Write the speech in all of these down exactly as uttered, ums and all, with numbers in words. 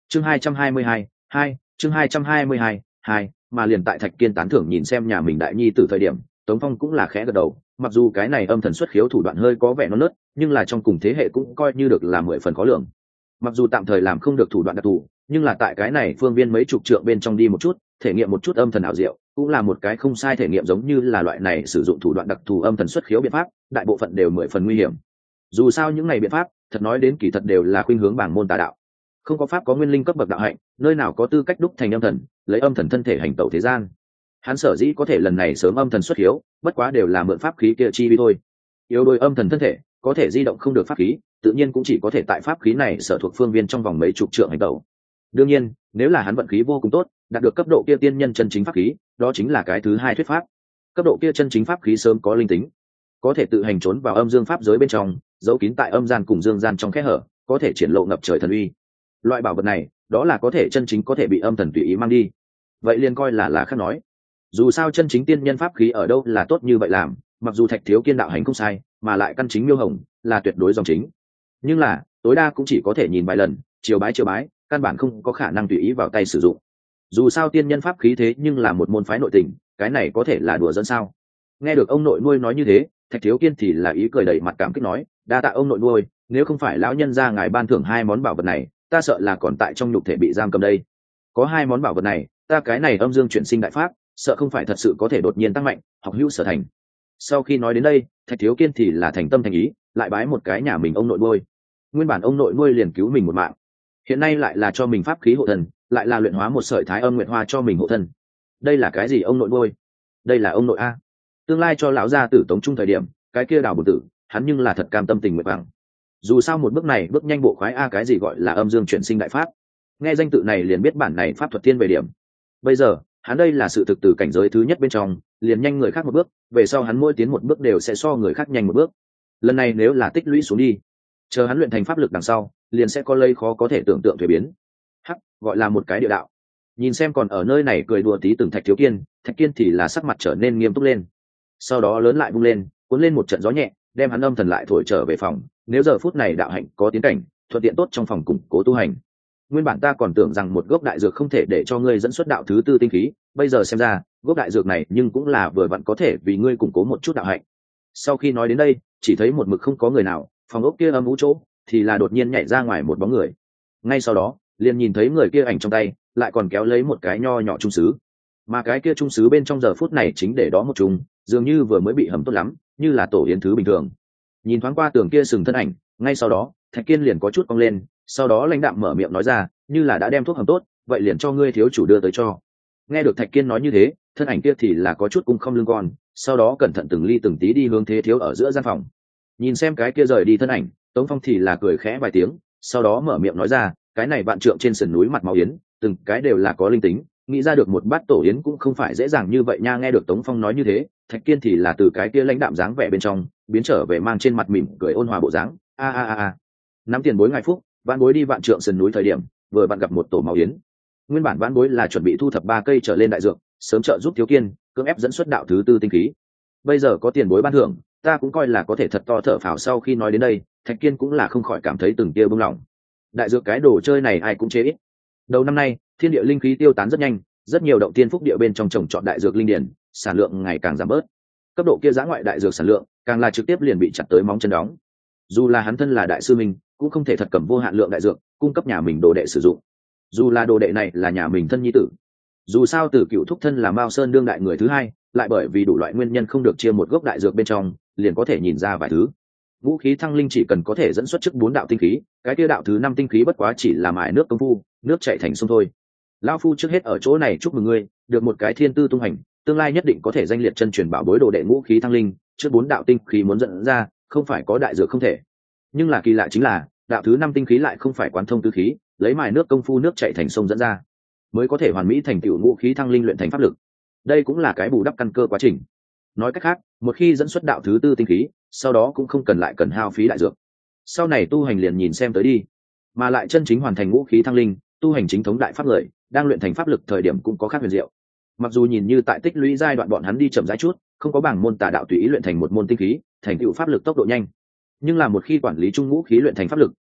chương hai trăm hai mươi hai hai chương hai trăm hai mươi hai hai mà liền tại Thạch Kiên tán thưởng nhìn xem nhà mình đại nhi từ thời điểm, Tống Phong cũng là khẽ gật đầu. Mặc dù cái này âm thần xuất khiếu thủ đoạn hơi có vẻ non nớt, nhưng là trong cùng thế hệ cũng coi như được là mười phần khó lường. Mặc dù tạm thời làm không được thủ đoạn đặc thù, nhưng là tại cái này phương viên mấy chục trượng bên trong đi một chút, thể nghiệm một chút âm thần ảo diệu, cũng là một cái không sai thể nghiệm. Giống như là loại này sử dụng thủ đoạn đặc thù âm thần xuất khiếu biện pháp, đại bộ phận đều mười phần nguy hiểm. Dù sao những này biện pháp, thật nói đến kỳ thật đều là khuynh hướng bảng môn tà đạo. Không có pháp có nguyên linh cấp bậc đạo hạnh, nơi nào có tư cách đúc thành âm thần, lấy âm thần thân thể hành tẩu thế gian. Hắn sở dĩ có thể lần này sớm âm thần xuất hiếu, bất quá đều là mượn pháp khí kia chi vi thôi. Yếu đôi âm thần thân thể, có thể di động không được pháp khí, tự nhiên cũng chỉ có thể tại pháp khí này sở thuộc phương viên trong vòng mấy chục trượng hành tẩu. Đương nhiên, nếu là hắn vận khí vô cùng tốt, đạt được cấp độ kia tiên nhân chân chính pháp khí, đó chính là cái thứ hai thuyết pháp. Cấp độ kia chân chính pháp khí sớm có linh tính, có thể tự hành trốn vào âm dương pháp giới bên trong, giấu kín tại âm gian cùng dương gian trong kẽ hở, có thể triển lộ ngập trời thần uy. Loại bảo vật này, đó là có thể chân chính có thể bị âm thần tùy ý mang đi. Vậy liền coi là là khác nói. Dù sao chân chính tiên nhân pháp khí ở đâu là tốt như vậy làm, mặc dù Thạch Thiếu Kiên đạo hành không sai, mà lại căn chính miêu hồng là tuyệt đối dòng chính, nhưng là tối đa cũng chỉ có thể nhìn vài lần, chiều bái chiều bái, căn bản không có khả năng tùy ý vào tay sử dụng. Dù sao tiên nhân pháp khí thế nhưng là một môn phái nội tình, cái này có thể là đùa dẫn sao? Nghe được ông nội nuôi nói như thế, Thạch Thiếu Kiên thì là ý cười đầy mặt cảm kích nói, đa tạ ông nội nuôi, nếu không phải lão nhân gia ngài ban thưởng hai món bảo vật này, ta sợ là còn tại trong nhục thể bị giam cầm đây. Có hai món bảo vật này, ta cái này âm dương chuyển sinh đại pháp, sợ không phải thật sự có thể đột nhiên tăng mạnh, học hữu sở thành. Sau khi nói đến đây, Thạch Thiếu Kiên thì là thành tâm thành ý, lại bái một cái nhà mình ông nội nuôi. Nguyên bản ông nội nuôi liền cứu mình một mạng, hiện nay lại là cho mình pháp khí hộ thân, lại là luyện hóa một sợi thái âm nguyệt hoa cho mình hộ thân. Đây là cái gì ông nội nuôi? Đây là ông nội a. Tương lai cho lão gia tử Tống Trung thời điểm, cái kia đào bổn tử, hắn nhưng là thật cam tâm tình nguyện bằng. Dù sao một bước này bước nhanh bộ khoái a, cái gì gọi là âm dương chuyển sinh đại pháp, nghe danh tự này liền biết bản này pháp thuật tiên về điểm. Bây giờ hắn đây là sự thực từ cảnh giới thứ nhất bên trong liền nhanh người khác một bước, về sau hắn mỗi tiến một bước đều sẽ so người khác nhanh một bước. Lần này nếu là tích lũy xuống đi, chờ hắn luyện thành pháp lực đằng sau, liền sẽ có lây khó có thể tưởng tượng thuế biến. Hắc, gọi là một cái địa đạo. Nhìn xem còn ở nơi này cười đùa tí từng Thạch Thiếu Kiên, Thạch Kiên thì là sắc mặt trở nên nghiêm túc lên. Sau đó lớn lại vung lên, cuốn lên một trận gió nhẹ, đem hắn âm thần lại thổi trở về phòng. Nếu giờ phút này đạo hạnh có tiến cảnh, thuận tiện tốt trong phòng củng cố tu hành. Nguyên bản ta còn tưởng rằng một gốc đại dược không thể để cho ngươi dẫn xuất đạo thứ tư tinh khí, bây giờ xem ra gốc đại dược này nhưng cũng là vừa vặn có thể vì ngươi củng cố một chút đạo hạnh. Sau khi nói đến đây, chỉ thấy một mực không có người nào, phòng ốc kia âm u chỗ thì là đột nhiên nhảy ra ngoài một bóng người. Ngay sau đó liền nhìn thấy người kia ảnh trong tay lại còn kéo lấy một cái nho nhỏ trung sứ, mà cái kia trung sứ bên trong giờ phút này chính để đó một trùng, dường như vừa mới bị hầm tốt lắm, như là tổ yến thứ bình thường. Nhìn thoáng qua tường kia sừng thân ảnh, ngay sau đó Thạch Kiên liền có chút cong lên, sau đó lãnh đạm mở miệng nói ra, như là đã đem thuốc hầm tốt, vậy liền cho ngươi thiếu chủ đưa tới cho. Nghe được Thạch Kiên nói như thế, thân ảnh kia thì là có chút cung không lưng con, sau đó cẩn thận từng ly từng tí đi hướng thế thiếu ở giữa gian phòng. Nhìn xem cái kia rời đi thân ảnh, Tống Phong thì là cười khẽ vài tiếng, sau đó mở miệng nói ra, cái này vạn trượng trên sườn núi mặt máu yến, từng cái đều là có linh tính, nghĩ ra được một bát tổ yến cũng không phải dễ dàng như vậy nha. Nghe được Tống Phong nói như thế, Thạch Kiên thì là từ cái kia lãnh đạm dáng vẻ bên trong biến trở về mang trên mặt mỉm cười ôn hòa bộ dáng. A a a a, nắm tiền bối ngài phúc, vãn bối đi vạn trượng sườn núi thời điểm vừa vặn gặp một tổ máu yến. Nguyên bản vãn bối là chuẩn bị thu thập ba cây trở lên đại dược, sớm trợ giúp Thiếu Kiên cưỡng ép dẫn xuất đạo thứ tư tinh khí. Bây giờ có tiền bối ban thưởng, ta cũng coi là có thể thật to thở phào. Sau khi nói đến đây, Thạch Kiên cũng là không khỏi cảm thấy từng tia bông lòng. Đại dược cái đồ chơi này ai cũng chế ít. Đầu năm nay thiên địa linh khí tiêu tán rất nhanh, rất nhiều động tiên phúc địa bên trong trồng trọt đại dược linh điển, sản lượng ngày càng giảm bớt. Cấp độ kia giã ngoại đại dược sản lượng càng là trực tiếp liền bị chặt tới móng chân đóng. Dù là hắn thân là đại sư minh, cũng không thể thật cầm vô hạn lượng đại dược cung cấp nhà mình đồ đệ sử dụng. Dù là đồ đệ này là nhà mình thân nhi tử, dù sao Tử Cựu thúc thân là Mao Sơn đương đại người thứ hai, lại bởi vì đủ loại nguyên nhân không được chia một gốc đại dược bên trong, liền có thể nhìn ra vài thứ. Vũ khí thăng linh chỉ cần có thể dẫn xuất trước bốn đạo tinh khí, cái kia đạo thứ năm tinh khí bất quá chỉ là mài nước công phu, nước chảy thành sông thôi. Lão phu trước hết ở chỗ này chúc mừng ngươi, được một cái thiên tư tung hành, tương lai nhất định có thể danh liệt chân truyền bảo bối đồ đệ ngũ khí thăng linh. Trước bốn đạo tinh khí muốn dẫn ra, không phải có đại dược không thể. Nhưng là kỳ lạ chính là, đạo thứ năm tinh khí lại không phải quán thông tứ khí, lấy mài nước công phu nước chảy thành sông dẫn ra, mới có thể hoàn mỹ thành tựu ngũ khí thăng linh luyện thành pháp lực. Đây cũng là cái bù đắp căn cơ quá trình. Nói cách khác, một khi dẫn xuất đạo thứ tư tinh khí, sau đó cũng không cần lại cần hao phí đại dược. Sau này tu hành liền nhìn xem tới đi, mà lại chân chính hoàn thành ngũ khí thăng linh, tu hành chính thống đại pháp người, đang luyện thành pháp lực thời điểm cũng có khác huyền diệu. Mặc dù nhìn như tại tích lũy giai đoạn bọn hắn đi chậm rãi chút, không có bảng môn tà đạo tùy ý luyện thành một môn tinh khí, thành tựu pháp lực tốc độ nhanh, nhưng là một khi quản lý trung ngũ khí luyện thành pháp lực,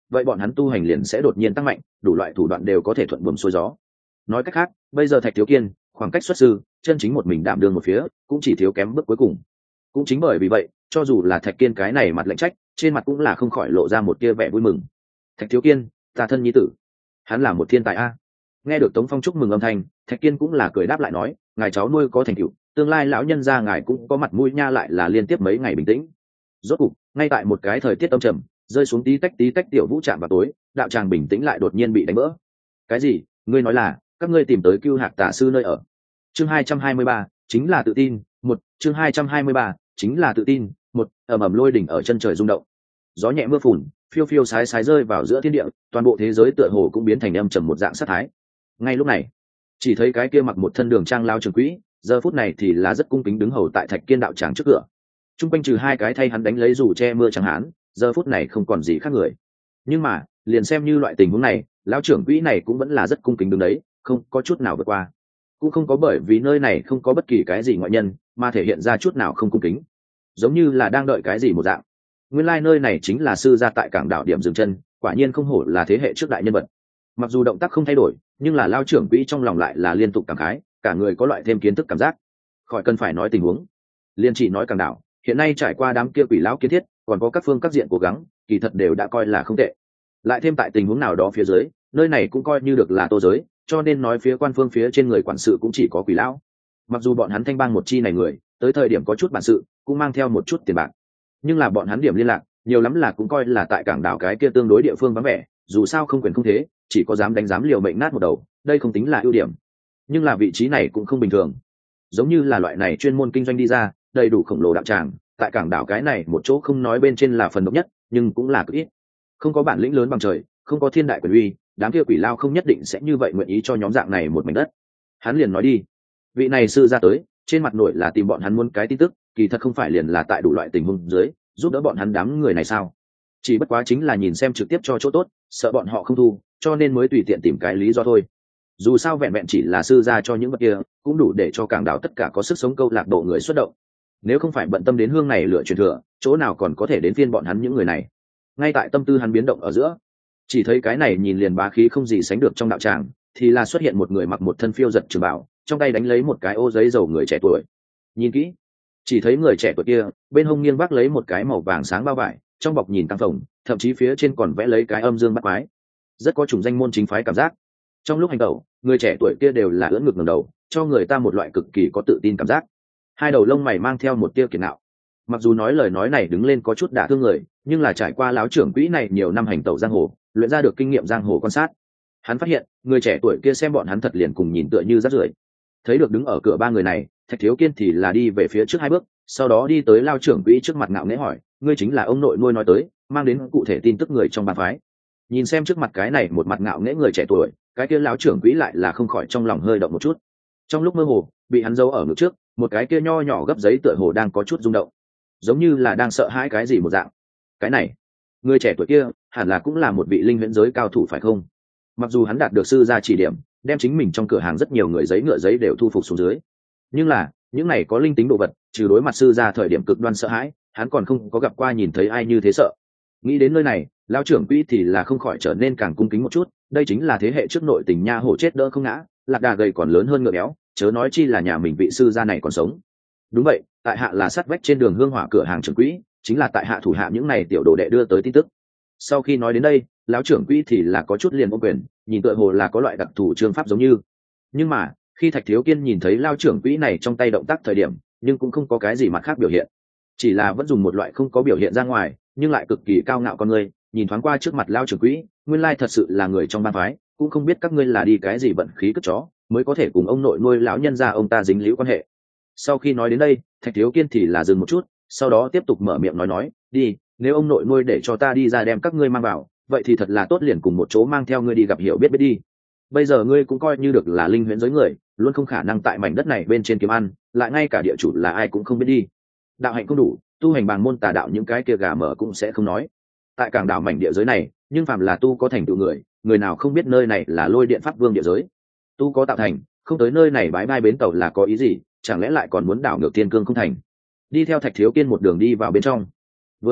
vậy bọn hắn tu hành liền sẽ đột nhiên tăng mạnh, đủ loại thủ đoạn đều có thể thuận buồm xuôi gió. Nói cách khác, bây giờ Thạch Thiếu Kiên khoảng cách xuất sư chân chính một mình đảm đương một phía, cũng chỉ thiếu kém bước cuối cùng. Cũng chính bởi vì vậy, cho dù là Thạch Kiên cái này mặt lạnh trách, trên mặt cũng là không khỏi lộ ra một tia vẻ vui mừng. Thạch Thiếu Kiên, ta thân nhi tử, hắn là một thiên tài a. Nghe được Tống Phong chúc mừng âm thanh, Thạch Kiên cũng là cười đáp lại nói, ngài cháu nuôi có thành tựu, tương lai lão nhân gia ngài cũng có mặt mũi nha. Lại là liên tiếp mấy ngày bình tĩnh. Rốt cục, ngay tại một cái thời tiết âm trầm, rơi xuống tí tách tí tách tiểu vũ chạm vào tối, đạo tràng bình tĩnh lại đột nhiên bị đánh vỡ. Cái gì? Ngươi nói là các ngươi tìm tới Cưu Hạc tả sư nơi ở? Chương hai trăm hai mươi ba, chính là tự tin. Một, chương hai trăm hai mươi ba, chính là tự tin. Một, ầm ầm lôi đỉnh ở chân trời rung động. Gió nhẹ mưa phùn, phiêu phiêu sái sái rơi vào giữa thiên địa, toàn bộ thế giới tựa hồ cũng biến thành âm trầm một dạng sát thái. Ngay lúc này, chỉ thấy cái kia mặc một thân đường trang lao trường quỹ, giờ phút này thì là rất cung kính đứng hầu tại Thạch Kiên đạo tràng trước cửa. Trung quanh trừ hai cái thay hắn đánh lấy dù che mưa chẳng hạn, giờ phút này không còn gì khác người. Nhưng mà, liền xem như loại tình huống này, lão trưởng quỹ này cũng vẫn là rất cung kính đứng đấy, không có chút nào vượt qua. Cũng không có bởi vì nơi này không có bất kỳ cái gì ngoại nhân, mà thể hiện ra chút nào không cung kính. Giống như là đang đợi cái gì một dạng. Nguyên lai like nơi này chính là sư gia tại cảng đảo điểm dừng chân, quả nhiên không hổ là thế hệ trước đại nhân vật. Mặc dù động tác không thay đổi, nhưng là lao trưởng quỹ trong lòng lại là liên tục cảm khái, cả người có loại thêm kiến thức cảm giác. Khỏi cần phải nói tình huống, liên chỉ nói cảng đảo hiện nay trải qua đám kia quỷ lão kiến thiết, còn có các phương các diện cố gắng, kỳ thật đều đã coi là không tệ. Lại thêm tại tình huống nào đó phía dưới, nơi này cũng coi như được là tô giới, cho nên nói phía quan phương phía trên người quản sự cũng chỉ có quỷ lão. Mặc dù bọn hắn thanh bang một chi này người, tới thời điểm có chút bản sự, cũng mang theo một chút tiền bạc, nhưng là bọn hắn điểm liên lạc, nhiều lắm là cũng coi là tại cảng đảo cái kia tương đối địa phương vắng vẻ, dù sao không quyền không thế, chỉ có dám đánh dám liều mệnh nát một đầu, đây không tính là ưu điểm. Nhưng là vị trí này cũng không bình thường, giống như là loại này chuyên môn kinh doanh đi ra, đầy đủ khổng lồ đạo tràng, tại cảng đảo cái này một chỗ không nói bên trên là phần độc nhất, nhưng cũng là cực ít. Không có bản lĩnh lớn bằng trời, không có thiên đại quyền uy, đám kia quỷ lao không nhất định sẽ như vậy nguyện ý cho nhóm dạng này một mảnh đất. Hắn liền nói đi, vị này sư ra tới, trên mặt nổi là tìm bọn hắn muốn cái tin tức, kỳ thật không phải liền là tại đủ loại tình huống dưới, giúp đỡ bọn hắn đám người này sao? Chỉ bất quá chính là nhìn xem trực tiếp cho chỗ tốt, sợ bọn họ không thu, cho nên mới tùy tiện tìm cái lý do thôi. Dù sao vẹn vẹn chỉ là sư ra cho những vật kia, cũng đủ để cho cảng đảo tất cả có sức sống câu lạc bộ người xuất động. Nếu không phải bận tâm đến hương này lựa truyền thừa, chỗ nào còn có thể đến phiên bọn hắn những người này. Ngay tại tâm tư hắn biến động ở giữa, chỉ thấy cái này nhìn liền bá khí không gì sánh được trong đạo tràng, thì là xuất hiện một người mặc một thân phiêu giật trường bảo, trong tay đánh lấy một cái ô giấy dầu người trẻ tuổi. Nhìn kỹ, chỉ thấy người trẻ tuổi kia bên hông nghiêng vác lấy một cái màu vàng sáng bao vải, trong bọc nhìn căng phồng, thậm chí phía trên còn vẽ lấy cái âm dương bắt quái, rất có chủng danh môn chính phái cảm giác. Trong lúc hành tẩu, người trẻ tuổi kia đều là ưỡn ngực ngẩng đầu, cho người ta một loại cực kỳ có tự tin cảm giác. Hai đầu lông mày mang theo một tia kiệt ngạo. Mặc dù nói lời nói này đứng lên có chút đả thương người, nhưng là trải qua láo trưởng quỹ này nhiều năm hành tẩu giang hồ, luyện ra được kinh nghiệm giang hồ quan sát, hắn phát hiện người trẻ tuổi kia xem bọn hắn thật liền cùng nhìn tựa như rác rưởi. Thấy được đứng ở cửa ba người này, Thạch Thiếu Kiên thì là đi về phía trước hai bước, sau đó đi tới lao trưởng quỹ trước mặt ngạo nghễ hỏi, ngươi chính là ông nội nuôi nói tới, mang đến cụ thể tin tức người trong bang phái? Nhìn xem trước mặt cái này một mặt ngạo nghễ người trẻ tuổi, cái kia lão trưởng quỹ lại là không khỏi trong lòng hơi động một chút. Trong lúc mơ hồ, bị hắn giấu ở ngực trước, một cái kia nho nhỏ gấp giấy tựa hồ đang có chút rung động, giống như là đang sợ hãi cái gì một dạng. Cái này, người trẻ tuổi kia hẳn là cũng là một vị linh huyễn giới cao thủ phải không? Mặc dù hắn đạt được sư gia chỉ điểm, đem chính mình trong cửa hàng rất nhiều người giấy ngựa giấy đều thu phục xuống dưới, nhưng là những này có linh tính đồ vật, trừ đối mặt sư gia thời điểm cực đoan sợ hãi, hắn còn không có gặp qua nhìn thấy ai như thế sợ. Nghĩ đến nơi này, lão trưởng quỹ thì là không khỏi trở nên càng cung kính một chút. Đây chính là thế hệ trước nội tình nha, hổ chết đỡ không ngã, lạc đà gầy còn lớn hơn ngựa béo, chớ nói chi là nhà mình vị sư gia này còn sống. Đúng vậy, tại hạ là sát vách trên đường hương hỏa cửa hàng trưởng quỹ, chính là tại hạ thủ hạ những này tiểu đồ đệ đưa tới tin tức. Sau khi nói đến đây, lão trưởng quỹ thì là có chút liền ôm quyền, nhìn tựa hồ là có loại đặc thù chương pháp giống như. Nhưng mà khi Thạch Thiếu Kiên nhìn thấy lão trưởng quỹ này trong tay động tác thời điểm, nhưng cũng không có cái gì mặt khác biểu hiện, chỉ là vẫn dùng một loại không có biểu hiện ra ngoài, nhưng lại cực kỳ cao ngạo con người nhìn thoáng qua trước mặt lão trưởng quỹ, nguyên lai thật sự là người trong bang phái, cũng không biết các ngươi là đi cái gì vận khí cất chó, mới có thể cùng ông nội nuôi lão nhân gia ông ta dính líu quan hệ. Sau khi nói đến đây, Thạch Thiếu Kiên thì là dừng một chút, sau đó tiếp tục mở miệng nói nói, đi, nếu ông nội nuôi để cho ta đi ra đem các ngươi mang vào, vậy thì thật là tốt, liền cùng một chỗ mang theo ngươi đi gặp hiểu biết biết đi. Bây giờ ngươi cũng coi như được là linh huyễn giới người, luôn không khả năng tại mảnh đất này bên trên kiếm ăn, lại ngay cả địa chủ là ai cũng không biết đi. Đạo hạnh không đủ, tu hành bằng môn tà đạo những cái kia gà mở cũng sẽ không nói. Tại cảng đảo mảnh địa giới này, nhưng phàm là tu có thành tựu người, người nào không biết nơi này là Lôi Điện Pháp Vương địa giới. Tu có tạo thành, không tới nơi này bái bai bến tàu là có ý gì, chẳng lẽ lại còn muốn đảo ngược thiên cương không thành? Đi theo Thạch Thiếu Kiên một đường đi vào bên trong. Vừa đi,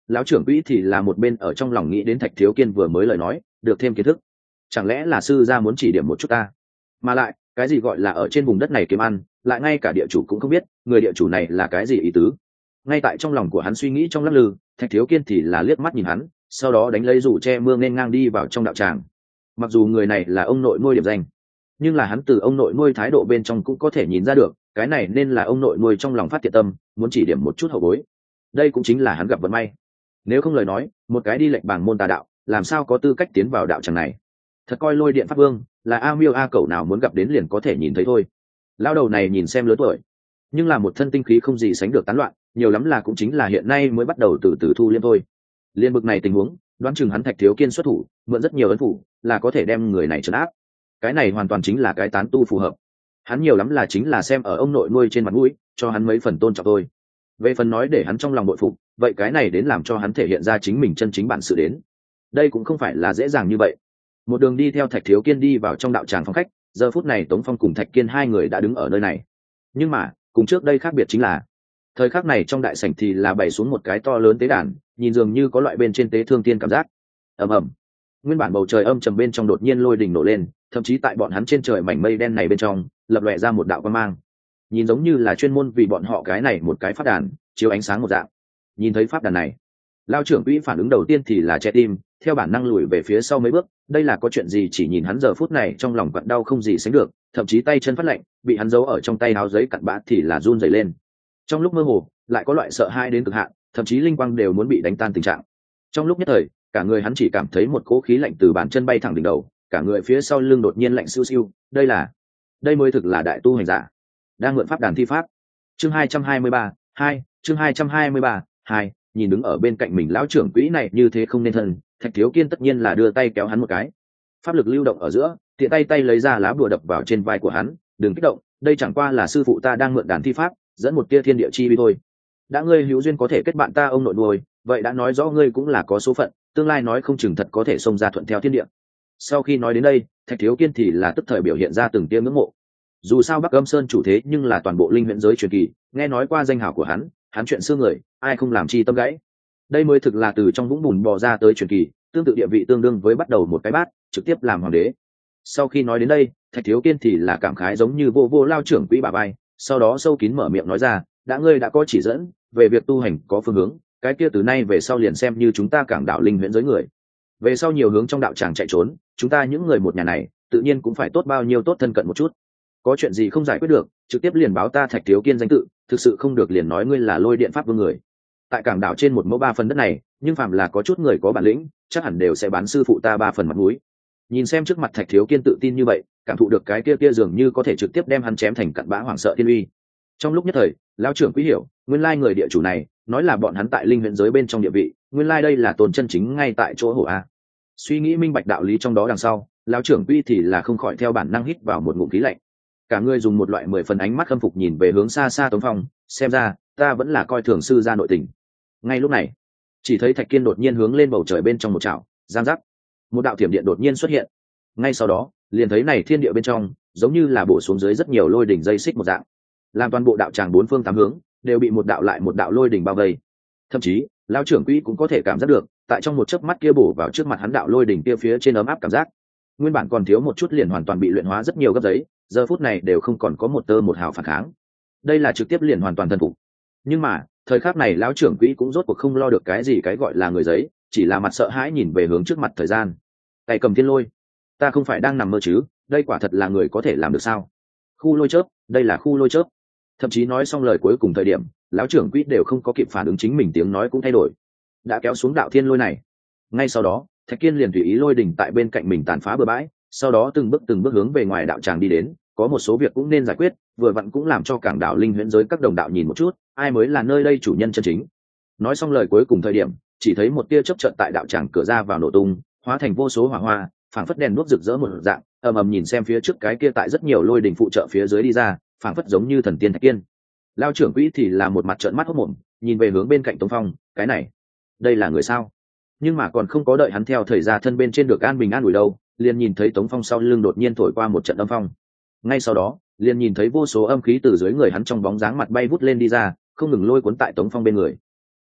lão trưởng quỹ thì là một bên ở trong lòng nghĩ đến Thạch Thiếu Kiên vừa mới lời nói, được thêm kiến thức. Chẳng lẽ là sư gia muốn chỉ điểm một chút ta? Mà lại, cái gì gọi là ở trên vùng đất này kiếm ăn, lại ngay cả địa chủ cũng không biết, người địa chủ này là cái gì ý tứ? Ngay tại trong lòng của hắn suy nghĩ trong lắc lư, Thạch Thiếu Kiên thì là liếc mắt nhìn hắn, sau đó đánh lấy rủ che mưa nên ngang đi vào trong đạo tràng. Mặc dù người này là ông nội nuôi điểm danh, nhưng là hắn từ ông nội nuôi thái độ bên trong cũng có thể nhìn ra được, cái này nên là ông nội nuôi trong lòng phát thiện tâm, muốn chỉ điểm một chút hậu bối. Đây cũng chính là hắn gặp vận may. Nếu không lời nói, một cái đi lệnh bảng môn tà đạo, làm sao có tư cách tiến vào đạo tràng này? Thật coi Lôi Điện Pháp Vương là a miêu a cẩu nào muốn gặp đến liền có thể nhìn thấy thôi. Lao đầu này nhìn xem lớn tuổi, nhưng là một thân tinh khí không gì sánh được tán loạn, nhiều lắm là cũng chính là hiện nay mới bắt đầu từ từ thu liêm thôi. Liên bực này tình huống, đoán chừng hắn Thạch Thiếu Kiên xuất thủ, mượn rất nhiều ấn phủ, là có thể đem người này trấn áp. Cái này hoàn toàn chính là cái tán tu phù hợp. Hắn nhiều lắm là chính là xem ở ông nội nuôi trên mặt mũi, cho hắn mấy phần tôn trọng thôi. Về phần nói để hắn trong lòng bội phục, vậy cái này đến làm cho hắn thể hiện ra chính mình chân chính bản sự đến. Đây cũng không phải là dễ dàng như vậy. Một đường đi theo Thạch Thiếu Kiên đi vào trong đạo tràng phòng khách, giờ phút này Tống Phong cùng Thạch Kiên hai người đã đứng ở nơi này. Nhưng mà, cùng trước đây khác biệt chính là, thời khắc này trong đại sảnh thì là bày xuống một cái to lớn tế đàn, nhìn dường như có loại bên trên tế thương tiên cảm giác. Ầm ầm. Nguyên bản bầu trời âm trầm bên trong đột nhiên lôi đình nổ lên, thậm chí tại bọn hắn trên trời mảnh mây đen này bên trong, lập lòe ra một đạo quang mang. Nhìn giống như là chuyên môn vì bọn họ cái này một cái pháp đàn, chiếu ánh sáng một dạng. Nhìn thấy pháp đàn này, Lao trưởng quỹ phản ứng đầu tiên thì là che tim, theo bản năng lùi về phía sau mấy bước. Đây là có chuyện gì? Chỉ nhìn hắn giờ phút này trong lòng quặn đau không gì sánh được, thậm chí tay chân phát lạnh, bị hắn giấu ở trong tay áo giấy cặn bã thì là run rẩy lên. Trong lúc mơ hồ, lại có loại sợ hãi đến cực hạn, thậm chí linh quang đều muốn bị đánh tan tình trạng. Trong lúc nhất thời, cả người hắn chỉ cảm thấy một cỗ khí lạnh từ bàn chân bay thẳng đỉnh đầu, cả người phía sau lưng đột nhiên lạnh siêu siêu. Đây là, đây mới thực là đại tu hành giả, đang mượn pháp đàn thi pháp. Chương hai trăm hai mươi ba, hai, chương hai trăm hai mươi ba, hai. Nhìn đứng ở bên cạnh mình lão trưởng quỹ này như thế không nên thân, Thạch Thiếu Kiên tất nhiên là đưa tay kéo hắn một cái. Pháp lực lưu động ở giữa, tiện tay tay lấy ra lá bùa đập vào trên vai của hắn. Đừng kích động, đây chẳng qua là sư phụ ta đang mượn đàn thi pháp, dẫn một tia thiên địa chi vi thôi. Đã ngươi hữu duyên có thể kết bạn ta ông nội nuôi, vậy đã nói rõ ngươi cũng là có số phận, tương lai nói không chừng thật có thể xông ra thuận theo thiên địa. Sau khi nói đến đây, Thạch Thiếu Kiên thì là tức thời biểu hiện ra từng tia ngưỡng mộ. Dù sao Bắc Âm Sơn chủ thế nhưng là toàn bộ linh huyễn giới truyền kỳ, nghe nói qua danh hào của hắn, hắn chuyện xưa người, ai không làm chi tâm gãy. Đây mới thực là từ trong vũng bùn bò ra tới truyền kỳ, tương tự địa vị tương đương với bắt đầu một cái bát, trực tiếp làm hoàng đế. Sau khi nói đến đây, Thạch Thiếu Kiên thì là cảm khái giống như vô vô lao trưởng quỹ bà bay, sau đó sâu kín mở miệng nói ra, đã ngươi đã có chỉ dẫn về việc tu hành có phương hướng, cái kia từ nay về sau liền xem như chúng ta cảng đạo linh huyễn giới người. Về sau nhiều hướng trong đạo tràng chạy trốn, chúng ta những người một nhà này, tự nhiên cũng phải tốt bao nhiêu tốt thân cận một chút. Có chuyện gì không giải quyết được, trực tiếp liền báo ta Thạch Thiếu Kiên danh tự, thực sự không được liền nói ngươi là Lôi Điện Pháp Vương người. Tại cảng đảo trên một mẫu ba phần đất này, nhưng phàm là có chút người có bản lĩnh, chắc hẳn đều sẽ bán sư phụ ta ba phần mặt mũi. Nhìn xem trước mặt Thạch Thiếu Kiên tự tin như vậy, cảm thụ được cái kia kia dường như có thể trực tiếp đem hắn chém thành cặn bã hoảng sợ thiên uy. Trong lúc nhất thời, lão trưởng quý hiểu, nguyên lai người địa chủ này, nói là bọn hắn tại linh huyễn giới bên trong địa vị, nguyên lai đây là tôn chân chính ngay tại chỗ hổ a. Suy nghĩ minh bạch đạo lý trong đó đằng sau, lão trưởng quý thì là không khỏi theo bản năng hít vào một ngụm khí lạnh. Cả người dùng một loại mười phần ánh mắt khâm phục nhìn về hướng xa xa Tống Phong, xem ra ta vẫn là coi thường sư gia nội tình. Ngay lúc này, chỉ thấy Thạch Kiên đột nhiên hướng lên bầu trời bên trong một chảo, giang giác, một đạo thiểm điện đột nhiên xuất hiện. Ngay sau đó, liền thấy này thiên địa bên trong, giống như là bổ xuống dưới rất nhiều lôi đỉnh dây xích một dạng, làm toàn bộ đạo tràng bốn phương tám hướng đều bị một đạo lại một đạo lôi đỉnh bao vây. Thậm chí, lão trưởng quỹ cũng có thể cảm giác được, tại trong một chớp mắt kia bổ vào trước mặt hắn đạo lôi đỉnh kia phía trên ấm áp cảm giác, nguyên bản còn thiếu một chút liền hoàn toàn bị luyện hóa rất nhiều gấp giấy, giờ phút này đều không còn có một tơ một hào phản kháng. Đây là trực tiếp liền hoàn toàn thần phục. Nhưng mà, thời khắc này lão trưởng quỹ cũng rốt cuộc không lo được cái gì cái gọi là người giấy, chỉ là mặt sợ hãi nhìn về hướng trước mặt thời gian. Tay cầm thiên lôi, ta không phải đang nằm mơ chứ, đây quả thật là người có thể làm được sao? Khu lôi chớp, đây là khu lôi chớp. Thậm chí nói xong lời cuối cùng thời điểm, lão trưởng quỹ đều không có kịp phản ứng, chính mình tiếng nói cũng thay đổi, đã kéo xuống đạo thiên lôi này. Ngay sau đó, Thạch Kiên liền tùy ý lôi đỉnh tại bên cạnh mình tàn phá bừa bãi, sau đó từng bước từng bước hướng về ngoài đạo tràng đi đến. Có một số việc cũng nên giải quyết, vừa vặn cũng làm cho cảng đảo linh huyễn giới các đồng đạo nhìn một chút, ai mới là nơi đây chủ nhân chân chính. Nói xong lời cuối cùng thời điểm, chỉ thấy một tia chớp chợt tại đạo tràng cửa ra vào nổ tung, hóa thành vô số hỏa hoa, phảng phất đèn đuốc rực rỡ một dạng, ầm ầm nhìn xem phía trước cái kia tại rất nhiều lôi đỉnh phụ trợ phía dưới đi ra, phảng phất giống như thần tiên Thạch Kiên. Lao trưởng quỹ thì là một mặt trợn mắt hốt mồm, nhìn về hướng bên cạnh Tống Phong, cái này, đây là người sao? Nhưng mà còn không có đợi hắn theo thời gian thân bên trên được an bình an ủi đâu, liền nhìn thấy Tống Phong sau lưng đột nhiên thổi qua một trận âm phong. Ngay sau đó, liền nhìn thấy vô số âm khí từ dưới người hắn trong bóng dáng mặt bay vút lên đi ra, không ngừng lôi cuốn tại Tống Phong bên người.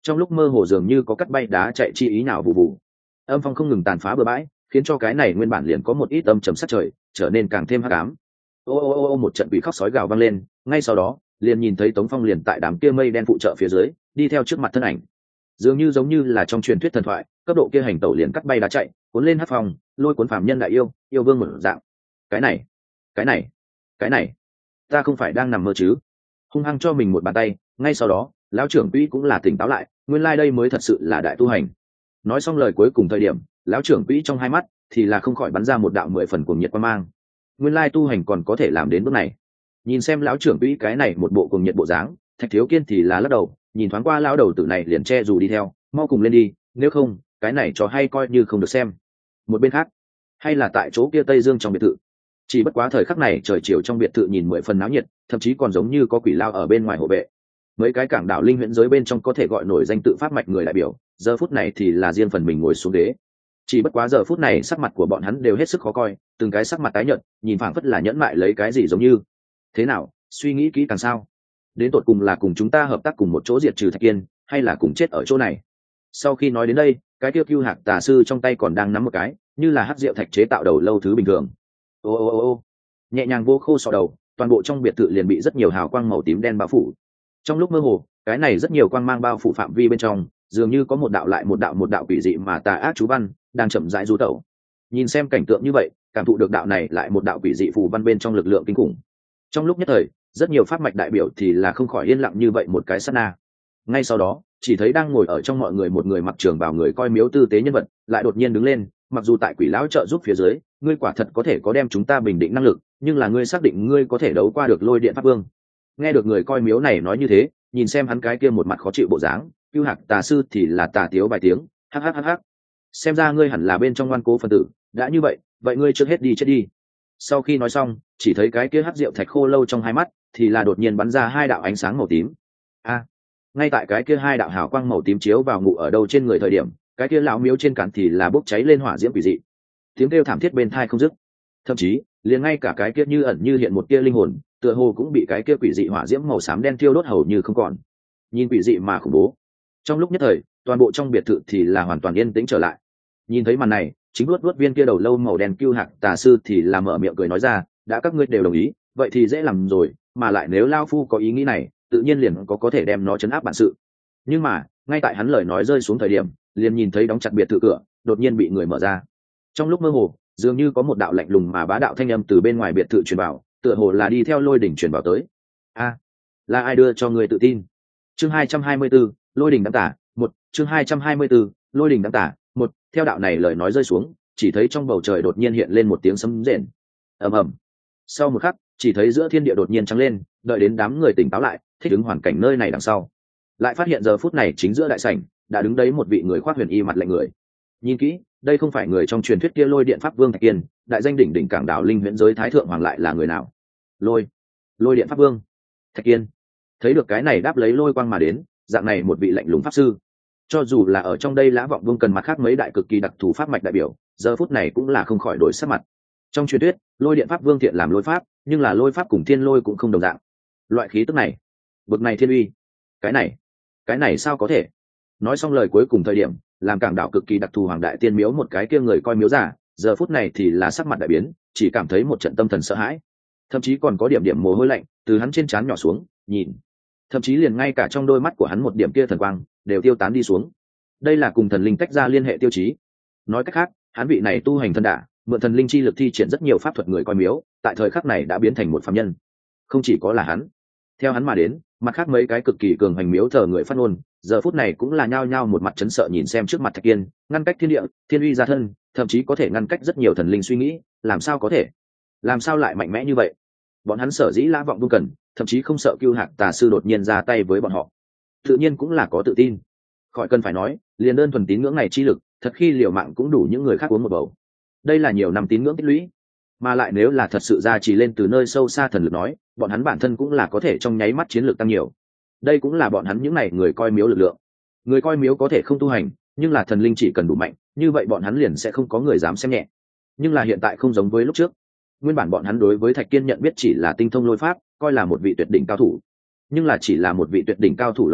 trong lúc mơ hồ dường như có cắt bay đá chạy chi ý nào vụ vụ, âm phong không ngừng tàn phá bừa bãi, khiến cho cái này nguyên bản liền có một ít âm trầm sắc trời trở nên càng thêm hắc ám. Ô ô ô ô một trận quỷ khóc sói gào vang lên, ngay sau đó liền nhìn thấy Tống Phong liền tại đám kia mây đen phụ trợ phía dưới đi theo trước mặt thân ảnh, dường như giống như là trong truyền thuyết thần thoại, cấp độ kia hành tẩu liền cắt bay đá chạy, cuốn lên hắc phong, lôi cuốn phàm nhân đại yêu, yêu vương một dạng. Cái này, cái này, cái này, ta không phải đang nằm mơ chứ? Hung hăng cho mình một bàn tay, ngay sau đó, lão trưởng quỹ cũng là tỉnh táo lại, nguyên lai đây mới thật sự là đại tu hành. Nói xong lời cuối cùng thời điểm, lão trưởng quỹ trong hai mắt thì là không khỏi bắn ra một đạo mười phần cuồng nhiệt quan mang. Nguyên lai tu hành còn có thể làm đến bước này. Nhìn xem lão trưởng quỹ cái này một bộ cuồng nhiệt bộ dáng, Thạch Thiếu Kiên thì là lắc đầu, nhìn thoáng qua lão đầu tử này liền che dù đi theo, mau cùng lên đi, nếu không cái này cho hay coi như không được xem. Một bên khác, hay là tại chỗ kia Tây Dương trong biệt thự, chỉ bất quá thời khắc này trời chiều trong biệt thự nhìn mười phần náo nhiệt, thậm chí còn giống như có quỷ lao ở bên ngoài hộ vệ. Mấy cái cảng đảo linh huyễn giới bên trong có thể gọi nổi danh tự pháp mạch người đại biểu, giờ phút này thì là riêng phần mình ngồi xuống đế. Chỉ bất quá giờ phút này sắc mặt của bọn hắn đều hết sức khó coi, từng cái sắc mặt tái nhợt, nhìn phảng phất là nhẫn mại lấy cái gì giống như. Thế nào, suy nghĩ kỹ càng sao? Đến tột cùng là cùng chúng ta hợp tác cùng một chỗ diệt trừ Thạch Kiên, hay là cùng chết ở chỗ này? Sau khi nói đến đây, cái tiêu Cưu Hạc tà sư trong tay còn đang nắm một cái, như là hắc rượu thạch chế tạo đầu lâu thứ bình thường. Ô ô ô ô, nhẹ nhàng vô khô sọ đầu, toàn bộ trong biệt thự liền bị rất nhiều hào quang màu tím đen bao phủ. Trong lúc mơ hồ, cái này rất nhiều quang mang bao phủ phạm vi bên trong, dường như có một đạo lại một đạo một đạo quỷ dị mà tà ác chú văn đang chậm rãi du tẩu. Nhìn xem cảnh tượng như vậy, cảm thụ được đạo này lại một đạo quỷ dị phù văn bên trong lực lượng kinh khủng. Trong lúc nhất thời, rất nhiều pháp mạch đại biểu thì là không khỏi yên lặng như vậy một cái sát na. Ngay sau đó, chỉ thấy đang ngồi ở trong mọi người một người mặc trường bào người coi miếu tư tế nhân vật, lại đột nhiên đứng lên, mặc dù tại quỷ lão trợ giúp phía dưới, ngươi quả thật có thể có đem chúng ta bình định năng lực, nhưng là ngươi xác định ngươi có thể đấu qua được Lôi Điện Pháp Vương. Nghe được người coi miếu này nói như thế, nhìn xem hắn cái kia một mặt khó chịu bộ dáng, Cưu Hạc tà sư thì là tà tiếu vài tiếng, hắc hắc hắc hắc. Xem ra ngươi hẳn là bên trong ngoan cố phân tử, đã như vậy, vậy ngươi trước hết đi chết đi. Sau khi nói xong, chỉ thấy cái kia hắc rượu thạch khô lâu trong hai mắt thì là đột nhiên bắn ra hai đạo ánh sáng màu tím. A, ngay tại cái kia hai đạo hào quang màu tím chiếu vào ngụ ở đâu trên người thời điểm, cái kia lão miếu trên cản thì là bốc cháy lên hỏa diễm quỷ dị, tiếng kêu thảm thiết bên tai không dứt. Thậm chí liền ngay cả cái kia như ẩn như hiện một tia linh hồn, tựa hồ cũng bị cái kia quỷ dị hỏa diễm màu xám đen thiêu đốt hầu như không còn. Nhìn quỷ dị mà khủng bố. Trong lúc nhất thời, toàn bộ trong biệt thự thì là hoàn toàn yên tĩnh trở lại. Nhìn thấy màn này, chính luốt luốt viên kia đầu lâu màu đen Cưu Hạc tà sư thì là mở miệng cười nói ra, đã các ngươi đều đồng ý, vậy thì dễ làm rồi, mà lại nếu lao phu có ý nghĩ này, tự nhiên liền có có thể đem nó chấn áp bản sự. Nhưng mà, ngay tại hắn lời nói rơi xuống thời điểm, liền nhìn thấy đóng chặt biệt thự cửa đột nhiên bị người mở ra. Trong lúc mơ hồ, dường như có một đạo lạnh lùng mà bá đạo thanh âm từ bên ngoài biệt thự truyền vào, tựa hồ là đi theo Lôi Đỉnh truyền vào tới. A, là ai đưa cho người tự tin? Chương hai trăm hai mươi 224, Lôi Đỉnh đăng tả, một, chương hai trăm hai mươi 224, Lôi Đỉnh đăng tả, một, theo đạo này lời nói rơi xuống, chỉ thấy trong bầu trời đột nhiên hiện lên một tiếng sấm rền. Ầm ầm. Sau một khắc, chỉ thấy giữa thiên địa đột nhiên trắng lên, đợi đến đám người tỉnh táo lại, thích ứng hoàn cảnh nơi này đằng sau, lại phát hiện giờ phút này chính giữa đại sảnh đã đứng đấy một vị người khoác huyền y mặt lạnh người. Nhìn kỹ, đây không phải người trong truyền thuyết kia Lôi Điện Pháp Vương Thạch Kiên, đại danh đỉnh đỉnh cảng đảo linh huyễn giới thái thượng hoàng lại là người nào? Lôi, Lôi Điện Pháp Vương Thạch Kiên. Thấy được cái này đáp lấy lôi quang mà đến, dạng này một vị lạnh lùng pháp sư, cho dù là ở trong đây Lã Vọng Vương cần mặt khác mấy đại cực kỳ đặc thù pháp mạch đại biểu, giờ phút này cũng là không khỏi đổi sắc mặt. Trong truyền thuyết, Lôi Điện Pháp Vương thiện làm lôi pháp, nhưng là lôi pháp cùng thiên lôi cũng không đồng dạng. Loại khí tức này, bực này thiên uy, cái này, cái này sao có thể? Nói xong lời cuối cùng thời điểm, làm cảng đảo cực kỳ đặc thù hoàng đại tiên miếu một cái kia người coi miếu giả, giờ phút này thì là sắc mặt đại biến, chỉ cảm thấy một trận tâm thần sợ hãi, thậm chí còn có điểm điểm mồ hôi lạnh từ hắn trên trán nhỏ xuống, nhìn, thậm chí liền ngay cả trong đôi mắt của hắn một điểm kia thần quang đều tiêu tán đi xuống. Đây là cùng thần linh tách ra liên hệ tiêu chí. Nói cách khác, hắn vị này tu hành thân đả, mượn thần linh chi lực thi triển rất nhiều pháp thuật người coi miếu, tại thời khắc này đã biến thành một phàm nhân. Không chỉ có là hắn, theo hắn mà đến, mặt khác mấy cái cực kỳ cường hành miếu thờ người phát ngôn, giờ phút này cũng là nhao nhao một mặt chấn sợ nhìn xem trước mặt Thạch Kiên, ngăn cách thiên địa, thiên uy ra thân, thậm chí có thể ngăn cách rất nhiều thần linh suy nghĩ, làm sao có thể? Làm sao lại mạnh mẽ như vậy? Bọn hắn sở dĩ Lã Vọng Vương cần, thậm chí không sợ Cưu Hạc tà sư đột nhiên ra tay với bọn họ, tự nhiên cũng là có tự tin. Khỏi cần phải nói, liền đơn thuần tín ngưỡng này chi lực, thật khi liều mạng cũng đủ những người khác uống một bầu. Đây là nhiều năm tín ngưỡng tích lũy, mà lại nếu là thật sự ra chỉ lên từ nơi sâu xa thần lực nói, bọn hắn bản thân cũng là có thể trong nháy mắt chiến lược tăng nhiều. Đây cũng là bọn hắn những này người coi miếu lực lượng. Người coi miếu có thể không tu hành, nhưng là thần linh chỉ cần đủ mạnh, như vậy bọn hắn liền sẽ không có người dám xem nhẹ. Nhưng là hiện tại không giống với lúc trước. Nguyên bản bọn hắn đối với Thạch Kiên nhận biết chỉ là tinh thông lôi pháp, coi là một vị tuyệt đỉnh cao thủ. Nhưng là chỉ là một vị tuyệt đỉnh cao thủ lời nói,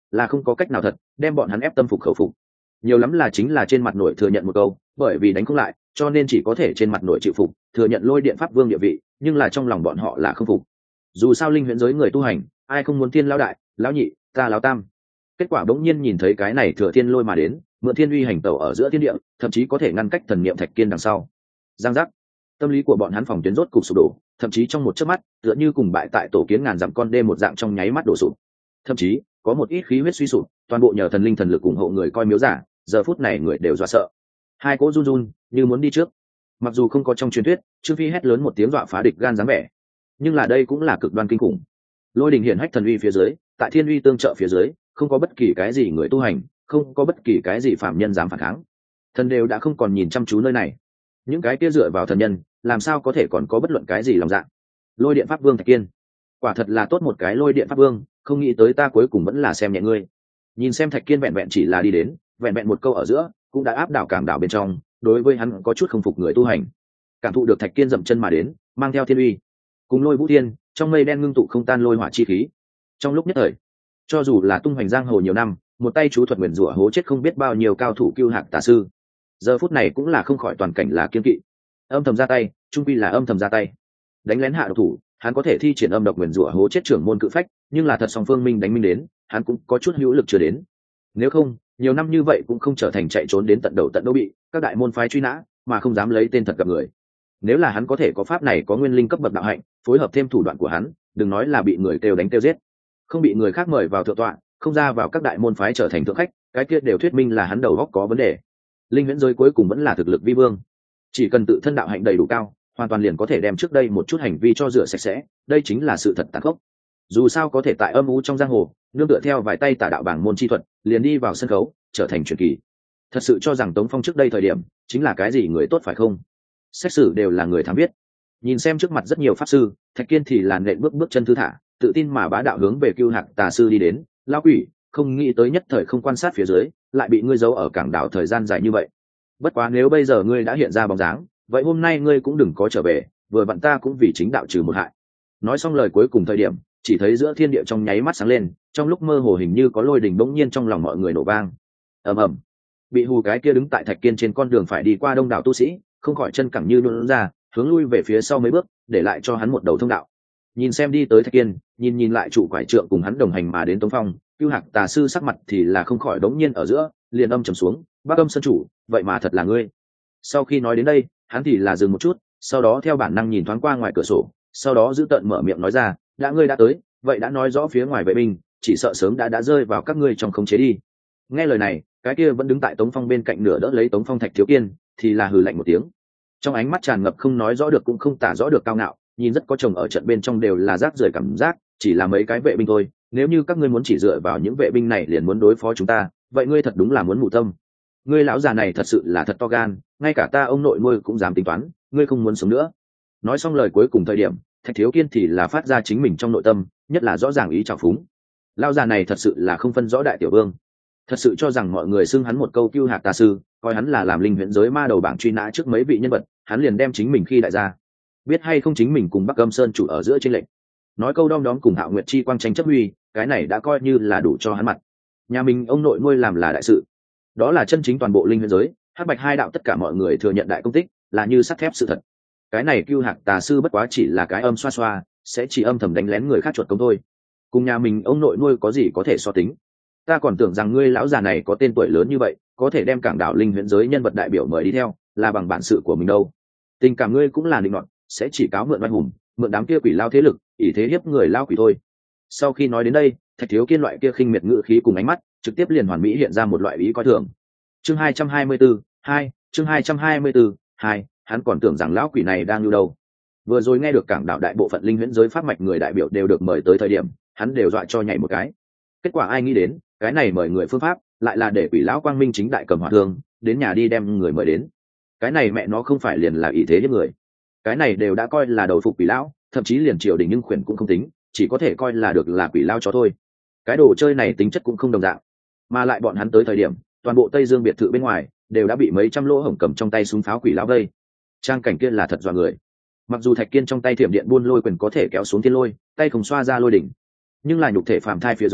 là không có cách nào thật đem bọn hắn ép tâm phục khẩu phục. Nhiều lắm là chính là trên mặt nội thừa nhận một câu, bởi vì đánh không lại cho nên chỉ có thể trên mặt nội chịu phục, thừa nhận lôi điện pháp vương địa vị, nhưng là trong lòng bọn họ là không phục. Dù sao linh huyễn giới người tu hành ai không muốn thiên lão đại, lão nhị, ta lão tam. Kết quả bỗng nhiên nhìn thấy cái này thừa thiên lôi mà đến, mượn thiên uy hành tẩu ở giữa thiên địa, thậm chí có thể ngăn cách thần niệm thạch kiên đằng sau. Giang giác, tâm lý của bọn hắn phòng tuyến rốt cục sụp đổ, thậm chí trong một chớp mắt tựa như cùng bại tại tổ kiến ngàn dặm con đê một dạng trong nháy mắt đổ sụp. Thậm chí có một ít khí huyết suy sụp, toàn bộ nhờ thần linh thần lực ủng hộ người coi miếu giả, giờ phút này người đều dọa sợ, hai cỗ run run như muốn đi trước. Mặc dù không có trong truyền thuyết Trương Phi hét lớn một tiếng dọa phá địch gan dáng vẻ, nhưng là đây cũng là cực đoan kinh khủng. Lôi đình hiển hách thần uy phía dưới, tại thiên uy tương trợ phía dưới, không có bất kỳ cái gì người tu hành, không có bất kỳ cái gì phạm nhân dám phản kháng. Thần đều đã không còn nhìn chăm chú nơi này, những cái kia dựa vào thần nhân làm sao có thể còn có bất luận cái gì lòng dạ. Lôi điện pháp vương Thạch Kiên, quả thật là tốt một cái lôi điện pháp vương, không nghĩ tới ta cuối cùng vẫn là xem nhẹ ngươi. Nhìn xem Thạch Kiên vẹn vẹn chỉ là đi đến, vẹn vẹn một câu ở giữa cũng đã áp đảo cảng đảo bên trong, đối với hắn có chút không phục người tu hành. Cảm thụ được Thạch Kiên dậm chân mà đến, mang theo thiên uy cùng lôi vũ thiên, trong mây đen ngưng tụ không tan lôi hỏa chi khí. Trong lúc nhất thời, cho dù là tung hoành giang hồ nhiều năm, một tay chú thuật nguyền rủa hố chết không biết bao nhiêu cao thủ Cưu Hạc tà sư, giờ phút này cũng là không khỏi toàn cảnh là kiên kỵ. Âm thầm ra tay, trung quy là âm thầm ra tay. Đánh lén hạ độc thủ, hắn có thể thi triển âm độc nguyền rủa hố chết trưởng môn cự phách, nhưng là thật song phương minh đánh minh đến, hắn cũng có chút hữu lực chưa đến. Nếu không, nhiều năm như vậy cũng không trở thành chạy trốn đến tận đầu tận đâu bị các đại môn phái truy nã, mà không dám lấy tên thật gặp người. Nếu là hắn có thể có pháp này, có nguyên linh cấp bậc đạo hạnh, phối hợp thêm thủ đoạn của hắn, đừng nói là bị người kêu đánh kêu giết, không bị người khác mời vào thượng tọa, không ra vào các đại môn phái trở thành thượng khách, cái kia đều thuyết minh là hắn đầu óc có vấn đề. Linh huyễn giới cuối cùng vẫn là thực lực vi vương, chỉ cần tự thân đạo hạnh đầy đủ cao, hoàn toàn liền có thể đem trước đây một chút hành vi cho rửa sạch sẽ, đây chính là sự thật tàn khốc. Dù sao có thể tại âm u trong giang hồ nương tựa theo vài tay tả đạo bảng môn chi thuật liền đi vào sân khấu trở thành truyền kỳ, thật sự cho rằng Tống Phong trước đây thời điểm chính là cái gì người tốt phải không? Xét xử đều là người thắng biết. Nhìn xem trước mặt rất nhiều pháp sư, Thạch Kiên thì làn nện bước bước chân thư thả, tự tin mà bá đạo hướng về Cưu Hạc tà sư đi đến. Lão quỷ, không nghĩ tới nhất thời không quan sát phía dưới, lại bị ngươi giấu ở cảng đảo thời gian dài như vậy. Bất quá nếu bây giờ ngươi đã hiện ra bóng dáng, vậy hôm nay ngươi cũng đừng có trở về, vừa vặn ta cũng vì chính đạo trừ một hại. Nói xong lời cuối cùng thời điểm, chỉ thấy giữa thiên địa trong nháy mắt sáng lên, trong lúc mơ hồ hình như có lôi đình bỗng nhiên trong lòng mọi người nổ vang. Ầm ầm. Bị hù cái kia đứng tại Thạch Kiên trên con đường phải đi qua đông đảo tu sĩ, không khỏi chân cẳng như luồn ra, hướng lui về phía sau mấy bước, để lại cho hắn một đầu thông đạo. Nhìn xem đi tới Thạch Kiên, nhìn nhìn lại trụ quải trượng cùng hắn đồng hành mà đến Tống Phong, Cưu Hạc tà sư sắc mặt thì là không khỏi đống nhiên ở giữa, liền âm trầm xuống, "Bác Âm sơn chủ, vậy mà thật là ngươi." Sau khi nói đến đây, hắn thì là dừng một chút, sau đó theo bản năng nhìn thoáng qua ngoài cửa sổ, sau đó giữ tợn mở miệng nói ra, "Đã ngươi đã tới, vậy đã nói rõ phía ngoài vệ binh, chỉ sợ sớm đã đã rơi vào các ngươi trong khống chế đi." Nghe lời này, cái kia vẫn đứng tại Tống Phong bên cạnh nửa đỡ lấy Tống Phong Thạch Thiếu Kiên, thì là hừ lạnh một tiếng. Trong ánh mắt tràn ngập không nói rõ được cũng không tả rõ được cao ngạo, nhìn rất có chồng ở trận bên trong đều là rác rưởi cảm giác, chỉ là mấy cái vệ binh thôi, nếu như các ngươi muốn chỉ dựa vào những vệ binh này liền muốn đối phó chúng ta, vậy ngươi thật đúng là muốn mù tâm. Ngươi lão già này thật sự là thật to gan, ngay cả ta ông nội nuôi cũng dám tính toán, ngươi không muốn sống nữa. Nói xong lời cuối cùng thời điểm, Thạch Thiếu Kiên thì là phát ra chính mình trong nội tâm, nhất là rõ ràng ý trào phúng. Lão già này thật sự là không phân rõ đại tiểu vương, thật sự cho rằng mọi người xưng hắn một câu Cưu Hạc tà sư, coi hắn là làm linh huyễn giới ma đầu bảng truy nã trước mấy vị nhân vật, hắn liền đem chính mình khi đại gia. Biết hay không chính mình cùng Bắc Âm Sơn chủ ở giữa trên lệnh, nói câu đom đóm cùng Hạo Nguyệt chi quang tranh chấp huy, cái này đã coi như là đủ cho hắn mặt. Nhà mình ông nội nuôi làm là đại sự, đó là chân chính toàn bộ linh huyễn giới, hắc bạch hai đạo tất cả mọi người thừa nhận đại công tích, là như sắt thép sự thật. Cái này Cưu Hạc tà sư bất quá chỉ là cái âm xoa xoa, sẽ chỉ âm thầm đánh lén người khác chuột công thôi, cùng nhà mình ông nội nuôi có gì có thể so tính. Ta còn tưởng rằng ngươi lão già này có tên tuổi lớn như vậy, có thể đem cảng đảo linh huyễn giới nhân vật đại biểu mời đi theo, là bằng bản sự của mình đâu. Tình cảm ngươi cũng là định nọt, sẽ chỉ cáo mượn oai hùng, mượn đám kia quỷ lao thế lực, ỷ thế hiếp người lao quỷ thôi. Sau khi nói đến đây, Thạch Thiếu Kiên loại kia khinh miệt ngữ khí cùng ánh mắt, trực tiếp liền hoàn mỹ hiện ra một loại ý coi thường. Chương hai trăm hai mươi tư, hai, chương hai trăm hai mươi tư, hai, hắn còn tưởng rằng lão quỷ này đang lưu đâu. Vừa rồi nghe được cảng đảo đại bộ phận linh huyễn giới pháp mạch người đại biểu đều được mời tới thời điểm, hắn đều dọa cho nhảy một cái. Kết quả ai nghĩ đến, cái này mời người phương pháp lại là để quỷ lão quang minh chính đại cầm hỏa thương đến nhà đi đem người mời đến. Cái này mẹ nó không phải liền là ý thế hiếp người. Cái này đều đã coi là đầu phục quỷ lão, thậm chí liền triều đình nhưng khuyển cũng không tính, chỉ có thể coi là được là quỷ lao chó thôi. Cái đồ chơi này tính chất cũng không đồng dạng, mà lại bọn hắn tới thời điểm toàn bộ Tây Dương biệt thự bên ngoài đều đã bị mấy trăm lỗ hổng cầm trong tay súng pháo quỷ lão vây. Trang cảnh kia là thật dọa người. Mặc dù Thạch Kiên trong tay thiểm điện buôn lôi quyền có thể kéo xuống thiên lôi, tay không xoa ra lôi đỉnh, nhưng là nhục thể phàm thai phía dưới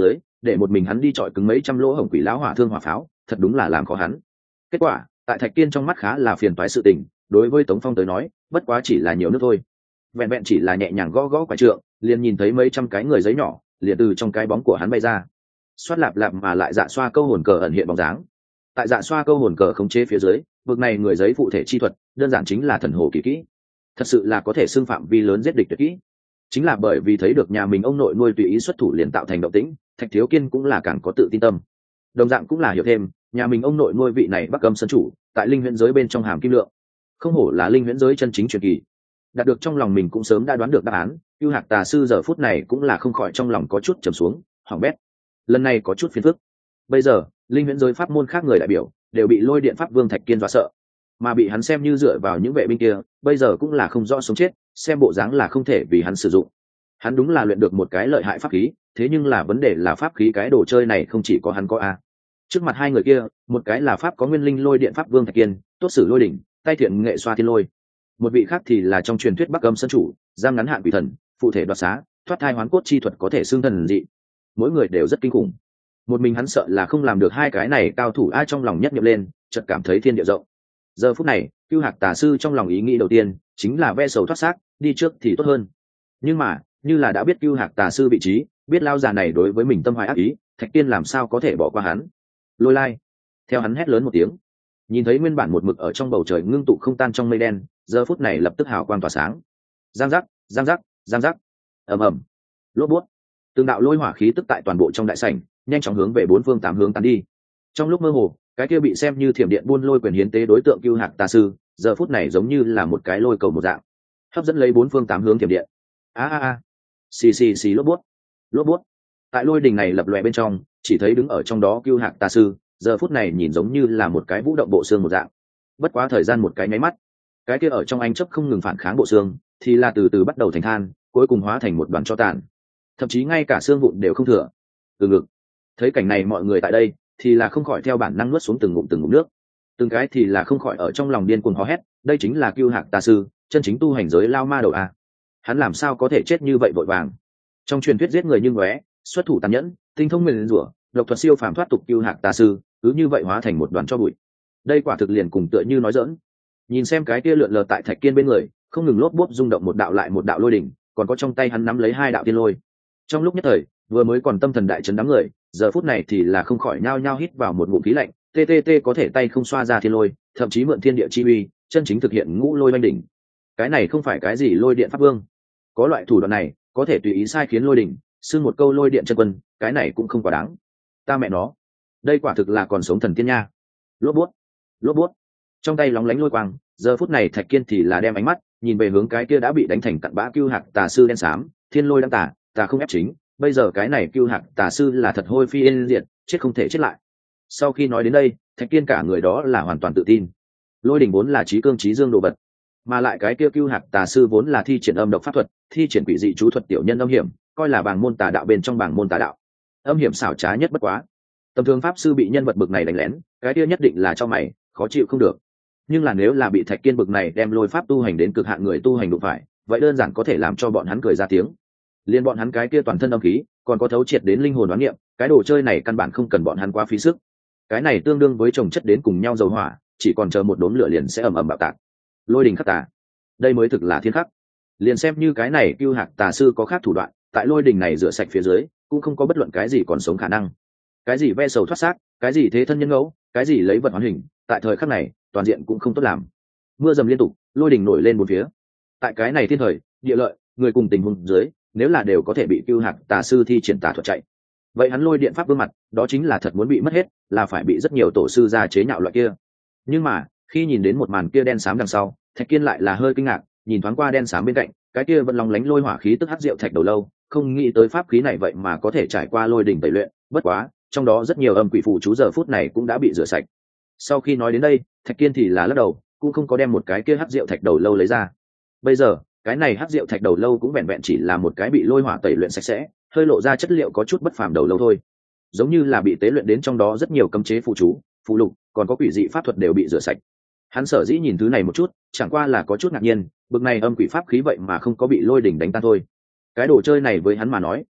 để một mình hắn đi chọi cứng mấy trăm lỗ hổng quỷ lão hỏa thương hỏa pháo thật đúng là làm khó hắn. Kết quả tại Thạch Kiên trong mắt khá là phiền toái sự tình, đối với Tống Phong tới nói bất quá chỉ là nhiều nước thôi. Vẹn vẹn chỉ là nhẹ nhàng gõ gõ quả trượng, liền nhìn thấy mấy trăm cái người giấy nhỏ liền từ trong cái bóng của hắn bay ra, xoát lạp lạp mà lại dạ xoa câu hồn cờ ẩn hiện bóng dáng. Tại dạ xoa câu hồn cờ khống chế phía dưới, vực này người giấy phụ thể chi thuật đơn giản chính là thần hồ kỳ kỹ, thật sự là có thể xưng phạm vi lớn giết địch tuyệt kỹ. Chính là bởi vì thấy được nhà mình ông nội nuôi tùy ý xuất thủ liền tạo thành động tĩnh, Thạch Thiếu Kiên cũng là càng có tự tin tâm. Đồng dạng cũng là hiểu thêm nhà mình ông nội nuôi vị này Bắc Âm sân chủ tại linh huyễn giới bên trong hàm kim lượng, không hổ là linh huyễn giới chân chính truyền kỳ. Đạt được trong lòng mình cũng sớm đã đoán được đáp án, Cưu Hạc Tà sư giờ phút này cũng là không khỏi trong lòng có chút trầm xuống, hỏng bét. Lần này có chút phiền phức. Bây giờ, linh huyễn giới pháp môn khác người đại biểu đều bị Lôi Điện Pháp Vương Thạch Kiên dọa sợ, mà bị hắn xem như dựa vào những vệ binh kia, bây giờ cũng là không rõ sống chết, xem bộ dáng là không thể vì hắn sử dụng. Hắn đúng là luyện được một cái lợi hại pháp khí, thế nhưng là vấn đề là pháp khí cái đồ chơi này không chỉ có hắn có a. Trước mặt hai người kia, một cái là pháp có nguyên linh Lôi Điện Pháp Vương Thạch Kiên, tốt sử lôi đỉnh, tay thiện nghệ xoa thiên lôi. Một vị khác thì là trong truyền thuyết Bắc Âm sân chủ, giam ngắn hạn quỷ thần, phụ thể đoạt xá, thoát thai hoán cốt chi thuật có thể xương thần dị. Mỗi người đều rất kinh khủng. Một mình hắn sợ là không làm được hai cái này cao thủ, ai trong lòng nhất nhập lên, chợt cảm thấy thiên địa rộng. Giờ phút này, Cưu Hạc Tà sư trong lòng ý nghĩ đầu tiên chính là ve sầu thoát xác, đi trước thì tốt hơn. Nhưng mà, như là đã biết Cưu Hạc Tà sư vị trí, biết lao già này đối với mình tâm hoài ác ý, Thạch Kiên làm sao có thể bỏ qua hắn. Lôi lai, theo hắn hét lớn một tiếng, nhìn thấy nguyên bản một mực ở trong bầu trời ngưng tụ không tan trong mây đen, giờ phút này lập tức hào quang tỏa sáng. Giang giác, giang giác, giang giác, ầm ầm, lốp bút, từng đạo lôi hỏa khí tức tại toàn bộ trong đại sảnh nhanh chóng hướng về bốn phương tám hướng tán đi. Trong lúc mơ hồ, cái kia bị xem như thiểm điện buôn lôi quyền hiến tế đối tượng Cưu Hạc Tà sư giờ phút này giống như là một cái lôi cầu một dạng, hấp dẫn lấy bốn phương tám hướng thiểm điện. A a a, xì xì xì, lốp bút, lốp bút. Tại lôi đình này lập lòe bên trong, chỉ thấy đứng ở trong đó Cưu Hạc Tà sư giờ phút này nhìn giống như là một cái vũ động bộ xương một dạng. Bất quá thời gian một cái nháy mắt, cái kia ở trong anh chấp không ngừng phản kháng bộ xương thì là từ từ bắt đầu thành than, cuối cùng hóa thành một đoàn tro tàn, thậm chí ngay cả xương vụn đều không thừa. Từ ngực, thấy cảnh này mọi người tại đây thì là không khỏi theo bản năng nuốt xuống từng ngụm từng ngụm nước, từng cái thì là không khỏi ở trong lòng điên cuồng hò hét, đây chính là Cưu Hạc Tà sư, chân chính tu hành giới lao ma đầu a. Hắn làm sao có thể chết như vậy vội vàng? Trong truyền thuyết giết người như ngóe, xuất thủ tàn nhẫn, tinh thông nguyền rủa, độc thuật siêu phàm thoát tục Cưu Hạc Tà sư, cứ như vậy hóa thành một đoàn tro bụi. Đây quả thực liền cùng tựa như nói giỡn. Nhìn xem cái kia lượn lờ tại Thạch Kiên bên người, không ngừng lốp bốp rung động một đạo lại một đạo lôi đỉnh, còn có trong tay hắn nắm lấy hai đạo tiên lôi. Trong lúc nhất thời, vừa mới còn tâm thần đại chấn đám người, giờ phút này thì là không khỏi nhao nhao hít vào một ngụm khí lạnh, tê tê tê có thể tay không xoa ra thiên lôi, thậm chí mượn thiên địa chi uy, chân chính thực hiện ngũ lôi oanh đỉnh. Cái này không phải cái gì lôi điện pháp vương, có loại thủ đoạn này, có thể tùy ý sai khiến lôi đỉnh, xưng một câu lôi điện chân quân, cái này cũng không quá đáng. Ta mẹ nó, đây quả thực là còn sống thần tiên nha. Lốp bút, lốp bút, trong tay lóng lánh lôi quang, giờ phút này Thạch Kiên thì là đem ánh mắt nhìn về hướng cái kia đã bị đánh thành cặn bã Cưu Hạc Tà sư đen xám, thiên lôi đang tà, tà không ép chính, bây giờ cái này Cưu Hạc Tà sư là thật hôi phi yên diệt, chết không thể chết lại. Sau khi nói đến đây, Thạch Kiên cả người đó là hoàn toàn tự tin. Lôi đỉnh vốn là trí cương trí dương đồ vật, mà lại cái kia Cưu Hạc Tà sư vốn là thi triển âm độc pháp thuật, thi triển quỷ dị chú thuật tiểu nhân âm hiểm, coi là bảng môn tà đạo bên trong bảng môn tà đạo, âm hiểm xảo trá nhất bất quá. Tầm thường pháp sư bị nhân vật bực này đánh lén, cái kia nhất định là cho mày, khó chịu không được. Nhưng là nếu là bị Thạch Kiên bực này đem lôi pháp tu hành đến cực hạn người tu hành đụng phải, vậy đơn giản có thể làm cho bọn hắn cười ra tiếng. Liên bọn hắn cái kia toàn thân âm khí, còn có thấu triệt đến linh hồn đoán niệm, cái đồ chơi này căn bản không cần bọn hắn quá phí sức. Cái này tương đương với chồng chất đến cùng nhau dầu hỏa, chỉ còn chờ một đốm lửa liền sẽ ầm ầm bạo tạc. Lôi đình khắc tà, đây mới thực là thiên khắc. Liền xem như cái này Cưu Hạc Tà sư có khác thủ đoạn, tại lôi đình này rửa sạch phía dưới, cũng không có bất luận cái gì còn sống khả năng. Cái gì ve sầu thoát xác, cái gì thế thân nhân ngẫu, cái gì lấy vật hóa hình, tại thời khắc này toàn diện cũng không tốt làm. Mưa dầm liên tục, lôi đình nổi lên bốn phía. Tại cái này thiên thời địa lợi, người cùng tình huống dưới, nếu là đều có thể bị Cưu Hạc Tà sư thi triển tà thuật chạy, vậy hắn lôi điện pháp vương mặt đó chính là thật muốn bị mất hết, là phải bị rất nhiều tổ sư ra chế nhạo loại kia. Nhưng mà khi nhìn đến một màn kia đen xám đằng sau, Thạch Kiên lại là hơi kinh ngạc, nhìn thoáng qua đen xám bên cạnh, cái kia vẫn lòng lánh lôi hỏa khí tức hắc diệu thạch đầu lâu, không nghĩ tới pháp khí này vậy mà có thể trải qua lôi đỉnh tẩy luyện. Bất quá trong đó rất nhiều âm quỷ phù chú giờ phút này cũng đã bị rửa sạch. Sau khi nói đến đây, Thạch Kiên thì là lắc đầu, cũng không có đem một cái kia hắc diệu thạch đầu lâu lấy ra. Bây giờ cái này hắc diệu thạch đầu lâu cũng vẹn vẹn chỉ là một cái bị lôi hỏa tẩy luyện sạch sẽ, hơi lộ ra chất liệu có chút bất phàm đầu lâu thôi, giống như là bị tế luyện đến trong đó rất nhiều cấm chế phụ chú, phụ lục, còn có quỷ dị pháp thuật đều bị rửa sạch. Hắn sở dĩ nhìn thứ này một chút, chẳng qua là có chút ngạc nhiên, bực này âm quỷ pháp khí vậy mà không có bị lôi đỉnh đánh tan thôi. Cái đồ chơi này với hắn mà nói,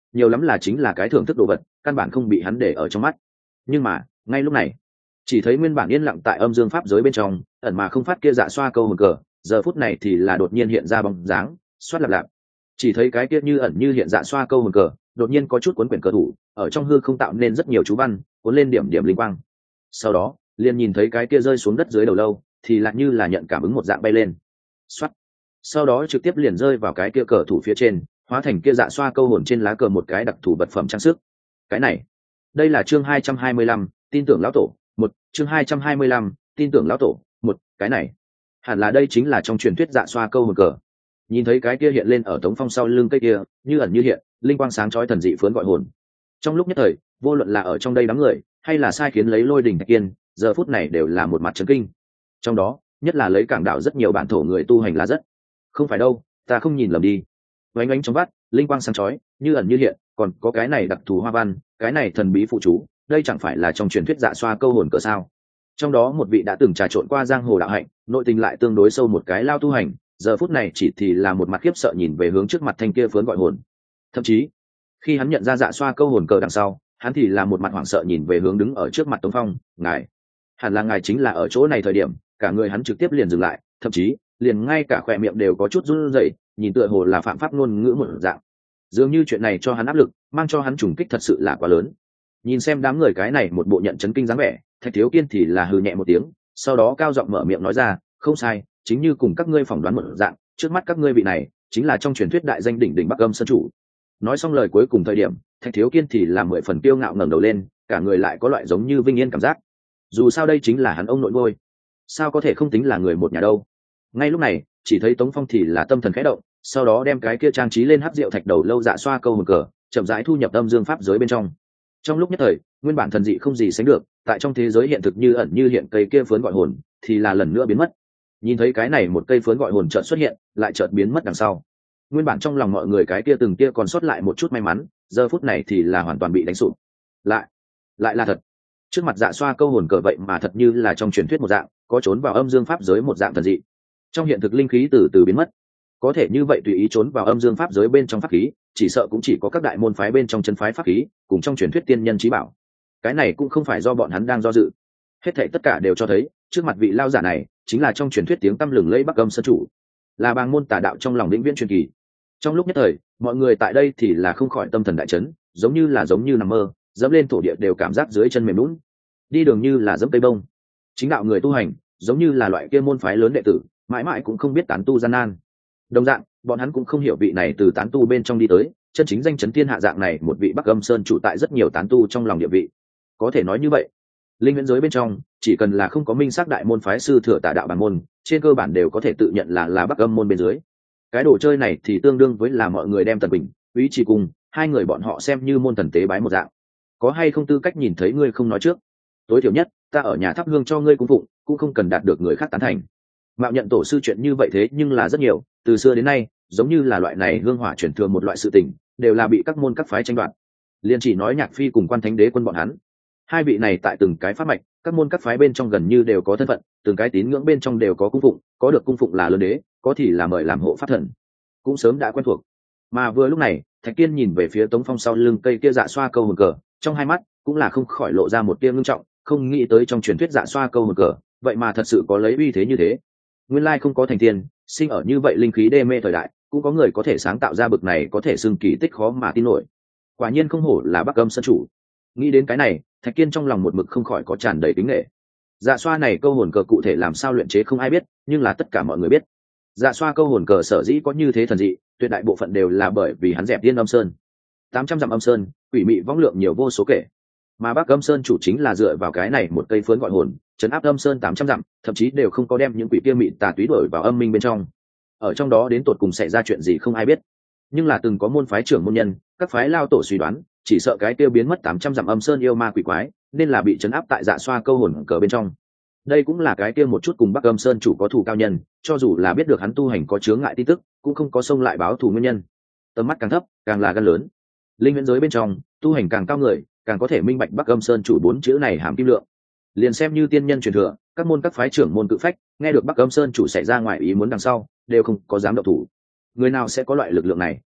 nhiều lắm là chính là cái thưởng thức đồ vật, căn bản không bị hắn để ở trong mắt. Nhưng mà ngay lúc này, chỉ thấy nguyên bản yên lặng tại âm dương pháp giới bên trong ẩn mà không phát kia dạ xoa câu hồn cờ, giờ phút này thì là đột nhiên hiện ra bóng dáng, xoát lạp lạp. Chỉ thấy cái kia như ẩn như hiện dạ xoa câu hồn cờ đột nhiên có chút cuốn quyển cờ thủ ở trong hư không tạo nên rất nhiều chú văn, cuốn lên điểm điểm linh quang. Sau đó liền nhìn thấy cái kia rơi xuống đất dưới đầu lâu thì lại như là nhận cảm ứng một dạng bay lên, xoát. Sau đó trực tiếp liền rơi vào cái kia cờ thủ phía trên, hóa thành kia dạ xoa câu hồn trên lá cờ một cái đặc thù vật phẩm trang sức. Cái này, đây là chương hai trăm hai mươi lăm, tin tưởng lão tổ. Một chương hai trăm hai mươi lăm, tin tưởng lão tổ. Một cái này, hẳn là đây chính là trong truyền thuyết dạ xoa câu hồn cờ. Nhìn thấy cái kia hiện lên ở Tống Phong sau lưng cây kia, như ẩn như hiện, linh quang sáng chói thần dị phướn gọi hồn. Trong lúc nhất thời, vô luận là ở trong đây đám người, hay là sai khiến lấy Lôi Đình Thạch Kiên, giờ phút này đều là một mặt chấn kinh. Trong đó, nhất là lấy cảng đạo rất nhiều bản thổ người tu hành là rất. Không phải đâu, ta không nhìn lầm đi. Vánh ánh trong vắt, linh quang sáng chói, như ẩn như hiện, còn có cái này đặc thù hoa văn, cái này thần bí phụ chú, đây chẳng phải là trong truyền thuyết dạ xoa câu hồn cờ sao? Trong đó một vị đã từng trà trộn qua giang hồ đạo hạnh, nội tình lại tương đối sâu một cái lao tu hành, giờ phút này chỉ thì là một mặt khiếp sợ nhìn về hướng trước mặt thanh kia phướn gọi hồn. Thậm chí, khi hắn nhận ra dạ xoa câu hồn cờ đằng sau, hắn thì là một mặt hoảng sợ nhìn về hướng đứng ở trước mặt Tống Phong, ngài, hẳn là ngài chính là ở chỗ này thời điểm, cả người hắn trực tiếp liền dừng lại, thậm chí liền ngay cả khỏe miệng đều có chút run rẩy, nhìn tựa hồ là phạm pháp ngôn ngữ một dạng. Dường như chuyện này cho hắn áp lực, mang cho hắn trùng kích thật sự là quá lớn. Nhìn xem đám người cái này một bộ nhận chấn kinh dáng vẻ, Thạch Thiếu Kiên thì là hừ nhẹ một tiếng, sau đó cao giọng mở miệng nói ra, không sai, chính như cùng các ngươi phỏng đoán một dạng, trước mắt các ngươi vị này chính là trong truyền thuyết đại danh đỉnh đỉnh Bắc Âm Sơn chủ. Nói xong lời cuối cùng thời điểm, Thạch Thiếu Kiên thì làm mười phần kiêu ngạo ngẩng đầu lên, cả người lại có loại giống như vinh yên cảm giác. Dù sao đây chính là hắn ông nội ngôi, sao có thể không tính là người một nhà đâu. Ngay lúc này, chỉ thấy Tống Phong thì là tâm thần khẽ động, sau đó đem cái kia trang trí lên hắc rượu thạch đầu lâu dạ xoa câu hồn cờ, chậm rãi thu nhập âm dương pháp giới bên trong. Trong lúc nhất thời, nguyên bản thần dị không gì sánh được, tại trong thế giới hiện thực như ẩn như hiện cây kia phướn gọi hồn, thì là lần nữa biến mất. Nhìn thấy cái này một cây phướn gọi hồn chợt xuất hiện, lại chợt biến mất đằng sau. Nguyên bản trong lòng mọi người cái kia từng kia còn sót lại một chút may mắn, giờ phút này thì là hoàn toàn bị đánh sụp. Lại, lại là thật. Trước mặt dạ xoa câu hồn cờ vậy mà thật như là trong truyền thuyết một dạng, có trốn vào âm dương pháp giới một dạng thần dị. Trong hiện thực linh khí từ từ biến mất. Có thể như vậy tùy ý trốn vào âm dương pháp giới bên trong pháp khí, chỉ sợ cũng chỉ có các đại môn phái bên trong chân phái pháp khí, cùng trong truyền thuyết tiên nhân chí bảo. Cái này cũng không phải do bọn hắn đang do dự. Hết thảy tất cả đều cho thấy, trước mặt vị lao giả này, chính là trong truyền thuyết tiếng tăm lừng lẫy Bắc Âm Sơn chủ, là bang môn tà đạo trong lòng lĩnh viễn truyền kỳ. Trong lúc nhất thời, mọi người tại đây thì là không khỏi tâm thần đại chấn, giống như là giống như nằm mơ, dẫm lên thổ địa đều cảm giác dưới chân mềm nhũn, đi đường như là dẫm cây bông. Chính đạo người tu hành, giống như là loại kia môn phái lớn đệ tử, mãi mãi cũng không biết tán tu gian nan. Đồng dạng, bọn hắn cũng không hiểu vị này từ tán tu bên trong đi tới, chân chính danh chấn thiên hạ dạng này một vị Bắc Âm Sơn chủ tại rất nhiều tán tu trong lòng địa vị. Có thể nói như vậy, linh huyễn giới bên trong, chỉ cần là không có minh xác đại môn phái sư thừa tà đạo bản môn, trên cơ bản đều có thể tự nhận là là Bắc Âm môn bên dưới. Cái đồ chơi này thì tương đương với là mọi người đem Tần Bình, Úy Trì cùng hai người bọn họ xem như môn thần tế bái một dạng. Có hay không tư cách nhìn thấy ngươi không nói trước. Tối thiểu nhất, ta ở nhà thắp hương cho ngươi cung phụng, cũng không cần đạt được người khác tán thành. Mạo nhận tổ sư chuyện như vậy thế nhưng là rất nhiều, từ xưa đến nay, giống như là loại này hương hỏa truyền thừa một loại sự tình, đều là bị các môn các phái tranh đoạt. Liên chỉ nói Nhạc Phi cùng Quan Thánh Đế quân bọn hắn, hai vị này tại từng cái pháp mạch, các môn các phái bên trong gần như đều có thân phận, từng cái tín ngưỡng bên trong đều có cung phụng, có được cung phụng là lớn đế, có thì là mời làm hộ pháp thần, cũng sớm đã quen thuộc. Mà vừa lúc này, Thạch Kiên nhìn về phía Tống Phong sau lưng cây kia dạ xoa câu hồn cờ, trong hai mắt cũng là không khỏi lộ ra một tia ngưng trọng, không nghĩ tới trong truyền thuyết dạ xoa câu hồn cờ, vậy mà thật sự có lấy uy thế như thế. Nguyên lai không có thành tiên, sinh ở như vậy linh khí đê mê thời đại, cũng có người có thể sáng tạo ra bực này có thể xưng kỳ tích khó mà tin nổi. Quả nhiên không hổ là Bắc Âm Sơn chủ. Nghĩ đến cái này, Thạch Kiên trong lòng một mực không khỏi có tràn đầy kính nể. Dạ xoa này câu hồn cờ cụ thể làm sao luyện chế không ai biết, nhưng là tất cả mọi người biết. Dạ xoa câu hồn cờ sở dĩ có như thế thần dị, tuyệt đại bộ phận đều là bởi vì hắn dẹp Tiên Âm Sơn. tám trăm dặm âm sơn, quỷ mị võng lượng nhiều vô số kể. Mà Bắc Âm Sơn chủ chính là dựa vào cái này một cây phướn gọi hồn, trấn áp âm sơn tám trăm dặm, thậm chí đều không có đem những quỷ kia mị tà túy đuổi vào âm minh bên trong. Ở trong đó đến tột cùng xảy ra chuyện gì không ai biết, nhưng là từng có môn phái trưởng môn nhân, các phái lao tổ suy đoán, chỉ sợ cái tiêu biến mất tám trăm dặm âm sơn yêu ma quỷ quái, nên là bị trấn áp tại dạ xoa câu hồn cờ bên trong. Đây cũng là cái kia một chút cùng Bắc Âm Sơn chủ có thù cao nhân, cho dù là biết được hắn tu hành có chướng ngại tin tức, cũng không có xông lại báo thù nguyên nhân. Tầm mắt càng thấp, càng là gan lớn. Linh huyễn giới bên trong, tu hành càng cao người, càng có thể minh bạch Bắc Âm Sơn chủ bốn chữ này hàm kim lượng. Liền xem như tiên nhân truyền thừa, các môn các phái trưởng môn cự phách, nghe được Bắc Âm Sơn chủ xảy ra ngoài ý muốn đằng sau, đều không có dám động thủ. Người nào sẽ có loại lực lượng này?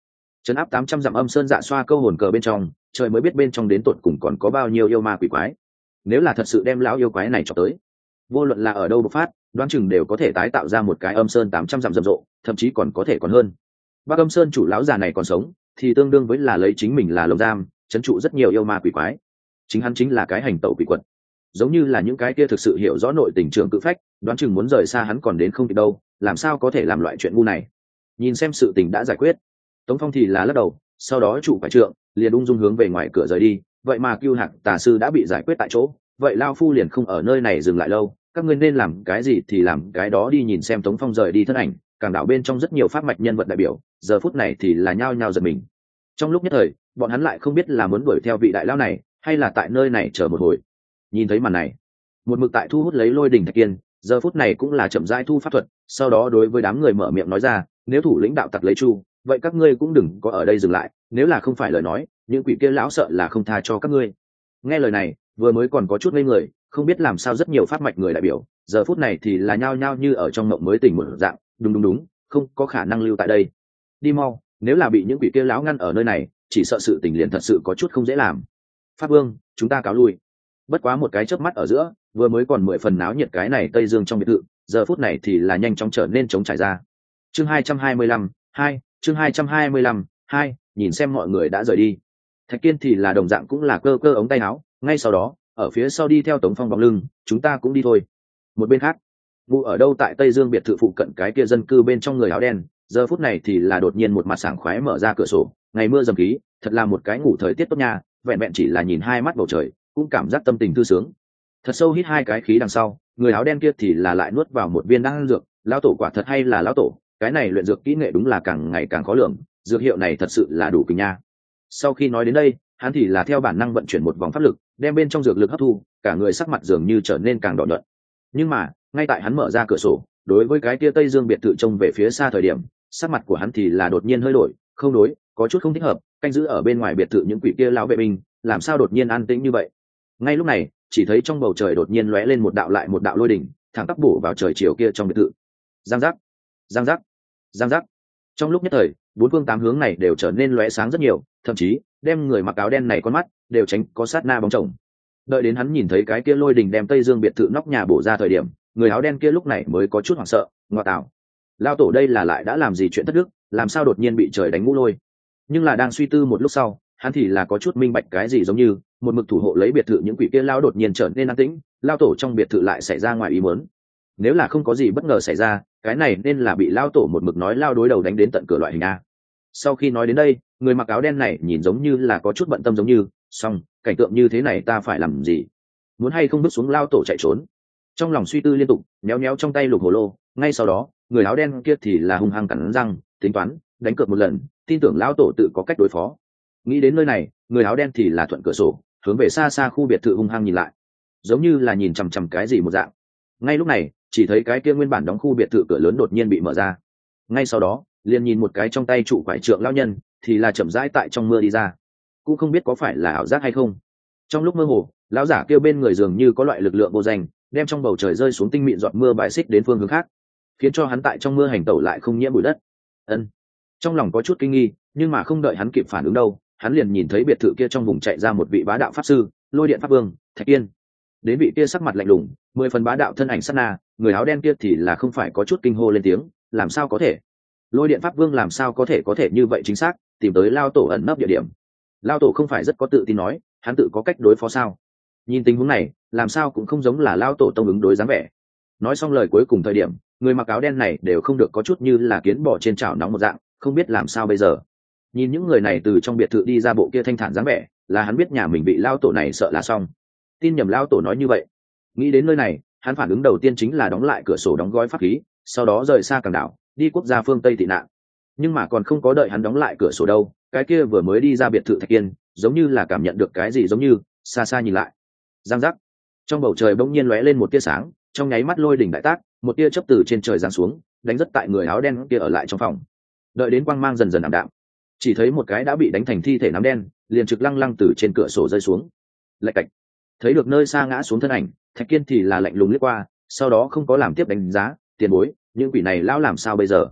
Trấn áp tám trăm dặm âm sơn dạ xoa câu hồn cờ bên trong, trời mới biết bên trong đến tột cùng còn có bao nhiêu yêu ma quỷ quái. Nếu là thật sự đem lão yêu quái này cho tới, vô luận là ở đâu bộc phát, đoán chừng đều có thể tái tạo ra một cái âm sơn tám trăm dặm rầm rộ, thậm chí còn có thể còn hơn. Bắc Âm Sơn chủ lão già này còn sống, thì tương đương với là lấy chính mình là lồng giam, trấn trụ rất nhiều yêu ma quỷ quái. Chính hắn chính là cái hành tẩu quỷ quật, giống như là những cái kia thực sự hiểu rõ nội tình trường cự phách, đoán chừng muốn rời xa hắn còn đến không kịp đâu, làm sao có thể làm loại chuyện ngu này. Nhìn xem sự tình đã giải quyết, Tống Phong thì là lắc đầu, sau đó chủ phải trượng liền ung dung hướng về ngoài cửa rời đi. Vậy mà Cưu Hạc tà sư đã bị giải quyết tại chỗ, vậy lao phu liền không ở nơi này dừng lại lâu, các ngươi nên làm cái gì thì làm cái đó đi. Nhìn xem Tống Phong rời đi thân ảnh, càng đảo bên trong rất nhiều pháp mạch nhân vật đại biểu, giờ phút này thì là nhao nhao giật mình. Trong lúc nhất thời, bọn hắn lại không biết là muốn đuổi theo vị đại lao này, hay là tại nơi này chờ một hồi. Nhìn thấy màn này, một mực tại thu hút lấy Lôi Đình Thạch Kiên, giờ phút này cũng là chậm rãi thu pháp thuật, sau đó đối với đám người mở miệng nói ra, nếu thủ lĩnh đạo tặc lấy Chu, vậy các ngươi cũng đừng có ở đây dừng lại, nếu là không phải lời nói, những quỷ kia lão sợ là không tha cho các ngươi. Nghe lời này, vừa mới còn có chút ngây người, không biết làm sao rất nhiều pháp mạch người đại biểu, giờ phút này thì là nhao nhao như ở trong mộng mới tỉnh một dạng, đúng đúng đúng, không có khả năng lưu tại đây. Đi mau, nếu là bị những quỷ kia lão ngăn ở nơi này, chỉ sợ sự tình liền thật sự có chút không dễ làm. Pháp Vương, chúng ta cáo lui. Bất quá một cái chớp mắt ở giữa, vừa mới còn mười phần náo nhiệt cái này Tây Dương trong biệt thự, giờ phút này thì là nhanh chóng trở nên trống trải ra. Chương hai trăm hai mươi lăm, hai, chương hai trăm hai mươi lăm, hai, nhìn xem mọi người đã rời đi. Thạch Kiên thì là đồng dạng cũng là cơ cơ ống tay áo, ngay sau đó, ở phía sau đi theo Tống Phong bóng lưng, chúng ta cũng đi thôi. Một bên khác, vụ ở đâu tại Tây Dương biệt thự phụ cận cái kia dân cư bên trong người áo đen, giờ phút này thì là đột nhiên một mặt sảng khoái mở ra cửa sổ, ngày mưa dầm khí, thật là một cái ngủ thời tiết tốt nha, vẹn vẹn chỉ là nhìn hai mắt bầu trời, cũng cảm giác tâm tình thư sướng. Thật sâu hít hai cái khí đằng sau, người áo đen kia thì là lại nuốt vào một viên đan dược, lão tổ quả thật hay là lão tổ, cái này luyện dược kỹ nghệ đúng là càng ngày càng khó lường, dược hiệu này thật sự là đủ kinh nha. Sau khi nói đến đây, hắn thì là theo bản năng vận chuyển một vòng pháp lực, đem bên trong dược lực hấp thu, cả người sắc mặt dường như trở nên càng đỏ nhuận. Nhưng mà, ngay tại hắn mở ra cửa sổ, đối với cái kia Tây Dương biệt thự trông về phía xa thời điểm, sắc mặt của hắn thì là đột nhiên hơi đổi, không đối, có chút không thích hợp, canh giữ ở bên ngoài biệt thự những quỷ kia lão vệ binh, làm sao đột nhiên an tĩnh như vậy. Ngay lúc này, chỉ thấy trong bầu trời đột nhiên lóe lên một đạo lại một đạo lôi đỉnh, thẳng tắp bổ vào trời chiều kia trong biệt thự. Giang giác, giang giác, giang giác. Trong lúc nhất thời, bốn phương tám hướng này đều trở nên lóe sáng rất nhiều, thậm chí đem người mặc áo đen này con mắt đều tránh có sát na bóng chồng. Đợi đến hắn nhìn thấy cái kia lôi đỉnh đem Tây Dương biệt thự nóc nhà bổ ra thời điểm, người áo đen kia lúc này mới có chút hoảng sợ, ngoa tạo, lao tổ đây là lại đã làm gì chuyện thất đức, làm sao đột nhiên bị trời đánh ngũ lôi. Nhưng là đang suy tư một lúc sau, hắn thì là có chút minh bạch cái gì, giống như một mực thủ hộ lấy biệt thự những quỷ kia lao đột nhiên trở nên an tĩnh, lao tổ trong biệt thự lại xảy ra ngoài ý muốn. Nếu là không có gì bất ngờ xảy ra, cái này nên là bị lao tổ một mực nói lao đối đầu đánh đến tận cửa loại hình a. Sau khi nói đến đây, người mặc áo đen này nhìn giống như là có chút bận tâm, giống như xong cảnh tượng như thế này ta phải làm gì, muốn hay không bước xuống lao tổ chạy trốn. Trong lòng suy tư liên tục, méo méo trong tay lục hồ lô, ngay sau đó người áo đen kia thì là hung hăng cắn răng tính toán đánh cược một lần, tin tưởng lão tổ tự có cách đối phó. Nghĩ đến nơi này, người áo đen thì là thuận cửa sổ hướng về xa xa khu biệt thự hung hăng nhìn lại, giống như là nhìn chằm chằm cái gì một dạng. Ngay lúc này, chỉ thấy cái kia nguyên bản đóng khu biệt thự cửa lớn đột nhiên bị mở ra, ngay sau đó liền nhìn một cái trong tay trụ quải trượng lão nhân thì là chậm rãi tại trong mưa đi ra, cũng không biết có phải là ảo giác hay không. Trong lúc mơ hồ, lão giả kêu bên người dường như có loại lực lượng vô danh, đem trong bầu trời rơi xuống tinh mịn giọt mưa bài xích đến phương hướng khác, khiến cho hắn tại trong mưa hành tẩu lại không nhiễm bụi đất. Ân, trong lòng có chút kinh nghi, nhưng mà không đợi hắn kịp phản ứng đâu, hắn liền nhìn thấy biệt thự kia trong vùng chạy ra một vị bá đạo pháp sư, Lôi Điện Pháp Vương Thạch Kiên. Đến vị kia sắc mặt lạnh lùng, mười phần bá đạo thân ảnh sát na, người áo đen kia thì là không phải có chút kinh hô lên tiếng, làm sao có thể? Lôi Điện Pháp Vương làm sao có thể có thể như vậy chính xác tìm tới lao tổ ẩn nấp địa điểm? Lao tổ không phải rất có tự tin nói, hắn tự có cách đối phó sao? Nhìn tình huống này, làm sao cũng không giống là lao tổ tông ứng đối dáng vẻ. Nói xong lời cuối cùng thời điểm, người mặc áo đen này đều không được có chút như là kiến bò trên chảo nóng một dạng, không biết làm sao bây giờ. Nhìn những người này từ trong biệt thự đi ra bộ kia thanh thản dáng vẻ, là hắn biết nhà mình bị lao tổ này sợ là xong. Tin nhầm lao tổ nói như vậy. Nghĩ đến nơi này, hắn phản ứng đầu tiên chính là đóng lại cửa sổ đóng gói pháp khí, sau đó rời xa càng đảo, đi quốc gia phương Tây tị nạn. Nhưng mà còn không có đợi hắn đóng lại cửa sổ đâu, cái kia vừa mới đi ra biệt thự Thạch Kiên, giống như là cảm nhận được cái gì, giống như xa xa nhìn lại. Giang giác, trong bầu trời bỗng nhiên lóe lên một tia sáng, trong nháy mắt lôi đỉnh đại tác, một tia chớp từ trên trời giáng xuống, đánh rất tại người áo đen kia ở lại trong phòng. Đợi đến quang mang dần dần ảm đạm, chỉ thấy một cái đã bị đánh thành thi thể nám đen liền trực lăng lăng từ trên cửa sổ rơi xuống. Lạch cạch, thấy được nơi xa ngã xuống thân ảnh, Thạch Kiên thì là lạnh lùng liếc qua, sau đó không có làm tiếp đánh giá, tiền bối, những quỷ này lão làm sao bây giờ?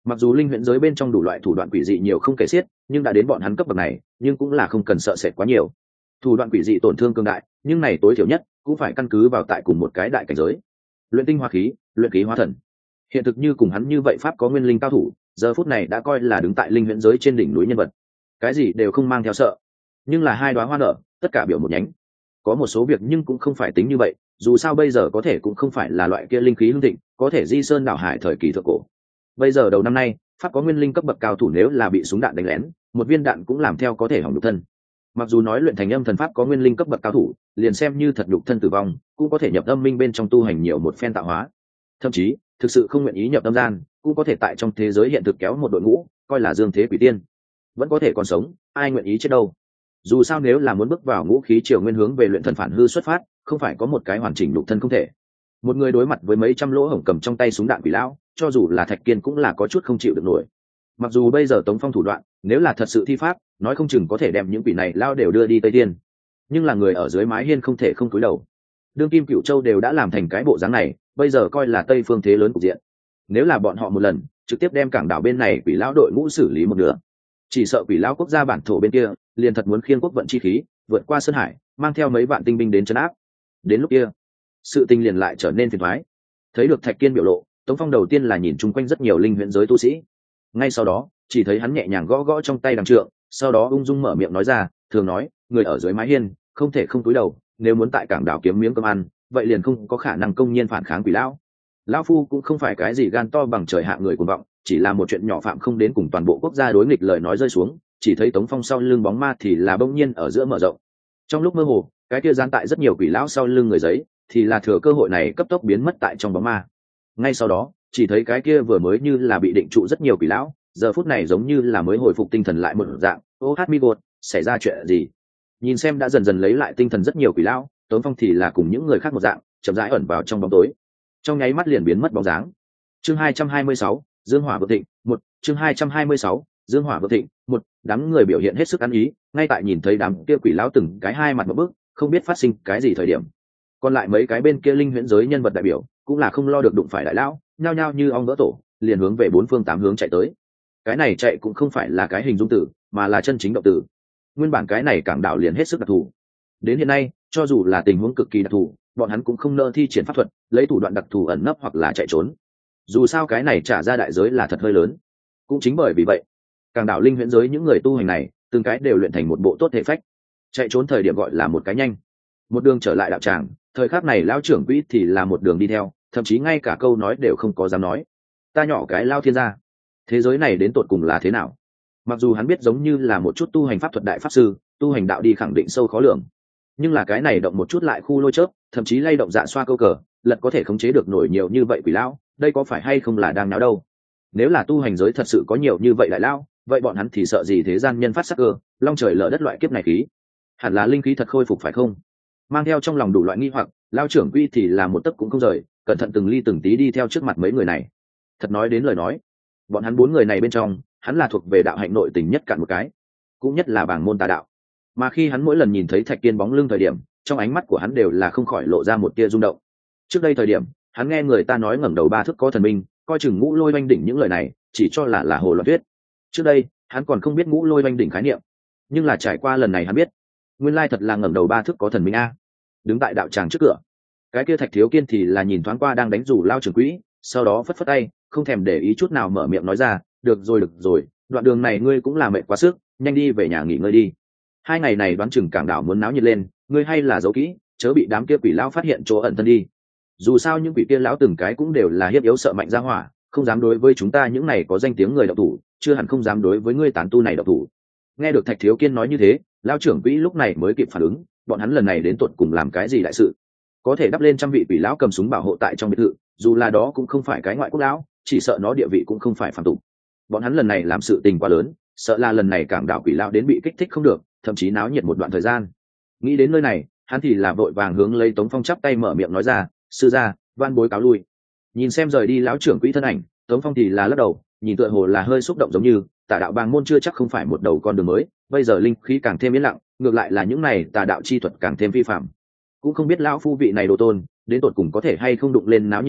Mặc dù linh huyễn giới bên trong đủ loại thủ đoạn quỷ dị nhiều không kể xiết, nhưng đã đến bọn hắn cấp bậc này, nhưng cũng là không cần sợ sệt quá nhiều. Thủ đoạn quỷ dị tổn thương cương đại, nhưng này tối thiểu nhất cũng phải căn cứ vào tại cùng một cái đại cảnh giới. Luyện tinh hóa khí, luyện khí hóa thần. Hiện thực như cùng hắn như vậy pháp có nguyên linh cao thủ, giờ phút này đã coi là đứng tại linh huyễn giới trên đỉnh núi nhân vật. Cái gì đều không mang theo sợ, nhưng là hai đóa hoa nở, tất cả biểu một nhánh. Có một số việc nhưng cũng không phải tính như vậy, dù sao bây giờ có thể cũng không phải là loại kia linh khí hưng thịnh, có thể di sơn đảo hải thời kỳ thượng cổ. Bây giờ đầu năm nay, pháp có nguyên linh cấp bậc cao thủ nếu là bị súng đạn đánh lén, một viên đạn cũng làm theo có thể hỏng nhục thân. Mặc dù nói luyện thành âm thần pháp có nguyên linh cấp bậc cao thủ, liền xem như thật nhục thân tử vong, cũng có thể nhập âm minh bên trong tu hành nhiều một phen tạo hóa. Thậm chí, thực sự không nguyện ý nhập âm gian, cũng có thể tại trong thế giới hiện thực kéo một đội ngũ, coi là dương thế quỷ tiên, vẫn có thể còn sống, ai nguyện ý chết đâu. Dù sao nếu là muốn bước vào ngũ khí triều nguyên hướng về luyện thần phản hư xuất phát, không phải có một cái hoàn chỉnh nhục thân không thể. Một người đối mặt với mấy trăm lỗ hổng cầm trong tay súng đạn quỷ lão, cho dù là Thạch Kiên cũng là có chút không chịu được nổi. Mặc dù bây giờ Tống Phong thủ đoạn, nếu là thật sự thi pháp, nói không chừng có thể đem những quỷ này lao đều đưa đi Tây Tiên. Nhưng là người ở dưới mái hiên không thể không cúi đầu. Đương Kim Cửu Châu đều đã làm thành cái bộ dáng này, bây giờ coi là Tây phương thế lớn cục diện. Nếu là bọn họ một lần, trực tiếp đem cảng đảo bên này quỷ lão đội ngũ xử lý một nửa, chỉ sợ quỷ lão quốc gia bản thổ bên kia, liền thật muốn khiêng quốc vận chi khí, vượt qua sơn hải, mang theo mấy vạn tinh binh đến trấn áp. Đến lúc kia, sự tình liền lại trở nên phiền toái. Thấy được Thạch Kiên biểu lộ, Tống Phong đầu tiên là nhìn chung quanh rất nhiều linh huyễn giới tu sĩ. Ngay sau đó, chỉ thấy hắn nhẹ nhàng gõ gõ trong tay đằng trượng, sau đó ung dung mở miệng nói ra, thường nói, người ở dưới mái hiên, không thể không cúi đầu, nếu muốn tại cảng đảo kiếm miếng cơm ăn, vậy liền không có khả năng công nhiên phản kháng quỷ lão. Lão phu cũng không phải cái gì gan to bằng trời hạ người cuồng vọng, chỉ là một chuyện nhỏ phạm không đến cùng toàn bộ quốc gia đối nghịch lời nói rơi xuống, chỉ thấy Tống Phong sau lưng bóng ma thì là bỗng nhiên ở giữa mở rộng. Trong lúc mơ hồ, cái kia gián tại rất nhiều quỷ lão sau lưng người giấy, thì là thừa cơ hội này cấp tốc biến mất tại trong bóng ma. Ngay sau đó, chỉ thấy cái kia vừa mới như là bị định trụ rất nhiều quỷ lão, giờ phút này giống như là mới hồi phục tinh thần lại một dạng. Ô hát mi gột, xảy ra chuyện gì? Nhìn xem đã dần dần lấy lại tinh thần rất nhiều quỷ lão, Tống Phong thì là cùng những người khác một dạng, chậm rãi ẩn vào trong bóng tối, trong nháy mắt liền biến mất bóng dáng. Chương hai trăm hai mươi sáu, Dương Hỏa Vượng Thịnh, một. Chương hai trăm hai mươi sáu, Dương Hỏa Vượng Thịnh, một. Đám người biểu hiện hết sức ăn ý, ngay tại nhìn thấy đám kia quỷ lão từng cái hai mặt một bước, không biết phát sinh cái gì thời điểm. Còn lại mấy cái bên kia linh huyễn giới nhân vật đại biểu, cũng là không lo được đụng phải đại lão, nhao nhao như ong vỡ tổ, liền hướng về bốn phương tám hướng chạy tới. Cái này chạy cũng không phải là cái hình dung từ, mà là chân chính động từ. Nguyên bản cái này cảng đảo liền hết sức đặc thù. Đến hiện nay, cho dù là tình huống cực kỳ đặc thù, bọn hắn cũng không nỡ thi triển pháp thuật, lấy thủ đoạn đặc thù ẩn nấp hoặc là chạy trốn. Dù sao cái này trả ra đại giới là thật hơi lớn. Cũng chính bởi vì vậy, cảng đảo linh huyễn giới những người tu hành này, từng cái đều luyện thành một bộ tốt thể phách. Chạy trốn thời điểm gọi là một cái nhanh, một đường trở lại đạo tràng, thời khắc này lão trưởng quỹ thì là một đường đi theo, thậm chí ngay cả câu nói đều không có dám nói. Ta nhỏ cái lao thiên gia, thế giới này đến tột cùng là thế nào? Mặc dù hắn biết giống như là một chút tu hành pháp thuật đại pháp sư, tu hành đạo đi khẳng định sâu khó lường, nhưng là cái này động một chút lại khu lôi chớp, thậm chí lay động dạ xoa câu cờ, lật có thể khống chế được nổi nhiều như vậy quỷ lão, đây có phải hay không là đang náo đâu? Nếu là tu hành giới thật sự có nhiều như vậy đại lão, vậy bọn hắn thì sợ gì thế gian nhân phát sắc cơ, long trời lở đất loại kiếp này khí? Hẳn là linh khí thật khôi phục phải không? Mang theo trong lòng đủ loại nghi hoặc, lão trưởng quy thì là một tấc cũng không rời, cẩn thận từng ly từng tí đi theo trước mặt mấy người này. Thật nói đến lời nói, bọn hắn bốn người này bên trong, hắn là thuộc về đạo hạnh nội tình nhất cạn một cái, cũng nhất là bảng môn tà đạo. Mà khi hắn mỗi lần nhìn thấy Thạch Kiên bóng lưng thời điểm, trong ánh mắt của hắn đều là không khỏi lộ ra một tia rung động. Trước đây thời điểm, hắn nghe người ta nói ngẩng đầu ba thước có thần minh, coi chừng ngũ lôi oanh đỉnh những lời này, chỉ cho là là hồ loạn thuyết. Trước đây, hắn còn không biết ngũ lôi oanh đỉnh khái niệm, nhưng là trải qua lần này hắn biết, nguyên lai thật là ngẩng đầu ba thước có thần minh a. Đứng tại đạo tràng trước cửa, cái kia Thạch Thiếu Kiên thì là nhìn thoáng qua đang đánh rủ lao trưởng quỹ, sau đó phất phất tay, không thèm để ý chút nào mở miệng nói ra, được rồi được rồi, đoạn đường này ngươi cũng là mệt quá sức, nhanh đi về nhà nghỉ ngơi đi. Hai ngày này đoán chừng cảng đảo muốn náo nhiệt lên, ngươi hay là giấu kỹ, chớ bị đám kia quỷ lão phát hiện chỗ ẩn thân đi. Dù sao những quỷ kia lão từng cái cũng đều là hiếp yếu sợ mạnh ra hỏa, không dám đối với chúng ta những này có danh tiếng người độc thủ, chưa hẳn không dám đối với ngươi tán tu này độc thủ. Nghe được Thạch Thiếu Kiên nói như thế, lão trưởng quỹ lúc này mới kịp phản ứng, bọn hắn lần này đến tuột cùng làm cái gì đại sự? Có thể đắp lên trăm vị quỷ lão cầm súng bảo hộ tại trong biệt thự, dù là đó cũng không phải cái ngoại quốc lão, chỉ sợ nó địa vị cũng không phải phàm tục. Bọn hắn lần này làm sự tình quá lớn, sợ là lần này cảng đảo quỷ lão đến bị kích thích không được, thậm chí náo nhiệt một đoạn thời gian. Nghĩ đến nơi này, hắn thì là vội vàng hướng lấy Tống Phong chắp tay mở miệng nói ra, sư gia, van bối cáo lui. Nhìn xem rời đi lão trưởng quỹ thân ảnh, Tống Phong thì là lắc đầu, nhìn tựa hồ là hơi xúc động, giống như tà đạo bàng môn chưa chắc không phải một đầu con đường mới, bây giờ linh khí càng thêm yên lặng, ngược lại là những này tà đạo chi thuật càng thêm vi phạm. Cũng không biết lão phu vị này đồ tôn đến tột cùng có thể hay không đụng lên náo nhiệt này,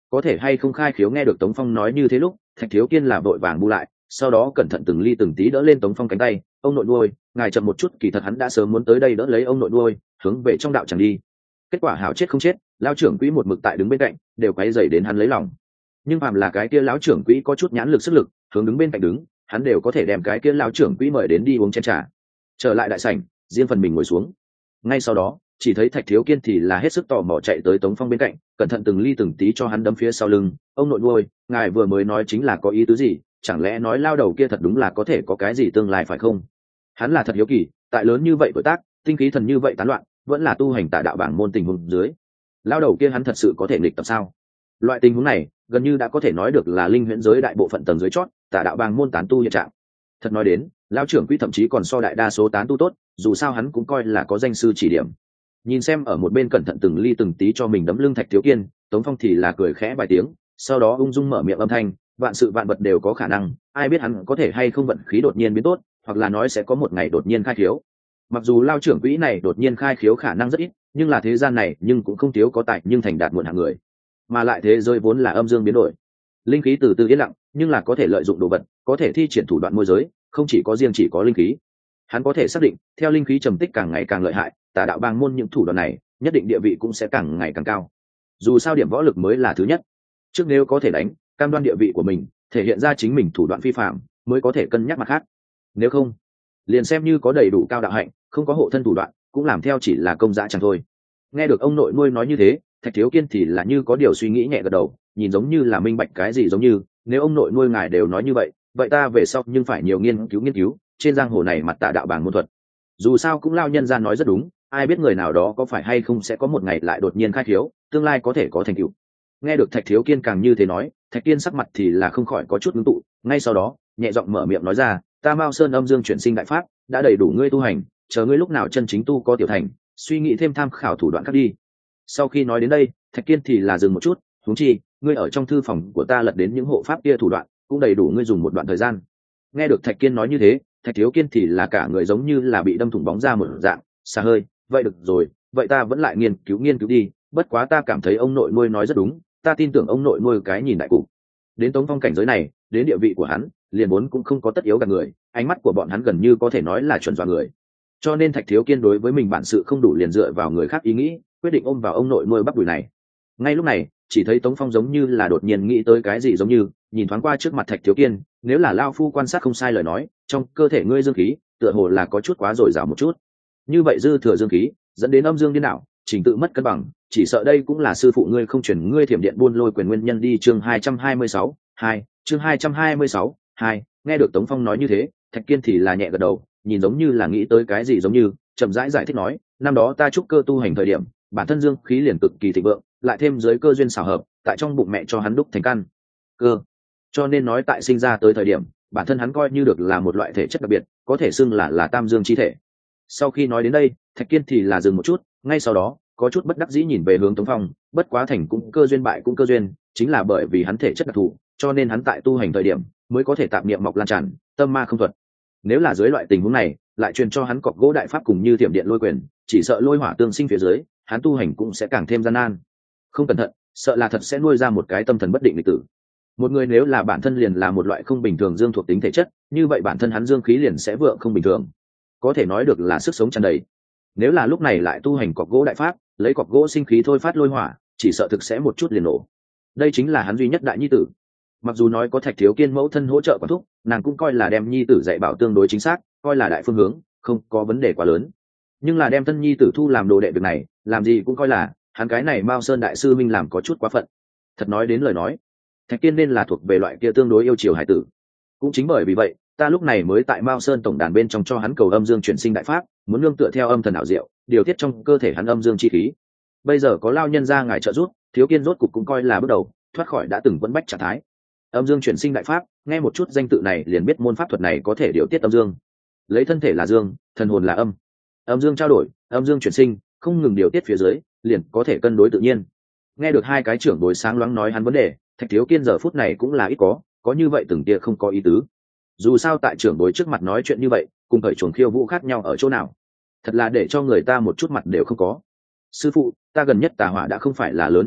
có thể hay không khai khiếu. Nghe được Tống Phong nói như thế lúc, Thạch Thiếu Kiên là vội vàng bu lại, sau đó cẩn thận từng ly từng tí đỡ lên Tống Phong cánh tay. Ông nội nuôi, ngài chậm một chút, kỳ thật hắn đã sớm muốn tới đây đỡ lấy ông nội nuôi, hướng về trong đạo tràng đi. Kết quả hảo chết không chết, lão trưởng quỹ một mực tại đứng bên cạnh, đều quấy rầy đến hắn lấy lòng. Nhưng phàm là cái kia lão trưởng quỹ có chút nhãn lực sức lực, hướng đứng bên cạnh đứng, hắn đều có thể đem cái kia lão trưởng quỹ mời đến đi uống chén trà. Trở lại đại sảnh, riêng phần mình ngồi xuống. Ngay sau đó, chỉ thấy Thạch Thiếu Kiên thì là hết sức tò mò chạy tới Tống Phong bên cạnh, cẩn thận từng ly từng tí cho hắn đấm phía sau lưng. Ông nội nuôi, ngài vừa mới nói chính là có ý tứ gì? Chẳng lẽ nói lao đầu kia thật đúng là có thể có cái gì tương lai phải không? Hắn là thật hiếu kỳ, tại lớn như vậy tuổi tác, tinh khí thần như vậy tán loạn, vẫn là tu hành tà đạo bảng môn tình huống dưới, lao đầu kia hắn thật sự có thể nghịch tập sao? Loại tình huống này gần như đã có thể nói được là linh huyễn giới đại bộ phận tầng dưới chót tà đạo bảng môn tán tu hiện trạng. Thật nói đến, lao trưởng quỹ thậm chí còn so đại đa số tán tu tốt, dù sao hắn cũng coi là có danh sư chỉ điểm. Nhìn xem ở một bên cẩn thận từng ly từng tí cho mình đấm lưng Thạch Thiếu Kiên, Tống Phong thì là cười khẽ vài tiếng, sau đó ung dung mở miệng âm thanh, vạn sự vạn vật đều có khả năng, ai biết hắn có thể hay không vận khí đột nhiên biến tốt, hoặc là nói sẽ có một ngày đột nhiên khai khiếu. Mặc dù lao trưởng quỹ này đột nhiên khai khiếu khả năng rất ít, nhưng là thế gian này nhưng cũng không thiếu có tài nhưng thành đạt muộn hạng người, mà lại thế giới vốn là âm dương biến đổi, linh khí từ từ yên lặng, nhưng là có thể lợi dụng đồ vật, có thể thi triển thủ đoạn môi giới, không chỉ có riêng chỉ có linh khí. Hắn có thể xác định, theo linh khí trầm tích càng ngày càng lợi hại, tà đạo bang môn những thủ đoạn này, nhất định địa vị cũng sẽ càng ngày càng cao. Dù sao điểm võ lực mới là thứ nhất, trước nếu có thể đánh, cam đoan địa vị của mình, thể hiện ra chính mình thủ đoạn phi phạm, mới có thể cân nhắc mặt khác. Nếu không, liền xem như có đầy đủ cao đạo hạnh, không có hộ thân thủ đoạn, cũng làm theo chỉ là công dã chẳng thôi. Nghe được ông nội nuôi nói như thế, Thạch Thiếu Kiên thì là như có điều suy nghĩ nhẹ gật đầu, nhìn giống như là minh bạch cái gì giống như, nếu ông nội nuôi ngài đều nói như vậy, vậy ta về sau nhưng phải nhiều nghiên cứu nghiên cứu trên giang hồ này mặt tà đạo bảng môn thuật. Dù sao cũng lao nhân gian nói rất đúng, ai biết người nào đó có phải hay không sẽ có một ngày lại đột nhiên khai khiếu, tương lai có thể có thành tựu. Nghe được Thạch Thiếu Kiên càng như thế nói, Thạch Kiên sắc mặt thì là không khỏi có chút ngưng tụ, ngay sau đó nhẹ giọng mở miệng nói ra, ta Mao Sơn âm dương chuyển sinh đại pháp đã đầy đủ ngươi tu hành, chờ ngươi lúc nào chân chính tu có tiểu thành, suy nghĩ thêm tham khảo thủ đoạn khác đi. Sau khi nói đến đây, Thạch Kiên thì là dừng một chút, huống chi ngươi ở trong thư phòng của ta lật đến những hộ pháp kia thủ đoạn, cũng đầy đủ ngươi dùng một đoạn thời gian. Nghe được Thạch Kiên nói như thế, Thạch Thiếu Kiên thì là cả người giống như là bị đâm thủng bóng ra một dạng, xa hơi. Vậy được rồi, vậy ta vẫn lại nghiên cứu nghiên cứu đi, bất quá ta cảm thấy ông nội nuôi nói rất đúng, ta tin tưởng ông nội nuôi cái nhìn đại cục. Đến Tống Phong cảnh giới này, đến địa vị của hắn, liền vốn cũng không có tất yếu gạt người, ánh mắt của bọn hắn gần như có thể nói là chuẩn dọa người. Cho nên Thạch Thiếu Kiên đối với mình bản sự không đủ liền dựa vào người khác ý nghĩ, quyết định ôm vào ông nội nuôi bắp đùi này. Ngay lúc này, chỉ thấy Tống Phong giống như là đột nhiên nghĩ tới cái gì giống như, nhìn thoáng qua trước mặt Thạch Thiếu Kiên, nếu là lao phu quan sát không sai lời nói, trong cơ thể ngươi dương khí, tựa hồ là có chút quá dồi dào một chút. Như vậy dư thừa dương khí, dẫn đến âm dương điên đảo, trình tự mất cân bằng, chỉ sợ đây cũng là sư phụ ngươi không chuyển ngươi thiểm điện buôn lôi quyền nguyên nhân đi. Chương hai trăm hai mươi sáu, hai, chương hai trăm hai mươi sáu, hai. Nghe được Tống Phong nói như thế, Thạch Kiên thì là nhẹ gật đầu, nhìn giống như là nghĩ tới cái gì giống như, chậm rãi giải, giải thích nói, năm đó ta trúc cơ tu hành thời điểm, bản thân dương khí liền cực kỳ thịnh vượng, lại thêm dưới cơ duyên xảo hợp, tại trong bụng mẹ cho hắn đúc thành căn cơ, cho nên nói tại sinh ra tới thời điểm, bản thân hắn coi như được là một loại thể chất đặc biệt, có thể xưng là là tam dương chi thể. Sau khi nói đến đây, Thạch Kiên thì là dừng một chút, ngay sau đó có chút bất đắc dĩ nhìn về hướng Tống Phong, bất quá thành cũng cơ duyên bại cũng cơ duyên, chính là bởi vì hắn thể chất đặc thù, cho nên hắn tại tu hành thời điểm mới có thể tạp niệm mọc lan tràn, tâm ma không thuật. Nếu là dưới loại tình huống này, lại truyền cho hắn cọc gỗ đại pháp cùng như tiệm điện lôi quyền, chỉ sợ lôi hỏa tương sinh phía dưới, hắn tu hành cũng sẽ càng thêm gian nan. Không cẩn thận, sợ là thật sẽ nuôi ra một cái tâm thần bất định lịch tử. Một người nếu là bản thân liền là một loại không bình thường dương thuộc tính thể chất, như vậy bản thân hắn dương khí liền sẽ vượng không bình thường, có thể nói được là sức sống tràn đầy. Nếu là lúc này lại tu hành cọc gỗ đại pháp, lấy cọc gỗ sinh khí thôi phát lôi hỏa, chỉ sợ thực sẽ một chút liền nổ. Đây chính là hắn duy nhất đại nhi tử. Mặc dù nói có Thạch Thiếu Kiên mẫu thân hỗ trợ quản thúc, nàng cũng coi là đem nhi tử dạy bảo tương đối chính xác, coi là đại phương hướng, không có vấn đề quá lớn. Nhưng là đem thân nhi tử thu làm đồ đệ việc này, làm gì cũng coi là hắn cái này Mao Sơn đại sư minh làm có chút quá phận. Thật nói đến lời nói, Thạch Kiên nên là thuộc về loại kia tương đối yêu chiều hải tử. Cũng chính bởi vì vậy, ta lúc này mới tại Mao Sơn tổng đàn bên trong cho hắn cầu âm dương chuyển sinh đại pháp, muốn nương tựa theo âm thần ảo diệu, điều tiết trong cơ thể hắn âm dương chi khí. Bây giờ có lao nhân ra ngài trợ giúp, Thiếu Kiên rốt cục cũng coi là bước đầu thoát khỏi đã từng vẫn bách trạng thái. Âm dương chuyển sinh đại pháp, nghe một chút danh tự này liền biết môn pháp thuật này có thể điều tiết âm dương. Lấy thân thể là dương, thần hồn là âm, âm dương trao đổi, âm dương chuyển sinh, không ngừng điều tiết phía dưới, liền có thể cân đối tự nhiên. Nghe được hai cái trưởng bối sáng loáng nói hắn vấn đề, Thạch Thiếu Kiên giờ phút này cũng là ít có, có như vậy từng tia không có ý tứ. Dù sao tại trưởng bối trước mặt nói chuyện như vậy, cùng thời chuồng khiêu vũ khác nhau ở chỗ nào? Thật là để cho người ta một chút mặt đều không có. Sư phụ, ta gần nhất tà hỏa đã không phải là lớn như vậy,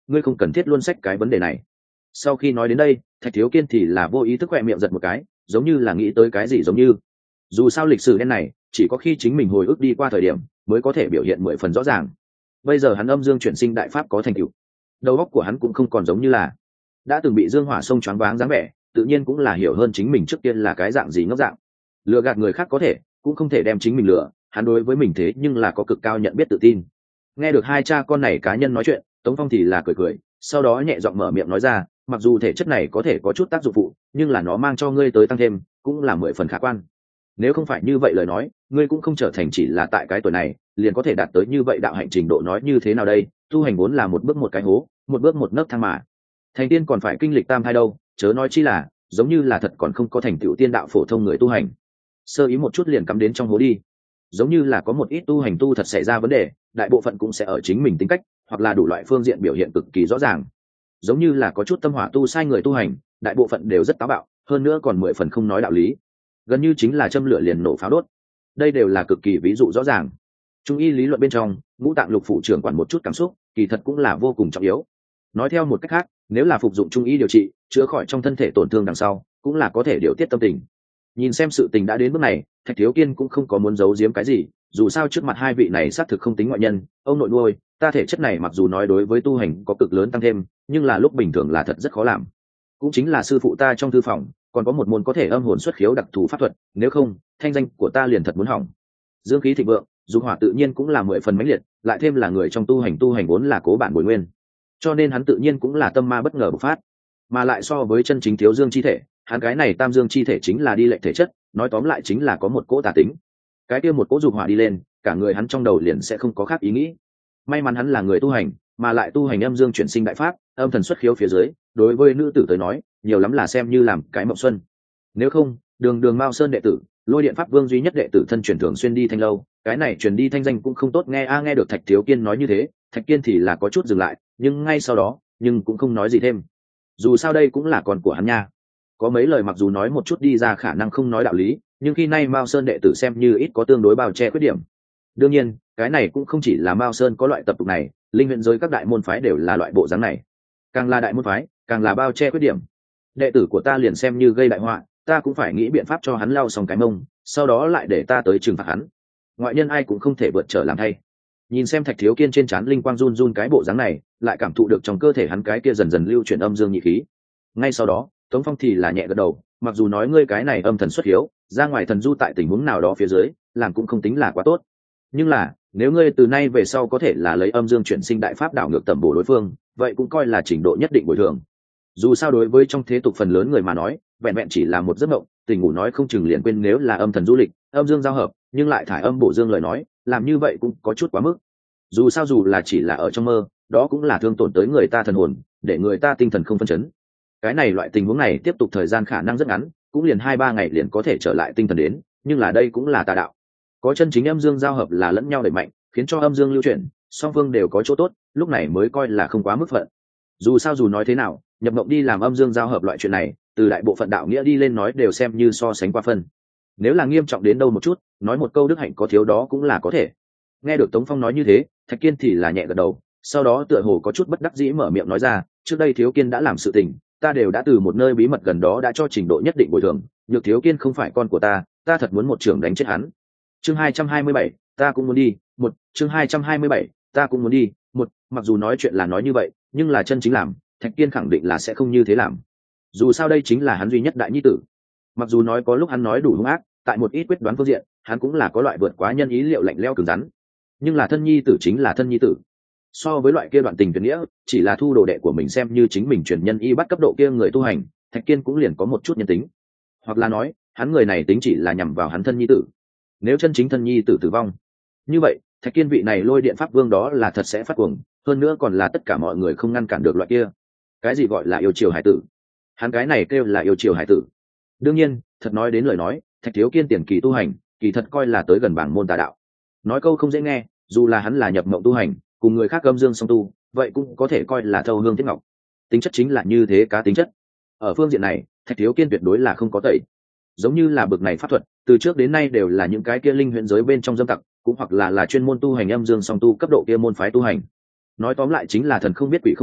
ngươi không cần thiết luôn xách cái vấn đề này. Sau khi nói đến đây, Thạch Thiếu Kiên thì là vô ý thức khỏe miệng giật một cái, giống như là nghĩ tới cái gì giống như. Dù sao lịch sử đen này, chỉ có khi chính mình hồi ức đi qua thời điểm, mới có thể biểu hiện mười phần rõ ràng. Bây giờ hắn âm dương chuyển sinh đại pháp có thành tựu, đầu óc của hắn cũng không còn giống như là đã từng bị dương hỏa sông choáng váng dáng vẻ, tự nhiên cũng là hiểu hơn chính mình trước tiên là cái dạng gì ngốc dạng. Lừa gạt người khác có thể, cũng không thể đem chính mình lừa, hắn đối với mình thế nhưng là có cực cao nhận biết tự tin. Nghe được hai cha con này cá nhân nói chuyện, Tống Phong thì là cười cười, sau đó nhẹ giọng mở miệng nói ra, mặc dù thể chất này có thể có chút tác dụng phụ, nhưng là nó mang cho ngươi tới tăng thêm, cũng là mười phần khả quan. Nếu không phải như vậy lời nói, ngươi cũng không trở thành chỉ là tại cái tuổi này liền có thể đạt tới như vậy đạo hạnh trình độ. Nói như thế nào đây, tu hành vốn là một bước một cái hố, một bước một nấc thang mà. Thành tiên còn phải kinh lịch tam thai đâu, chớ nói chi là giống như là thật còn không có thành tựu tiên đạo phổ thông người tu hành, sơ ý một chút liền cắm đến trong hố đi. Giống như là có một ít tu hành tu thật xảy ra vấn đề, đại bộ phận cũng sẽ ở chính mình tính cách hoặc là đủ loại phương diện biểu hiện cực kỳ rõ ràng. Giống như là có chút tâm hỏa tu sai người tu hành, đại bộ phận đều rất táo bạo, hơn nữa còn mười phần không nói đạo lý, gần như chính là châm lửa liền nổ pháo đốt. Đây đều là cực kỳ ví dụ rõ ràng. Trung y lý luận bên trong, ngũ tạng lục phủ trưởng quản một chút cảm xúc, kỳ thật cũng là vô cùng trọng yếu. Nói theo một cách khác, nếu là phục dụng trung y điều trị, chữa khỏi trong thân thể tổn thương đằng sau, cũng là có thể điều tiết tâm tình. Nhìn xem sự tình đã đến bước này, Thạch Thiếu Kiên cũng không có muốn giấu giếm cái gì, dù sao trước mặt hai vị này xác thực không tính ngoại nhân, ông nội nuôi, ta thể chất này mặc dù nói đối với tu hành có cực lớn tăng thêm, nhưng là lúc bình thường là thật rất khó làm. Cũng chính là sư phụ ta trong thư phòng, còn có một môn có thể âm hồn xuất khiếu đặc thù pháp thuật, nếu không, thanh danh của ta liền thật muốn hỏng. Dương khí thịnh vượng, dục hỏa tự nhiên cũng là mười phần mãnh liệt, lại thêm là người trong tu hành tu hành vốn là cố bản bồi nguyên, cho nên hắn tự nhiên cũng là tâm ma bất ngờ bộc phát. Mà lại so với chân chính thiếu dương chi thể, hắn cái này tam dương chi thể chính là đi lệch thể chất, nói tóm lại chính là có một cỗ tà tính. Cái kia một cỗ dục hỏa đi lên, cả người hắn trong đầu liền sẽ không có khác ý nghĩ. May mắn hắn là người tu hành, mà lại tu hành âm dương chuyển sinh đại pháp, âm thần xuất khiếu phía dưới, đối với nữ tử tới nói, nhiều lắm là xem như làm cái mộng xuân. Nếu không, đường đường Mao Sơn đệ tử, Lôi Điện Pháp Vương duy nhất đệ tử thân truyền thường xuyên đi thanh lâu, cái này truyền đi thanh danh cũng không tốt nghe a. Nghe được Thạch Thiếu Kiên nói như thế, Thạch Kiên thì là có chút dừng lại, nhưng ngay sau đó, nhưng cũng không nói gì thêm. Dù sao đây cũng là con của hắn nha. Có mấy lời mặc dù nói một chút đi ra khả năng không nói đạo lý, nhưng khi nay Mao Sơn đệ tử xem như ít có tương đối bao che khuyết điểm. Đương nhiên, cái này cũng không chỉ là Mao Sơn có loại tập tục này, linh huyện giới các đại môn phái đều là loại bộ dáng này. Càng là đại môn phái, càng là bao che khuyết điểm. Đệ tử của ta liền xem như gây đại họa, ta cũng phải nghĩ biện pháp cho hắn lau xong cái mông, sau đó lại để ta tới trừng phạt hắn. Ngoại nhân ai cũng không thể vượt trở làm thay. Nhìn xem Thạch Thiếu Kiên trên trán linh quang run run cái bộ dáng này, lại cảm thụ được trong cơ thể hắn cái kia dần dần lưu chuyển âm dương nhị khí. Ngay sau đó, Tống Phong thì là nhẹ gật đầu, mặc dù nói ngươi cái này âm thần xuất hiếu, ra ngoài thần du tại tình huống nào đó phía dưới, làm cũng không tính là quá tốt. Nhưng là, nếu ngươi từ nay về sau có thể là lấy âm dương chuyển sinh đại pháp đảo ngược tầm bổ đối phương, vậy cũng coi là trình độ nhất định bồi thường. Dù sao đối với trong thế tục phần lớn người mà nói, vẹn vẹn chỉ là một giấc mộng, tình ngủ nói không chừng liền quên nếu là âm thần du lịch, âm dương giao hợp, nhưng lại thải âm bổ dương lời nói, làm như vậy cũng có chút quá mức. Dù sao dù là chỉ là ở trong mơ, đó cũng là thương tổn tới người ta thần hồn, để người ta tinh thần không phân chấn. Cái này loại tình huống này tiếp tục thời gian khả năng rất ngắn, cũng liền hai ba ngày liền có thể trở lại tinh thần đến, nhưng là đây cũng là tà đạo. Có chân chính âm dương giao hợp là lẫn nhau đẩy mạnh, khiến cho âm dương lưu chuyển, song phương đều có chỗ tốt, lúc này mới coi là không quá mức phận. Dù sao dù nói thế nào, nhập mộng đi làm âm dương giao hợp loại chuyện này, từ đại bộ phận đạo nghĩa đi lên nói đều xem như so sánh qua phân. Nếu là nghiêm trọng đến đâu một chút, nói một câu đức hạnh có thiếu đó cũng là có thể. Nghe được Tống Phong nói như thế, Thạch Kiên thì là nhẹ gật đầu, sau đó tựa hồ có chút bất đắc dĩ mở miệng nói ra, trước đây Thiếu Kiên đã làm sự tình, ta đều đã từ một nơi bí mật gần đó đã cho trình độ nhất định bồi thường, nhược Thiếu Kiên không phải con của ta, ta thật muốn một trường đánh chết hắn. Chương hai trăm hai mươi bảy, ta cũng muốn đi, một, chương hai trăm hai mươi bảy, ta cũng muốn đi, một, mặc dù nói chuyện là nói như vậy, nhưng là chân chính làm, Thạch Kiên khẳng định là sẽ không như thế làm. Dù sao đây chính là hắn duy nhất đại nhi tử. Mặc dù nói có lúc hắn nói đủ hung ác, tại một ít quyết đoán phương diện, hắn cũng là có loại vượt quá nhân ý liệu lạnh lẽo cứng rắn. Nhưng là thân nhi tử chính là thân nhi tử. So với loại kia đoạn tình tuyệt nghĩa, chỉ là thu đồ đệ của mình xem như chính mình truyền nhân y bắt cấp độ kia người tu hành, Thạch Kiên cũng liền có một chút nhân tính. Hoặc là nói, hắn người này tính chỉ là nhằm vào hắn thân nhi tử. Nếu chân chính thân nhi tử tử vong, như vậy, Thạch Kiên vị này Lôi Điện Pháp Vương đó là thật sẽ phát cuồng, hơn nữa còn là tất cả mọi người không ngăn cản được loại kia. Cái gì gọi là yêu chiều hải tử? Hắn cái này kêu là yêu chiều hải tử. Đương nhiên, thật nói đến lời nói, Thạch Thiếu Kiên tiền kỳ tu hành, kỳ thật coi là tới gần bảng môn tà đạo. Nói câu không dễ nghe, dù là hắn là nhập mộng tu hành, cùng người khác âm dương song tu, vậy cũng có thể coi là thâu hương thiết ngọc. Tính chất chính là như thế, cá tính chất. Ở phương diện này, Thạch Thiếu Kiên tuyệt đối là không có tẩy. Giống như là bực này pháp thuật, từ trước đến nay đều là những cái kia linh huyễn giới bên trong dâm tặc, cũng hoặc là là chuyên môn tu hành âm dương song tu cấp độ kia môn phái tu hành. Nói tóm lại chính là thần không biết quỷ không hay,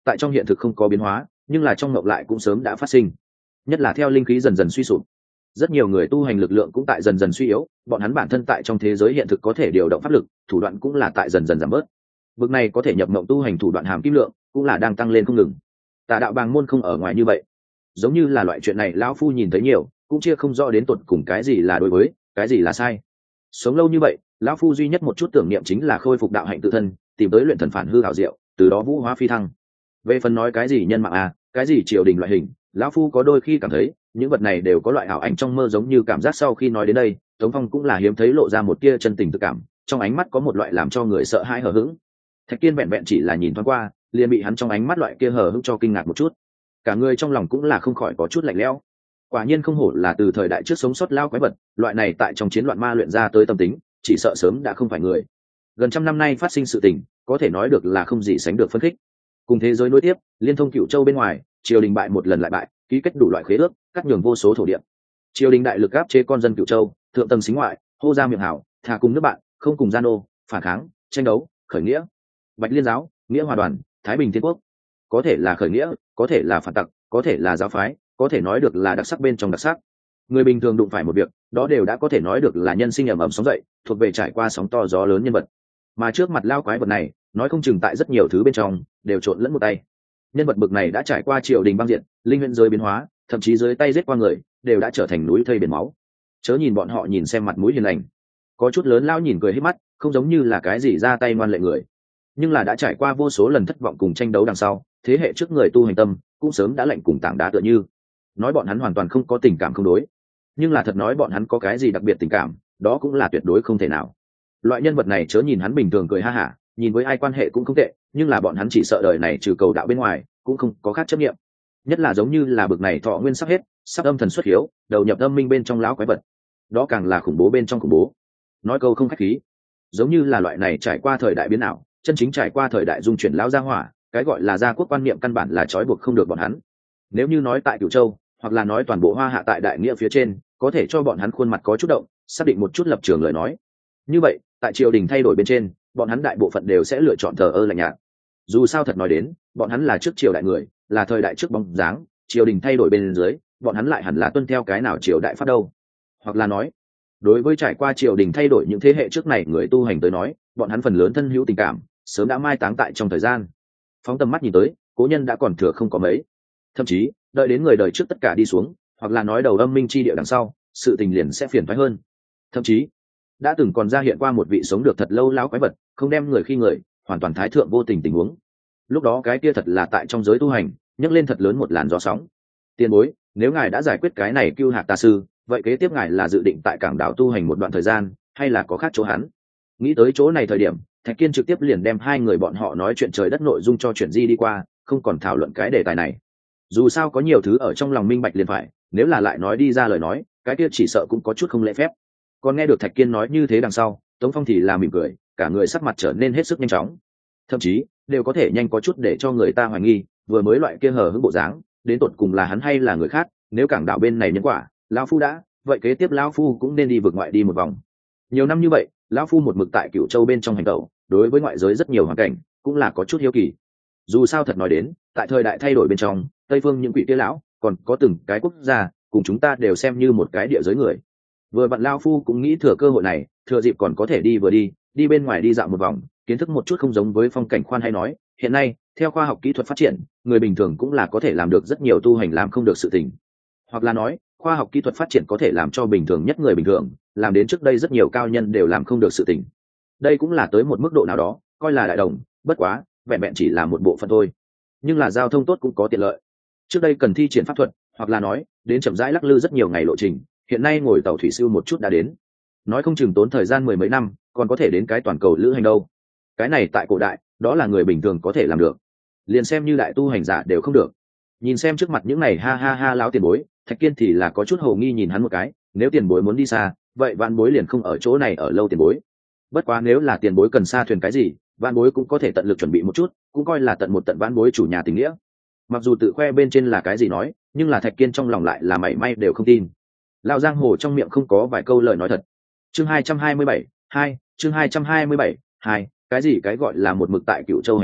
tại trong hiện thực không có biến hóa, nhưng là trong mộng lại cũng sớm đã phát sinh. Nhất là theo linh khí dần dần suy sụp, rất nhiều người tu hành lực lượng cũng tại dần dần suy yếu, bọn hắn bản thân tại trong thế giới hiện thực có thể điều động pháp lực, thủ đoạn cũng là tại dần dần giảm bớt. Vực này có thể nhập mộng tu hành thủ đoạn hàm kim lượng cũng là đang tăng lên không ngừng. Tà đạo bàng môn không ở ngoài như vậy, giống như là loại chuyện này lão phu nhìn thấy nhiều, cũng chia không rõ đến tột cùng cái gì là đối với, cái gì là sai. Sống lâu như vậy, lão phu duy nhất một chút tưởng niệm chính là khôi phục đạo hạnh tự thân, tìm tới luyện thần phản hư hảo diệu, từ đó vũ hóa phi thăng. Về phần nói cái gì nhân mạng à, cái gì triều đình loại hình, lão phu có đôi khi cảm thấy những vật này đều có loại ảo ảnh trong mơ, giống như cảm giác sau khi nói đến đây, Tống Phong cũng là hiếm thấy lộ ra một tia chân tình tự cảm, trong ánh mắt có một loại làm cho người sợ hãi hờ hững. Thạch Kiên vẹn vẹn chỉ là nhìn thoáng qua, liền bị hắn trong ánh mắt loại kia hờ hững cho kinh ngạc một chút, cả người trong lòng cũng là không khỏi có chút lạnh lẽo. Quả nhiên không hổ là từ thời đại trước sống sót lao quái vật, loại này tại trong chiến loạn ma luyện ra tới tâm tính, chỉ sợ sớm đã không phải người. Gần trăm năm nay phát sinh sự tình, có thể nói được là không gì sánh được phấn khích. Cùng thế giới nối tiếp, liên thông Cựu Châu bên ngoài, triều đình bại một lần lại bại, ký kết đủ loại khế ước, cắt nhường vô số thổ địa. Triều đình đại lực áp chế con dân Cựu Châu, thượng tầng xính ngoại, hô ra miệng hảo, thà cùng nước bạn, không cùng gian ô, phản kháng, tranh đấu, khởi nghĩa. Bạch Liên giáo, nghĩa hòa đoàn, Thái Bình Thiên quốc, có thể là khởi nghĩa, có thể là phản tặc, có thể là giáo phái, có thể nói được là đặc sắc bên trong đặc sắc. Người bình thường đụng phải một việc, đó đều đã có thể nói được là nhân sinh ầm ầm sóng dậy, thuộc về trải qua sóng to gió lớn nhân vật. Mà trước mặt lao quái vật này, nói không chừng tại rất nhiều thứ bên trong đều trộn lẫn một tay. Nhân vật bực này đã trải qua triều đình băng diện, linh huyễn giới biến hóa, thậm chí dưới tay giết qua người, đều đã trở thành núi thây biển máu. Chớ nhìn bọn họ nhìn xem mặt mũi hiền lành, có chút lớn lao nhìn cười hết mắt, không giống như là cái gì ra tay ngoan lệ người, nhưng là đã trải qua vô số lần thất vọng cùng tranh đấu đằng sau, thế hệ trước người tu hành tâm cũng sớm đã lạnh cùng tảng đá tựa như. Nói bọn hắn hoàn toàn không có tình cảm không đối, nhưng là thật nói bọn hắn có cái gì đặc biệt tình cảm, đó cũng là tuyệt đối không thể nào. Loại nhân vật này chớ nhìn hắn bình thường cười ha hả, nhìn với ai quan hệ cũng không tệ, nhưng là bọn hắn chỉ sợ đời này trừ cầu đạo bên ngoài cũng không có khác chấp nghiệm. Nhất là giống như là bực này thọ nguyên sắp hết, sắp âm thần xuất hiếu, đầu nhập âm minh bên trong lão quái vật, đó càng là khủng bố bên trong khủng bố. Nói câu không khách khí, giống như là loại này trải qua thời đại biến ảo, chân chính trải qua thời đại dung chuyển lão gia hỏa, cái gọi là gia quốc quan niệm căn bản là trói buộc không được bọn hắn. Nếu như nói tại Cửu Châu, hoặc là nói toàn bộ Hoa Hạ tại đại nghĩa phía trên, có thể cho bọn hắn khuôn mặt có chút động, xác định một chút lập trường lời nói. Như vậy, tại triều đình thay đổi bên trên, bọn hắn đại bộ phận đều sẽ lựa chọn thờ ơ lạnh nhạt. Dù sao thật nói đến, bọn hắn là trước triều đại người, là thời đại trước bóng dáng, triều đình thay đổi bên dưới, bọn hắn lại hẳn là tuân theo cái nào triều đại pháp đâu. Hoặc là nói, đối với trải qua triều đình thay đổi những thế hệ trước này người tu hành tới nói, bọn hắn phần lớn thân hữu tình cảm, sớm đã mai táng tại trong thời gian. Phóng tầm mắt nhìn tới, cố nhân đã còn thừa không có mấy. Thậm chí, đợi đến người đời trước tất cả đi xuống, hoặc là nói đầu âm minh chi địa đằng sau, sự tình liền sẽ phiền toái hơn. Thậm chí, đã từng còn ra hiện qua một vị sống được thật lâu lão quái vật, không đem người khi người, hoàn toàn thái thượng vô tình tình huống. Lúc đó cái kia thật là tại trong giới tu hành, nhấc lên thật lớn một làn gió sóng. Tiền bối, nếu ngài đã giải quyết cái này Cưu Hạc tà sư, vậy kế tiếp ngài là dự định tại cảng đảo tu hành một đoạn thời gian, hay là có khác chỗ hắn? Nghĩ tới chỗ này thời điểm, Thạch Kiên trực tiếp liền đem hai người bọn họ nói chuyện trời đất nội dung cho chuyển di đi qua, không còn thảo luận cái đề tài này. Dù sao có nhiều thứ ở trong lòng minh bạch liền phải, nếu là lại nói đi ra lời nói, cái kia chỉ sợ cũng có chút không lễ phép. Còn nghe được Thạch Kiên nói như thế đằng sau, Tống Phong thì là mỉm cười, cả người sắc mặt trở nên hết sức nhanh chóng, thậm chí đều có thể nhanh có chút để cho người ta hoài nghi, vừa mới loại kia hờ hững bộ dáng, đến tột cùng là hắn hay là người khác. Nếu cảng đảo bên này nhân quả, lão phu đã, vậy kế tiếp lão phu cũng nên đi vượt ngoại đi một vòng. Nhiều năm như vậy, lão phu một mực tại Cửu Châu bên trong hành tẩu, đối với ngoại giới rất nhiều hoàn cảnh cũng là có chút hiếu kỳ. Dù sao thật nói đến, tại thời đại thay đổi bên trong, Tây Phương những quỷ kia lão còn có từng cái quốc gia cùng chúng ta đều xem như một cái địa giới người. Vừa vặn lão phu cũng nghĩ thừa cơ hội này, thừa dịp còn có thể đi vừa đi, đi bên ngoài đi dạo một vòng, kiến thức một chút không giống với phong cảnh. Khoan hay nói, hiện nay theo khoa học kỹ thuật phát triển, người bình thường cũng là có thể làm được rất nhiều tu hành làm không được sự tình. Hoặc là nói, khoa học kỹ thuật phát triển có thể làm cho bình thường nhất người bình thường làm đến trước đây rất nhiều cao nhân đều làm không được sự tình. Đây cũng là tới một mức độ nào đó coi là đại đồng, bất quá vẹn vẹn chỉ là một bộ phận thôi. Nhưng là giao thông tốt cũng có tiện lợi. Trước đây cần thi triển pháp thuật, hoặc là nói đến chậm rãi lắc lư rất nhiều ngày lộ trình, hiện nay ngồi tàu thủy siêu một chút đã đến. Nói không chừng tốn thời gian mười mấy năm còn có thể đến cái toàn cầu lữ hành đâu. Cái này tại cổ đại đó là người bình thường có thể làm được, liền xem như đại tu hành giả đều không được. Nhìn xem trước mặt những này ha ha ha lão tiền bối, Thạch Kiên thì là có chút hồ nghi nhìn hắn một cái, nếu tiền bối muốn đi xa, vậy vạn bối liền không ở chỗ này ở lâu tiền bối. Bất quá nếu là tiền bối cần xa thuyền cái gì, vạn bối cũng có thể tận lực chuẩn bị một chút, cũng coi là tận một tận vạn bối chủ nhà tình nghĩa. Mặc dù tự khoe bên trên là cái gì nói, nhưng là Thạch Kiên trong lòng lại là mảy may đều không tin. Lão giang hồ trong miệng không có vài câu lời nói thật. Chương hai trăm hai mươi bảy, hai, chương hai trăm hai mươi bảy, hai, cái gì cái gọi là một mực tại Cửu Châu hành tẩu,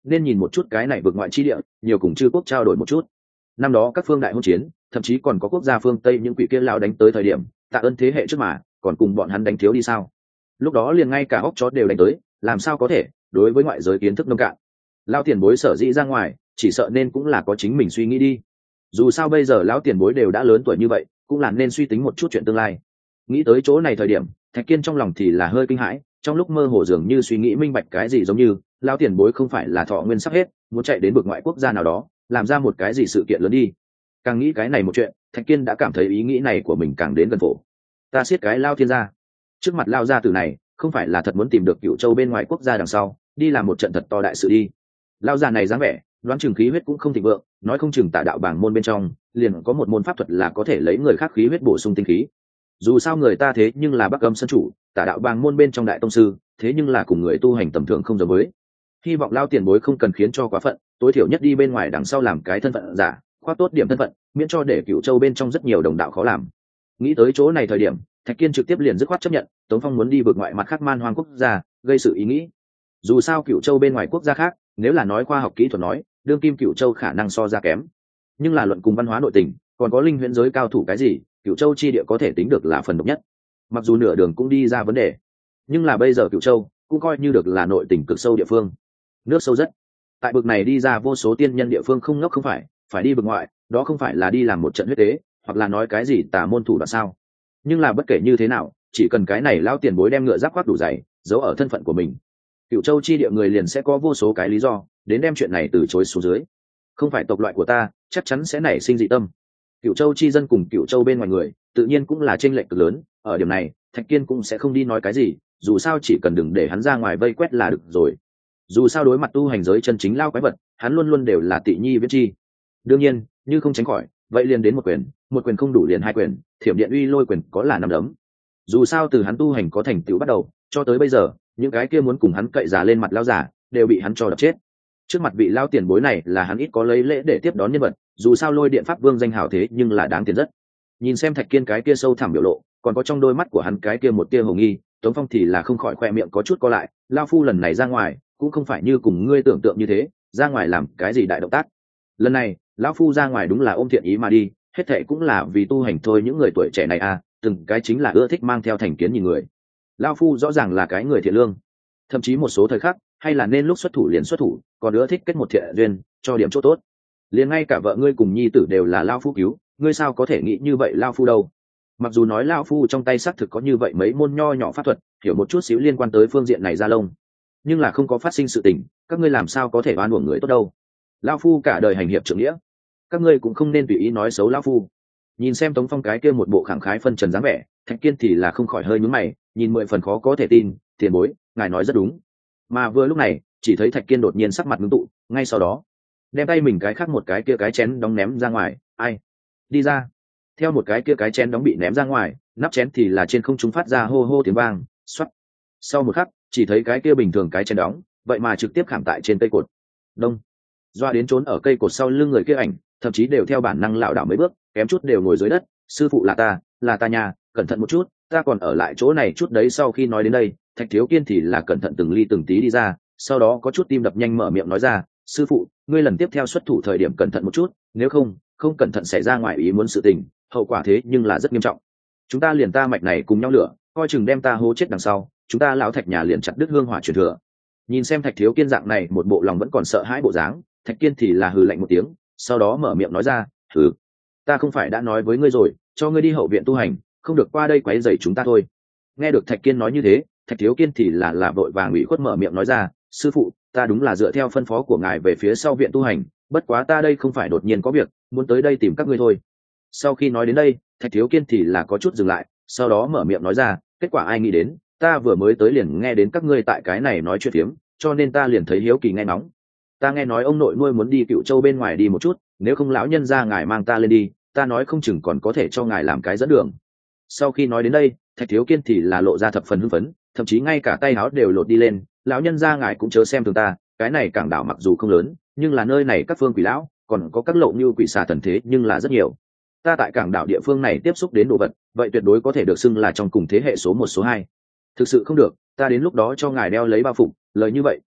nên nhìn một chút cái này vượt ngoại chi địa, nhiều cùng chư quốc trao đổi một chút. Năm đó các phương đại hôn chiến, thậm chí còn có quốc gia phương Tây những quỷ kia lao đánh tới thời điểm, tạ ơn thế hệ trước mà, còn cùng bọn hắn đánh thiếu đi sao? Lúc đó liền ngay cả óc chó đều đánh tới, làm sao có thể? Đối với ngoại giới kiến thức nông cạn, lao tiền bối sở dĩ ra ngoài, chỉ sợ nên cũng là có chính mình suy nghĩ đi. Dù sao bây giờ lão tiền bối đều đã lớn tuổi như vậy, cũng là nên suy tính một chút chuyện tương lai. Nghĩ tới chỗ này thời điểm, Thạch Kiên trong lòng thì là hơi kinh hãi, trong lúc mơ hồ dường như suy nghĩ minh bạch cái gì, giống như lão tiền bối không phải là thọ nguyên sắp hết, muốn chạy đến vực ngoại quốc gia nào đó, làm ra một cái gì sự kiện lớn đi. Càng nghĩ cái này một chuyện, Thạch Kiên đã cảm thấy ý nghĩ này của mình càng đến gần phổ. Ta siết cái lao thiên gia, trước mặt lao gia tử này, không phải là thật muốn tìm được Cựu Châu bên ngoài quốc gia đằng sau, đi làm một trận thật to đại sự đi. Lao già này dáng vẻ, đoán chừng khí huyết cũng không thịnh vượng, nói không chừng Tà đạo bảng môn bên trong liền có một môn pháp thuật là có thể lấy người khác khí huyết bổ sung tinh khí. Dù sao người ta thế nhưng là Bắc Âm sân chủ, Tà đạo bảng môn bên trong đại tông sư, thế nhưng là cùng người tu hành tầm thường không giống với. Hy vọng lao tiền bối không cần khiến cho quá phận, tối thiểu nhất đi bên ngoài đằng sau làm cái thân phận giả, khoác tốt điểm thân phận, miễn cho để Cựu Châu bên trong rất nhiều đồng đạo khó làm. Nghĩ tới chỗ này thời điểm, Thạch Kiên trực tiếp liền dứt khoát chấp nhận Tống Phong muốn đi vượt ngoại mặt khác man hoang quốc gia, gây sự ý nghĩ. Dù sao Cựu Châu bên ngoài quốc gia khác, nếu là nói khoa học kỹ thuật nói, đương kim Cựu Châu khả năng so ra kém, nhưng là luận cùng văn hóa nội tình, còn có linh huyễn giới cao thủ cái gì, Cựu Châu chi địa có thể tính được là phần độc nhất. Mặc dù nửa đường cũng đi ra vấn đề, nhưng là bây giờ Cựu Châu cũng coi như được là nội tình cực sâu địa phương, nước sâu rất. Tại bực này đi ra vô số tiên nhân địa phương không ngốc không phải, phải đi vực ngoại, đó không phải là đi làm một trận huyết tế, hoặc là nói cái gì tà môn thủ đoạn sao? Nhưng là bất kể như thế nào, chỉ cần cái này lao tiền bối đem ngựa giáp khoác đủ dày, giấu ở thân phận của mình, Cựu Châu chi địa người liền sẽ có vô số cái lý do đến đem chuyện này từ chối xuống dưới. Không phải tộc loại của ta, chắc chắn sẽ nảy sinh dị tâm. Cựu Châu chi dân cùng Cựu Châu bên ngoài người, tự nhiên cũng là chênh lệch cực lớn. Ở điểm này, Thạch Kiên cũng sẽ không đi nói cái gì, dù sao chỉ cần đừng để hắn ra ngoài vây quét là được rồi. Dù sao đối mặt tu hành giới chân chính lao quái vật, hắn luôn luôn đều là tị nhi viết chi. Đương nhiên, như không tránh khỏi, vậy liền đến một quyền, một quyền không đủ liền hai quyền, thiểm điện uy lôi quyền có là năm đấm. Dù sao từ hắn tu hành có thành tựu bắt đầu, cho tới bây giờ, những cái kia muốn cùng hắn cậy giả lên mặt lao giả, đều bị hắn cho đập chết. Trước mặt vị lao tiền bối này là hắn ít có lấy lễ để tiếp đón nhân vật, dù sao lôi điện pháp vương danh hào thế nhưng là đáng tiền rất. Nhìn xem Thạch Kiên cái kia sâu thẳm biểu lộ, còn có trong đôi mắt của hắn cái kia một tia hồ nghi, Tống Phong thì là không khỏi khoe miệng có chút co lại. Lao phu lần này ra ngoài, cũng không phải như cùng ngươi tưởng tượng như thế, ra ngoài làm cái gì đại động tác. Lần này, lão phu ra ngoài đúng là ôm thiện ý mà đi, hết thệ cũng là vì tu hành thôi. Những người tuổi trẻ này à, từng cái chính là ưa thích mang theo thành kiến nhìn người. Lão phu rõ ràng là cái người thiện lương, thậm chí một số thời khắc hay là nên lúc xuất thủ liền xuất thủ, còn ưa thích kết một thiện duyên, cho điểm chỗ tốt. Liền ngay cả vợ ngươi cùng nhi tử đều là lão phu cứu, ngươi sao có thể nghĩ như vậy lão phu đâu? Mặc dù nói lão phu trong tay xác thực có như vậy mấy môn nho nhỏ pháp thuật, hiểu một chút xíu liên quan tới phương diện này ra lông, nhưng là không có phát sinh sự tình, các ngươi làm sao có thể oan uổng người tốt đâu? Lão phu cả đời hành hiệp trượng nghĩa, các ngươi cũng không nên tùy ý nói xấu lão phu. Nhìn xem Tống Phong cái kia một bộ khẳng khái phân trần dáng vẻ, Thạch Kiên thì là không khỏi hơi nhướng mày, nhìn mười phần khó có thể tin. Tiền bối, ngài nói rất đúng. Mà vừa lúc này, chỉ thấy Thạch Kiên đột nhiên sắc mặt ngưng tụ, ngay sau đó đem tay mình cái khác một cái kia cái chén đóng ném ra ngoài. Ai? Đi ra. Theo một cái kia cái chén đóng bị ném ra ngoài, nắp chén thì là trên không trung phát ra hô hô tiếng vang, xoắt. Sau một khắc, chỉ thấy cái kia bình thường cái chén đóng, vậy mà trực tiếp khảm tại trên cây cột. Đông. Doa đến trốn ở cây cột sau lưng người kia ảnh, thậm chí đều theo bản năng lảo đảo mấy bước, kém chút đều ngồi dưới đất. Sư phụ là ta, là ta nhà, cẩn thận một chút, ta còn ở lại chỗ này chút đấy. Sau khi nói đến đây, Thạch Thiếu Kiên thì là cẩn thận từng ly từng tí đi ra, sau đó có chút tim đập nhanh mở miệng nói ra, sư phụ, ngươi lần tiếp theo xuất thủ thời điểm cẩn thận một chút, nếu không, không cẩn thận xảy ra ngoài ý muốn sự tình, hậu quả thế nhưng là rất nghiêm trọng. Chúng ta liền ta mạch này cùng nhau lửa, coi chừng đem ta hố chết đằng sau, chúng ta lão Thạch nhà liền chặt đứt hương hỏa truyền thừa. Nhìn xem Thạch Thiếu Kiên dạng này một bộ lòng vẫn còn sợ hãi bộ dáng, Thạch Kiên thì là hừ lạnh một tiếng, sau đó mở miệng nói ra, hừ, ta không phải đã nói với ngươi rồi, cho ngươi đi hậu viện tu hành, không được qua đây quấy rầy chúng ta thôi. Nghe được Thạch Kiên nói như thế, Thạch Thiếu Kiên thì là là vội vàng ủy khuất mở miệng nói ra, sư phụ, ta đúng là dựa theo phân phó của ngài về phía sau viện tu hành, bất quá ta đây không phải đột nhiên có việc, muốn tới đây tìm các ngươi thôi. Sau khi nói đến đây, Thạch Thiếu Kiên thì là có chút dừng lại, sau đó mở miệng nói ra, kết quả ai nghĩ đến, ta vừa mới tới liền nghe đến các ngươi tại cái này nói chuyện phiếm, cho nên ta liền thấy hiếu kỳ nghe nóng. Ta nghe nói ông nội nuôi muốn đi Cựu Châu bên ngoài đi một chút, nếu không lão nhân ra ngài mang ta lên đi, ta nói không chừng còn có thể cho ngài làm cái dẫn đường. Sau khi nói đến đây, Thạch Thiếu Kiên thì là lộ ra thập phần hưng phấn, thậm chí ngay cả tay áo đều lột đi lên. Lão nhân ra ngài cũng chớ xem thường ta, cái này cảng đảo mặc dù không lớn, nhưng là nơi này các phương quỷ lão, còn có các lộ như quỷ xà thần thế nhưng là rất nhiều. Ta tại cảng đảo địa phương này tiếp xúc đến đồ vật, vậy tuyệt đối có thể được xưng là trong cùng thế hệ số một số hai. Thực sự không được, ta đến lúc đó cho ngài đeo lấy bao phục, lời như vậy,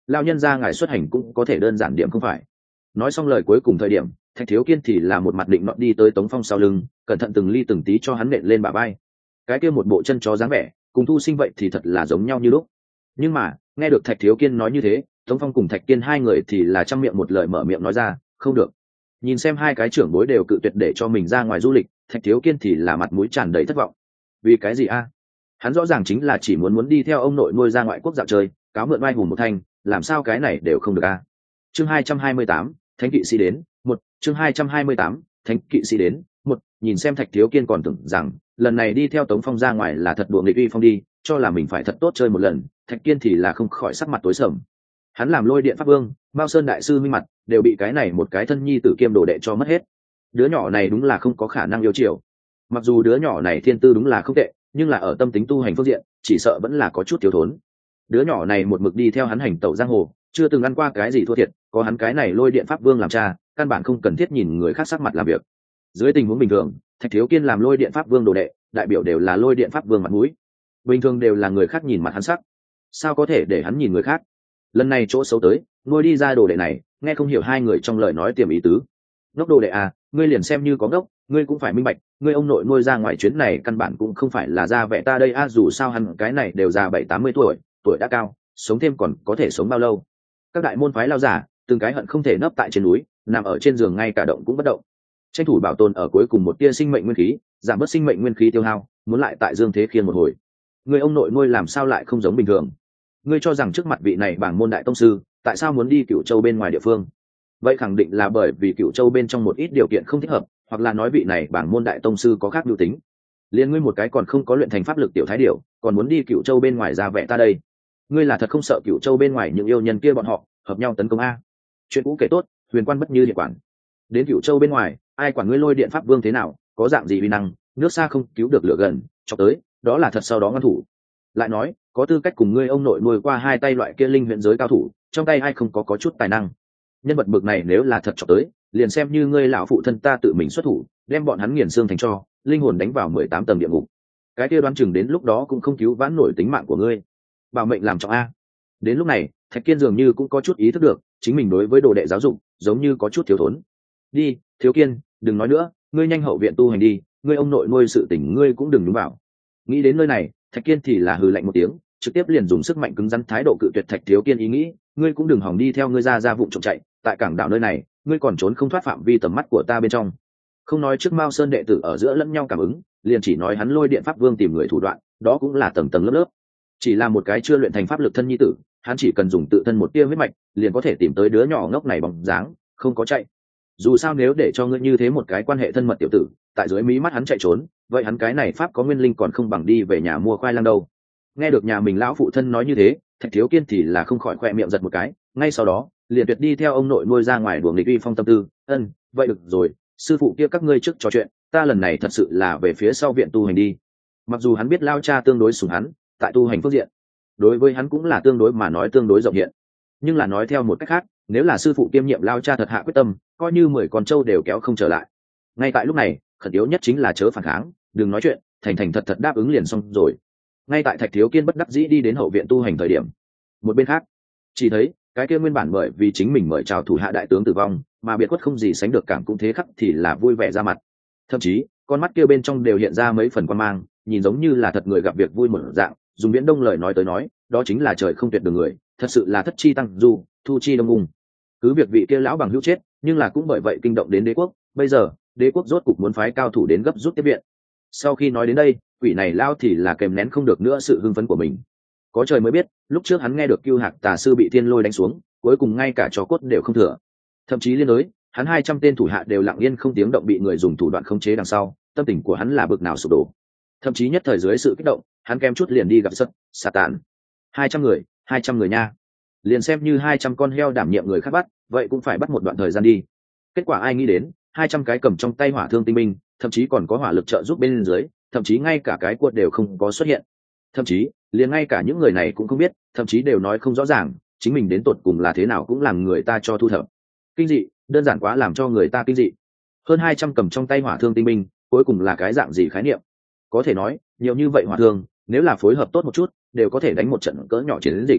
lao nhân ra ngài xuất hành cũng có thể đơn giản điểm không phải. Nói xong lời cuối cùng thời điểm, Thạch Thiếu Kiên thì là một mặt định nọt đi tới Tống Phong sau lưng, cẩn thận từng ly từng tí cho hắn nện lên bả vai. Cái kia một bộ chân chó dáng vẻ, cùng Thu Sinh vậy thì thật là giống nhau như lúc. Nhưng mà nghe được Thạch Thiếu Kiên nói như thế, Tống Phong cùng Thạch Kiên hai người thì là trăm miệng một lời mở miệng nói ra, không được. Nhìn xem hai cái trưởng bối đều cự tuyệt để cho mình ra ngoài du lịch, Thạch Thiếu Kiên thì là mặt mũi tràn đầy thất vọng. Vì cái gì a? Hắn rõ ràng chính là chỉ muốn muốn đi theo ông nội nuôi ra ngoại quốc dạo chơi, cáo mượn vai hùng một thanh, làm sao cái này đều không được a? Chương hai trăm hai mươi tám, Thánh kỵ sĩ đến, một, chương hai trăm hai mươi tám, Thánh kỵ sĩ đến, một, nhìn xem Thạch Thiếu Kiên còn tưởng rằng lần này đi theo Tống Phong ra ngoài là thật đùa nghịch uy phong đi, cho là mình phải thật tốt chơi một lần, Thạch Kiên thì là không khỏi sắc mặt tối sầm. Hắn làm Lôi Điện Pháp Vương, Mao Sơn đại sư minh mặt, đều bị cái này một cái thân nhi tử kiêm đồ đệ cho mất hết. Đứa nhỏ này đúng là không có khả năng yêu chiều. Mặc dù đứa nhỏ này thiên tư đúng là không tệ, nhưng là ở tâm tính tu hành phương diện, chỉ sợ vẫn là có chút thiếu thốn. Đứa nhỏ này một mực đi theo hắn hành tẩu giang hồ, chưa từng ăn qua cái gì thua thiệt, có hắn cái này Lôi Điện Pháp Vương làm cha, căn bản không cần thiết nhìn người khác sắc mặt làm việc. Dưới tình huống bình thường, Thạch Thiếu Kiên làm Lôi Điện Pháp Vương đồ đệ, đại biểu đều là Lôi Điện Pháp Vương mặt mũi. Bình thường đều là người khác nhìn mặt hắn sắc, sao có thể để hắn nhìn người khác? Lần này chỗ xấu tới, nuôi đi ra đồ đệ này, nghe không hiểu hai người trong lời nói tiềm ý tứ. Ngốc đồ đệ à, ngươi liền xem như có ngốc, ngươi cũng phải minh bạch, ngươi ông nội nuôi ra ngoài chuyến này căn bản cũng không phải là ra vẻ ta đây a, à, dù sao hắn cái này đều già bảy tám mươi tuổi, tuổi đã cao, sống thêm còn có thể sống bao lâu? Các đại môn phái lao giả, từng cái hận không thể nấp tại trên núi, nằm ở trên giường ngay cả động cũng bất động. Tranh thủ bảo tồn ở cuối cùng một tia sinh mệnh nguyên khí, giảm bớt sinh mệnh nguyên khí tiêu hao, muốn lại tại dương thế khiên một hồi. Ngươi ông nội nuôi làm sao lại không giống bình thường? Ngươi cho rằng trước mặt vị này bảng môn đại tông sư, tại sao muốn đi Cửu Châu bên ngoài địa phương? Vậy khẳng định là bởi vì Cửu Châu bên trong một ít điều kiện không thích hợp, hoặc là nói vị này bảng môn đại tông sư có khác mưu tính. Liên ngươi một cái còn không có luyện thành pháp lực tiểu thái điểu, còn muốn đi Cửu Châu bên ngoài ra vẻ ta đây. Ngươi là thật không sợ Cửu Châu bên ngoài những yêu nhân kia bọn họ hợp nhau tấn công a? Chuyện cũ kể tốt, huyền quan bất như địa quản. Đến Cửu Châu bên ngoài, ai quản ngươi Lôi Điện Pháp Vương thế nào, có dạng gì uy năng, nước xa không cứu được lửa gần, cho tới, đó là thật sau đó ngăn thủ. Lại nói, có tư cách cùng ngươi ông nội nuôi qua hai tay loại kia linh huyền giới cao thủ, trong tay ai không có có chút tài năng. Nhân vật bực này nếu là thật cho tới, liền xem như ngươi lão phụ thân ta tự mình xuất thủ, đem bọn hắn nghiền xương thành tro, linh hồn đánh vào mười tám tầng địa ngục. Cái kia đoán chừng đến lúc đó cũng không cứu vãn nổi tính mạng của ngươi. Bảo mệnh làm trọng a. Đến lúc này, Thạch Kiên dường như cũng có chút ý thức được, chính mình đối với đồ đệ giáo dục, giống như có chút thiếu thốn. Đi, Thiếu Kiên, đừng nói nữa, ngươi nhanh hậu viện tu hành đi, ngươi ông nội nuôi sự tình ngươi cũng đừng nhúng vào. Nghĩ đến nơi này, Thạch Kiên thì là hừ lạnh một tiếng, trực tiếp liền dùng sức mạnh cứng rắn thái độ cự tuyệt Thạch Thiếu Kiên ý nghĩ, ngươi cũng đừng hòng đi theo ngươi ra ra vụng trộm chạy, tại cảng đảo nơi này, ngươi còn trốn không thoát phạm vi tầm mắt của ta bên trong. Không nói trước Mao Sơn đệ tử ở giữa lẫn nhau cảm ứng, liền chỉ nói hắn Lôi Điện Pháp Vương tìm người thủ đoạn, đó cũng là tầng tầng lớp lớp. Chỉ là một cái chưa luyện thành pháp lực thân nhi tử, hắn chỉ cần dùng tự thân một tia huyết mạch, liền có thể tìm tới đứa nhỏ ngốc này bóng dáng, không có chạy. Dù sao nếu để cho ngươi như thế một cái quan hệ thân mật tiểu tử, tại dưới mí mắt hắn chạy trốn, vậy hắn cái này pháp có nguyên linh còn không bằng đi về nhà mua khoai lang đâu. Nghe được nhà mình lão phụ thân nói như thế, Thạch Thiếu Kiên thì là không khỏi khoe miệng giật một cái, ngay sau đó liền tuyệt đi theo ông nội nuôi ra ngoài đuổi nghịch uy phong tâm tư. Ân, vậy được rồi, sư phụ kia các ngươi trước trò chuyện, ta lần này thật sự là về phía sau viện tu hành đi. Mặc dù hắn biết lao cha tương đối sủng hắn, tại tu hành phương diện, đối với hắn cũng là tương đối mà nói tương đối rộng hiện, nhưng là nói theo một cách khác, nếu là sư phụ kiêm nhiệm lao cha thật hạ quyết tâm, coi như mười con trâu đều kéo không trở lại. Ngay tại lúc này, khẩn yếu nhất chính là chớ phản kháng, đừng nói chuyện, thành thành thật thật đáp ứng liền xong rồi. Ngay tại Thạch Thiếu Kiên bất đắc dĩ đi đến hậu viện tu hành thời điểm, một bên khác, chỉ thấy cái kia nguyên bản bởi vì chính mình mời chào thủ hạ đại tướng tử vong, mà biệt khuất không gì sánh được cảm cũng thế khắc thì là vui vẻ ra mặt. Thậm chí, con mắt kia bên trong đều hiện ra mấy phần quan mang, nhìn giống như là thật người gặp việc vui một dạng, dùng Viễn Đông lời nói tới nói, đó chính là trời không tuyệt đường người, thật sự là thất chi tăng du, thu chi đông ung. Cứ việc vị kia lão bằng hữu chết, nhưng là cũng bởi vậy kinh động đến đế quốc, bây giờ, đế quốc rốt cục muốn phái cao thủ đến gấp rút tiếp viện. Sau khi nói đến đây, quỷ này lao thì là kèm nén không được nữa sự hưng phấn của mình. Có trời mới biết, lúc trước hắn nghe được Cưu Hạc tà sư bị thiên lôi đánh xuống, cuối cùng ngay cả chó cốt đều không thừa. Thậm chí liên đối, hắn hai trăm tên thủ hạ đều lặng yên không tiếng động bị người dùng thủ đoạn khống chế đằng sau, tâm tình của hắn là bực nào sụp đổ. Thậm chí nhất thời dưới sự kích động, hắn kém chút liền đi gặp sất, xà tàn. hai trăm người, hai trăm người nha. Liền xem như hai trăm con heo đảm nhiệm người khác bắt, vậy cũng phải bắt một đoạn thời gian đi. Kết quả ai nghĩ đến, hai trăm cái cầm trong tay hỏa thương tinh binh, thậm chí còn có hỏa lực trợ giúp bên dưới, thậm chí ngay cả cái cuột đều không có xuất hiện. Thậm chí, liền ngay cả những người này cũng không biết, thậm chí đều nói không rõ ràng, chính mình đến tột cùng là thế nào cũng làm người ta cho thu thập. Kinh dị, đơn giản quá làm cho người ta kinh dị. Hơn hai trăm cầm trong tay hỏa thương tinh binh, cuối cùng là cái dạng gì khái niệm? Có thể nói, nhiều như vậy hỏa thương, nếu là phối hợp tốt một chút, đều có thể đánh một trận cỡ nhỏ chiến dịch.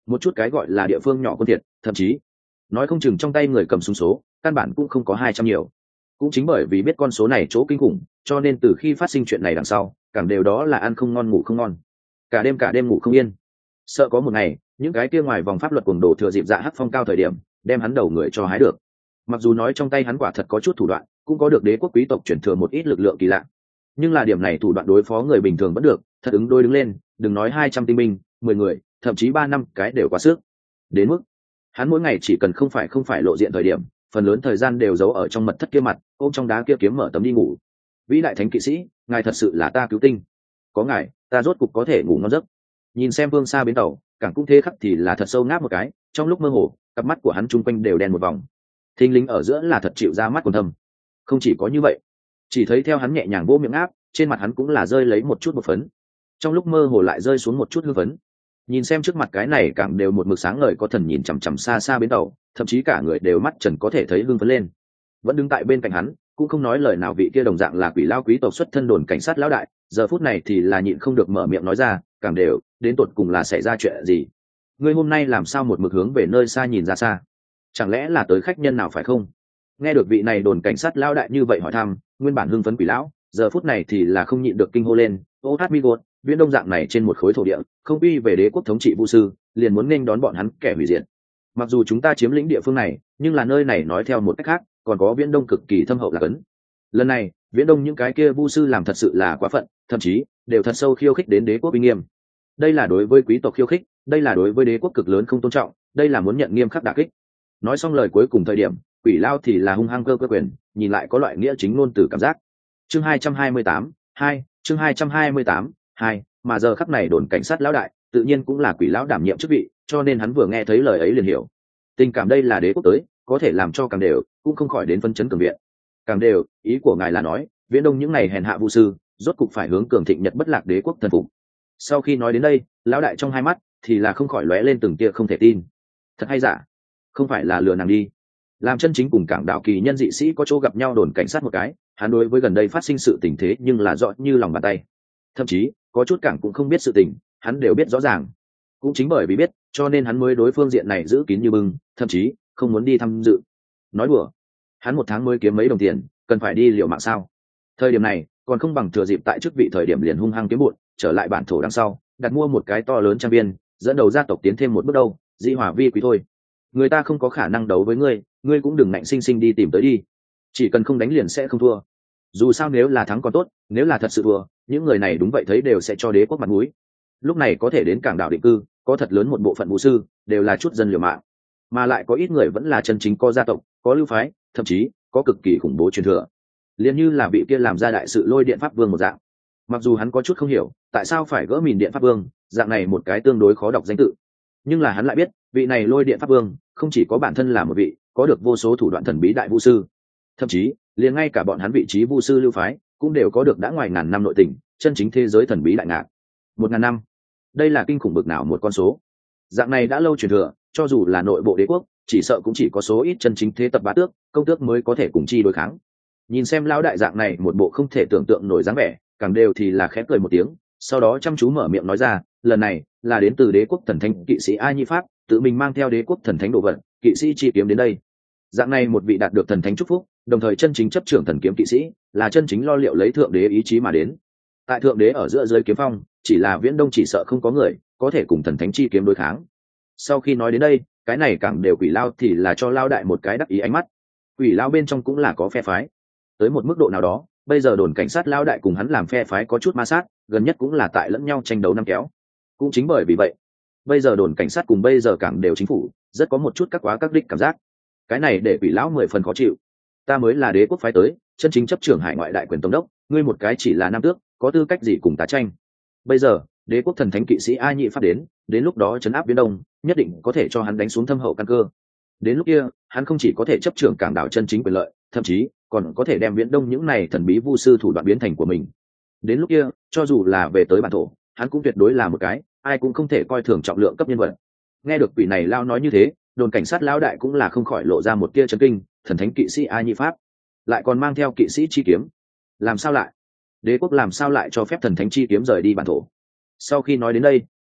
một chút cái gọi là địa phương nhỏ quân thiệt, thậm chí nói không chừng trong tay người cầm súng số căn bản cũng không có hai trăm nhiều. Cũng chính bởi vì biết con số này chỗ kinh khủng, cho nên từ khi phát sinh chuyện này đằng sau, càng đều đó là ăn không ngon ngủ không ngon, cả đêm cả đêm ngủ không yên, sợ có một ngày những cái kia ngoài vòng pháp luật cuồng đồ thừa dịp dạ hắc phong cao thời điểm đem hắn đầu người cho hái được. Mặc dù nói trong tay hắn quả thật có chút thủ đoạn, cũng có được đế quốc quý tộc chuyển thừa một ít lực lượng kỳ lạ, nhưng là điểm này thủ đoạn đối phó người bình thường vẫn được, thật ứng đôi đứng lên đừng nói hai trăm tinh binh, mười người thậm chí ba năm cái đều quá sức. Đến mức hắn mỗi ngày chỉ cần không phải không phải lộ diện thời điểm, phần lớn thời gian đều giấu ở trong mật thất kia mặt ôm trong đá kia kiếm mở tấm đi ngủ. Vĩ đại thánh kỵ sĩ, ngài thật sự là ta cứu tinh, có ngài ta rốt cục có thể ngủ ngon giấc. Nhìn xem phương xa bến tàu cảng cũng thế khắc thì là thật sâu ngáp một cái, trong lúc mơ hồ cặp mắt của hắn chung quanh đều đen một vòng, thình lình ở giữa là thật chịu ra mắt còn thầm. Không chỉ có như vậy, chỉ thấy theo hắn nhẹ nhàng vỗ miệng áp, trên mặt hắn cũng là rơi lấy một chút một phấn, trong lúc mơ hồ lại rơi xuống một chút hư phấn. Nhìn xem trước mặt cái này càng đều một mực sáng ngời có thần nhìn chằm chằm xa xa bến tàu, thậm chí cả người đều mắt trần có thể thấy hưng phấn lên. Vẫn đứng tại bên cạnh hắn cũng không nói lời nào vị kia đồng dạng là quỷ lao quý tộc xuất thân đồn cảnh sát lão đại, giờ phút này thì là nhịn không được mở miệng nói ra, càng đều đến tột cùng là xảy ra chuyện gì? Ngươi hôm nay làm sao một mực hướng về nơi xa nhìn ra xa? Chẳng lẽ là tới khách nhân nào phải không? Nghe được vị này đồn cảnh sát lão đại như vậy hỏi thăm, nguyên bản hưng phấn quỷ lão giờ phút này thì là không nhịn được kinh hô lên, ô hát mi gột, viễn đông dạng này trên một khối thổ địa không uy về đế quốc thống trị vu sư, liền muốn nghênh đón bọn hắn kẻ hủy diệt. Mặc dù chúng ta chiếm lĩnh địa phương này, nhưng là nơi này nói theo một cách khác còn có viễn đông cực kỳ thâm hậu là cấn. Lần này viễn đông những cái kia vu sư làm thật sự là quá phận, thậm chí đều thật sâu khiêu khích đến đế quốc uy nghiêm. Đây là đối với quý tộc khiêu khích, đây là đối với đế quốc cực lớn không tôn trọng, đây là muốn nhận nghiêm khắc đả kích. Nói xong lời cuối cùng thời điểm, quỷ lao thì là hung hăng cơ cơ quyền, nhìn lại có loại nghĩa chính ngôn từ cảm giác. Chương hai trăm hai mươi tám, hai, chương hai trăm hai mươi tám, hai, mà giờ khắc này đồn cảnh sát lão đại, tự nhiên cũng là quỷ lão đảm nhiệm chức vị, cho nên hắn vừa nghe thấy lời ấy liền hiểu. Tình cảm đây là đế quốc tới, có thể làm cho càng đều, cũng không khỏi đến phân chấn cường viện. Càng đều, ý của ngài là nói, viễn đông những ngày hèn hạ vu sư, rốt cục phải hướng cường thịnh nhật bất lạc đế quốc thần phục. Sau khi nói đến đây, lão đại trong hai mắt thì là không khỏi lóe lên từng tia không thể tin. Thật hay giả? Không phải là lừa nàng đi. Làm chân chính cùng cảng đạo kỳ nhân dị sĩ có chỗ gặp nhau đồn cảnh sát một cái, hắn đối với gần đây phát sinh sự tình thế nhưng là rõ như lòng bàn tay. Thậm chí có chút cảng cũng không biết sự tình, hắn đều biết rõ ràng. Cũng chính bởi vì biết, cho nên hắn mới đối phương diện này giữ kín như bưng, thậm chí không muốn đi tham dự. Nói đùa, hắn một tháng mới kiếm mấy đồng tiền, cần phải đi liều mạng sao? Thời điểm này còn không bằng thừa dịp tại chức vị thời điểm liền hung hăng kiếm bụn, trở lại bản thổ đằng sau đặt mua một cái to lớn trang viên, dẫn đầu gia tộc tiến thêm một bước đâu, di hòa vi quý thôi. Người ta không có khả năng đấu với ngươi, ngươi cũng đừng ngạnh sinh sinh đi tìm tới đi, chỉ cần không đánh liền sẽ không thua. Dù sao nếu là thắng còn tốt, nếu là thật sự thua, những người này đúng vậy thấy đều sẽ cho đế quốc mặt mũi. Lúc này có thể đến cảng đảo định cư, có thật lớn một bộ phận vũ sư đều là chút dân liều mạng, mà lại có ít người vẫn là chân chính có gia tộc, có lưu phái, thậm chí có cực kỳ khủng bố truyền thừa, liền như là vị kia làm ra đại sự lôi điện pháp vương một dạng. Mặc dù hắn có chút không hiểu tại sao phải gỡ mìn điện pháp vương dạng này một cái tương đối khó đọc danh tự, nhưng là hắn lại biết vị này lôi điện pháp vương không chỉ có bản thân là một vị có được vô số thủ đoạn thần bí đại vũ sư, thậm chí liền ngay cả bọn hắn vị trí vũ sư lưu phái cũng đều có được đã ngoài ngàn năm nội tình, chân chính thế giới thần bí đại ngạc. Một ngàn năm, đây là kinh khủng bực nào một con số. Dạng này đã lâu truyền thừa, cho dù là nội bộ đế quốc chỉ sợ cũng chỉ có số ít chân chính thế tập bá tước công tước mới có thể cùng chi đối kháng. Nhìn xem lão đại dạng này một bộ không thể tưởng tượng nổi dáng vẻ, càng đều thì là khẽ cười một tiếng, sau đó chăm chú mở miệng nói ra, lần này là đến từ đế quốc thần thánh kỵ sĩ Ai Nhi Pháp tự mình mang theo đế quốc thần thánh đồ vật kỵ sĩ chi kiếm đến đây. Dạng này một vị đạt được thần thánh chúc phúc, đồng thời chân chính chấp trưởng thần kiếm kỵ sĩ, là chân chính lo liệu lấy thượng đế ý chí mà đến. Tại thượng đế ở giữa dưới kiếm phong, chỉ là viễn đông chỉ sợ không có người có thể cùng thần thánh chi kiếm đối kháng. Sau khi nói đến đây, cái này càng đều quỷ lao thì là cho lao đại một cái đắc ý ánh mắt. Quỷ lao bên trong cũng là có phe phái, tới một mức độ nào đó, bây giờ đồn cảnh sát lao đại cùng hắn làm phe phái có chút ma sát, gần nhất cũng là tại lẫn nhau tranh đấu năm kéo. Cũng chính bởi vì vậy, bây giờ đồn cảnh sát cùng bây giờ càng đều chính phủ rất có một chút các quá các đích cảm giác. Cái này để quỷ lão mười phần khó chịu. Ta mới là đế quốc phái tới, chân chính chấp trưởng hải ngoại đại quyền tổng đốc, ngươi một cái chỉ là nam tước, có tư cách gì cùng tá tranh? Bây giờ đế quốc thần thánh kỵ sĩ Ai Nhị Pháp đến, đến lúc đó trấn áp Viễn Đông, nhất định có thể cho hắn đánh xuống thâm hậu căn cơ. Đến lúc kia, hắn không chỉ có thể chấp trưởng cảng đảo chân chính quyền lợi, thậm chí còn có thể đem Viễn Đông những này thần bí vu sư thủ đoạn biến thành của mình. Đến lúc kia, cho dù là về tới bản thổ, hắn cũng tuyệt đối là một cái ai cũng không thể coi thường trọng lượng cấp nhân vật. Nghe được quỷ này lao nói như thế, đồn cảnh sát lão đại cũng là không khỏi lộ ra một tia chấn kinh, thần thánh kỵ sĩ Ai Nhị Pháp lại còn mang theo kỵ sĩ chi kiếm, làm sao lại? Đế quốc làm sao lại cho phép thần thánh chi kiếm rời đi bản thổ? Sau khi nói đến đây,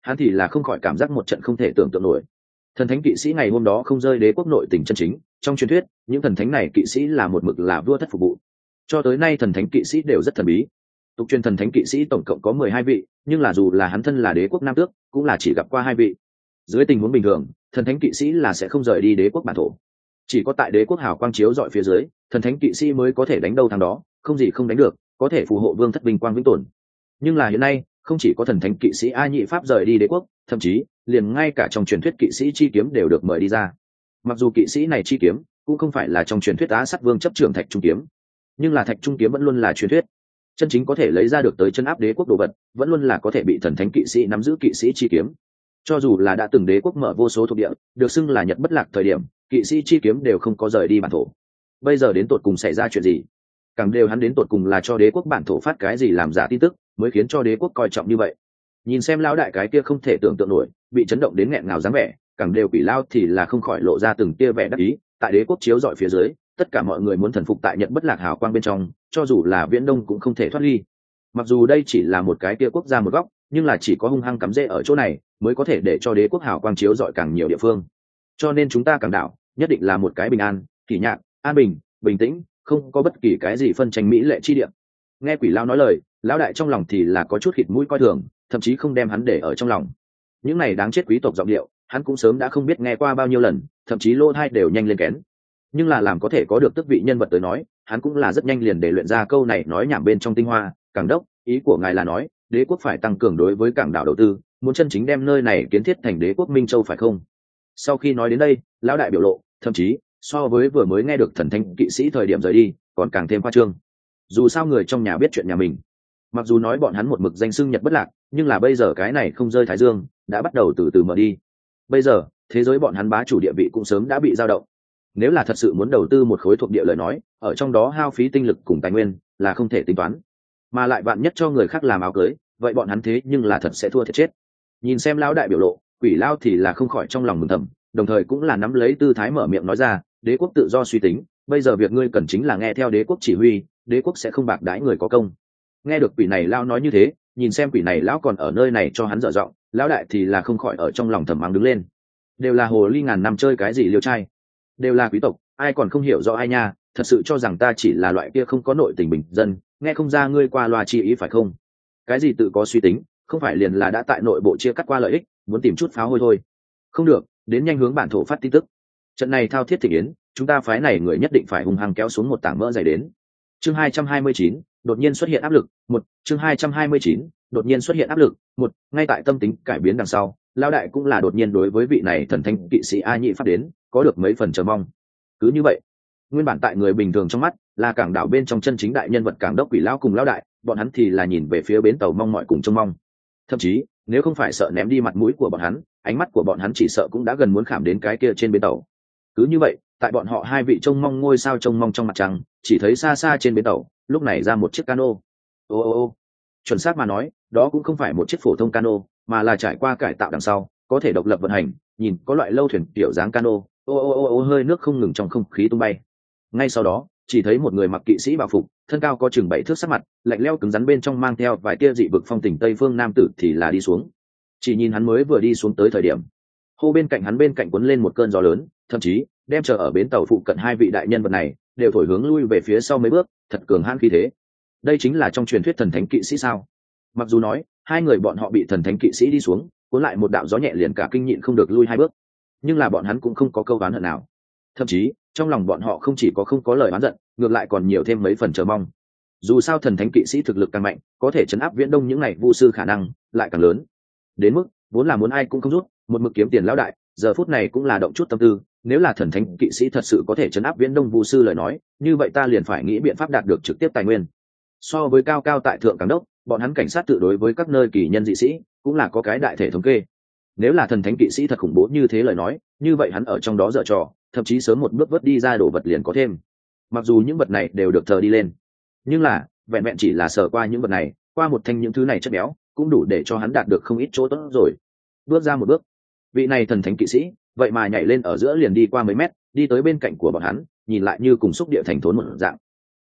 hắn thì là không khỏi cảm giác một trận không thể tưởng tượng nổi. Thần thánh kỵ sĩ ngày hôm đó không rơi đế quốc nội tình chân chính, trong truyền thuyết những thần thánh này kỵ sĩ là một mực là vua thất phục vụ. Cho tới nay thần thánh kỵ sĩ đều rất thần bí. Tục truyền thần thánh kỵ sĩ tổng cộng có mười hai vị, nhưng là dù là hắn thân là đế quốc nam tước cũng là chỉ gặp qua hai vị. Dưới tình huống bình thường, thần thánh kỵ sĩ là sẽ không rời đi đế quốc bản thổ, chỉ có tại đế quốc hào quang chiếu dọi phía dưới, thần thánh kỵ sĩ mới có thể đánh đâu thằng đó, không gì không đánh được, có thể phù hộ vương thất vinh quang vĩnh tồn. Nhưng là hiện nay không chỉ có thần thánh kỵ sĩ A Nhị Pháp rời đi đế quốc, thậm chí liền ngay cả trong truyền thuyết kỵ sĩ chi kiếm đều được mời đi ra. Mặc dù kỵ sĩ này chi kiếm cũng không phải là trong truyền thuyết Á Sắt Vương chấp trưởng Thạch Trung kiếm, nhưng là Thạch Trung kiếm vẫn luôn là truyền thuyết, chân chính có thể lấy ra được tới chân áp đế quốc đồ vật vẫn luôn là có thể bị thần thánh kỵ sĩ nắm giữ kỵ sĩ chi kiếm. Cho dù là đã từng đế quốc mở vô số thuộc địa, được xưng là Nhật bất lạc thời điểm, kỵ sĩ chi kiếm đều không có rời đi bản thổ. Bây giờ đến tột cùng xảy ra chuyện gì? Càng đều hắn đến tột cùng là cho đế quốc bản thổ phát cái gì làm giả tin tức, mới khiến cho đế quốc coi trọng như vậy. Nhìn xem lão đại cái kia không thể tưởng tượng nổi, bị chấn động đến nghẹn ngào dáng vẻ, càng đều quỷ lao thì là không khỏi lộ ra từng tia vẻ đắc ý. Tại đế quốc chiếu dọi phía dưới, tất cả mọi người muốn thần phục tại Nhật bất lạc hào quang bên trong, cho dù là Viễn Đông cũng không thể thoát ly. Mặc dù đây chỉ là một cái kia quốc gia một góc, nhưng là chỉ có hung hăng cắm rễ ở chỗ này mới có thể để cho đế quốc hào quang chiếu dọi càng nhiều địa phương. Cho nên chúng ta càng đảo nhất định là một cái bình an, kỳ nhạc, an bình, bình tĩnh, không có bất kỳ cái gì phân tranh mỹ lệ chi địa. Nghe quỷ lao nói lời, lão đại trong lòng thì là có chút khịt mũi coi thường, thậm chí không đem hắn để ở trong lòng. Những này đáng chết quý tộc giọng điệu, hắn cũng sớm đã không biết nghe qua bao nhiêu lần, thậm chí lỗ tai đều nhanh lên kén. Nhưng là làm có thể có được tước vị nhân vật tới nói, hắn cũng là rất nhanh liền để luyện ra câu này nói nhảm bên trong tinh hoa. Cảng đốc, ý của ngài là nói đế quốc phải tăng cường đối với cảng đảo đầu tư, muốn chân chính đem nơi này kiến thiết thành đế quốc Minh Châu phải không? Sau khi nói đến đây, lão đại biểu lộ thậm chí so với vừa mới nghe được thần thánh kỵ sĩ thời điểm rời đi còn càng thêm khoa trương. Dù sao người trong nhà biết chuyện nhà mình, mặc dù nói bọn hắn một mực danh xưng Nhật bất lạc, nhưng là bây giờ cái này không rơi thái dương đã bắt đầu từ từ mở đi. Bây giờ thế giới bọn hắn bá chủ địa vị cũng sớm đã bị dao động. Nếu là thật sự muốn đầu tư một khối thuộc địa lời nói, ở trong đó hao phí tinh lực cùng tài nguyên là không thể tính toán, mà lại bạn nhất cho người khác làm áo cưới, vậy bọn hắn thế nhưng là thật sẽ thua thiệt chết. Nhìn xem lão đại biểu lộ, quỷ lao thì là không khỏi trong lòng mừng thầm, đồng thời cũng là nắm lấy tư thái mở miệng nói ra, đế quốc tự do suy tính, bây giờ việc ngươi cần chính là nghe theo đế quốc chỉ huy, đế quốc sẽ không bạc đãi người có công. Nghe được quỷ này lao nói như thế, nhìn xem quỷ này lão còn ở nơi này cho hắn dở giọng, lão đại thì là không khỏi ở trong lòng thầm mắng đứng lên. Đều là hồ ly ngàn năm chơi cái gì liêu trai, đều là quý tộc, ai còn không hiểu rõ ai nha, thật sự cho rằng ta chỉ là loại kia không có nội tình bình dân, nghe không ra ngươi qua loa chi ý phải không? Cái gì tự có suy tính, không phải liền là đã tại nội bộ chia cắt qua lợi ích, muốn tìm chút pháo hôi thôi. Không được, đến nhanh hướng bản thổ phát tin tức. Trận này thao thiết thị yến, chúng ta phái này người nhất định phải hung hăng kéo xuống một tảng mỡ dày đến. Chương hai trăm hai mươi chín, đột nhiên xuất hiện áp lực, một, chương hai trăm hai mươi chín, đột nhiên xuất hiện áp lực, một, ngay tại tâm tính cải biến đằng sau, lão đại cũng là đột nhiên đối với vị này thần thánh kỵ sĩ A Nhị Pháp đến, có được mấy phần chờ mong. Cứ như vậy, nguyên bản tại người bình thường trong mắt là cảng đảo bên trong chân chính đại nhân vật cảng đốc quỷ lão cùng lão đại, bọn hắn thì là nhìn về phía bến tàu mong mọi cùng trông mong. Thậm chí nếu không phải sợ ném đi mặt mũi của bọn hắn, ánh mắt của bọn hắn chỉ sợ cũng đã gần muốn khảm đến cái kia trên bến tàu. Cứ như vậy, tại bọn họ hai vị trông mong ngôi sao trông mong trong mặt trăng, chỉ thấy xa xa trên bến tàu lúc này ra một chiếc cano. Ô ô ô chuẩn xác mà nói, đó cũng không phải một chiếc phổ thông cano, mà là trải qua cải tạo đằng sau có thể độc lập vận hành, nhìn có loại lâu thuyền kiểu dáng cano. Ô ô ô ô hơi nước không ngừng trong không khí tung bay. Ngay sau đó chỉ thấy một người mặc kỵ sĩ bảo phục, thân cao có chừng bảy thước, sắc mặt lạnh lẽo cứng rắn, bên trong mang theo vài tia dị vực phong tình tây phương nam tử thì là đi xuống. Chỉ nhìn hắn mới vừa đi xuống tới thời điểm, hô bên cạnh hắn bên cạnh cuốn lên một cơn gió lớn, thậm chí đem chờ ở bến tàu phụ cận hai vị đại nhân vật này đều thổi hướng lui về phía sau mấy bước, thật cường hãn khí thế. Đây chính là trong truyền thuyết thần thánh kỵ sĩ sao? Mặc dù nói hai người bọn họ bị thần thánh kỵ sĩ đi xuống cuốn lại một đạo gió nhẹ liền cả kinh nhịn không được lui hai bước, nhưng là bọn hắn cũng không có câu oán hận nào. Thậm chí trong lòng bọn họ không chỉ có không có lời oán giận, ngược lại còn nhiều thêm mấy phần chờ mong. Dù sao thần thánh kỵ sĩ thực lực càng mạnh, có thể chấn áp Viễn Đông những này vu sư khả năng lại càng lớn, đến mức vốn là muốn ai cũng không rút, một mực kiếm tiền lão đại giờ phút này cũng là động chút tâm tư. Nếu là thần thánh kỵ sĩ thật sự có thể chấn áp Viễn Đông vu sư lời nói, như vậy ta liền phải nghĩ biện pháp đạt được trực tiếp tài nguyên. So với cao cao tại thượng cảng đốc, bọn hắn cảnh sát tự đối với các nơi kỳ nhân dị sĩ cũng là có cái đại thể thống kê. Nếu là thần thánh kỵ sĩ thật khủng bố như thế lời nói, như vậy hắn ở trong đó dở trò, thậm chí sớm một bước vớt đi ra đồ vật liền có thêm. Mặc dù những vật này đều được thờ đi lên, nhưng là vẹn vẹn chỉ là sờ qua những vật này, qua một thanh những thứ này chất béo, cũng đủ để cho hắn đạt được không ít chỗ tốt rồi. Bước ra một bước, vị này thần thánh kỵ sĩ vậy mà nhảy lên ở giữa liền đi qua mấy mét, đi tới bên cạnh của bọn hắn, nhìn lại như cùng xúc địa thành thốn một dạng.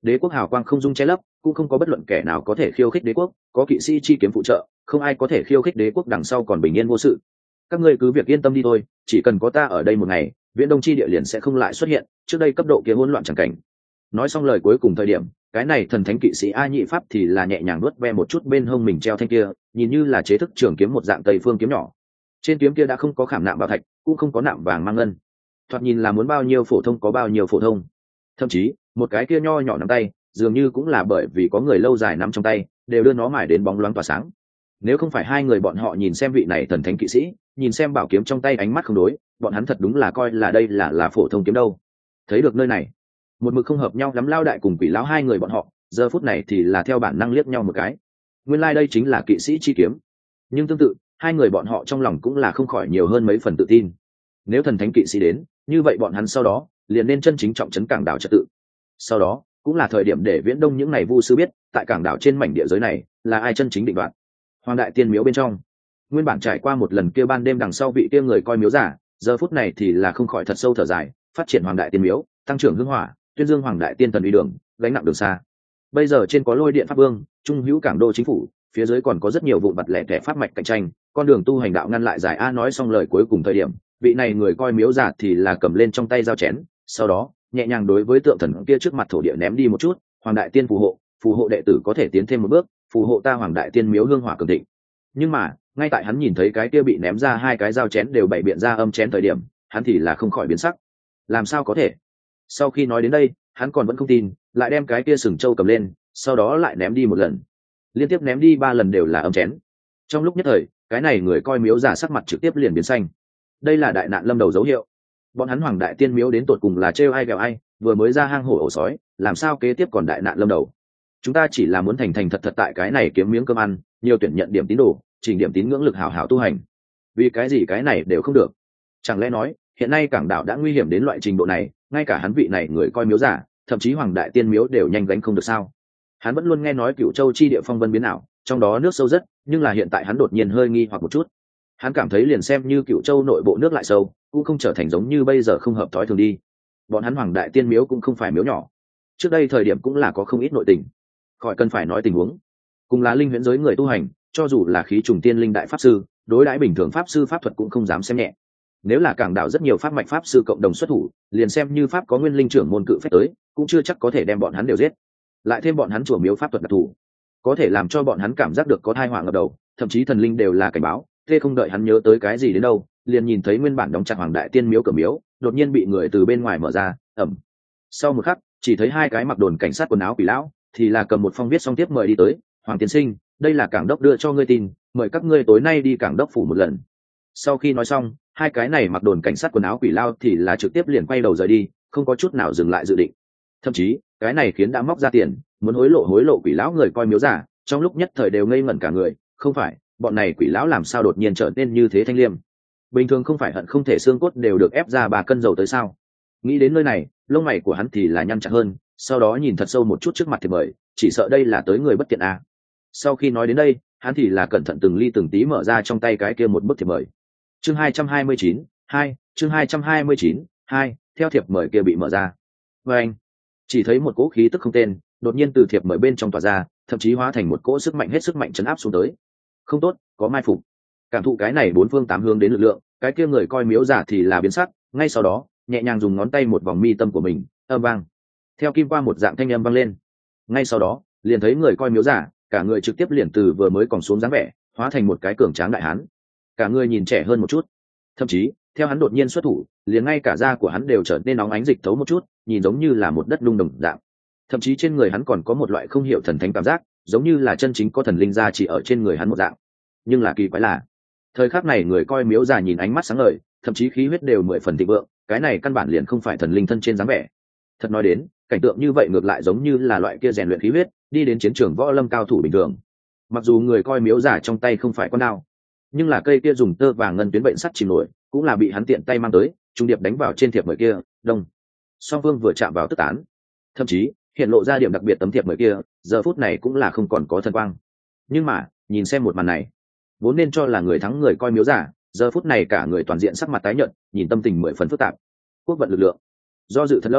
Đế quốc hào quang không dung che lấp, cũng không có bất luận kẻ nào có thể khiêu khích đế quốc, có kỵ sĩ chi kiếm phụ trợ, không ai có thể khiêu khích đế quốc đằng sau còn bình yên vô sự. Các ngươi cứ việc yên tâm đi thôi, chỉ cần có ta ở đây một ngày, viễn đông chi địa liền sẽ không lại xuất hiện trước đây cấp độ kia hỗn loạn chẳng cảnh. Nói xong lời cuối cùng thời điểm, cái này thần thánh kỵ sĩ A Nhị Pháp thì là nhẹ nhàng nuốt ve một chút bên hông mình treo thanh kia, nhìn như là chế thức trường kiếm một dạng tây phương kiếm nhỏ. Trên kiếm kia đã không có khảm nạm bảo thạch, cũng không có nạm vàng mang ngân. Thoạt nhìn là muốn bao nhiêu phổ thông có bao nhiêu phổ thông. Thậm chí, một cái kia nho nhỏ nắm tay, dường như cũng là bởi vì có người lâu dài nắm trong tay, đều đưa nó mài đến bóng loáng tỏa sáng. Nếu không phải hai người bọn họ nhìn xem vị này thần thánh kỵ sĩ, nhìn xem bảo kiếm trong tay ánh mắt không đối, bọn hắn thật đúng là coi là đây là là phổ thông kiếm đâu. Thấy được nơi này, một mực không hợp nhau lắm lao đại cùng quỷ lão hai người bọn họ, giờ phút này thì là theo bản năng liếc nhau một cái. Nguyên lai like đây chính là kỵ sĩ chi kiếm. Nhưng tương tự, hai người bọn họ trong lòng cũng là không khỏi nhiều hơn mấy phần tự tin. Nếu thần thánh kỵ sĩ đến, như vậy bọn hắn sau đó liền nên chân chính trọng trấn cảng đảo trật tự. Sau đó cũng là thời điểm để viễn đông những ngày vu sư biết, tại cảng đảo trên mảnh địa giới này là ai chân chính định đoạt. Hoàng đại tiên miếu bên trong, nguyên bản trải qua một lần kia ban đêm đằng sau vị kia người coi miếu giả, giờ phút này thì là không khỏi thật sâu thở dài, phát triển hoàng đại tiên miếu, tăng trưởng hưng hỏa, tuyên dương hoàng đại tiên thần uy đường, gánh nặng đường xa. Bây giờ trên có lôi điện pháp vương, trung hữu cảng đô chính phủ, phía dưới còn có rất nhiều vụn vặt lẻ tẻ pháp mạch cạnh tranh, con đường tu hành đạo ngăn lại giải. A nói xong lời cuối cùng thời điểm, vị này người coi miếu giả thì là cầm lên trong tay dao chén, sau đó nhẹ nhàng đối với tượng thần kia trước mặt thổ địa ném đi một chút. Hoàng đại tiên phù hộ, phù hộ đệ tử có thể tiến thêm một bước, phù hộ ta hoàng đại tiên miếu hương hỏa cường thịnh. Nhưng mà ngay tại hắn nhìn thấy cái kia bị ném ra hai cái dao chén đều bày biện ra âm chén thời điểm, hắn thì là không khỏi biến sắc. Làm sao có thể? Sau khi nói đến đây, hắn còn vẫn không tin, lại đem cái kia sừng trâu cầm lên, sau đó lại ném đi một lần, liên tiếp ném đi ba lần đều là âm chén. Trong lúc nhất thời, cái này người coi miếu giả sắc mặt trực tiếp liền biến xanh. Đây là đại nạn lâm đầu dấu hiệu. Bọn hắn hoàng đại tiên miếu đến tột cùng là trêu ai ghẹo ai, vừa mới ra hang hổ ổ sói, làm sao kế tiếp còn đại nạn lâm đầu? Chúng ta chỉ là muốn thành thành thật thật tại cái này kiếm miếng cơm ăn, nhiều tuyển nhận điểm tín đồ, chỉnh điểm tín ngưỡng lực hảo hảo tu hành. Vì cái gì cái này đều không được? Chẳng lẽ nói hiện nay cảng đảo đã nguy hiểm đến loại trình độ này, ngay cả hắn vị này người coi miếu giả, thậm chí hoàng đại tiên miếu đều nhanh gánh không được sao? Hắn vẫn luôn nghe nói Cửu Châu chi địa phong vân biến ảo, trong đó nước sâu rất, nhưng là hiện tại hắn đột nhiên hơi nghi hoặc một chút. Hắn cảm thấy liền xem như Cửu Châu nội bộ nước lại sâu, cũng không trở thành giống như bây giờ không hợp thói thường đi. Bọn hắn hoàng đại tiên miếu cũng không phải miếu nhỏ, trước đây thời điểm cũng là có không ít nội tình. Khỏi cần phải nói tình huống, cùng là linh huyễn giới người tu hành, cho dù là khí trùng tiên linh đại pháp sư, đối đãi bình thường pháp sư pháp thuật cũng không dám xem nhẹ. Nếu là cảng đảo rất nhiều pháp mạch pháp sư cộng đồng xuất thủ, liền xem như pháp có nguyên linh trưởng môn cự phép tới, cũng chưa chắc có thể đem bọn hắn đều giết. Lại thêm bọn hắn chùa miếu pháp thuật đặc thù, có thể làm cho bọn hắn cảm giác được có thai họa ngập đầu, thậm chí thần linh đều là cảnh báo. Thế không đợi hắn nhớ tới cái gì đến đâu, liền nhìn thấy nguyên bản đóng chặt hoàng đại tiên miếu cửa miếu đột nhiên bị người từ bên ngoài mở ra, ẩm. Sau một khắc, chỉ thấy hai cái mặc đồn cảnh sát quần áo quỷ lão thì là cầm một phong viết xong tiếp mời đi tới. Hoàng tiên sinh, đây là cảng đốc đưa cho ngươi tin, mời các ngươi tối nay đi cảng đốc phủ một lần. Sau khi nói xong, hai cái này mặc đồn cảnh sát quần áo quỷ lao thì là trực tiếp liền quay đầu rời đi, không có chút nào dừng lại dự định. Thậm chí cái này khiến đã móc ra tiền muốn hối lộ hối lộ quỷ lão người coi miếu giả, trong lúc nhất thời đều ngây ngẩn cả người. Không phải, bọn này quỷ lão làm sao đột nhiên trở nên như thế thanh liêm? Bình thường không phải hận không thể xương cốt đều được ép ra ba cân dầu tới sao? Nghĩ đến nơi này, lông mày của hắn thì là nhăn chặt hơn, sau đó nhìn thật sâu một chút trước mặt thì mời, chỉ sợ đây là tới người bất tiện à. Sau khi nói đến đây, hắn thì là cẩn thận từng ly từng tí mở ra trong tay cái kia một bức thiệp mời. Chương hai trăm hai mươi chín, hai, chương hai trăm hai mươi chín, hai, theo thiệp mời kia bị mở ra. Và anh chỉ thấy một cỗ khí tức không tên đột nhiên từ thiệp mời bên trong tỏa ra, thậm chí hóa thành một cỗ sức mạnh hết sức mạnh chấn áp xuống tới. Không tốt, có mai phục. Cảm thụ cái này bốn phương tám hướng đến lực lượng, cái kia người coi miếu giả thì là biến sắc, ngay sau đó nhẹ nhàng dùng ngón tay một vòng mi tâm của mình, âm vang theo kim qua một dạng thanh âm vang lên. Ngay sau đó liền thấy người coi miếu giả cả người trực tiếp liền từ vừa mới còn xuống dáng vẻ hóa thành một cái cường tráng đại hán, cả người nhìn trẻ hơn một chút, thậm chí theo hắn đột nhiên xuất thủ, liền ngay cả da của hắn đều trở nên nóng ánh dịch thấu một chút, nhìn giống như là một đất nung đồng dạng. Thậm chí trên người hắn còn có một loại không hiểu thần thánh cảm giác, giống như là chân chính có thần linh ra chỉ ở trên người hắn một dạng. Nhưng là kỳ quái là, thời khắc này người coi miếu giả nhìn ánh mắt sáng ngời, thậm chí khí huyết đều mười phần thịnh vượng, cái này căn bản liền không phải thần linh thân trên dáng vẻ. Thật nói đến, cảnh tượng như vậy ngược lại giống như là loại kia rèn luyện khí huyết, đi đến chiến trường võ lâm cao thủ bình thường. Mặc dù người coi miếu giả trong tay không phải con đao, nhưng là cây kia dùng tơ vàng ngân tuyến bệnh sắt chìm nổi, cũng là bị hắn tiện tay mang tới, trung điệp đánh vào trên thiệp mời kia, đông. Song phương vừa chạm vào tức tán. Thậm chí, hiện lộ ra điểm đặc biệt tấm thiệp mời kia, giờ phút này cũng là không còn có thần quang. Nhưng mà, nhìn xem một màn này, vốn nên cho là người thắng người coi miếu giả, giờ phút này cả người toàn diện sắc mặt tái nhợt, nhìn tâm tình mười phần phức tạp. Quốc vận lực lượng. Do dự thật lâu,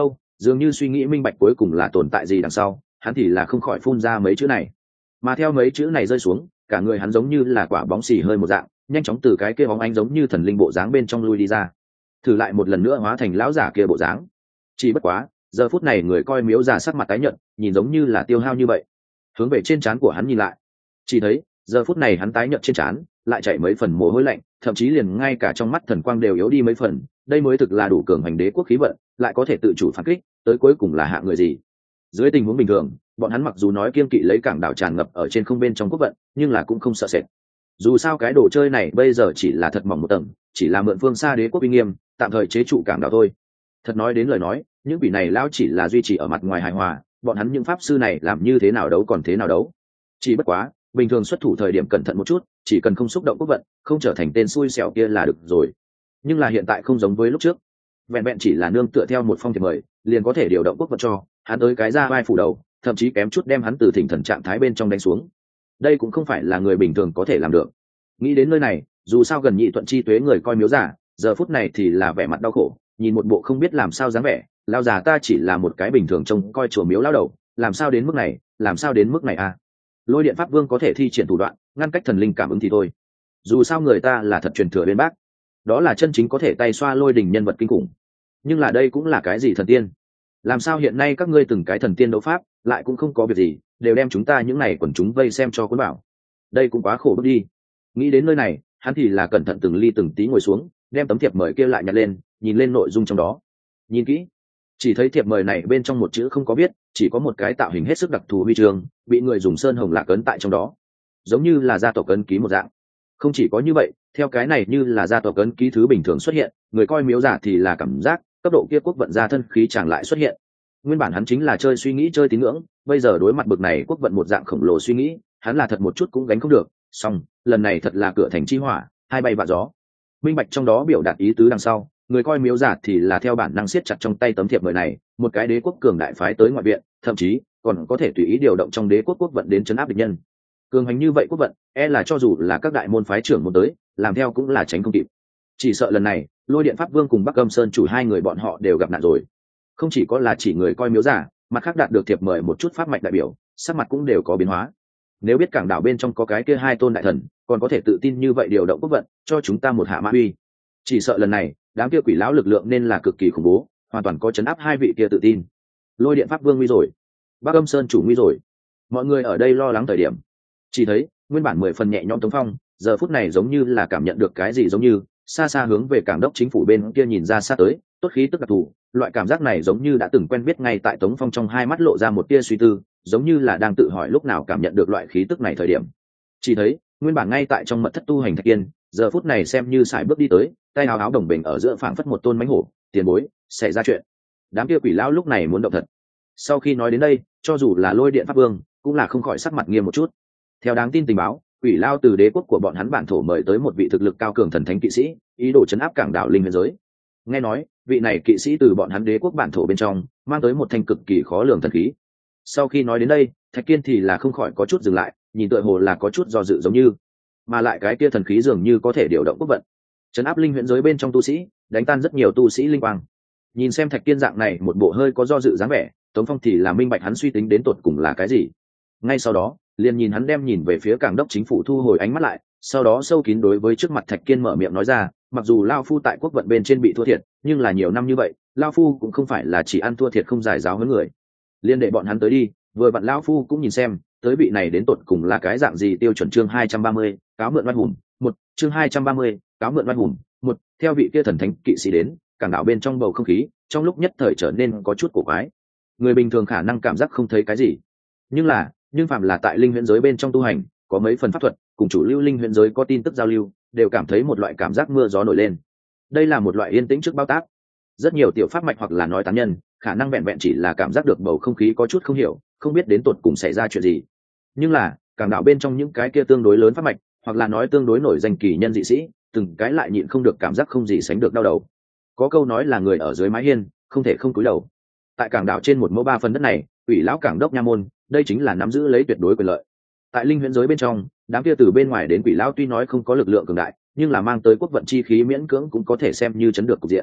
dường như suy nghĩ minh bạch cuối cùng là tồn tại gì đằng sau, hắn thì là không khỏi phun ra mấy chữ này. Mà theo mấy chữ này rơi xuống, cả người hắn giống như là quả bóng xì hơi một dạng, nhanh chóng từ cái kia bóng anh giống như thần linh bộ dáng bên trong lui đi ra, thử lại một lần nữa hóa thành lão giả kia bộ dáng. Chỉ bất quá giờ phút này người coi miếu già sắc mặt tái nhợt, nhìn giống như là tiêu hao như vậy. Hướng về trên trán của hắn nhìn lại, chỉ thấy giờ phút này hắn tái nhợt trên trán lại chảy mấy phần mồ hôi lạnh, thậm chí liền ngay cả trong mắt thần quang đều yếu đi mấy phần. Đây mới thực là đủ cường hành đế quốc khí vận, lại có thể tự chủ phản kích, tới cuối cùng là hạ người gì? Dưới tình huống bình thường, bọn hắn mặc dù nói kiên kỵ lấy cảng đảo tràn ngập ở trên không bên trong quốc vận, nhưng là cũng không sợ sệt. Dù sao cái đồ chơi này bây giờ chỉ là thật mỏng một tầng, chỉ là mượn phương xa đế quốc uy nghiêm, tạm thời chế trụ cảng đảo thôi. Thật nói đến lời nói, những vị này lão chỉ là duy trì ở mặt ngoài hài hòa, bọn hắn những pháp sư này làm như thế nào đấu còn thế nào đấu. Chỉ bất quá bình thường xuất thủ thời điểm cẩn thận một chút, chỉ cần không xúc động quốc vận, không trở thành tên xui xẻo kia là được rồi. Nhưng là hiện tại không giống với lúc trước, vẹn vẹn chỉ là nương tựa theo một phong thiệp mời liền có thể điều động quốc vận cho hắn tới cái ra vai phủ đầu, thậm chí kém chút đem hắn từ thỉnh thần trạng thái bên trong đánh xuống. Đây cũng không phải là người bình thường có thể làm được. Nghĩ đến nơi này, dù sao gần nhị thuận chi tuế người coi miếu giả giờ phút này thì là vẻ mặt đau khổ, nhìn một bộ không biết làm sao dáng vẻ. Lao già ta chỉ là một cái bình thường trông coi chùa miếu lao đầu, làm sao đến mức này, làm sao đến mức này à? Lôi điện pháp vương có thể thi triển thủ đoạn ngăn cách thần linh cảm ứng thì thôi, dù sao người ta là thật truyền thừa bên bác, đó là chân chính có thể tay xoa lôi đình nhân vật kinh khủng. Nhưng là đây cũng là cái gì thần tiên? Làm sao hiện nay các ngươi từng cái thần tiên đấu pháp lại cũng không có việc gì, đều đem chúng ta những này quần chúng vây xem cho cuốn bảo. Đây cũng quá khổ bước đi. Nghĩ đến nơi này, hắn thì là cẩn thận từng ly từng tí ngồi xuống, đem tấm thiệp mời kia lại nhặt lên, nhìn lên nội dung trong đó. Nhìn kỹ, chỉ thấy thiệp mời này bên trong một chữ không có viết, chỉ có một cái tạo hình hết sức đặc thù huy chương, bị người dùng sơn hồng lạc ấn tại trong đó, giống như là gia tộc ấn ký một dạng. Không chỉ có như vậy, theo cái này như là gia tộc ấn ký thứ bình thường xuất hiện, người coi miếu giả thì là cảm giác cấp độ kia quốc vận gia thân khí chẳng lại xuất hiện. Nguyên bản hắn chính là chơi suy nghĩ chơi tín ngưỡng, bây giờ đối mặt bực này quốc vận một dạng khổng lồ suy nghĩ, hắn là thật một chút cũng gánh không được. Song lần này thật là cửa thành chi hỏa, hai bay vạ gió. Minh bạch trong đó biểu đạt ý tứ đằng sau, người coi miếu giả thì là theo bản năng siết chặt trong tay tấm thiệp mời này, một cái đế quốc cường đại phái tới ngoại viện, thậm chí còn có thể tùy ý điều động trong đế quốc quốc vận đến chấn áp địch nhân. Cường hành như vậy quốc vận, e là cho dù là các đại môn phái trưởng muốn tới, làm theo cũng là tránh không kịp. Chỉ sợ lần này, Lôi Điện Pháp Vương cùng Bắc Âm Sơn chủ hai người bọn họ đều gặp nạn rồi. Không chỉ có là chỉ người coi miếu giả, mặt khác đạt được thiệp mời một chút pháp mạch đại biểu, sắc mặt cũng đều có biến hóa. Nếu biết cảng đảo bên trong có cái kia hai tôn đại thần, còn có thể tự tin như vậy điều động quốc vận, cho chúng ta một hạ mã uy. Chỉ sợ lần này, đám kia quỷ lão lực lượng nên là cực kỳ khủng bố, hoàn toàn có chấn áp hai vị kia tự tin. Lôi Điện Pháp Vương nguy rồi, Bắc Âm Sơn chủ nguy rồi. Mọi người ở đây lo lắng thời điểm, chỉ thấy nguyên bản mười phần nhẹ nhõm Tống Phong, giờ phút này giống như là cảm nhận được cái gì, giống như xa xa hướng về cảng đốc chính phủ bên kia nhìn ra xa tới, tốt khí tức đặc thù. Loại cảm giác này giống như đã từng quen biết, ngay tại Tống Phong trong hai mắt lộ ra một tia suy tư, giống như là đang tự hỏi lúc nào cảm nhận được loại khí tức này thời điểm. Chỉ thấy nguyên bản ngay tại trong mật thất tu hành Thạch Kiên, giờ phút này xem như sải bước đi tới, tay áo áo đồng bình ở giữa phảng phất một tôn mãnh hổ. Tiền bối, xảy ra chuyện. Đám kia quỷ lão lúc này muốn động thật. Sau khi nói đến đây, cho dù là Lôi Điện Pháp Vương cũng là không khỏi sắc mặt nghiêm một chút. Theo đáng tin tình báo, quỷ lao từ đế quốc của bọn hắn bản thổ mời tới một vị thực lực cao cường thần thánh kỵ sĩ, ý đồ chấn áp cảng đảo linh huyền giới. Nghe nói vị này kỵ sĩ từ bọn hắn đế quốc bản thổ bên trong mang tới một thanh cực kỳ khó lường thần khí. Sau khi nói đến đây, Thạch Kiên thì là không khỏi có chút dừng lại, nhìn tựa hồ là có chút do dự, giống như mà lại cái kia thần khí dường như có thể điều động quốc vận, chấn áp linh huyền giới bên trong tu sĩ, đánh tan rất nhiều tu sĩ linh quang. Nhìn xem Thạch Kiên dạng này một bộ hơi có do dự dáng vẻ, Tống Phong thì là minh bạch hắn suy tính đến tột cùng là cái gì. Ngay sau đó liền nhìn hắn đem nhìn về phía cảng đốc chính phủ thu hồi ánh mắt lại, sau đó sâu kín đối với trước mặt Thạch Kiên mở miệng nói ra, mặc dù lao phu tại quốc vận bên trên bị thua thiệt, nhưng là nhiều năm như vậy lao phu cũng không phải là chỉ ăn thua thiệt không giải giáo hơn người. Liên đệ bọn hắn tới đi, vừa vặn lao phu cũng nhìn xem tới vị này đến tột cùng là cái dạng gì. Tiêu chuẩn chương hai trăm ba mươi, cáo mượn oai hùng một, chương hai trăm ba mươi, cáo mượn oai hùng một. Theo vị kia thần thánh kỵ sĩ đến, cảng đảo bên trong bầu không khí trong lúc nhất thời trở nên có chút cổ quái. Người bình thường khả năng cảm giác không thấy cái gì, nhưng là nhưng phạm là tại linh huyễn giới bên trong tu hành, có mấy phần pháp thuật cùng chủ lưu linh huyễn giới có tin tức giao lưu, đều cảm thấy một loại cảm giác mưa gió nổi lên. Đây là một loại yên tĩnh trước bao tác. Rất nhiều tiểu pháp mạch hoặc là nói tán nhân khả năng vẹn vẹn chỉ là cảm giác được bầu không khí có chút không hiểu, không biết đến tột cùng xảy ra chuyện gì. Nhưng là cảng đảo bên trong những cái kia tương đối lớn pháp mạch, hoặc là nói tương đối nổi danh kỳ nhân dị sĩ, từng cái lại nhịn không được cảm giác không gì sánh được đau đầu. Có câu nói là người ở dưới mái hiên không thể không cúi đầu. Tại cảng đảo trên một mẫu ba phần đất này, ủy lão cảng đốc nha môn, đây chính là nắm giữ lấy tuyệt đối quyền lợi. Tại linh huyễn giới bên trong, đám kia từ bên ngoài đến quỷ lão tuy nói không có lực lượng cường đại, nhưng là mang tới quốc vận chi khí miễn cưỡng cũng có thể xem như chấn được cục diện.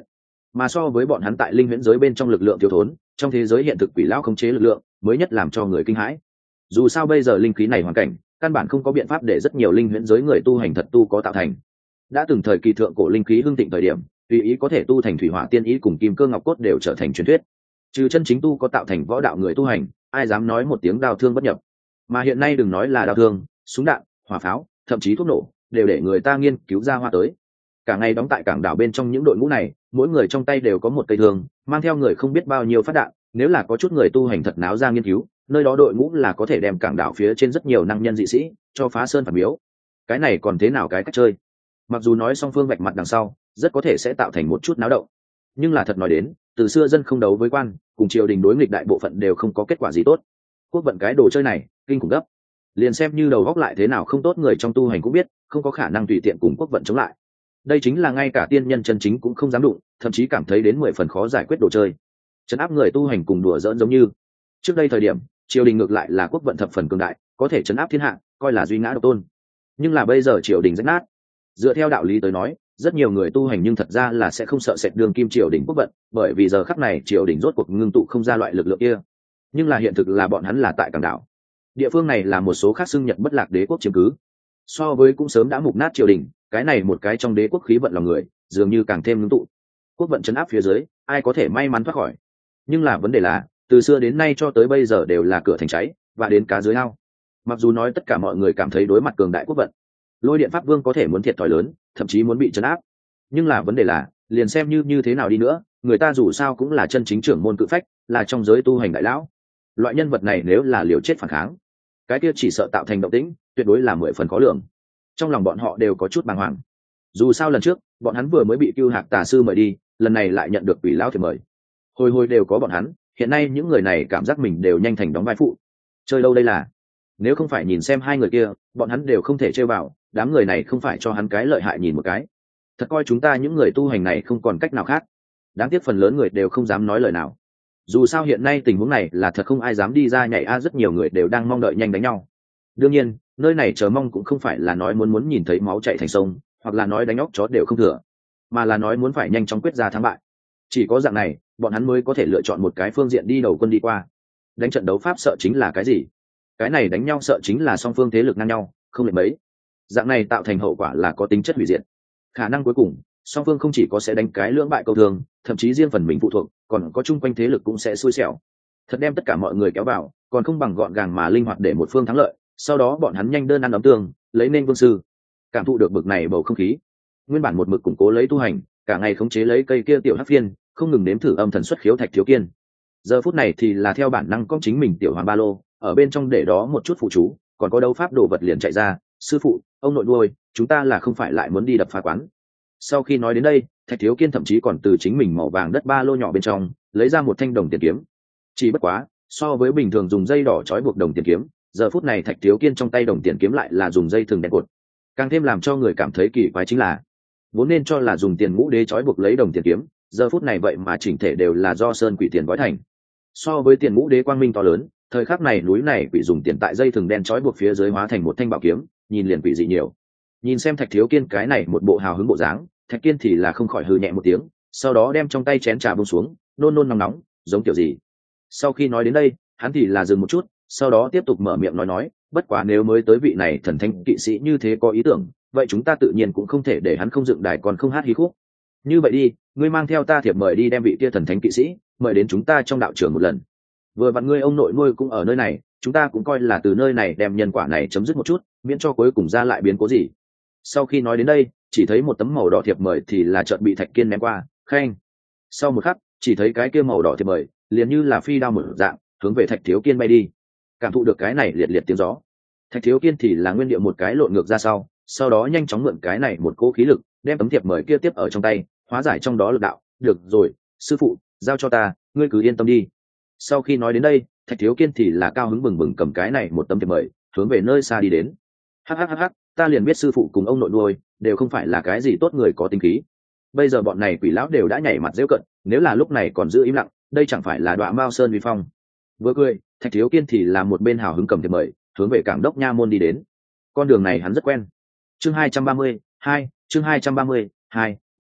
mà so với bọn hắn tại linh huyễn giới bên trong lực lượng thiếu thốn, trong thế giới hiện thực quỷ lão khống chế lực lượng mới nhất làm cho người kinh hãi. Dù sao bây giờ linh khí này hoàn cảnh căn bản không có biện pháp để rất nhiều linh huyễn giới người tu hành thật tu có tạo thành. Đã từng thời kỳ thượng cổ linh khí hưng thịnh thời điểm, tùy ý có thể tu thành thủy hỏa tiên ý cùng kim cơ ngọc cốt đều trở thành truyền thuyết. Trừ chân chính tu có tạo thành võ đạo người tu hành, ai dám nói một tiếng đao thương bất nhập. Mà hiện nay đừng nói là đao thương, súng đạn, hỏa pháo, thậm chí thuốc nổ, đều để người ta nghiên cứu ra hoa tới. Cả ngày đóng tại cảng đảo bên trong những đội ngũ này, mỗi người trong tay đều có một cây thương, mang theo người không biết bao nhiêu phát đạn. Nếu là có chút người tu hành thật náo ra nghiên cứu, nơi đó đội ngũ là có thể đem cảng đảo phía trên rất nhiều năng nhân dị sĩ cho phá sơn phản miếu. Cái này còn thế nào cái cách chơi? Mặc dù nói song phương vạch mặt đằng sau rất có thể sẽ tạo thành một chút náo động, nhưng là thật nói đến, từ xưa dân không đấu với quan, cùng triều đình đối nghịch đại bộ phận đều không có kết quả gì tốt. Quốc vận cái đồ chơi này kinh khủng gấp, liền xem như đầu góc lại thế nào không tốt, người trong tu hành cũng biết không có khả năng tùy tiện cùng quốc vận chống lại. Đây chính là ngay cả tiên nhân chân chính cũng không dám đụng, thậm chí cảm thấy đến mười phần khó giải quyết đồ chơi. Trấn áp người tu hành cùng đùa giỡn giống như trước đây thời điểm, triều đình ngược lại là quốc vận thập phần cường đại, có thể trấn áp thiên hạ, coi là duy ngã độc tôn. Nhưng là bây giờ triều đình rách nát, dựa theo đạo lý tới nói, rất nhiều người tu hành nhưng thật ra là sẽ không sợ sệt đường kim triều đình quốc vận, bởi vì giờ khắc này triều đình rốt cuộc ngưng tụ không ra loại lực lượng kia. Nhưng là hiện thực là bọn hắn là tại cảng đảo, địa phương này là một số khác xưng Nhật bất lạc đế quốc chiếm cứ, so với cũng sớm đã mục nát triều đình, cái này một cái trong đế quốc khí vận lòng người dường như càng thêm ngưng tụ. Quốc vận trấn áp phía dưới, ai có thể may mắn thoát khỏi? Nhưng là vấn đề là, từ xưa đến nay cho tới bây giờ đều là cửa thành cháy và đến cá dưới ao. Mặc dù nói tất cả mọi người cảm thấy đối mặt cường đại quốc vận, Lôi Điện Pháp Vương có thể muốn thiệt thòi lớn, thậm chí muốn bị trấn áp, nhưng là vấn đề là, liền xem như như thế nào đi nữa, người ta dù sao cũng là chân chính trưởng môn cự phách, là trong giới tu hành đại lão. Loại nhân vật này nếu là liều chết phản kháng, cái kia chỉ sợ tạo thành động tĩnh tuyệt đối là mười phần khó lường. Trong lòng bọn họ đều có chút bàng hoàng. Dù sao lần trước bọn hắn vừa mới bị Cưu Hạc tà sư mời đi, lần này lại nhận được Quỷ lão thiệp mời, hồi hồi đều có bọn hắn. Hiện nay những người này cảm giác mình đều nhanh thành đóng vai phụ. Chơi đâu đây là? Nếu không phải nhìn xem hai người kia, bọn hắn đều không thể chơi vào. Đám người này không phải cho hắn cái lợi hại nhìn một cái, thật coi chúng ta những người tu hành này không còn cách nào khác. Đáng tiếc phần lớn người đều không dám nói lời nào. Dù sao hiện nay tình huống này là thật không ai dám đi ra nhảy a, rất nhiều người đều đang mong đợi nhanh đánh nhau. Đương nhiên nơi này chờ mong cũng không phải là nói muốn muốn nhìn thấy máu chảy thành sông, hoặc là nói đánh óc chó đều không thừa, mà là nói muốn phải nhanh chóng quyết ra thắng bại. Chỉ có dạng này bọn hắn mới có thể lựa chọn một cái phương diện đi đầu quân đi qua. Đánh trận đấu pháp sợ chính là cái gì? Cái này đánh nhau sợ chính là song phương thế lực ngang nhau, không lệch mấy. Dạng này tạo thành hậu quả là có tính chất hủy diệt. Khả năng cuối cùng song phương không chỉ có sẽ đánh cái lưỡng bại câu thương, thậm chí riêng phần mình phụ thuộc còn có chung quanh thế lực cũng sẽ xui xẻo. Thật đem tất cả mọi người kéo vào, còn không bằng gọn gàng mà linh hoạt để một phương thắng lợi, sau đó bọn hắn nhanh đơn ăn ấm tương, lấy nên vương sư. Cảm thụ được bực này bầu không khí, nguyên bản một mực củng cố lấy tu hành, cả ngày khống chế lấy cây kia tiểu hắc phiên, không ngừng nếm thử âm thần xuất khiếu Thạch Thiếu Kiên. Giờ phút này thì là theo bản năng con chính mình tiểu hoàng ba lô, ở bên trong để đó một chút phụ chú, còn có đấu pháp đồ vật liền chạy ra. Sư phụ, ông nội nuôi, chúng ta là không phải lại muốn đi đập phá quán? Sau khi nói đến đây, Thạch Thiếu Kiên thậm chí còn từ chính mình màu vàng đất ba lô nhỏ bên trong lấy ra một thanh đồng tiền kiếm. Chỉ bất quá, so với bình thường dùng dây đỏ trói buộc đồng tiền kiếm, giờ phút này Thạch Thiếu Kiên trong tay đồng tiền kiếm lại là dùng dây thừng đen cột. Càng thêm làm cho người cảm thấy kỳ quái chính là, vốn nên cho là dùng tiền ngũ đế trói buộc lấy đồng tiền kiếm, giờ phút này vậy mà chỉnh thể đều là do sơn quỷ tiền gói thành. So với tiền ngũ đế quang minh to lớn, thời khắc này núi này quỷ dùng tiền tại dây thừng đen trói buộc phía dưới hóa thành một thanh bảo kiếm, nhìn liền quỷ dị nhiều. Nhìn xem Thạch Thiếu Kiên cái này một bộ hào hứng bộ dáng, Thạch Kiên thì là không khỏi hừ nhẹ một tiếng, sau đó đem trong tay chén trà buông xuống, nôn nôn nóng nóng, giống kiểu gì. Sau khi nói đến đây, hắn thì là dừng một chút, sau đó tiếp tục mở miệng nói nói, bất quá nếu mới tới vị này thần thánh kỵ sĩ như thế có ý tưởng, vậy chúng ta tự nhiên cũng không thể để hắn không dựng đài còn không hát hí khúc. Như vậy đi, ngươi mang theo ta thiệp mời đi đem vị kia thần thánh kỵ sĩ mời đến chúng ta trong đạo trường một lần. Vừa vặn ngươi ông nội nuôi cũng ở nơi này, chúng ta cũng coi là từ nơi này đem nhân quả này chấm dứt một chút, miễn cho cuối cùng ra lại biến cố gì. Sau khi nói đến đây, chỉ thấy một tấm màu đỏ thiệp mời thì là chợt bị Thạch Kiên ném qua, khanh. Sau một khắc, chỉ thấy cái kia màu đỏ thiệp mời liền như là phi đao mở dạng hướng về Thạch Thiếu Kiên bay đi. Cảm thụ được cái này liệt liệt tiếng gió, Thạch Thiếu Kiên thì là nguyên địa một cái lộn ngược ra sau, sau đó nhanh chóng mượn cái này một cỗ khí lực, đem tấm thiệp mời kia tiếp ở trong tay, hóa giải trong đó lực đạo. Được rồi, sư phụ, giao cho ta, ngươi cứ yên tâm đi. Sau khi nói đến đây, Thạch Thiếu Kiên thì là cao hứng bừng bừng cầm cái này một tấm thiệp mời, hướng về nơi xa đi đến. Hắc hắc hắc hắc, ta liền biết sư phụ cùng ông nội nuôi đều không phải là cái gì tốt người có tính khí. Bây giờ bọn này quỷ lão đều đã nhảy mặt giễu cận, nếu là lúc này còn giữ im lặng, đây chẳng phải là đọa Mao Sơn vi phong. Vừa cười, Thạch Thiếu Kiên thì là một bên hào hứng cầm thiệp mời, hướng về cảng đốc nha môn đi đến. Con đường này hắn rất quen. Chương hai trăm ba mươi hai, chương hai trăm ba mươi hai, mà lại,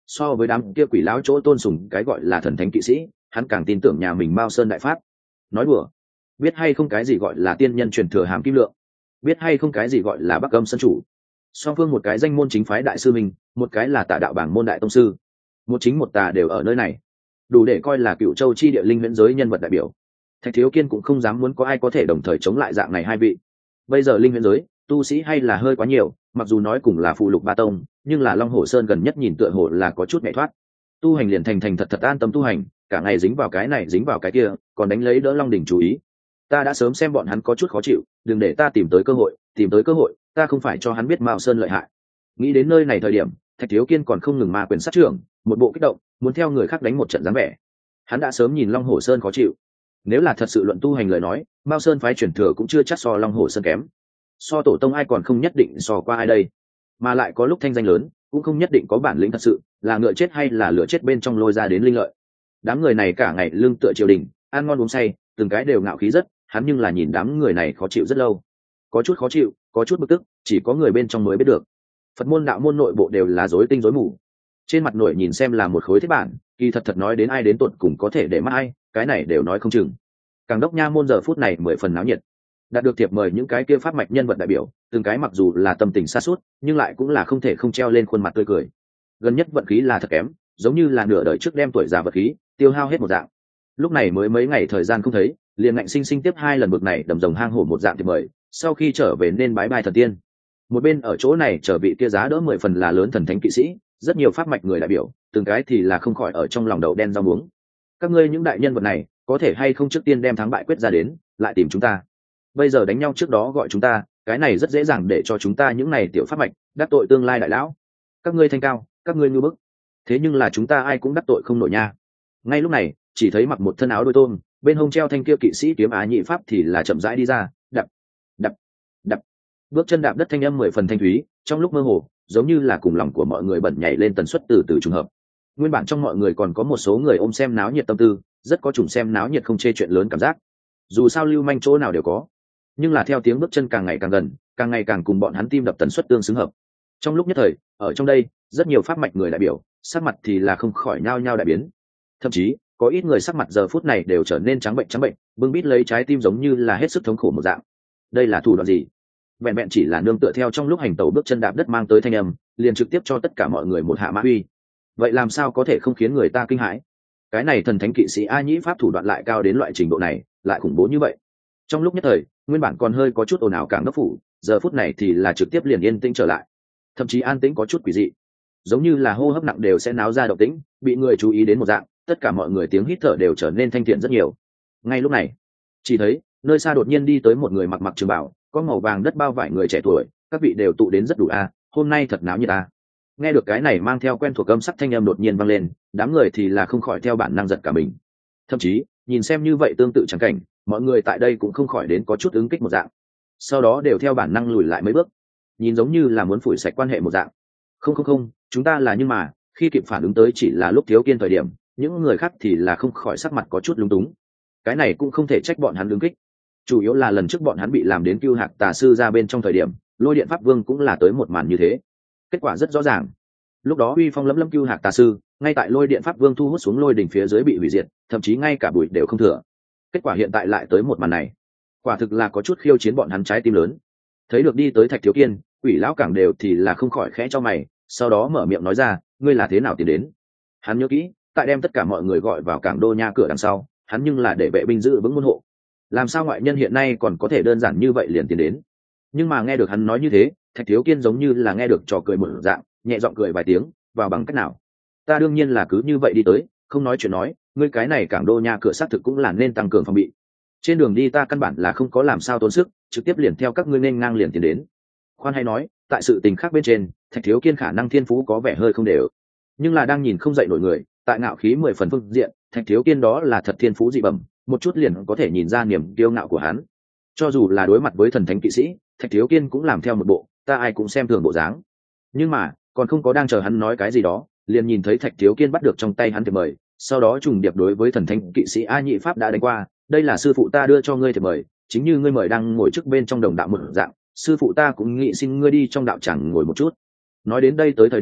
so với đám kia quỷ lão chỗ tôn sùng cái gọi là thần thánh kỵ sĩ, hắn càng tin tưởng nhà mình Mao Sơn đại pháp. Nói đùa, biết hay không cái gì gọi là tiên nhân truyền thừa hàm kim lượng, biết hay không cái gì gọi là Bắc Âm sân chủ. Song phương một cái danh môn chính phái đại sư mình, một cái là tà đạo bảng môn đại tông sư, một chính một tà đều ở nơi này, đủ để coi là Cựu Châu chi địa linh huyễn giới nhân vật đại biểu. Thạch Thiếu Kiên cũng không dám muốn có ai có thể đồng thời chống lại dạng này hai vị. Bây giờ linh huyễn giới tu sĩ hay là hơi quá nhiều, mặc dù nói cùng là phụ lục ba tông, nhưng là Long Hổ Sơn gần nhất nhìn tựa hồ là có chút nhẹ thoát. Tu hành liền thành thành thật thật an tâm tu hành, cả ngày dính vào cái này dính vào cái kia, còn đánh lấy đỡ Long đỉnh chú ý. Ta đã sớm xem bọn hắn có chút khó chịu, đừng để ta tìm tới cơ hội, tìm tới cơ hội, ta không phải cho hắn biết Mao Sơn lợi hại. Nghĩ đến nơi này thời điểm, Thạch Thiếu Kiên còn không ngừng ma quyền sát trưởng, một bộ kích động, muốn theo người khác đánh một trận dáng vẻ. Hắn đã sớm nhìn Long Hổ Sơn khó chịu. Nếu là thật sự luận tu hành lời nói, Mao Sơn phái truyền thừa cũng chưa chắc so Long Hổ Sơn kém. So tổ tông ai còn không nhất định so qua ai đây, mà lại có lúc thanh danh lớn, cũng không nhất định có bản lĩnh thật sự, là ngựa chết hay là lửa chết bên trong lôi ra đến linh lợi. Đám người này cả ngày lưng tựa triều đình, ăn ngon uống say, từng cái đều ngạo khí rất, hắn nhưng là nhìn đám người này khó chịu rất lâu. Có chút khó chịu, có chút bực tức, chỉ có người bên trong mới biết được. Phật môn đạo môn nội bộ đều là rối tinh rối mù. Trên mặt nổi nhìn xem là một khối thiết bản, kỳ thật thật nói đến ai đến tuột cùng có thể để mắt ai, cái này đều nói không chừng. Càng đốc nha môn giờ phút này mười phần náo nhiệt, đạt được thiệp mời những cái kia pháp mạch nhân vật đại biểu, từng cái mặc dù là tâm tình xa suốt, nhưng lại cũng là không thể không treo lên khuôn mặt tươi cười. Gần nhất vận khí là thật kém, giống như là nửa đời trước đem tuổi già vật khí tiêu hao hết một dạng. Lúc này mới mấy ngày thời gian không thấy, liền ngạnh sinh sinh tiếp hai lần bực này đầm rồng hang hổ một dạng thiệp mời, sau khi trở về nên bái bai thần tiên. Một bên ở chỗ này trở vị kia giá đỡ mười phần là lớn thần thánh kỵ sĩ, rất nhiều pháp mạch người đại biểu, từng cái thì là không khỏi ở trong lòng đầu đen rau muống. Các ngươi những đại nhân vật này, có thể hay không trước tiên đem thắng bại quyết ra đến, lại tìm chúng ta. Bây giờ đánh nhau trước đó gọi chúng ta, cái này rất dễ dàng để cho chúng ta những này tiểu pháp mạch đắc tội tương lai đại lão. Các ngươi thanh cao, các ngươi ngu bức. Thế nhưng là chúng ta ai cũng đắc tội không nổi nha. Ngay lúc này, chỉ thấy mặc một thân áo đôi tôm, bên hông treo thanh kia kỵ sĩ kiếm Á Nhị pháp thì là chậm rãi đi ra, đập, đập, đập. Bước chân đạp đất thanh âm mười phần thanh thúy, trong lúc mơ hồ, giống như là cùng lòng của mọi người bẩn nhảy lên tần suất từ từ trùng hợp. Nguyên bản trong mọi người còn có một số người ôm xem náo nhiệt tâm tư, rất có chủng xem náo nhiệt không chê chuyện lớn cảm giác. Dù sao lưu manh chỗ nào đều có, nhưng là theo tiếng bước chân càng ngày càng gần, càng ngày càng cùng bọn hắn tim đập tần suất tương xứng hợp. Trong lúc nhất thời, ở trong đây, rất nhiều pháp mạch người đại biểu, sắc mặt thì là không khỏi nhao nhao đại biến. Thậm chí, có ít người sắc mặt giờ phút này đều trở nên trắng bệnh trắng bệnh, bưng bít lấy trái tim giống như là hết sức thống khổ một dạng. Đây là thủ đoạn gì? Vẹn vẹn chỉ là nương tựa theo trong lúc hành tẩu bước chân đạp đất mang tới thanh âm, liền trực tiếp cho tất cả mọi người một hạ mã uy. Vậy làm sao có thể không khiến người ta kinh hãi? Cái này thần thánh kỵ sĩ A Nhĩ pháp thủ đoạn lại cao đến loại trình độ này, lại khủng bố như vậy. Trong lúc nhất thời, nguyên bản còn hơi có chút ồn ào cảng đốc phủ, giờ phút này thì là trực tiếp liền yên tĩnh trở lại, thậm chí an tĩnh có chút quỷ dị, giống như là hô hấp nặng đều sẽ náo ra động tĩnh, bị người chú ý đến một dạng, tất cả mọi người tiếng hít thở đều trở nên thanh thiện rất nhiều. Ngay lúc này, chỉ thấy nơi xa đột nhiên đi tới một người mặc mặc trường bào, có màu vàng đất bao vải người trẻ tuổi, các vị đều tụ đến rất đủ a, hôm nay thật náo nhiệt a. Nghe được cái này mang theo quen thuộc âm sắc thanh âm đột nhiên vang lên, đám người thì là không khỏi theo bản năng giật cả mình. Thậm chí, nhìn xem như vậy tương tự chẳng cảnh, mọi người tại đây cũng không khỏi đến có chút ứng kích một dạng, sau đó đều theo bản năng lùi lại mấy bước, nhìn giống như là muốn phủi sạch quan hệ một dạng. Không không không, chúng ta là nhưng mà khi kịp phản ứng tới chỉ là lúc Thiếu Kiên thời điểm, những người khác thì là không khỏi sắc mặt có chút lúng túng. Cái này cũng không thể trách bọn hắn ứng kích, chủ yếu là lần trước bọn hắn bị làm đến Cưu Hạc tà sư ra bên trong thời điểm, Lôi Điện Pháp Vương cũng là tới một màn như thế. Kết quả rất rõ ràng, lúc đó uy phong lẫm lẫm Cưu Hạc tà sư ngay tại Lôi Điện Pháp Vương thu hút xuống lôi đỉnh phía dưới bị hủy diệt, thậm chí ngay cả bụi đều không thừa. Kết quả hiện tại lại tới một màn này, quả thực là có chút khiêu chiến bọn hắn trái tim lớn. Thấy được đi tới Thạch Thiếu Kiên, Quỷ lão Cảng đều thì là không khỏi khẽ cho mày, sau đó mở miệng nói ra, ngươi là thế nào tiến đến? Hắn nhớ kỹ, tại đem tất cả mọi người gọi vào Cảng đô nha cửa đằng sau, hắn nhưng là để vệ binh giữ vững môn hộ. Làm sao ngoại nhân hiện nay còn có thể đơn giản như vậy liền tiến đến? Nhưng mà nghe được hắn nói như thế, Thạch Thiếu Kiên giống như là nghe được trò cười một dạng, nhẹ giọng cười vài tiếng, vào bằng cách nào? Ta đương nhiên là cứ như vậy đi tới, không nói chuyện nói, ngươi cái này Cảng đô nha cửa xác thực cũng là nên tăng cường phòng bị. Trên đường đi ta căn bản là không có làm sao tốn sức, trực tiếp liền theo các ngươi nên ngang liền tiến đến. Khoan hay nói, tại sự tình khác bên trên, Thạch Thiếu Kiên khả năng thiên phú có vẻ hơi không đều, nhưng là đang nhìn không dậy nổi người, tại ngạo khí mười phần phương diện, Thạch Thiếu Kiên đó là thật thiên phú dị bẩm, một chút liền có thể nhìn ra niềm kiêu ngạo của hắn. Cho dù là đối mặt với thần thánh kỵ sĩ, Thạch Thiếu Kiên cũng làm theo một bộ, ta ai cũng xem thường bộ dáng. Nhưng mà, còn không có đang chờ hắn nói cái gì đó, liền nhìn thấy Thạch Thiếu Kiên bắt được trong tay hắn thiệp mời, sau đó trùng điệp đối với thần thánh kỵ sĩ A Nhị pháp đã đánh qua, đây là sư phụ ta đưa cho ngươi thiệp mời, chính như ngươi mời đang ngồi trước bên trong đồng đạo một dạng, sư phụ ta cũng nghĩ xin ngươi đi trong đạo tràng ngồi một chút. Nói đến đây tới thời điểm,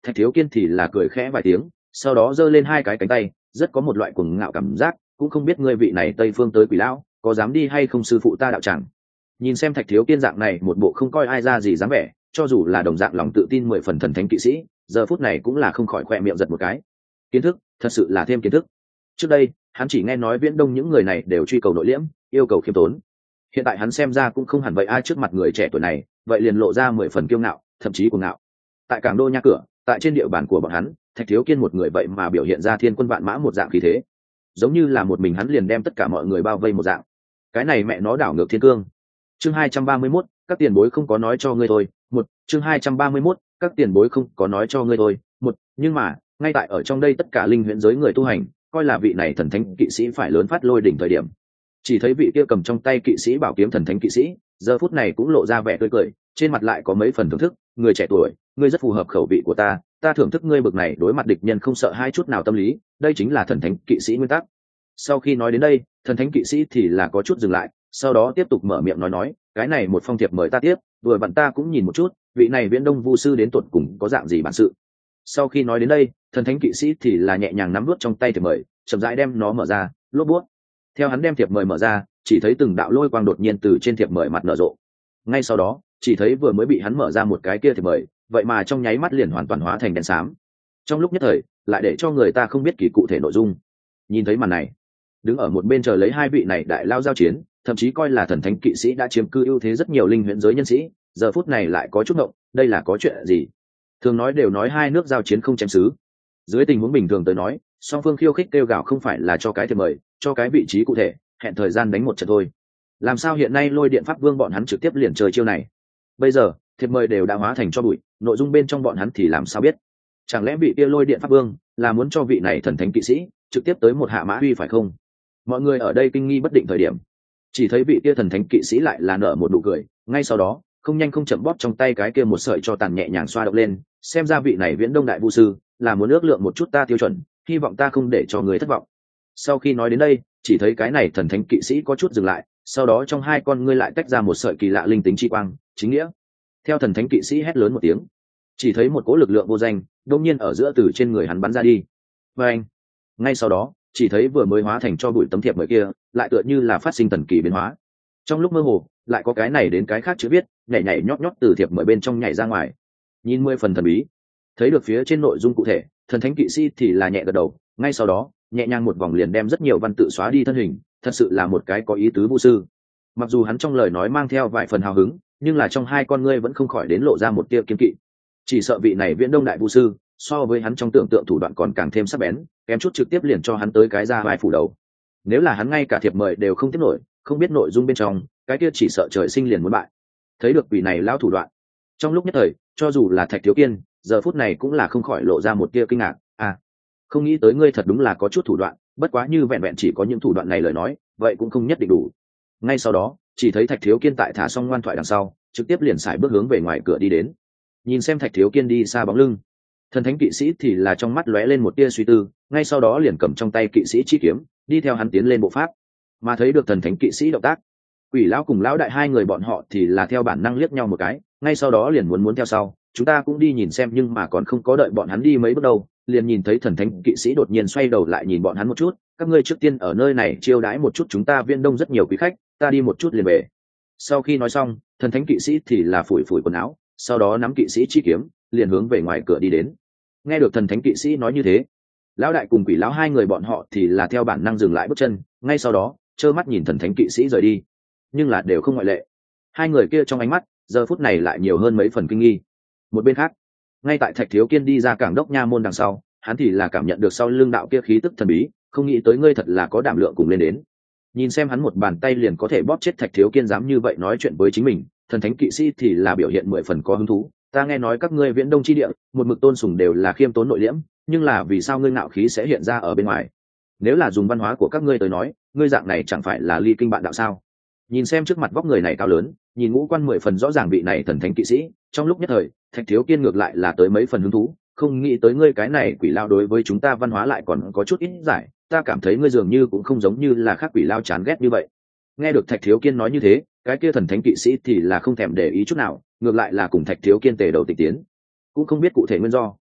Thạch Thiếu Kiên thì là cười khẽ vài tiếng, sau đó giơ lên hai cái cánh tay, rất có một loại cuồng ngạo cảm giác, cũng không biết ngươi vị này Tây Phương tới quỷ lão có dám đi hay không sư phụ ta đạo tràng. Nhìn xem Thạch Thiếu Kiên dạng này một bộ không coi ai ra gì dáng vẻ, cho dù là đồng dạng lòng tự tin mười phần thần thánh kỵ sĩ, giờ phút này cũng là không khỏi khoe miệng giật một cái. Kiến thức, thật sự là thêm kiến thức. Trước đây, hắn chỉ nghe nói Viễn Đông những người này đều truy cầu nội liễm, yêu cầu khiêm tốn. Hiện tại hắn xem ra cũng không hẳn vậy, ai trước mặt người trẻ tuổi này, vậy liền lộ ra mười phần kiêu ngạo, thậm chí cuồng ngạo. Tại cảng đô nha cửa, tại trên địa bàn của bọn hắn, Thạch Thiếu Kiên một người vậy mà biểu hiện ra thiên quân vạn mã một dạng khí thế, giống như là một mình hắn liền đem tất cả mọi người bao vây một dạng. Cái này mẹ nó đảo ngược thiên cương. Chương hai trăm ba mươi mốt, các tiền bối không có nói cho ngươi thôi. Một, chương hai trăm ba mươi mốt, các tiền bối không có nói cho ngươi thôi. Một, nhưng mà, ngay tại ở trong đây tất cả linh huyễn giới người tu hành, coi là vị này thần thánh kỵ sĩ phải lớn phát lôi đỉnh thời điểm. Chỉ thấy vị kia cầm trong tay kỵ sĩ bảo kiếm thần thánh kỵ sĩ, giờ phút này cũng lộ ra vẻ tươi cười, trên mặt lại có mấy phần thưởng thức, người trẻ tuổi, ngươi rất phù hợp khẩu vị của ta, ta thưởng thức ngươi bực này đối mặt địch nhân không sợ hai chút nào tâm lý, đây chính là thần thánh kỵ sĩ nguyên tắc. Sau khi nói đến đây, thần thánh kỵ sĩ thì là có chút dừng lại, sau đó tiếp tục mở miệng nói nói, cái này một phong thiệp mời ta tiếp, vừa vặn ta cũng nhìn một chút, vị này Viễn Đông vu sư đến tuột cùng có dạng gì bản sự. Sau khi nói đến đây, thần thánh kỵ sĩ thì là nhẹ nhàng nắm nuốt trong tay thiệp mời, chậm rãi đem nó mở ra, lốp bút. Theo hắn đem thiệp mời mở ra, chỉ thấy từng đạo lôi quang đột nhiên từ trên thiệp mời mặt nở rộ. Ngay sau đó, chỉ thấy vừa mới bị hắn mở ra một cái kia thiệp mời, vậy mà trong nháy mắt liền hoàn toàn hóa thành đen xám. Trong lúc nhất thời, lại để cho người ta không biết kỳ cụ thể nội dung. Nhìn thấy màn này, đứng ở một bên chờ lấy hai vị này đại lao giao chiến, thậm chí coi là thần thánh kỵ sĩ đã chiếm cư ưu thế rất nhiều linh huyễn giới nhân sĩ, giờ phút này lại có chút động, đây là có chuyện gì? Thường nói đều nói hai nước giao chiến không chém xứ. Dưới tình huống bình thường tới nói, song phương khiêu khích kêu gào không phải là cho cái thiệp mời, cho cái vị trí cụ thể, hẹn thời gian đánh một trận thôi. Làm sao hiện nay Lôi Điện Pháp Vương bọn hắn trực tiếp liền chơi chiêu này? Bây giờ, thiệp mời đều đã hóa thành cho bụi, nội dung bên trong bọn hắn thì làm sao biết? Chẳng lẽ vị kia Lôi Điện Pháp Vương là muốn cho vị này thần thánh kỵ sĩ trực tiếp tới một hạ mã uy phải không? Mọi người ở đây kinh nghi bất định thời điểm, chỉ thấy vị kia thần thánh kỵ sĩ lại là nở một nụ cười, ngay sau đó, không nhanh không chậm bóp trong tay cái kia một sợi cho tàn nhẹ nhàng xoa động lên, xem ra vị này Viễn Đông đại vu sư là muốn ước lượng một chút ta tiêu chuẩn, hy vọng ta không để cho người thất vọng. Sau khi nói đến đây, chỉ thấy cái này thần thánh kỵ sĩ có chút dừng lại, sau đó trong hai con ngươi lại tách ra một sợi kỳ lạ linh tính chi quang, chính nghĩa. Theo thần thánh kỵ sĩ hét lớn một tiếng, chỉ thấy một cỗ lực lượng vô danh đột nhiên ở giữa từ trên người hắn bắn ra đi. Và anh, ngay sau đó, chỉ thấy vừa mới hóa thành cho bụi tấm thiệp mời kia, lại tựa như là phát sinh thần kỳ biến hóa. Trong lúc mơ hồ, lại có cái này đến cái khác chữ viết, nhảy nhảy nhót nhót từ thiệp mời bên trong nhảy ra ngoài. Nhìn mười phần thần bí, thấy được phía trên nội dung cụ thể, thần thánh kỵ sĩ thì là nhẹ gật đầu, ngay sau đó, nhẹ nhàng một vòng liền đem rất nhiều văn tự xóa đi thân hình, thật sự là một cái có ý tứ vu sư. Mặc dù hắn trong lời nói mang theo vài phần hào hứng, nhưng là trong hai con ngươi vẫn không khỏi đến lộ ra một tia kiên kỵ. Chỉ sợ vị này Viễn Đông đại vu sư, so với hắn trong tưởng tượng thủ đoạn còn càng thêm sắc bén, kém chút trực tiếp liền cho hắn tới cái ra vai phủ đầu. Nếu là hắn ngay cả thiệp mời đều không tiếp nổi, không biết nội dung bên trong, cái kia chỉ sợ trời sinh liền muốn bại. Thấy được vị này lão thủ đoạn, trong lúc nhất thời, cho dù là Thạch Thiếu Kiên, giờ phút này cũng là không khỏi lộ ra một tia kinh ngạc. À, không nghĩ tới ngươi thật đúng là có chút thủ đoạn, bất quá như vẹn vẹn chỉ có những thủ đoạn này lời nói, vậy cũng không nhất định đủ. Ngay sau đó, chỉ thấy Thạch Thiếu Kiên tại thả xong ngoan thoại đằng sau, trực tiếp liền xài bước hướng về ngoài cửa đi đến. Nhìn xem Thạch Thiếu Kiên đi xa bóng lưng, thần thánh kỵ sĩ thì là trong mắt lóe lên một tia suy tư, ngay sau đó liền cầm trong tay kỵ sĩ chi kiếm, đi theo hắn tiến lên bộ pháp. Mà thấy được thần thánh kỵ sĩ động tác, Quỷ lão cùng lão đại hai người bọn họ thì là theo bản năng liếc nhau một cái, ngay sau đó liền muốn muốn theo sau, chúng ta cũng đi nhìn xem, nhưng mà còn không có đợi bọn hắn đi mấy bước đầu, liền nhìn thấy thần thánh kỵ sĩ đột nhiên xoay đầu lại nhìn bọn hắn một chút, các ngươi trước tiên ở nơi này chiêu đãi một chút chúng ta Viễn Đông rất nhiều quý khách, ta đi một chút liền về. Sau khi nói xong, thần thánh kỵ sĩ thì là phủi phủi quần áo, sau đó nắm kỵ sĩ chi kiếm, liền hướng về ngoài cửa đi đến. Nghe được thần thánh kỵ sĩ nói như thế, lão đại cùng quỷ lão hai người bọn họ thì là theo bản năng dừng lại bước chân, ngay sau đó trơ mắt nhìn thần thánh kỵ sĩ rời đi, nhưng là đều không ngoại lệ, hai người kia trong ánh mắt giờ phút này lại nhiều hơn mấy phần kinh nghi. Một bên khác, ngay tại Thạch Thiếu Kiên đi ra cảng đốc nha môn đằng sau, hắn thì là cảm nhận được sau lưng đạo kia khí tức thần bí, không nghĩ tới ngươi thật là có đảm lượng cùng lên đến. Nhìn xem hắn một bàn tay liền có thể bóp chết Thạch Thiếu Kiên dám như vậy nói chuyện với chính mình, thần thánh kỵ sĩ thì là biểu hiện mười phần có hứng thú. Ta nghe nói các ngươi Viễn Đông chi địa một mực tôn sùng đều là khiêm tốn nội liễm, nhưng là vì sao ngươi ngạo khí sẽ hiện ra ở bên ngoài? Nếu là dùng văn hóa của các ngươi tới nói, ngươi dạng này chẳng phải là ly kinh bạn đạo sao? Nhìn xem trước mặt vóc người này cao lớn, nhìn ngũ quan mười phần rõ ràng vị này thần thánh kỵ sĩ, trong lúc nhất thời, Thạch Thiếu Kiên ngược lại là tới mấy phần hứng thú, không nghĩ tới ngươi cái này quỷ lao đối với chúng ta văn hóa lại còn có chút ít giải, ta cảm thấy ngươi dường như cũng không giống như là khác quỷ lao chán ghét như vậy. Nghe được Thạch Thiếu Kiên nói như thế, cái kia thần thánh kỵ sĩ thì là không thèm để ý chút nào, ngược lại là cùng Thạch Thiếu Kiên tề đầu tịch tiến. Cũng không biết cụ thể nguyên do,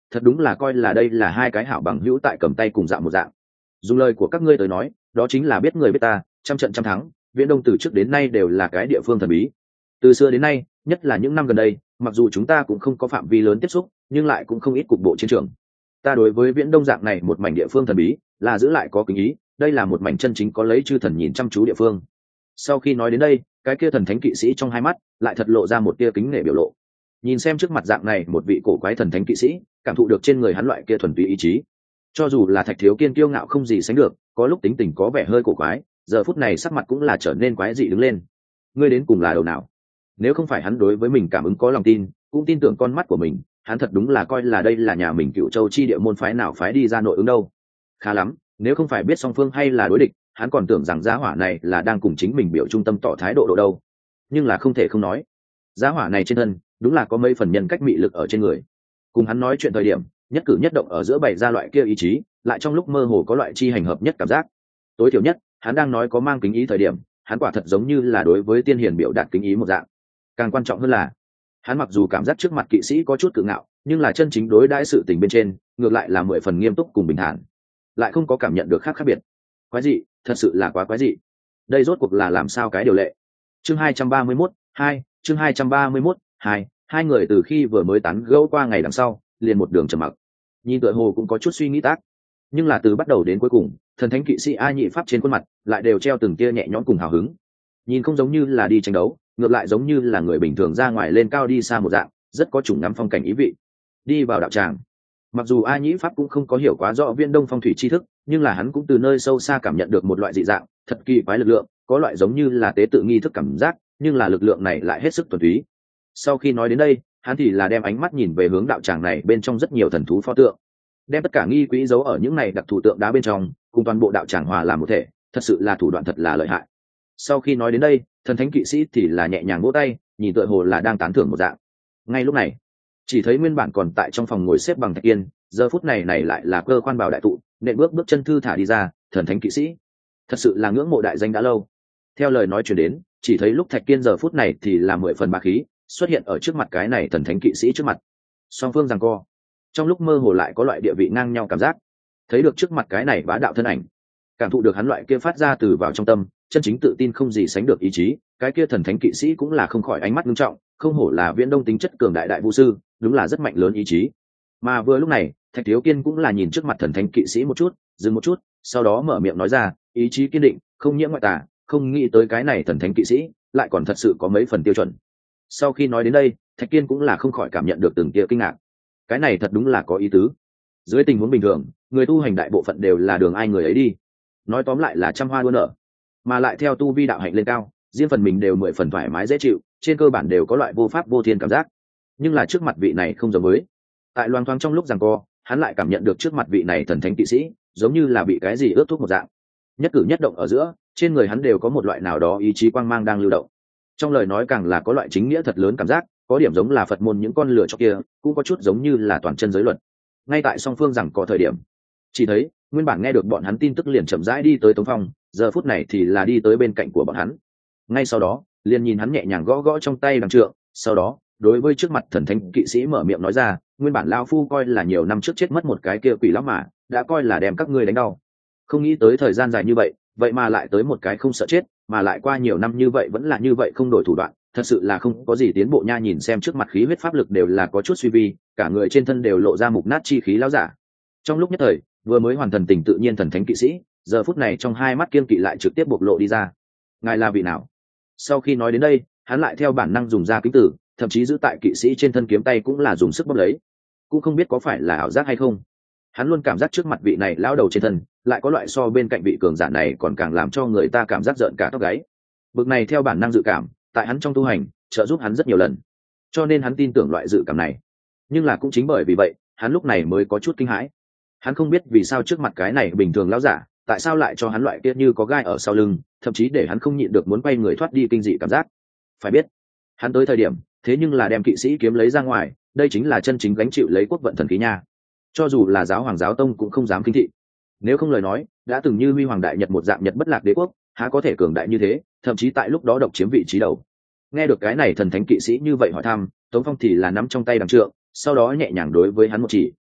thật đúng là coi là đây là hai cái hảo bằng hữu tại cầm tay cùng dạng một dạng. Dùng lời của các ngươi tới nói, đó chính là biết người biết ta, trăm trận trăm thắng. Viễn Đông từ trước đến nay đều là cái địa phương thần bí. Từ xưa đến nay, nhất là những năm gần đây, mặc dù chúng ta cũng không có phạm vi lớn tiếp xúc, nhưng lại cũng không ít cục bộ chiến trường. Ta đối với Viễn Đông dạng này một mảnh địa phương thần bí, là giữ lại có kính ý, đây là một mảnh chân chính có lấy chư thần nhìn chăm chú địa phương. Sau khi nói đến đây, cái kia thần thánh kỵ sĩ trong hai mắt lại thật lộ ra một tia kính nể biểu lộ. Nhìn xem trước mặt dạng này một vị cổ quái thần thánh kỵ sĩ, cảm thụ được trên người hắn loại kia thuần túy ý chí. Cho dù là Thạch Thiếu Kiên kiêu ngạo không gì sánh được, có lúc tính tình có vẻ hơi cổ quái, giờ phút này sắc mặt cũng là trở nên quái dị đứng lên. Ngươi đến cùng là đầu nào? Nếu không phải hắn đối với mình cảm ứng có lòng tin, cũng tin tưởng con mắt của mình, hắn thật đúng là coi là đây là nhà mình Cựu Châu chi địa môn phái nào phái đi ra nội ứng đâu. Khá lắm, nếu không phải biết song phương hay là đối địch, hắn còn tưởng rằng giá hỏa này là đang cùng chính mình biểu trung tâm tỏ thái độ độ đâu. Nhưng là không thể không nói, giá hỏa này trên thân đúng là có mấy phần nhân cách mị lực ở trên người. Cùng hắn nói chuyện thời điểm, nhất cử nhất động ở giữa bày ra loại kia ý chí, lại trong lúc mơ hồ có loại chi hành hợp nhất cảm giác. Tối thiểu nhất, hắn đang nói có mang kính ý thời điểm, hắn quả thật giống như là đối với tiên hiền biểu đạt kính ý một dạng. Càng quan trọng hơn là, hắn mặc dù cảm giác trước mặt kỵ sĩ có chút cự ngạo, nhưng là chân chính đối đãi sự tình bên trên, ngược lại là mười phần nghiêm túc cùng bình thản, lại không có cảm nhận được khác khác biệt. Quái dị, thật sự là quá quái dị. Đây rốt cuộc là làm sao cái điều lệ? Chương hai trăm ba mươi mốt, hai, chương hai trăm ba mươi mốt, hai, hai người từ khi vừa mới tán gẫu qua ngày đằng sau, liền một đường trầm mặc. Nhìn tựa hồ cũng có chút suy nghĩ tác, nhưng là từ bắt đầu đến cuối cùng, thần thánh kỵ sĩ A Nhị Pháp trên khuôn mặt lại đều treo từng tia nhẹ nhõm cùng hào hứng. Nhìn không giống như là đi tranh đấu, ngược lại giống như là người bình thường ra ngoài lên cao đi xa một dạng, rất có chủng ngắm phong cảnh ý vị. Đi vào đạo tràng, mặc dù A Nhĩ Pháp cũng không có hiểu quá rõ Viễn Đông phong thủy tri thức, nhưng là hắn cũng từ nơi sâu xa cảm nhận được một loại dị dạng, thật kỳ quái lực lượng, có loại giống như là tế tự nghi thức cảm giác, nhưng là lực lượng này lại hết sức thuần túy. Sau khi nói đến đây, hắn thì là đem ánh mắt nhìn về hướng đạo tràng này bên trong rất nhiều thần thú pho tượng, đem tất cả nghi quỹ giấu ở những này đặc thù tượng đá bên trong, cùng toàn bộ đạo tràng hòa làm một thể, thật sự là thủ đoạn thật là lợi hại. Sau khi nói đến đây, thần thánh kỵ sĩ thì là nhẹ nhàng vỗ tay, nhìn tựa hồ là đang tán thưởng một dạng. Ngay lúc này, chỉ thấy nguyên bản còn tại trong phòng ngồi xếp bằng Thạch Kiên, giờ phút này này lại là cơ quan bảo đại tụ, nện bước bước chân thư thả đi ra. Thần thánh kỵ sĩ, thật sự là ngưỡng mộ đại danh đã lâu. Theo lời nói truyền đến, chỉ thấy lúc Thạch Kiên giờ phút này thì là mười phần bá khí xuất hiện ở trước mặt cái này thần thánh kỵ sĩ trước mặt. Song phương giằng co, trong lúc mơ hồ lại có loại địa vị ngang nhau cảm giác. Thấy được trước mặt cái này bá đạo thân ảnh, cảm thụ được hắn loại kia phát ra từ vào trong tâm, chân chính tự tin không gì sánh được ý chí, cái kia thần thánh kỵ sĩ cũng là không khỏi ánh mắt nghiêm trọng, không hổ là Viễn Đông tính chất cường đại đại vũ sư, đúng là rất mạnh lớn ý chí. Mà vừa lúc này, Thạch Thiếu Kiên cũng là nhìn trước mặt thần thánh kỵ sĩ một chút, dừng một chút, sau đó mở miệng nói ra, ý chí kiên định, không nhiễm ngoại tà, không nghĩ tới cái này thần thánh kỵ sĩ lại còn thật sự có mấy phần tiêu chuẩn. Sau khi nói đến đây, Thạch Kiên cũng là không khỏi cảm nhận được từng tia kinh ngạc. Cái này thật đúng là có ý tứ. Dưới tình huống bình thường, người tu hành đại bộ phận đều là đường ai người ấy đi. Nói tóm lại là trăm hoa đua nở, mà lại theo tu vi đạo hạnh lên cao, riêng phần mình đều mười phần thoải mái dễ chịu, trên cơ bản đều có loại vô pháp vô thiên cảm giác. Nhưng là trước mặt vị này không giống với. Tại loang thoáng trong lúc giằng co, hắn lại cảm nhận được trước mặt vị này thần thánh kỵ sĩ giống như là bị cái gì ướt thuốc một dạng. Nhất cử nhất động ở giữa, trên người hắn đều có một loại nào đó ý chí quang mang đang lưu động. Trong lời nói càng là có loại chính nghĩa thật lớn cảm giác, có điểm giống là Phật môn những con lửa chọc kia, cũng có chút giống như là toàn chân giới luật. Ngay tại song phương rằng có thời điểm, chỉ thấy nguyên bản nghe được bọn hắn tin tức liền chậm rãi đi tới Tống Phong, giờ phút này thì là đi tới bên cạnh của bọn hắn. Ngay sau đó, liền nhìn hắn nhẹ nhàng gõ gõ trong tay đằng trượng, sau đó đối với trước mặt thần thánh kỵ sĩ mở miệng nói ra, nguyên bản lão phu coi là nhiều năm trước chết mất một cái kia quỷ lão mà đã coi là đem các ngươi đánh đau, không nghĩ tới thời gian dài như vậy, vậy mà lại tới một cái không sợ chết, mà lại qua nhiều năm như vậy vẫn là như vậy không đổi thủ đoạn, thật sự là không có gì tiến bộ nha. Nhìn xem trước mặt khí huyết pháp lực đều là có chút suy vi, cả người trên thân đều lộ ra mục nát chi khí lão giả. Trong lúc nhất thời, vừa mới hoàn thần tình tự nhiên thần thánh kỵ sĩ, giờ phút này trong hai mắt kiên kỵ lại trực tiếp bộc lộ đi ra. Ngài là vị nào? Sau khi nói đến đây, hắn lại theo bản năng dùng ra kính tử, thậm chí giữ tại kỵ sĩ trên thân kiếm tay cũng là dùng sức bóp lấy. Cũng không biết có phải là ảo giác hay không, hắn luôn cảm giác trước mặt vị này lão đầu trên thân lại có loại so bên cạnh vị cường giả này còn càng làm cho người ta cảm giác rợn cả tóc gáy. Bực này theo bản năng dự cảm, tại hắn trong tu hành trợ giúp hắn rất nhiều lần, cho nên hắn tin tưởng loại dự cảm này. Nhưng là cũng chính bởi vì vậy, hắn lúc này mới có chút kinh hãi. Hắn không biết vì sao trước mặt cái này bình thường lão giả, tại sao lại cho hắn loại kia như có gai ở sau lưng, thậm chí để hắn không nhịn được muốn quay người thoát đi kinh dị cảm giác. Phải biết, hắn tới thời điểm thế nhưng là đem kỵ sĩ kiếm lấy ra ngoài, đây chính là chân chính gánh chịu lấy quốc vận thần khí nha. Cho dù là giáo hoàng giáo tông cũng không dám kinh thị. Nếu không lời nói, đã từng như huy hoàng đại nhật một dạng nhật bất lạc đế quốc, há có thể cường đại như thế, thậm chí tại lúc đó độc chiếm vị trí đầu. Nghe được cái này thần thánh kỵ sĩ như vậy hỏi thăm, Tống Phong thì là nắm trong tay đằng trượng, sau đó nhẹ nhàng đối với hắn một chỉ.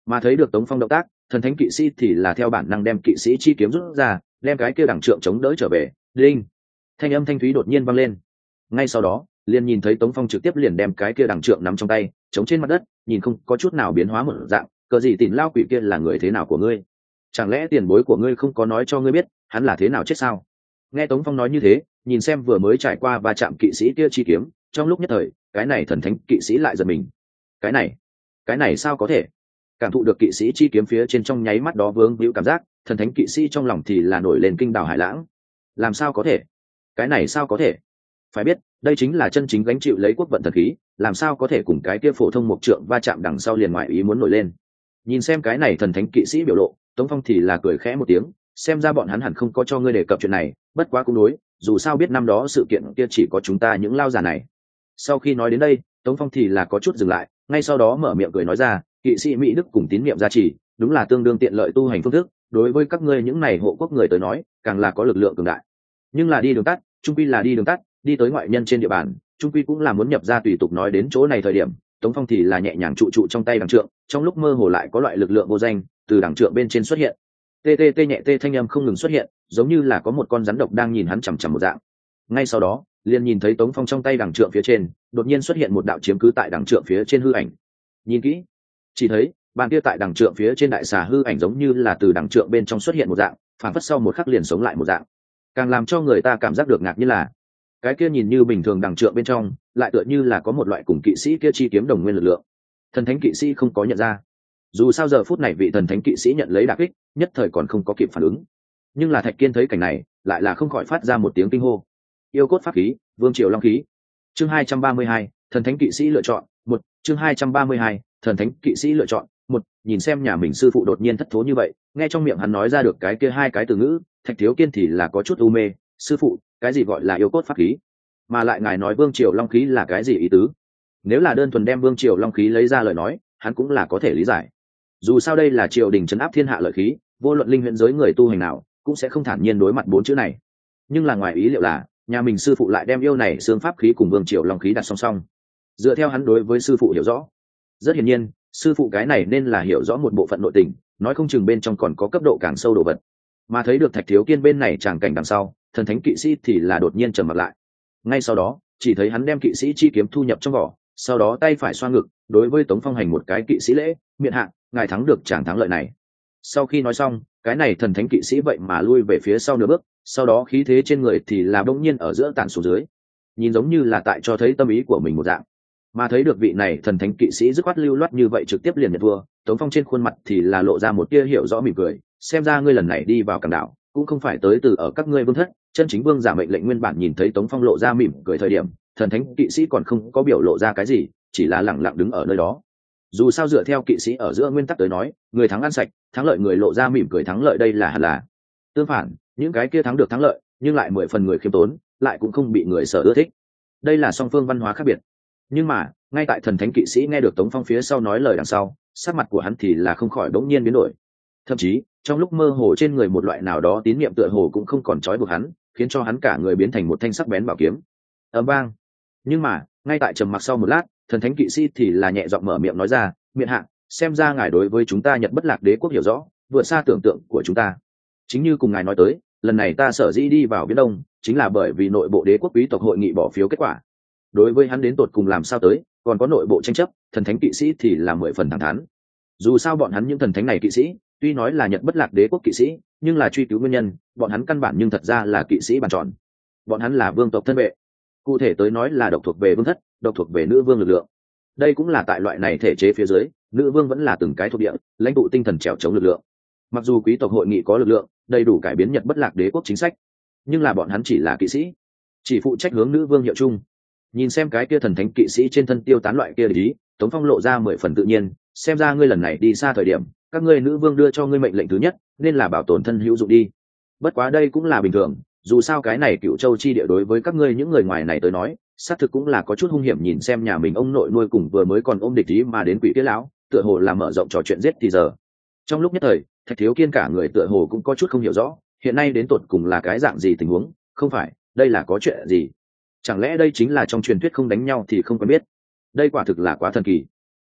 Mà thấy được Tống Phong động tác, thần thánh kỵ sĩ thì là theo bản năng đem kỵ sĩ chi kiếm rút ra, đem cái kia đằng trượng chống đỡ trở về. Đinh, thanh âm thanh thúy đột nhiên vang lên. Ngay sau đó liền nhìn thấy Tống Phong trực tiếp liền đem cái kia đằng trượng nắm trong tay chống trên mặt đất, nhìn không có chút nào biến hóa một dạng. Cờ gì tìm lao quỷ kia là người thế nào của ngươi? Chẳng lẽ tiền bối của ngươi không có nói cho ngươi biết hắn là thế nào chết sao? Nghe Tống Phong nói như thế, nhìn xem vừa mới trải qua va chạm kỵ sĩ kia chi kiếm, trong lúc nhất thời cái này thần thánh kỵ sĩ lại giật mình. Cái này cái này sao có thể? Cảm thụ được kỵ sĩ chi kiếm phía trên trong nháy mắt đó vướng víu cảm giác, thần thánh kỵ sĩ trong lòng thì là nổi lên kinh đảo hải lãng. Làm sao có thể? Cái này sao có thể? Phải biết đây chính là chân chính gánh chịu lấy quốc vận thần khí, làm sao có thể cùng cái kia phổ thông mục trượng va chạm đằng sau liền ngoại ý muốn nổi lên. Nhìn xem cái này thần thánh kỵ sĩ biểu lộ, Tống Phong thì là cười khẽ một tiếng, xem ra bọn hắn hẳn không có cho ngươi đề cập chuyện này, bất quá cũng đối, dù sao biết năm đó sự kiện kia chỉ có chúng ta những lao già này. Sau khi nói đến đây, Tống Phong thì là có chút dừng lại, ngay sau đó mở miệng cười nói ra, kỵ sĩ Mỹ Đức cùng tín niệm gia trì, đúng là tương đương tiện lợi tu hành phương thức, đối với các ngươi những này hộ quốc người tới nói, càng là có lực lượng cường đại. Nhưng là đi đường tắt, trung quy là đi đường tắt, đi tới ngoại nhân trên địa bàn, trung quy cũng là muốn nhập ra tùy tục nói đến chỗ này thời điểm, Tống Phong thì là nhẹ nhàng trụ trụ trong tay đằng trượng, trong lúc mơ hồ lại có loại lực lượng vô danh từ đằng trượng bên trên xuất hiện. Tê tê tê nhẹ tê thanh âm không ngừng xuất hiện, giống như là có một con rắn độc đang nhìn hắn chằm chằm một dạng. Ngay sau đó, liền nhìn thấy Tống Phong trong tay đằng trượng phía trên, đột nhiên xuất hiện một đạo chiếm cứ tại đằng trượng phía trên hư ảnh. Nhìn kỹ, chỉ thấy bàn kia tại đằng trượng phía trên đại xà hư ảnh giống như là từ đằng trượng bên trong xuất hiện một dạng, phản phất sau một khắc liền sống lại một dạng. Càng làm cho người ta cảm giác được ngạc như là cái kia nhìn như bình thường đằng trượng bên trong lại tựa như là có một loại cùng kỵ sĩ kia chi kiếm đồng nguyên lực lượng. Thần thánh kỵ sĩ không có nhận ra, dù sao giờ phút này vị thần thánh kỵ sĩ nhận lấy đả kích, nhất thời còn không có kịp phản ứng. Nhưng là Thạch Kiên thấy cảnh này, lại là không khỏi phát ra một tiếng kinh hô. Yêu cốt pháp khí, vương triều long khí. Chương hai trăm ba mươi hai, thần thánh kỵ sĩ lựa chọn. Một, chương hai trăm ba mươi hai, thần thánh kỵ sĩ lựa chọn. Một, nhìn xem nhà mình sư phụ đột nhiên thất thố như vậy, nghe trong miệng hắn nói ra được cái kia hai cái từ ngữ, Thạch Thiếu Kiên thì là có chút u mê. Sư phụ, cái gì gọi là yêu cốt pháp khí? Mà lại ngài nói vương triều long khí là cái gì ý tứ? Nếu là đơn thuần đem vương triều long khí lấy ra lời nói, hắn cũng là có thể lý giải. Dù sao đây là triều đình trấn áp thiên hạ lợi khí, vô luận linh huyện giới người tu hành nào cũng sẽ không thản nhiên đối mặt bốn chữ này. Nhưng là ngoài ý liệu là nhà mình sư phụ lại đem yêu này xương pháp khí cùng vương triều long khí đặt song song. Dựa theo hắn đối với sư phụ hiểu rõ, rất hiển nhiên sư phụ cái này nên là hiểu rõ một bộ phận nội tình, nói không chừng bên trong còn có cấp độ càng sâu đồ vật. Mà thấy được Thạch Thiếu Kiên bên này tràng cảnh đằng sau, thần thánh kỵ sĩ thì là đột nhiên trầm mặt lại. Ngay sau đó chỉ thấy hắn đem kỵ sĩ chi kiếm thu nhập trong vỏ, sau đó tay phải xoa ngực, đối với Tống Phong hành một cái kỵ sĩ lễ, miện hạ, ngài thắng được chàng thắng lợi này. Sau khi nói xong, cái này thần thánh kỵ sĩ vậy mà lui về phía sau nửa bước, sau đó khí thế trên người thì là bỗng nhiên ở giữa tản xuống dưới, nhìn giống như là tại cho thấy tâm ý của mình một dạng. Mà thấy được vị này thần thánh kỵ sĩ dứt khoát lưu loát như vậy trực tiếp liền nhận thua, Tống Phong trên khuôn mặt thì là lộ ra một tia hiểu rõ mỉm cười, xem ra ngươi lần này đi vào Càn Đảo cũng không phải tới từ ở các ngươi vương thất, chân chính vương giả mệnh lệnh. Nguyên bản nhìn thấy Tống Phong lộ ra mỉm cười thời điểm, thần thánh kỵ sĩ còn không có biểu lộ ra cái gì, chỉ là lẳng lặng đứng ở nơi đó. Dù sao dựa theo kỵ sĩ ở giữa nguyên tắc tới nói, người thắng ăn sạch, thắng lợi người lộ ra mỉm cười thắng lợi, đây là hẳn là. Tương phản, những cái kia thắng được thắng lợi nhưng lại mười phần người khiêm tốn, lại cũng không bị người sở ưa thích. Đây là song phương văn hóa khác biệt. Nhưng mà ngay tại thần thánh kỵ sĩ nghe được Tống Phong phía sau nói lời đằng sau, sắc mặt của hắn thì là không khỏi bỗng nhiên biến đổi. Thậm chí trong lúc mơ hồ trên người một loại nào đó tín niệm tựa hồ cũng không còn trói buộc hắn, khiến cho hắn cả người biến thành một thanh sắc bén bảo kiếm. Ầm vang. Nhưng mà ngay tại trầm mặc sau một lát, thần thánh kỵ sĩ thì là nhẹ giọng mở miệng nói ra, miện hạ, xem ra ngài đối với chúng ta Nhật Bất Lạc Đế quốc hiểu rõ, vượt xa tưởng tượng của chúng ta. Chính như cùng ngài nói tới, lần này ta sở dĩ đi vào Viễn Đông chính là bởi vì nội bộ đế quốc quý tộc hội nghị bỏ phiếu kết quả. Đối với hắn đến tột cùng làm sao tới, còn có nội bộ tranh chấp, thần thánh kỵ sĩ thì là mười phần thẳng thắn. Dù sao bọn hắn những thần thánh này kỵ sĩ tuy nói là Nhật Bất Lạc Đế quốc kỵ sĩ, nhưng là truy cứu nguyên nhân, bọn hắn căn bản nhưng thật ra là kỵ sĩ bàn tròn. Bọn hắn là vương tộc thân vệ, cụ thể tới nói là độc thuộc về vương thất, độc thuộc về nữ vương lực lượng. Đây cũng là tại loại này thể chế phía dưới, nữ vương vẫn là từng cái thuộc địa, lãnh tụ tinh thần trèo chống lực lượng. Mặc dù quý tộc hội nghị có lực lượng đầy đủ cải biến Nhật Bất Lạc Đế quốc chính sách, nhưng là bọn hắn chỉ là kỵ sĩ, chỉ phụ trách hướng nữ vương hiệu chung. Nhìn xem cái kia thần thánh kỵ sĩ trên thân tiêu tán loại kia lý, Tống Phong lộ ra mười phần tự nhiên, xem ra ngươi lần này đi xa thời điểm, các ngươi nữ vương đưa cho ngươi mệnh lệnh thứ nhất nên là bảo tồn thân hữu dụng đi. Bất quá đây cũng là bình thường, dù sao cái này Cựu Châu chi địa đối với các ngươi những người ngoài này tới nói, xác thực cũng là có chút hung hiểm. Nhìn xem nhà mình ông nội nuôi cùng vừa mới còn ôm địch ý mà đến quỷ kia lão, tựa hồ là mở rộng trò chuyện giết thì giờ. Trong lúc nhất thời, Thạch Thiếu Kiên cả người tựa hồ cũng có chút không hiểu rõ, hiện nay đến tột cùng là cái dạng gì tình huống, không phải, đây là có chuyện gì? Chẳng lẽ đây chính là trong truyền thuyết không đánh nhau thì không quen biết? Đây quả thực là quá thần kỳ.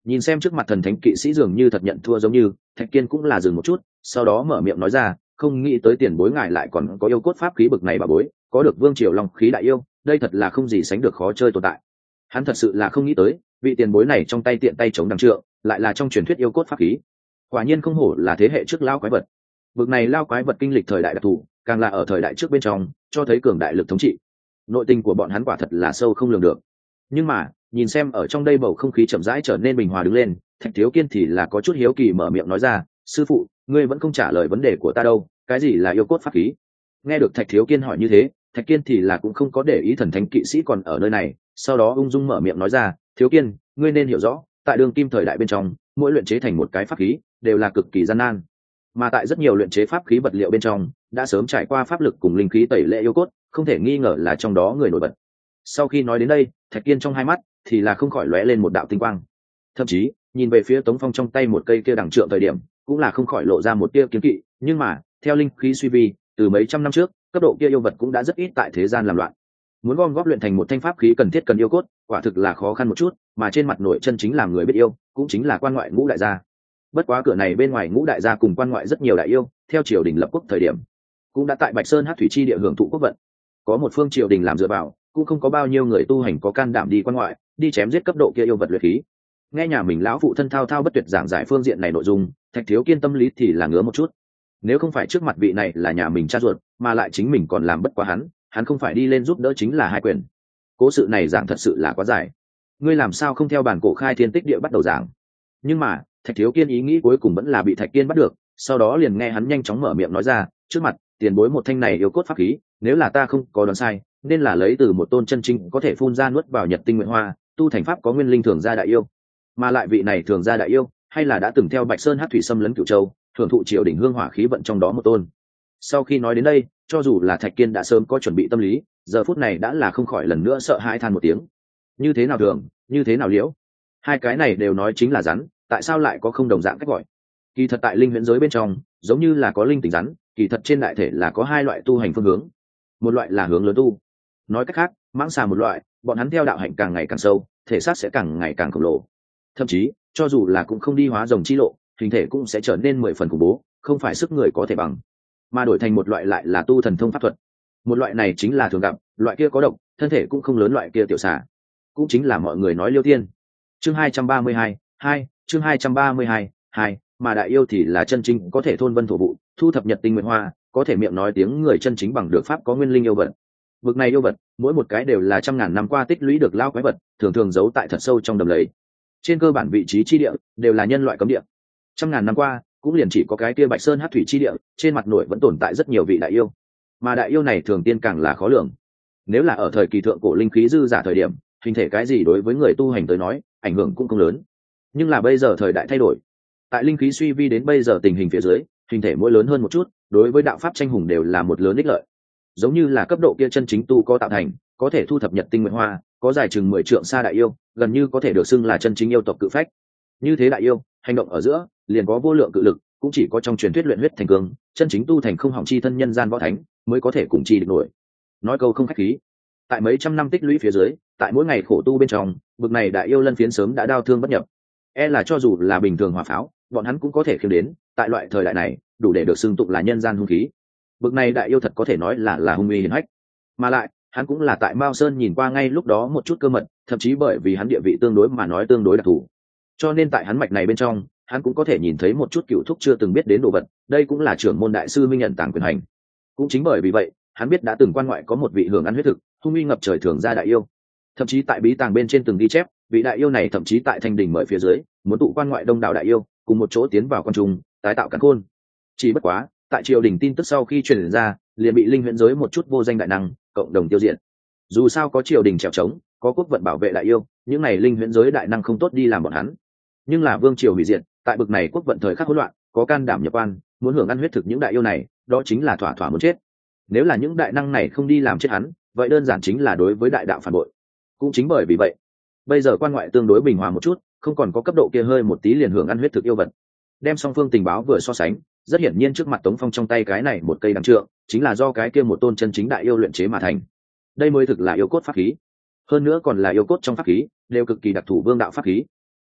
Nhìn xem trước mặt thần thánh kỵ sĩ dường như thật nhận thua giống như, Thạch Kiên cũng là dừng một chút, sau đó mở miệng nói ra, không nghĩ tới tiền bối ngài lại còn có yêu cốt pháp khí bực này bà bối, có được vương triều long khí đại yêu, đây thật là không gì sánh được khó chơi tồn tại. Hắn thật sự là không nghĩ tới, vị tiền bối này trong tay tiện tay chống đằng trượng, lại là trong truyền thuyết yêu cốt pháp khí. Quả nhiên không hổ là thế hệ trước lao quái vật. Bực này lao quái vật kinh lịch thời đại đặc thù, càng là ở thời đại trước bên trong, cho thấy cường đại lực thống trị. Nội tình của bọn hắn quả thật là sâu không lường được. Nhưng mà, nhìn xem ở trong đây bầu không khí chậm rãi trở nên bình hòa đứng lên, Thạch Thiếu Kiên thì là có chút hiếu kỳ mở miệng nói ra, sư phụ, ngươi vẫn không trả lời vấn đề của ta đâu, cái gì là yêu cốt pháp khí? Nghe được Thạch Thiếu Kiên hỏi như thế, Thạch Kiên thì là cũng không có để ý thần thánh kỵ sĩ còn ở nơi này, sau đó ung dung mở miệng nói ra, Thiếu Kiên, ngươi nên hiểu rõ, tại đường kim thời đại bên trong, mỗi luyện chế thành một cái pháp khí đều là cực kỳ gian nan, mà tại rất nhiều luyện chế pháp khí vật liệu bên trong đã sớm trải qua pháp lực cùng linh khí tẩy lệ yêu cốt, không thể nghi ngờ là trong đó người nổi bật. Sau khi nói đến đây, Thạch Kiên trong hai mắt thì là không khỏi lóe lên một đạo tinh quang, thậm chí nhìn về phía Tống Phong trong tay một cây kia đằng trượng thời điểm cũng là không khỏi lộ ra một tia kiếm kỵ. Nhưng mà theo linh khí suy vi, từ mấy trăm năm trước cấp độ kia yêu vật cũng đã rất ít tại thế gian làm loạn, muốn gom góp luyện thành một thanh pháp khí cần thiết cần yêu cốt quả thực là khó khăn một chút, mà trên mặt nội chân chính làm người biết yêu cũng chính là quan ngoại ngũ đại gia. Bất quá cửa này bên ngoài ngũ đại gia cùng quan ngoại rất nhiều đại yêu theo triều đình lập quốc thời điểm cũng đã tại Bạch Sơn Hắc Thủy chi địa hưởng thụ quốc vận, có một phương triều đình làm dựa vào, cũng không có bao nhiêu người tu hành có can đảm đi quan ngoại đi chém giết cấp độ kia yêu vật luyện khí. Nghe nhà mình lão phụ thân thao thao bất tuyệt giảng giải phương diện này nội dung, Thạch Thiếu Kiên tâm lý thì là ngứa một chút. Nếu không phải trước mặt vị này là nhà mình cha ruột, mà lại chính mình còn làm bất quá hắn, hắn không phải đi lên giúp đỡ chính là hai quyền. Cố sự này giảng thật sự là quá dài, ngươi làm sao không theo bản cổ khai thiên tích địa bắt đầu giảng? Nhưng mà Thạch Thiếu Kiên ý nghĩ cuối cùng vẫn là bị Thạch Kiên bắt được, sau đó liền nghe hắn nhanh chóng mở miệng nói ra, trước mặt tiền bối một thanh này yêu cốt pháp khí, nếu là ta không có đoán sai, nên là lấy từ một tôn chân chính có thể phun ra nuốt vào nhật tinh nguyện hoa, tu thành pháp có nguyên linh thường gia đại yêu. Mà lại vị này thường gia đại yêu, hay là đã từng theo Bạch Sơn Hắc Thủy xâm lấn Cửu Châu, thưởng thụ triều đỉnh hương hỏa khí vận trong đó một tôn. Sau khi nói đến đây, cho dù là Thạch Kiên đã sớm có chuẩn bị tâm lý, giờ phút này đã là không khỏi lần nữa sợ hãi than một tiếng. Như thế nào thường, như thế nào liễu? Hai cái này đều nói chính là rắn, tại sao lại có không đồng dạng cách gọi? Kỳ thật tại linh huyễn giới bên trong, giống như là có linh tính rắn, kỳ thật trên đại thể là có hai loại tu hành phương hướng. Một loại là hướng lớn tu, nói cách khác, mãng xà một loại, bọn hắn theo đạo hạnh càng ngày càng sâu, thể xác sẽ càng ngày càng khổng lồ, thậm chí cho dù là cũng không đi hóa rồng chi lộ, hình thể cũng sẽ trở nên mười phần khủng bố, không phải sức người có thể bằng. Mà đổi thành một loại lại là tu thần thông pháp thuật. Một loại này chính là thường gặp, loại kia có độc, thân thể cũng không lớn loại kia tiểu xà, cũng chính là mọi người nói liêu tiên. Chương hai trăm ba mươi hai, hai, chương hai trăm ba mươi hai, hai, mà đại yêu thì là chân chính có thể thôn vân thổ vụ, thu thập nhật tinh nguyện hoa, có thể miệng nói tiếng người chân chính bằng được pháp có nguyên linh yêu vật. Vực này yêu vật, mỗi một cái đều là trăm ngàn năm qua tích lũy được lao quái vật, thường thường giấu tại thật sâu trong đầm lầy. Trên cơ bản vị trí chi địa đều là nhân loại cấm địa. Trăm ngàn năm qua, cũng liền chỉ có cái kia Bạch Sơn Hắc Thủy chi địa, trên mặt nổi vẫn tồn tại rất nhiều vị đại yêu. Mà đại yêu này thường tiên càng là khó lường. Nếu là ở thời kỳ thượng cổ linh khí dư giả thời điểm, hình thể cái gì đối với người tu hành tới nói, ảnh hưởng cũng không lớn. Nhưng là bây giờ thời đại thay đổi, tại linh khí suy vi đến bây giờ tình hình phía dưới, hình thể mỗi lớn hơn một chút, đối với đạo pháp tranh hùng đều là một lớn ích lợi. Giống như là cấp độ kia chân chính tu có tạo thành, có thể thu thập nhật tinh nguyện hoa, có dài chừng mười trượng xa đại yêu, gần như có thể được xưng là chân chính yêu tộc cự phách. Như thế đại yêu, hành động ở giữa liền có vô lượng cự lực, cũng chỉ có trong truyền thuyết luyện huyết thành cương, chân chính tu thành không hỏng chi thân nhân gian võ thánh mới có thể cùng chi địch nổi. Nói câu không khách khí, tại mấy trăm năm tích lũy phía dưới, tại mỗi ngày khổ tu bên trong, bực này đại yêu lân phiến sớm đã đau thương bất nhập. E là cho dù là bình thường hỏa pháo, bọn hắn cũng có thể khiêng đến, tại loại thời đại này, đủ để được xưng tụng là nhân gian hung khí. Bực này đại yêu thật có thể nói là là hung uy hiển hách. Mà lại, hắn cũng là tại Mao Sơn nhìn qua ngay lúc đó một chút cơ mật, thậm chí bởi vì hắn địa vị tương đối mà nói tương đối đặc thù. Cho nên tại hắn mạch này bên trong, hắn cũng có thể nhìn thấy một chút cựu thúc chưa từng biết đến đồ vật, đây cũng là trưởng môn đại sư minh nhận tàng quyền hành. Cũng chính bởi vì vậy, hắn biết đã từng quan ngoại có một vị hưởng ăn huyết thực, hung uy ngập trời thường gia đại yêu. Thậm chí tại bí tàng bên trên từng ghi chép, vị đại yêu này thậm chí tại thanh đình mời phía dưới, muốn tụ quan ngoại đông đảo đại yêu, cùng một chỗ tiến vào quan trung, tái tạo càn khôn. Chỉ bất quá, tại triều đình tin tức sau khi truyền ra, liền bị linh huyễn giới một chút vô danh đại năng cộng đồng tiêu diệt. Dù sao có triều đình trèo trống, có quốc vận bảo vệ đại yêu, những này linh huyễn giới đại năng không tốt đi làm bọn hắn. Nhưng là vương triều hủy diệt, tại bực này quốc vận thời khắc hỗn loạn, có can đảm nhập quan, muốn hưởng ăn huyết thực những đại yêu này, đó chính là thỏa thỏa muốn chết. Nếu là những đại năng này không đi làm chết hắn, vậy đơn giản chính là đối với đại đạo phản bội. Cũng chính bởi vì vậy, bây giờ quan ngoại tương đối bình hòa một chút, không còn có cấp độ kia hơi một tí liền hưởng ăn huyết thực yêu vật. Đem song phương tình báo vừa so sánh, rất hiển nhiên trước mặt Tống Phong trong tay cái này một cây đằng trượng, chính là do cái kia một tôn chân chính đại yêu luyện chế mà thành. Đây mới thực là yêu cốt pháp khí. Hơn nữa còn là yêu cốt trong pháp khí, đều cực kỳ đặc thù vương đạo pháp khí.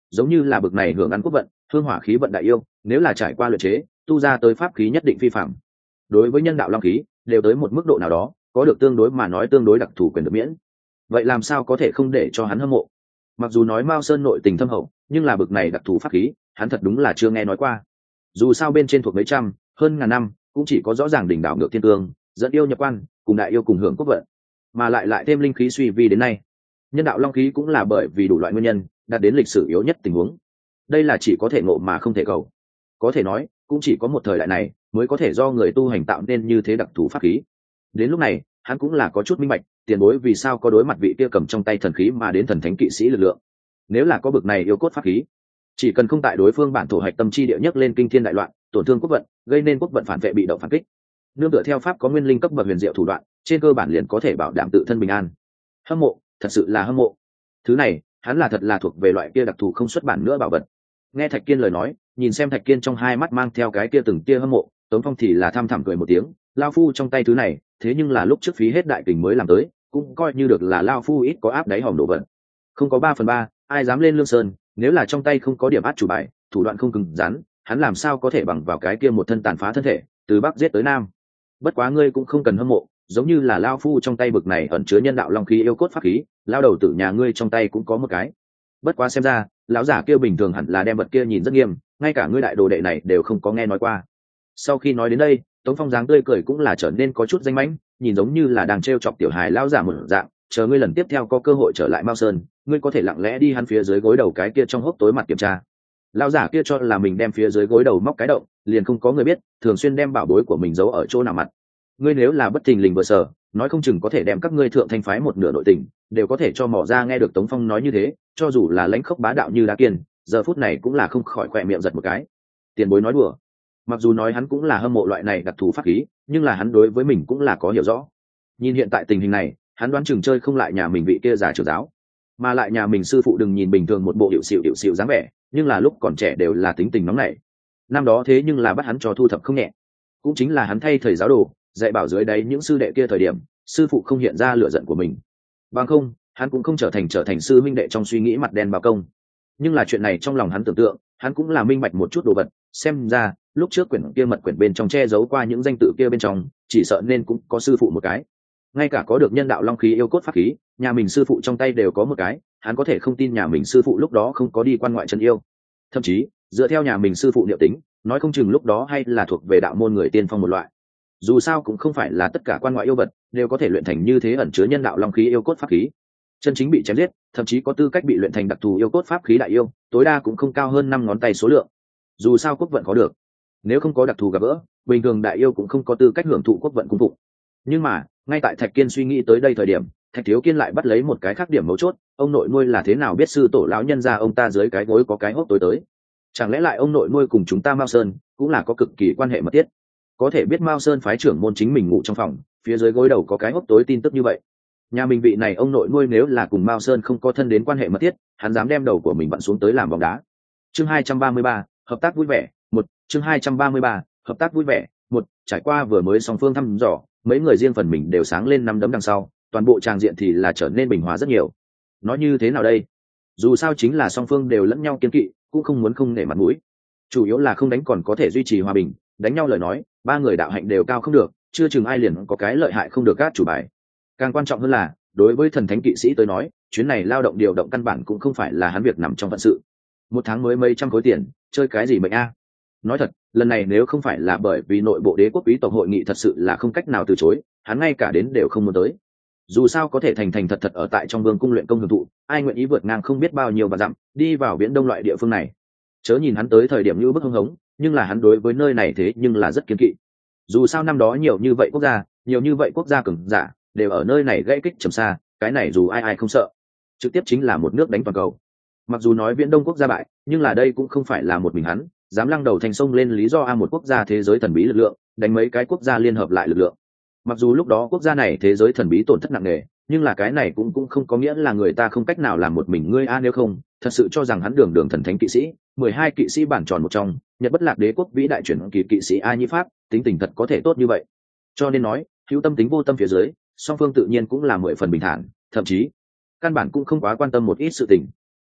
giống như là bực này hưởng ăn quốc vận hương hỏa khí vận đại yêu, nếu là trải qua luyện chế tu ra tới pháp khí nhất định phi phạm. Đối với nhân đạo long khí đều tới một mức độ nào đó có được tương đối mà nói tương đối đặc thù quyền được miễn, vậy làm sao có thể không để cho hắn hâm mộ. Mặc dù nói Mao Sơn nội tình thâm hậu, nhưng là bực này đặc thù pháp khí hắn thật đúng là chưa nghe nói qua. Dù sao bên trên thuộc mấy trăm hơn ngàn năm cũng chỉ có rõ ràng đỉnh đảo ngược thiên cương dẫn yêu nhập quan cùng đại yêu cùng hưởng quốc vận, mà lại lại thêm linh khí suy vi đến nay. Nhân đạo long khí cũng là bởi vì đủ loại nguyên nhân đạt đến lịch sử yếu nhất tình huống, đây là chỉ có thể ngộ mà không thể cầu. Có thể nói cũng chỉ có một thời đại này mới có thể do người tu hành tạo nên như thế đặc thù pháp khí. Đến lúc này hắn cũng là có chút minh bạch tiền bối vì sao có đối mặt vị kia cầm trong tay thần khí mà đến thần thánh kỵ sĩ lực lượng. Nếu là có bực này yêu cốt pháp khí, chỉ cần không tại đối phương bản thổ hạch tâm chi địa nhất lên kinh thiên đại loạn tổn thương quốc vận gây nên quốc vận phản vệ bị động phản kích, nương tựa theo pháp có nguyên linh cấp bậc huyền diệu thủ đoạn trên cơ bản liền có thể bảo đảm tự thân bình an. Hâm mộ, thật sự là hâm mộ. Thứ này hắn là thật là thuộc về loại kia đặc thù không xuất bản nữa bảo vật. Nghe Thạch Kiên lời nói, nhìn xem Thạch Kiên trong hai mắt mang theo cái kia từng tia hâm mộ, Tống Phong thì là tham thẳm cười một tiếng. Lao phu trong tay thứ này thế nhưng là lúc trước phí hết đại kình mới làm tới, cũng coi như được là Lao phu ít có áp đáy hòm đồ vật. Không có ba phần ba ai dám lên Lương Sơn, nếu là trong tay không có điểm át chủ bài thủ đoạn không cứng rắn, hắn làm sao có thể bằng vào cái kia một thân tàn phá thân thể từ bắc giết tới nam. Bất quá ngươi cũng không cần hâm mộ, giống như là Lao phu trong tay bực này ẩn chứa nhân đạo long khí yêu cốt pháp khí, lao đầu tử nhà ngươi trong tay cũng có một cái. Bất quá xem ra lão giả kia bình thường hẳn là đem vật kia nhìn rất nghiêm, ngay cả ngươi đại đồ đệ này đều không có nghe nói qua. Sau khi nói đến đây, Tống Phong dáng tươi cười cũng là trở nên có chút danh mãnh, nhìn giống như là đang trêu chọc tiểu hài lão giả một dạng. Chờ ngươi lần tiếp theo có cơ hội trở lại Mao Sơn, ngươi có thể lặng lẽ đi hắn phía dưới gối đầu cái kia trong hốc tối mặt kiểm tra. Lão giả kia cho là mình đem phía dưới gối đầu móc cái động, liền không có người biết, thường xuyên đem bảo bối của mình giấu ở chỗ nào mặt. Ngươi nếu là bất thình lình vừa sở, nói không chừng có thể đem các ngươi thượng thanh phái một nửa nội tình đều có thể cho mỏ ra. Nghe được Tống Phong nói như thế, cho dù là lãnh khốc bá đạo như Đá Kiên, giờ phút này cũng là không khỏi khỏe miệng giật một cái. Tiền bối nói đùa. Mặc dù nói hắn cũng là hâm mộ loại này đặc thù pháp khí, nhưng là hắn đối với mình cũng là có hiểu rõ. Nhìn hiện tại tình hình này, hắn đoán chừng chơi không lại nhà mình vị kia già trưởng giáo, mà lại nhà mình sư phụ đừng nhìn bình thường một bộ hiệu xịu hiệu xịu dáng vẻ, nhưng là lúc còn trẻ đều là tính tình nóng nảy. Năm đó thế nhưng là bắt hắn cho thu thập không nhẹ, cũng chính là hắn thay thầy giáo đồ dạy bảo dưới đáy những sư đệ kia thời điểm sư phụ không hiện ra lửa giận của mình, bằng không hắn cũng không trở thành trở thành sư minh đệ trong suy nghĩ mặt đen bao công. Nhưng là chuyện này trong lòng hắn tưởng tượng, hắn cũng là minh bạch một chút đồ vật, xem ra lúc trước quyển kia mật quyển bên trong che giấu qua những danh tự kia bên trong chỉ sợ nên cũng có sư phụ một cái. Ngay cả có được nhân đạo long khí yêu cốt pháp khí, nhà mình sư phụ trong tay đều có một cái, hắn có thể không tin nhà mình sư phụ lúc đó không có đi quan ngoại chân yêu. Thậm chí dựa theo nhà mình sư phụ niệm tính, nói không chừng lúc đó hay là thuộc về đạo môn người tiên phong một loại. Dù sao cũng không phải là tất cả quan ngoại yêu vật đều có thể luyện thành như thế ẩn chứa nhân đạo long khí yêu cốt pháp khí. Chân chính bị chém giết, thậm chí có tư cách bị luyện thành đặc thù yêu cốt pháp khí đại yêu, tối đa cũng không cao hơn năm ngón tay số lượng. Dù sao quốc vận có được, nếu không có đặc thù gặp gỡ, bình thường đại yêu cũng không có tư cách hưởng thụ quốc vận cung phụng. Nhưng mà ngay tại Thạch Kiên suy nghĩ tới đây thời điểm, Thạch Thiếu Kiên lại bắt lấy một cái khác điểm mấu chốt. Ông nội nuôi là thế nào biết sư tổ lão nhân gia ông ta dưới cái gối có cái hốc tối tới? Chẳng lẽ lại ông nội nuôi cùng chúng ta Mao Sơn cũng là có cực kỳ quan hệ mật thiết, có thể biết Mao Sơn phái trưởng môn chính mình ngủ trong phòng, phía dưới gối đầu có cái hốc tối tin tức như vậy? Nhà mình vị này ông nội nuôi nếu là cùng Mao Sơn không có thân đến quan hệ mật thiết, hắn dám đem đầu của mình vặn xuống tới làm bóng đá. Chương hai trăm ba mươi ba, hợp tác vui vẻ một. Chương hai trăm ba mươi ba, hợp tác vui vẻ một. Trải qua vừa mới song phương thăm dò, mấy người riêng phần mình đều sáng lên năm đấm đằng sau, toàn bộ tràng diện thì là trở nên bình hòa rất nhiều. Nói như thế nào đây? Dù sao chính là song phương đều lẫn nhau kiên kỵ, cũng không muốn không nể mặt mũi. Chủ yếu là không đánh còn có thể duy trì hòa bình, đánh nhau lời nói, ba người đạo hạnh đều cao không được, chưa chừng ai liền có cái lợi hại không được gác chủ bài. Càng quan trọng hơn là, đối với thần thánh kỵ sĩ tới nói, chuyến này lao động điều động căn bản cũng không phải là hắn việc nằm trong phận sự. Một tháng mới mấy trăm khối tiền, chơi cái gì mệnh a? Nói thật, lần này nếu không phải là bởi vì nội bộ đế quốc quý tộc hội nghị thật sự là không cách nào từ chối, hắn ngay cả đến đều không muốn tới. Dù sao có thể thành thành thật thật ở tại trong vương cung luyện công hưởng thụ, ai nguyện ý vượt ngang không biết bao nhiêu và dặm đi vào biển đông loại địa phương này. Chớ nhìn hắn tới thời điểm như bức hưng hống, nhưng là hắn đối với nơi này thế nhưng là rất kiên kỵ. Dù sao năm đó nhiều như vậy quốc gia, nhiều như vậy quốc gia cường giả đều ở nơi này gãy kích trầm xa, cái này dù ai ai không sợ, trực tiếp chính là một nước đánh toàn cầu. Mặc dù nói viễn đông quốc gia bại, nhưng là đây cũng không phải là một mình hắn dám lăng đầu thành sông lên lý do a một quốc gia thế giới thần bí lực lượng đánh mấy cái quốc gia liên hợp lại lực lượng. Mặc dù lúc đó quốc gia này thế giới thần bí tổn thất nặng nề, nhưng là cái này cũng cũng không có nghĩa là người ta không cách nào làm một mình ngươi a, nếu không thật sự cho rằng hắn đường đường thần thánh kỵ sĩ, mười hai kỵ sĩ bản tròn một trong, Nhật bất lạc đế quốc vĩ đại chuyển kỳ kỵ sĩ a nhĩ pháp, tính tình thật có thể tốt như vậy. Cho nên nói hữu tâm tính vô tâm phía dưới, song phương tự nhiên cũng là mười phần bình thản, thậm chí căn bản cũng không quá quan tâm một ít sự tình.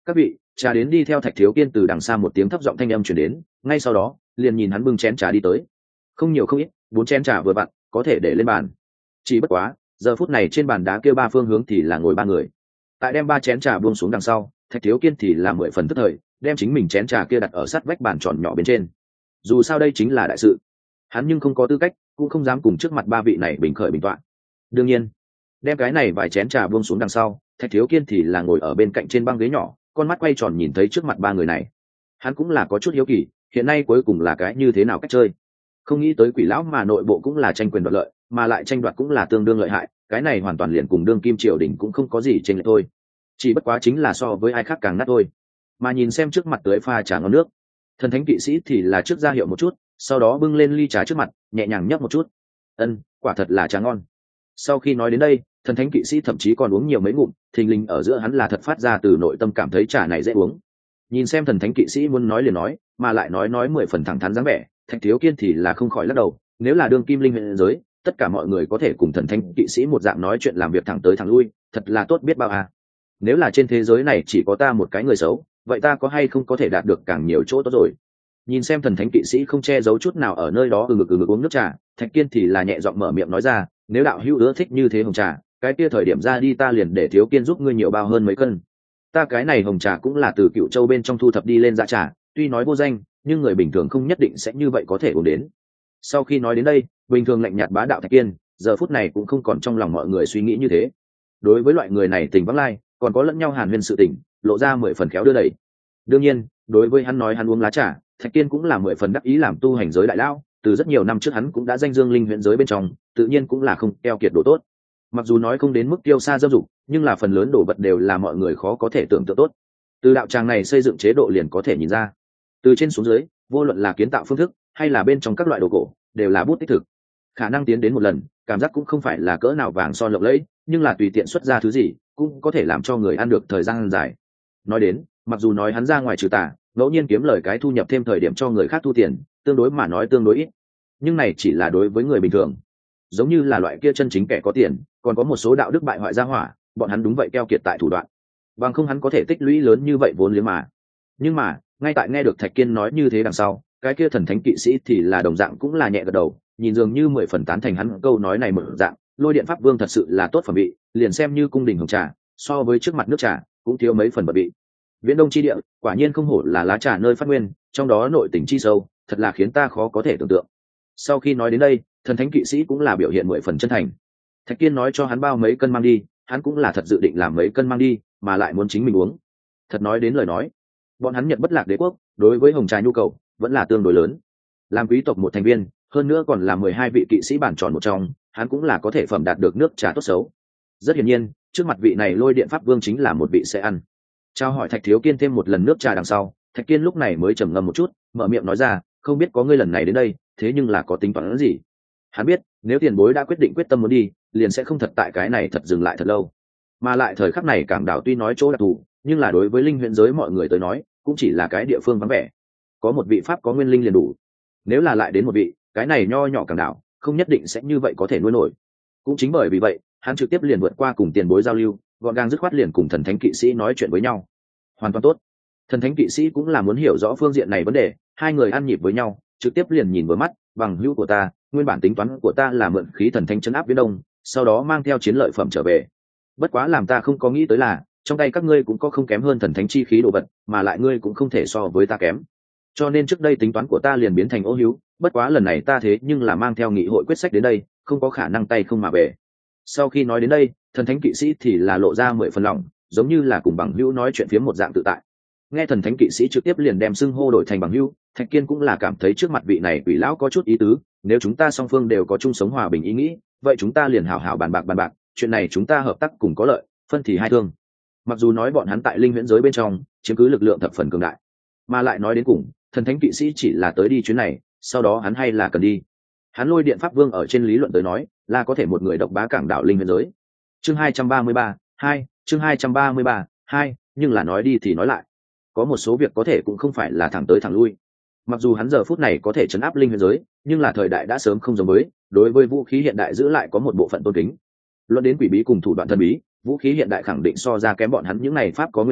các vị, trà đến. Đi theo Thạch Thiếu Kiên từ đằng xa một tiếng thấp giọng thanh âm truyền đến, ngay sau đó liền nhìn hắn bưng chén trà đi tới. Không nhiều không ít, bốn chén trà vừa vặn có thể để lên bàn. Chỉ bất quá giờ phút này trên bàn đá kia ba phương hướng thì là ngồi ba người. Tại đem ba chén trà buông xuống đằng sau, Thạch Thiếu Kiên thì là mười phần tức thời, đem chính mình chén trà kia đặt ở sát vách bàn tròn nhỏ bên trên. Dù sao đây chính là đại sự, hắn nhưng không có tư cách, cũng không dám cùng trước mặt ba vị này bình khởi bình tọa. Đương nhiên, đem cái này vài chén trà buông xuống đằng sau, Thạch Thiếu Kiên thì là ngồi ở bên cạnh trên băng ghế nhỏ, con mắt quay tròn nhìn thấy trước mặt ba người này. Hắn cũng là có chút hiếu kỳ, hiện nay cuối cùng là cái như thế nào cách chơi. Không nghĩ tới Quỷ lão mà nội bộ cũng là tranh quyền đoạt lợi, mà lại tranh đoạt cũng là tương đương lợi hại, cái này hoàn toàn liền cùng đương kim triều đình cũng không có gì chênh lệch thôi. Chỉ bất quá chính là so với ai khác càng nát thôi. Mà nhìn xem trước mặt tưới pha trà ngon nước, thần thánh kỵ sĩ thì là trước ra hiệu một chút, sau đó bưng lên ly trà trước mặt, nhẹ nhàng nhấp một chút. Ân, quả thật là trà ngon. Sau khi nói đến đây, thần thánh kỵ sĩ thậm chí còn uống nhiều mấy ngụm, thình lình ở giữa hắn là thật phát ra từ nội tâm cảm thấy trà này dễ uống. Nhìn xem thần thánh kỵ sĩ muốn nói liền nói, mà lại nói nói mười phần thẳng thắn dáng vẻ, Thạch Thiếu Kiên thì là không khỏi lắc đầu. Nếu là đương kim linh huyện giới, tất cả mọi người có thể cùng thần thánh kỵ sĩ một dạng nói chuyện làm việc thẳng tới thẳng lui, thật là tốt biết bao à. Nếu là trên thế giới này chỉ có ta một cái người xấu, vậy ta có hay không có thể đạt được càng nhiều chỗ tốt rồi. Nhìn xem thần thánh kỵ sĩ không che giấu chút nào ở nơi đó ừ ngực ừ ngực uống nước trà, Thạch Kiên thì là nhẹ giọng mở miệng nói ra, nếu đạo hữu ưa thích như thế hồng trà, cái kia thời điểm ra đi ta liền để Thiếu Kiên giúp ngươi nhiều bao hơn mấy cân. Ta cái này hồng trà cũng là từ Cựu Châu bên trong thu thập đi lên dạ trà, tuy nói vô danh, nhưng người bình thường không nhất định sẽ như vậy có thể uống đến. Sau khi nói đến đây, bình thường lạnh nhạt bá đạo Thạch Kiên, giờ phút này cũng không còn trong lòng mọi người suy nghĩ như thế. Đối với loại người này tình vắng lai, còn có lẫn nhau hàn huyên sự tình, lộ ra mười phần khéo đưa đẩy. Đương nhiên, đối với hắn nói hắn uống lá trà, Thạch Kiên cũng là mười phần đắc ý làm tu hành giới đại lao, từ rất nhiều năm trước hắn cũng đã danh dương linh huyện giới bên trong, tự nhiên cũng là không keo kiệt đồ tốt. Mặc dù nói không đến mức tiêu xa dâm dục, nhưng là phần lớn đồ vật đều là mọi người khó có thể tưởng tượng tốt. Từ đạo tràng này xây dựng chế độ liền có thể nhìn ra, từ trên xuống dưới, vô luận là kiến tạo phương thức hay là bên trong các loại đồ cổ, đều là bút tích thực. Khả năng tiến đến một lần, cảm giác cũng không phải là cỡ nào vàng son lộng lẫy, nhưng là tùy tiện xuất ra thứ gì, cũng có thể làm cho người ăn được thời gian dài. Nói đến, mặc dù nói hắn ra ngoài trừ tà, ngẫu nhiên kiếm lời cái thu nhập thêm thời điểm cho người khác thu tiền, tương đối mà nói tương đối ít, nhưng này chỉ là đối với người bình thường. Giống như là loại kia chân chính kẻ có tiền, còn có một số đạo đức bại hoại gia hỏa, bọn hắn đúng vậy keo kiệt tại thủ đoạn, bằng không hắn có thể tích lũy lớn như vậy vốn liếng mà. Nhưng mà ngay tại nghe được Thạch Kiên nói như thế đằng sau, cái kia thần thánh kỵ sĩ thì là đồng dạng cũng là nhẹ gật đầu, nhìn dường như mười phần tán thành hắn câu nói này mở dạng. Lôi điện pháp vương thật sự là tốt phẩm vị, liền xem như cung đình hồng trà, so với trước mặt nước trà cũng thiếu mấy phần bậc vị. Viễn Đông chi địa, quả nhiên không hổ là lá trà nơi phát nguyên, trong đó nội tình chi sâu, thật là khiến ta khó có thể tưởng tượng. Sau khi nói đến đây, thần thánh kỵ sĩ cũng là biểu hiện mười phần chân thành. Thạch Kiên nói cho hắn bao mấy cân mang đi, hắn cũng là thật dự định làm mấy cân mang đi, mà lại muốn chính mình uống. Thật nói đến lời nói, bọn hắn Nhật Bất Lạc Đế quốc đối với hồng trà nhu cầu vẫn là tương đối lớn. Làm quý tộc một thành viên, hơn nữa còn là mười hai vị kỵ sĩ bản tròn một trong, hắn cũng là có thể phẩm đạt được nước trà tốt xấu. Rất hiển nhiên, trước mặt vị này Lôi Điện Pháp Vương chính là một vị sẽ ăn. Trao hỏi Thạch Thiếu Kiên thêm một lần nước trà đằng sau, Thạch Kiên lúc này mới trầm ngâm một chút, mở miệng nói ra, không biết có ngươi lần này đến đây, thế nhưng là có tính toán gì? Hắn biết, nếu tiền bối đã quyết định quyết tâm muốn đi, liền sẽ không thật tại cái này thật dừng lại thật lâu. Mà lại thời khắc này Cảng Đảo tuy nói chỗ đặc thù, nhưng là đối với linh huyện giới mọi người tới nói, cũng chỉ là cái địa phương vắng vẻ. Có một vị pháp có nguyên linh liền đủ. Nếu là lại đến một vị, cái này nho nhỏ Cảng Đảo, không nhất định sẽ như vậy có thể nuôi nổi. Cũng chính bởi vì vậy, hắn trực tiếp liền vượt qua cùng tiền bối giao lưu, gọn gàng dứt khoát liền cùng thần thánh kỵ sĩ nói chuyện với nhau. Hoàn toàn tốt. Thần thánh kỵ sĩ cũng là muốn hiểu rõ phương diện này vấn đề, hai người ăn nhịp với nhau, trực tiếp liền nhìn vừa mắt, bằng hữu của ta, nguyên bản tính toán của ta là mượn khí thần thánh chấn áp Viễn Đông, sau đó mang theo chiến lợi phẩm trở về. Bất quá làm ta không có nghĩ tới là, trong tay các ngươi cũng có không kém hơn thần thánh chi khí đồ vật, mà lại ngươi cũng không thể so với ta kém. Cho nên trước đây tính toán của ta liền biến thành ô hiếu, bất quá lần này ta thế nhưng là mang theo nghị hội quyết sách đến đây, không có khả năng tay không mà về. Sau khi nói đến đây, thần thánh kỵ sĩ thì là lộ ra mười phần lòng, giống như là cùng bằng hữu nói chuyện phiếm một dạng tự tại. Nghe thần thánh kỵ sĩ trực tiếp liền đem xưng hô đổi thành bằng hữu, Thạch Kiên cũng là cảm thấy trước mặt vị này quỷ lão có chút ý tứ, nếu chúng ta song phương đều có chung sống hòa bình ý nghĩ, vậy chúng ta liền hảo hảo bàn bạc bàn bạc, chuyện này chúng ta hợp tác cùng có lợi, phân thì hai thương. Mặc dù nói bọn hắn tại linh huyễn giới bên trong chiếm cứ lực lượng thập phần cường đại, mà lại nói đến cùng, thần thánh kỵ sĩ chỉ là tới đi chuyến này, sau đó hắn hay là cần đi. Hắn Lôi Điện Pháp Vương ở trên lý luận tới nói, là có thể một người độc bá Cảng Đảo linh huyễn giới. Chương hai trăm ba mươi ba, hai, chương hai trăm ba mươi ba, hai, nhưng là nói đi thì nói lại, có một số việc có thể cũng không phải là thẳng tới thẳng lui. Mặc dù hắn giờ phút này có thể trấn áp linh huyền giới, nhưng là thời đại đã sớm không giống với, đối với vũ khí hiện đại giữ lại có một bộ phận tôn kính. Luận đến quỷ bí cùng thủ đoạn thần bí, vũ khí hiện đại khẳng định so ra kém bọn hắn những này pháp có nguyên linh,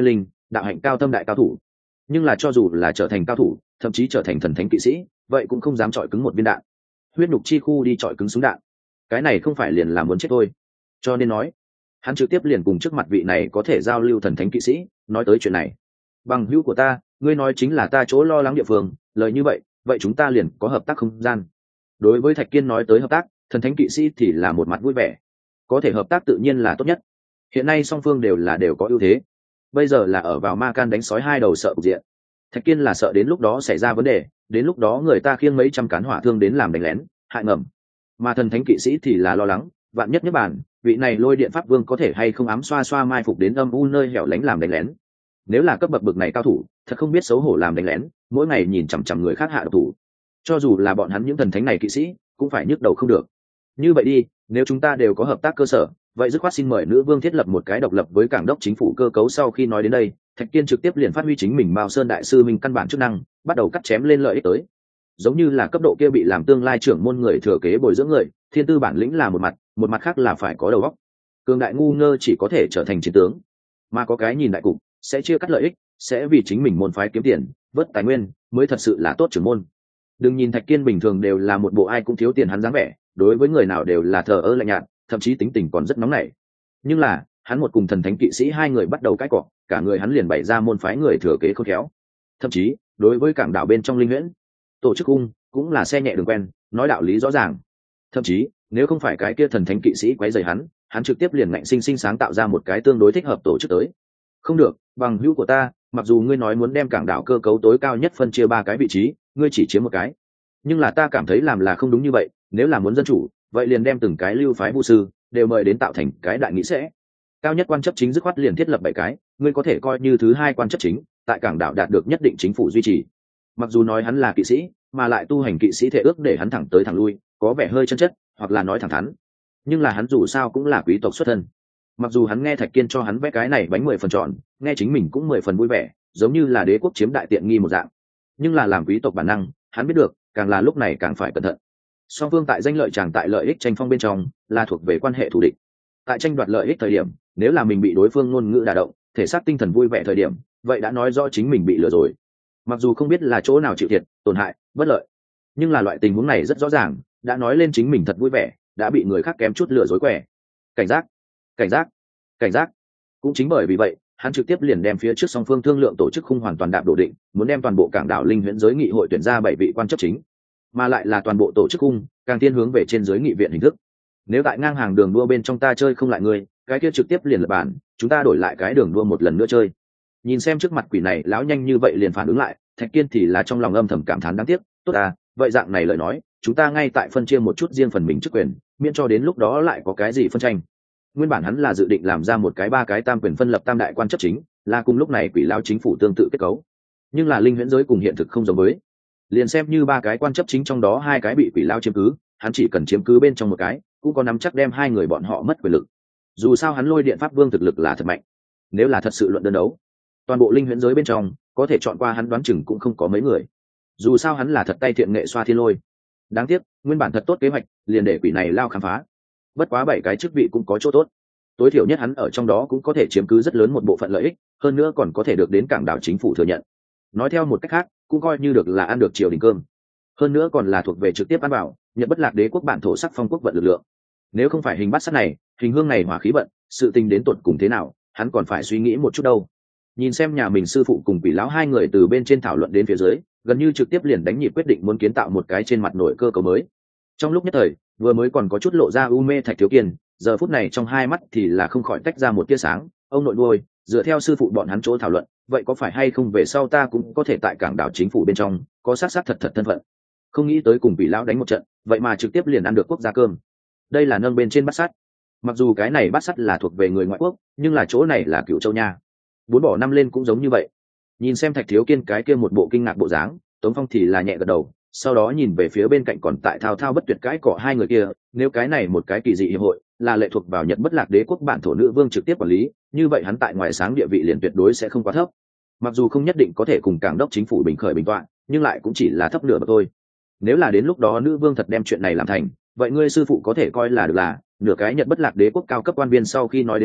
đạo hạnh cao thâm đại cao thủ, nhưng là cho dù là trở thành cao thủ, thậm chí trở thành thần thánh kỵ sĩ, vậy cũng không dám chọi cứng một viên đạn, huyết nhục chi khu đi chọi cứng súng đạn, cái này không phải liền là muốn chết thôi. Cho nên nói, hắn trực tiếp liền cùng trước mặt vị này có thể giao lưu thần thánh kỵ sĩ nói tới chuyện này. Bằng hữu của ta, ngươi nói chính là ta chỗ lo lắng địa phương, lời như vậy vậy chúng ta liền có hợp tác không gian. Đối với Thạch Kiên nói tới hợp tác, thần thánh kỵ sĩ thì là một mặt vui vẻ, có thể hợp tác tự nhiên là tốt nhất. Hiện nay song phương đều là đều có ưu thế, bây giờ là ở vào ma can đánh sói hai đầu sợ cục diện. Thạch Kiên là sợ đến lúc đó xảy ra vấn đề, đến lúc đó người ta khiêng mấy trăm cán hỏa thương đến làm đánh lén hại ngầm, mà thần thánh kỵ sĩ thì là lo lắng vạn nhất nhất bản vị này lôi điện pháp vương có thể hay không ám xoa xoa mai phục đến âm u nơi hẻo lánh làm đánh lén. Nếu là cấp bậc bậc này cao thủ, thật không biết xấu hổ làm đánh lén, mỗi ngày nhìn chằm chằm người khác hạ độc thủ, cho dù là bọn hắn những thần thánh này kỵ sĩ cũng phải nhức đầu không được. Như vậy đi, nếu chúng ta đều có hợp tác cơ sở, vậy dứt khoát xin mời nữ vương thiết lập một cái độc lập với cảng đốc chính phủ cơ cấu. Sau khi nói đến đây, Thạch Kiên trực tiếp liền phát huy chính mình Mao Sơn đại sư mình căn bản chức năng, bắt đầu cắt chém lên lợi ích tới. Giống như là cấp độ kia bị làm tương lai trưởng môn người thừa kế bồi dưỡng người, thiên tư bản lĩnh là một mặt, một mặt khác là phải có đầu óc. Cường đại ngu ngơ chỉ có thể trở thành chiến tướng, mà có cái nhìn đại cục, sẽ chia cắt lợi ích, sẽ vì chính mình môn phái kiếm tiền, vớt tài nguyên, mới thật sự là tốt trưởng môn. Đừng nhìn Thạch Kiên bình thường đều là một bộ ai cũng thiếu tiền hắn dáng vẻ, đối với người nào đều là thờ ơ lạnh nhạt, thậm chí tính tình còn rất nóng nảy. Nhưng là, hắn một cùng thần thánh kỵ sĩ hai người bắt đầu cãi cọ, cả người hắn liền bày ra môn phái người thừa kế khôn khéo. Thậm chí, đối với cảng đảo bên trong linh huyễn, tổ chức cung cũng là xe nhẹ đường quen, nói đạo lý rõ ràng. Thậm chí, nếu không phải cái kia thần thánh kỵ sĩ quấy rầy hắn, hắn trực tiếp liền ngạnh sinh sinh sáng tạo ra một cái tương đối thích hợp tổ chức tới. Không được, bằng hữu của ta, mặc dù ngươi nói muốn đem cảng đảo cơ cấu tối cao nhất phân chia ba cái vị trí, ngươi chỉ chiếm một cái, nhưng là ta cảm thấy làm là không đúng như vậy. Nếu là muốn dân chủ, vậy liền đem từng cái lưu phái vu sư đều mời đến tạo thành cái đại nghị sẽ. Cao nhất quan chấp chính dứt khoát liền thiết lập bảy cái, ngươi có thể coi như thứ hai quan chấp chính, tại cảng đảo đạt được nhất định chính phủ duy trì. Mặc dù nói hắn là kỵ sĩ, mà lại tu hành kỵ sĩ thể ước để hắn thẳng tới thẳng lui, có vẻ hơi chân chất, hoặc là nói thẳng thắn, nhưng là hắn dù sao cũng là quý tộc xuất thân. Mặc dù hắn nghe Thạch Kiên cho hắn vẽ cái này bánh mười phần tròn, nghe chính mình cũng mười phần vui vẻ, giống như là đế quốc chiếm đại tiện nghi một dạng, nhưng là làm quý tộc bản năng, hắn biết được, càng là lúc này càng phải cẩn thận. Song phương tại danh lợi chàng tại lợi ích tranh phong bên trong là thuộc về quan hệ thù địch. Tại tranh đoạt lợi ích thời điểm, nếu là mình bị đối phương ngôn ngữ đả động, thể xác tinh thần vui vẻ thời điểm, vậy đã nói rõ chính mình bị lừa rồi. Mặc dù không biết là chỗ nào chịu thiệt, tổn hại, bất lợi, nhưng là loại tình huống này rất rõ ràng, đã nói lên chính mình thật vui vẻ, đã bị người khác kém chút lừa dối quẻ. Cảnh giác, cảnh giác, cảnh giác. Cũng chính bởi vì vậy, hắn trực tiếp liền đem phía trước song phương thương lượng tổ chức khung hoàn toàn đạp đổ định, muốn đem toàn bộ cảng đảo linh huyễn giới nghị hội tuyển ra bảy vị quan chấp chính, mà lại là toàn bộ tổ chức khung, càng thiên hướng về trên giới nghị viện hình thức. Nếu tại ngang hàng đường đua bên trong ta chơi không lại ngươi, cái kia trực tiếp liền lập bản, chúng ta đổi lại cái đường đua một lần nữa chơi. Nhìn xem trước mặt quỷ này lão nhanh như vậy liền phản ứng lại, Thạch Kiên thì là trong lòng âm thầm cảm thán đáng tiếc. Tốt à, vậy dạng này lời nói, chúng ta ngay tại phân chia một chút riêng phần mình chức quyền, miễn cho đến lúc đó lại có cái gì phân tranh. Nguyên bản hắn là dự định làm ra một cái ba cái tam quyền phân lập tam đại quan chấp chính, là cùng lúc này quỷ lão chính phủ tương tự kết cấu. Nhưng là linh huyễn giới cùng hiện thực không giống với, liền xem như ba cái quan chấp chính trong đó hai cái bị quỷ lão chiếm cứ, hắn chỉ cần chiếm cứ bên trong một cái, cũng có nắm chắc đem hai người bọn họ mất quyền lực. Dù sao hắn lôi điện pháp vương thực lực là thật mạnh, nếu là thật sự luận đơn đấu, toàn bộ linh huyễn giới bên trong có thể chọn qua hắn đoán chừng cũng không có mấy người. Dù sao hắn là thật tay thiện nghệ xoa thiên lôi. Đáng tiếc, nguyên bản thật tốt kế hoạch, liền để quỷ này lao khám phá. Bất quá bảy cái chức vị cũng có chỗ tốt, tối thiểu nhất hắn ở trong đó cũng có thể chiếm cứ rất lớn một bộ phận lợi ích, hơn nữa còn có thể được đến cảng đảo chính phủ thừa nhận. Nói theo một cách khác, cũng coi như được là ăn được triều đình cơm. Hơn nữa còn là thuộc về trực tiếp ăn bảo, nhận bất lạc đế quốc bản thổ sắc phong quốc vận lực lượng. Nếu không phải hình bát sắt này, hình hương này hỏa khí vận, sự tình đến tột cùng thế nào, hắn còn phải suy nghĩ một chút đâu. Nhìn xem nhà mình sư phụ cùng quỷ lão hai người từ bên trên thảo luận đến phía dưới, gần như trực tiếp liền đánh nhịp quyết định muốn kiến tạo một cái trên mặt nổi cơ cấu mới. Trong lúc nhất thời, vừa mới còn có chút lộ ra u mê Thạch Thiếu Kiên, giờ phút này trong hai mắt thì là không khỏi tách ra một tia sáng. Ông nội nuôi, dựa theo sư phụ bọn hắn chỗ thảo luận, vậy có phải hay không về sau ta cũng có thể tại cảng đảo chính phủ bên trong có sát sát thật thật thân phận. Không nghĩ tới cùng quỷ lão đánh một trận, vậy mà trực tiếp liền ăn được quốc gia cơm. Đây là nâng bên trên bát sắt. Mặc dù cái này bát sắt là thuộc về người ngoại quốc, nhưng là chỗ này là Cửu Châu nha, bốn bỏ năm lên cũng giống như vậy. Nhìn xem Thạch Thiếu Kiên cái kia một bộ kinh ngạc bộ dáng, Tống Phong thì là nhẹ gật đầu, sau đó nhìn về phía bên cạnh còn tại thao thao bất tuyệt cãi cọ hai người kia. Nếu cái này một cái kỳ dị hiệp hội là lệ thuộc vào Nhật bất lạc đế quốc bản thổ nữ vương trực tiếp quản lý, như vậy hắn tại ngoài sáng địa vị liền tuyệt đối sẽ không quá thấp. Mặc dù không nhất định có thể cùng cảng đốc chính phủ bình khởi bình tọa, nhưng lại cũng chỉ là thấp nửa bậc thôi. Nếu là đến lúc đó nữ vương thật đem chuyện này làm thành, vậy ngươi sư phụ có thể coi là được là nửa cái Nhật bất lạc đế quốc cao cấp quan viên. Sau khi nói đến đây,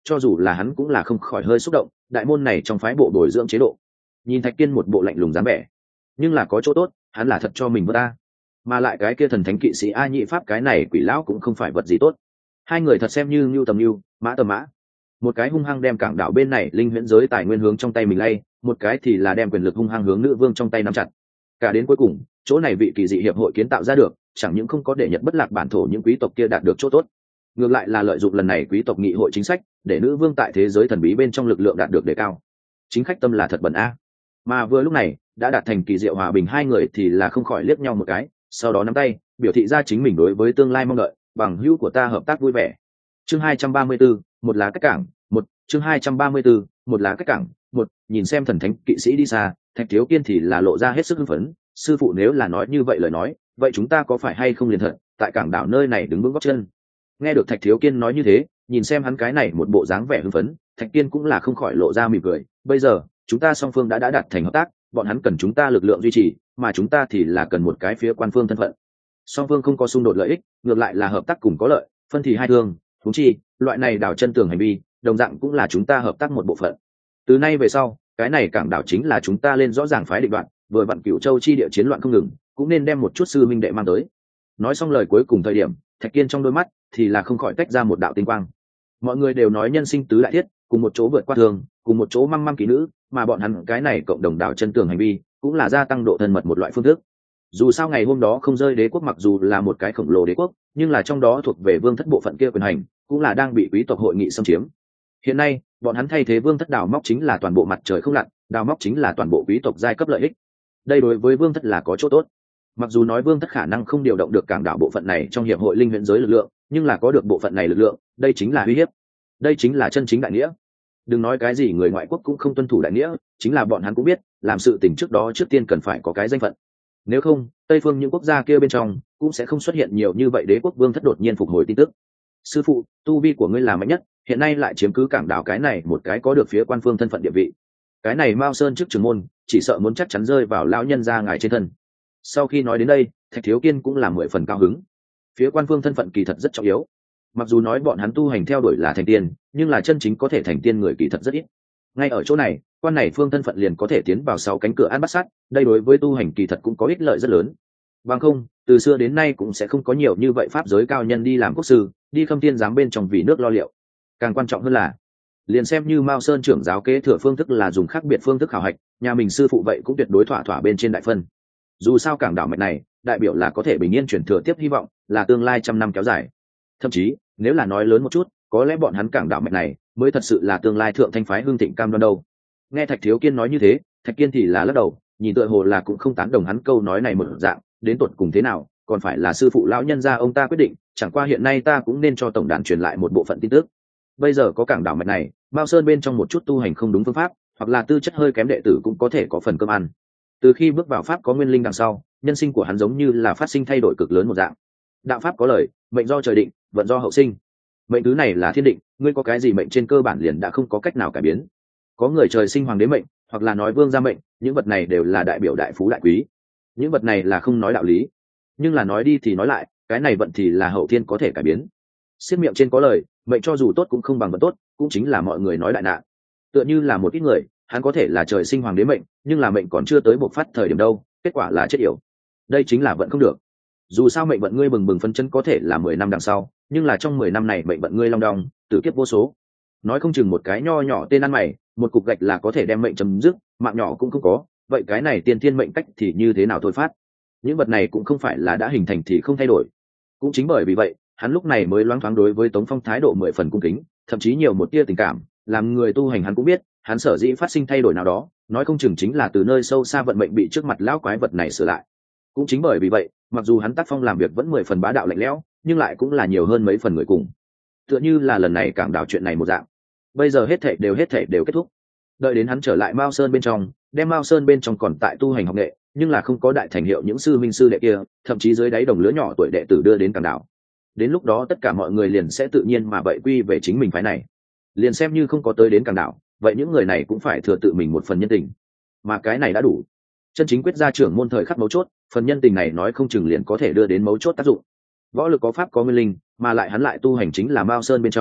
cho dù là hắn cũng là không khỏi hơi xúc động, đại môn này trong phái bộ bồi dưỡng chế độ. Nhìn Thạch Kiên một bộ lạnh lùng dáng vẻ, nhưng là có chỗ tốt, hắn là thật cho mình vớt ta. Mà lại cái kia thần thánh kỵ sĩ A Nhị Pháp cái này quỷ lão cũng không phải vật gì tốt. Hai người thật xem như Nưu tầm Nưu, Mã tầm Mã. Một cái hung hăng đem cảng đảo bên này linh huyễn giới tài nguyên hướng trong tay mình lay, một cái thì là đem quyền lực hung hăng hướng nữ vương trong tay nắm chặt. Cả đến cuối cùng, chỗ này vị kỳ dị hiệp hội kiến tạo ra được, chẳng những không có để Nhật bất lạc bản thổ những quý tộc kia đạt được chỗ tốt, ngược lại là lợi dụng lần này quý tộc nghị hội chính sách để nữ vương tại thế giới thần bí bên trong lực lượng đạt được đề cao. Chính khách tâm là thật bẩn a. Mà vừa lúc này đã đạt thành kỳ diệu hòa bình, hai người thì là không khỏi liếc nhau một cái, sau đó nắm tay biểu thị ra chính mình đối với tương lai mong đợi. Bằng hữu của ta hợp tác vui vẻ. Chương hai trăm ba mươi tư, một lá cách cảng, một. Chương hai trăm ba mươi tư, một lá cách cảng, một. Nhìn xem thần thánh kỵ sĩ đi xa, Thạch Thiếu Kiên thì là lộ ra hết sức hưng phấn. Sư phụ nếu là nói như vậy lời nói, vậy chúng ta có phải hay không liền thật tại cảng đảo nơi này đứng vững gót chân? Nghe được Thạch Thiếu Kiên nói như thế, nhìn xem hắn cái này một bộ dáng vẻ hưng phấn, Thạch Kiên cũng là không khỏi lộ ra mỉm cười. Bây giờ chúng ta song phương đã đã đạt thành hợp tác, bọn hắn cần chúng ta lực lượng duy trì, mà chúng ta thì là cần một cái phía quan phương thân phận. Song phương không có xung đột lợi ích, ngược lại là hợp tác cùng có lợi, phân thì hai thương. Thú chi loại này đảo chân tường hành vi đồng dạng cũng là chúng ta hợp tác một bộ phận. Từ nay về sau, cái này cảng đảo chính là chúng ta lên rõ ràng phái định đoạn, vừa vặn Cửu Châu chi địa chiến loạn không ngừng, cũng nên đem một chút sư minh đệ mang tới. Nói xong lời cuối cùng thời điểm, Thạch Kiên trong đôi mắt thì là không khỏi tách ra một đạo tinh quang. Mọi người đều nói nhân sinh tứ đại thiết, cùng một chỗ vượt qua thường, cùng một chỗ măng măng kỹ nữ, mà bọn hắn cái này cộng đồng đảo chân tường hành vi cũng là gia tăng độ thân mật một loại phương thức. Dù sao ngày hôm đó không rơi đế quốc mặc dù là một cái khổng lồ đế quốc, nhưng là trong đó thuộc về vương thất bộ phận kia quyền hành cũng là đang bị quý tộc hội nghị xâm chiếm. Hiện nay bọn hắn thay thế vương thất đào móc chính là toàn bộ mặt trời không lặn, đào móc chính là toàn bộ quý tộc giai cấp lợi ích. Đây đối với vương thất là có chỗ tốt. Mặc dù nói vương thất khả năng không điều động được cảng đảo bộ phận này trong hiệp hội linh huyễn giới lực lượng, nhưng là có được bộ phận này lực lượng, đây chính là uy hiếp, đây chính là chân chính đại nghĩa. Đừng nói cái gì người ngoại quốc cũng không tuân thủ đại nghĩa, chính là bọn hắn cũng biết làm sự tình trước đó trước tiên cần phải có cái danh phận. Nếu không, tây phương những quốc gia kia bên trong cũng sẽ không xuất hiện nhiều như vậy đế quốc vương thất đột nhiên phục hồi tin tức. Sư phụ, tu vi của ngươi là mạnh nhất, hiện nay lại chiếm cứ cảng đảo cái này một cái có được phía quan phương thân phận địa vị. Cái này Mao Sơn trước trưởng môn, chỉ sợ muốn chắc chắn rơi vào lão nhân gia ngài trên thân. Sau khi nói đến đây, Thạch Thiếu Kiên cũng là mười phần cao hứng. Phía quan phương thân phận kỳ thật rất trọng yếu. Mặc dù nói bọn hắn tu hành theo đuổi là thành tiên, nhưng là chân chính có thể thành tiên người kỳ thật rất ít. Ngay ở chỗ này, quan này phương thân phận liền có thể tiến vào sáu cánh cửa an bắt sát, đây đối với tu hành kỳ thật cũng có ích lợi rất lớn. Bằng không, từ xưa đến nay cũng sẽ không có nhiều như vậy pháp giới cao nhân đi làm quốc sư, đi khâm thiên giám bên trong vì nước lo liệu. Càng quan trọng hơn là, liền xem như Mao Sơn trưởng giáo kế thừa phương thức là dùng khác biệt phương thức khảo hạch, nhà mình sư phụ vậy cũng tuyệt đối thỏa thỏa bên trên đại phân. Dù sao cảng đảo mạch này đại biểu là có thể bình yên chuyển thừa tiếp hy vọng, là tương lai trăm năm kéo dài. Thậm chí nếu là nói lớn một chút, có lẽ bọn hắn cảng đảo mạch này mới thật sự là tương lai thượng thanh phái hương thịnh cam đoan đâu. Nghe Thạch Thiếu Kiên nói như thế, Thạch Kiên thì là lắc đầu, nhìn tựa hồ là cũng không tán đồng hắn câu nói này một dạng, đến tột cùng thế nào còn phải là sư phụ lão nhân gia ông ta quyết định, chẳng qua hiện nay ta cũng nên cho tổng đàn truyền lại một bộ phận tin tức. Bây giờ có cảng đảo mạch này, Mao Sơn bên trong một chút tu hành không đúng phương pháp, hoặc là tư chất hơi kém đệ tử cũng có thể có phần cơm ăn. Từ khi bước vào pháp có nguyên linh đằng sau, nhân sinh của hắn giống như là phát sinh thay đổi cực lớn một dạng. Đạo pháp có lời, mệnh do trời định, vận do hậu sinh. Mệnh thứ này là thiên định, ngươi có cái gì mệnh trên cơ bản liền đã không có cách nào cải biến. Có người trời sinh hoàng đế mệnh, hoặc là nói vương gia mệnh, những vật này đều là đại biểu đại phú đại quý. Những vật này là không nói đạo lý, nhưng là nói đi thì nói lại, cái này vận thì là hậu thiên có thể cải biến. Xiết miệng trên có lời, mệnh cho dù tốt cũng không bằng vận tốt, cũng chính là mọi người nói đại nạn. Tựa như là một ít người, hắn có thể là trời sinh hoàng đế mệnh, nhưng là mệnh còn chưa tới bộc phát thời điểm đâu, kết quả là chết yểu. Đây chính là vận không được. Dù sao mệnh vận ngươi bừng bừng phấn chấn có thể là mười năm đằng sau, nhưng là trong mười năm này mệnh vận ngươi long đong, tử kiếp vô số. Nói không chừng một cái nho nhỏ tên ăn mày, một cục gạch là có thể đem mệnh chấm dứt, mạng nhỏ cũng không có, vậy cái này tiên thiên mệnh cách thì như thế nào thôi phát? Những vật này cũng không phải là đã hình thành thì không thay đổi. Cũng chính bởi vì vậy, hắn lúc này mới loáng thoáng đối với Tống Phong thái độ mười phần cung kính, thậm chí nhiều một tia tình cảm, làm người tu hành hắn cũng biết, hắn sở dĩ phát sinh thay đổi nào đó, nói không chừng chính là từ nơi sâu xa vận mệnh bị trước mặt lão quái vật này sửa lại. Cũng chính bởi vì vậy, mặc dù hắn tác phong làm việc vẫn mười phần bá đạo lạnh lẽo, nhưng lại cũng là nhiều hơn mấy phần người cùng. Tựa như là lần này cảng đảo chuyện này một dạng. Bây giờ hết thảy đều hết thảy đều kết thúc. Đợi đến hắn trở lại Mao Sơn bên trong, đem Mao Sơn bên trong còn tại tu hành học nghệ, nhưng là không có đại thành hiệu những sư minh sư đệ kia, thậm chí dưới đáy đồng lứa nhỏ tuổi đệ tử đưa đến cảng đảo. Đến lúc đó tất cả mọi người liền sẽ tự nhiên mà vậy quy về chính mình phái này. Liền xem như không có tới đến cảng đảo, vậy những người này cũng phải thừa tự mình một phần nhân tình. Mà cái này đã đủ. Chân chính quyết ra trưởng môn thời khắc mấu chốt, phần nhân tình này nói không chừng liền có thể đưa đến mấu chốt tác dụng. Võ lực có pháp có nguyên linh, mà lại hắn lại tu hành chính là Mao Sơn bên trong,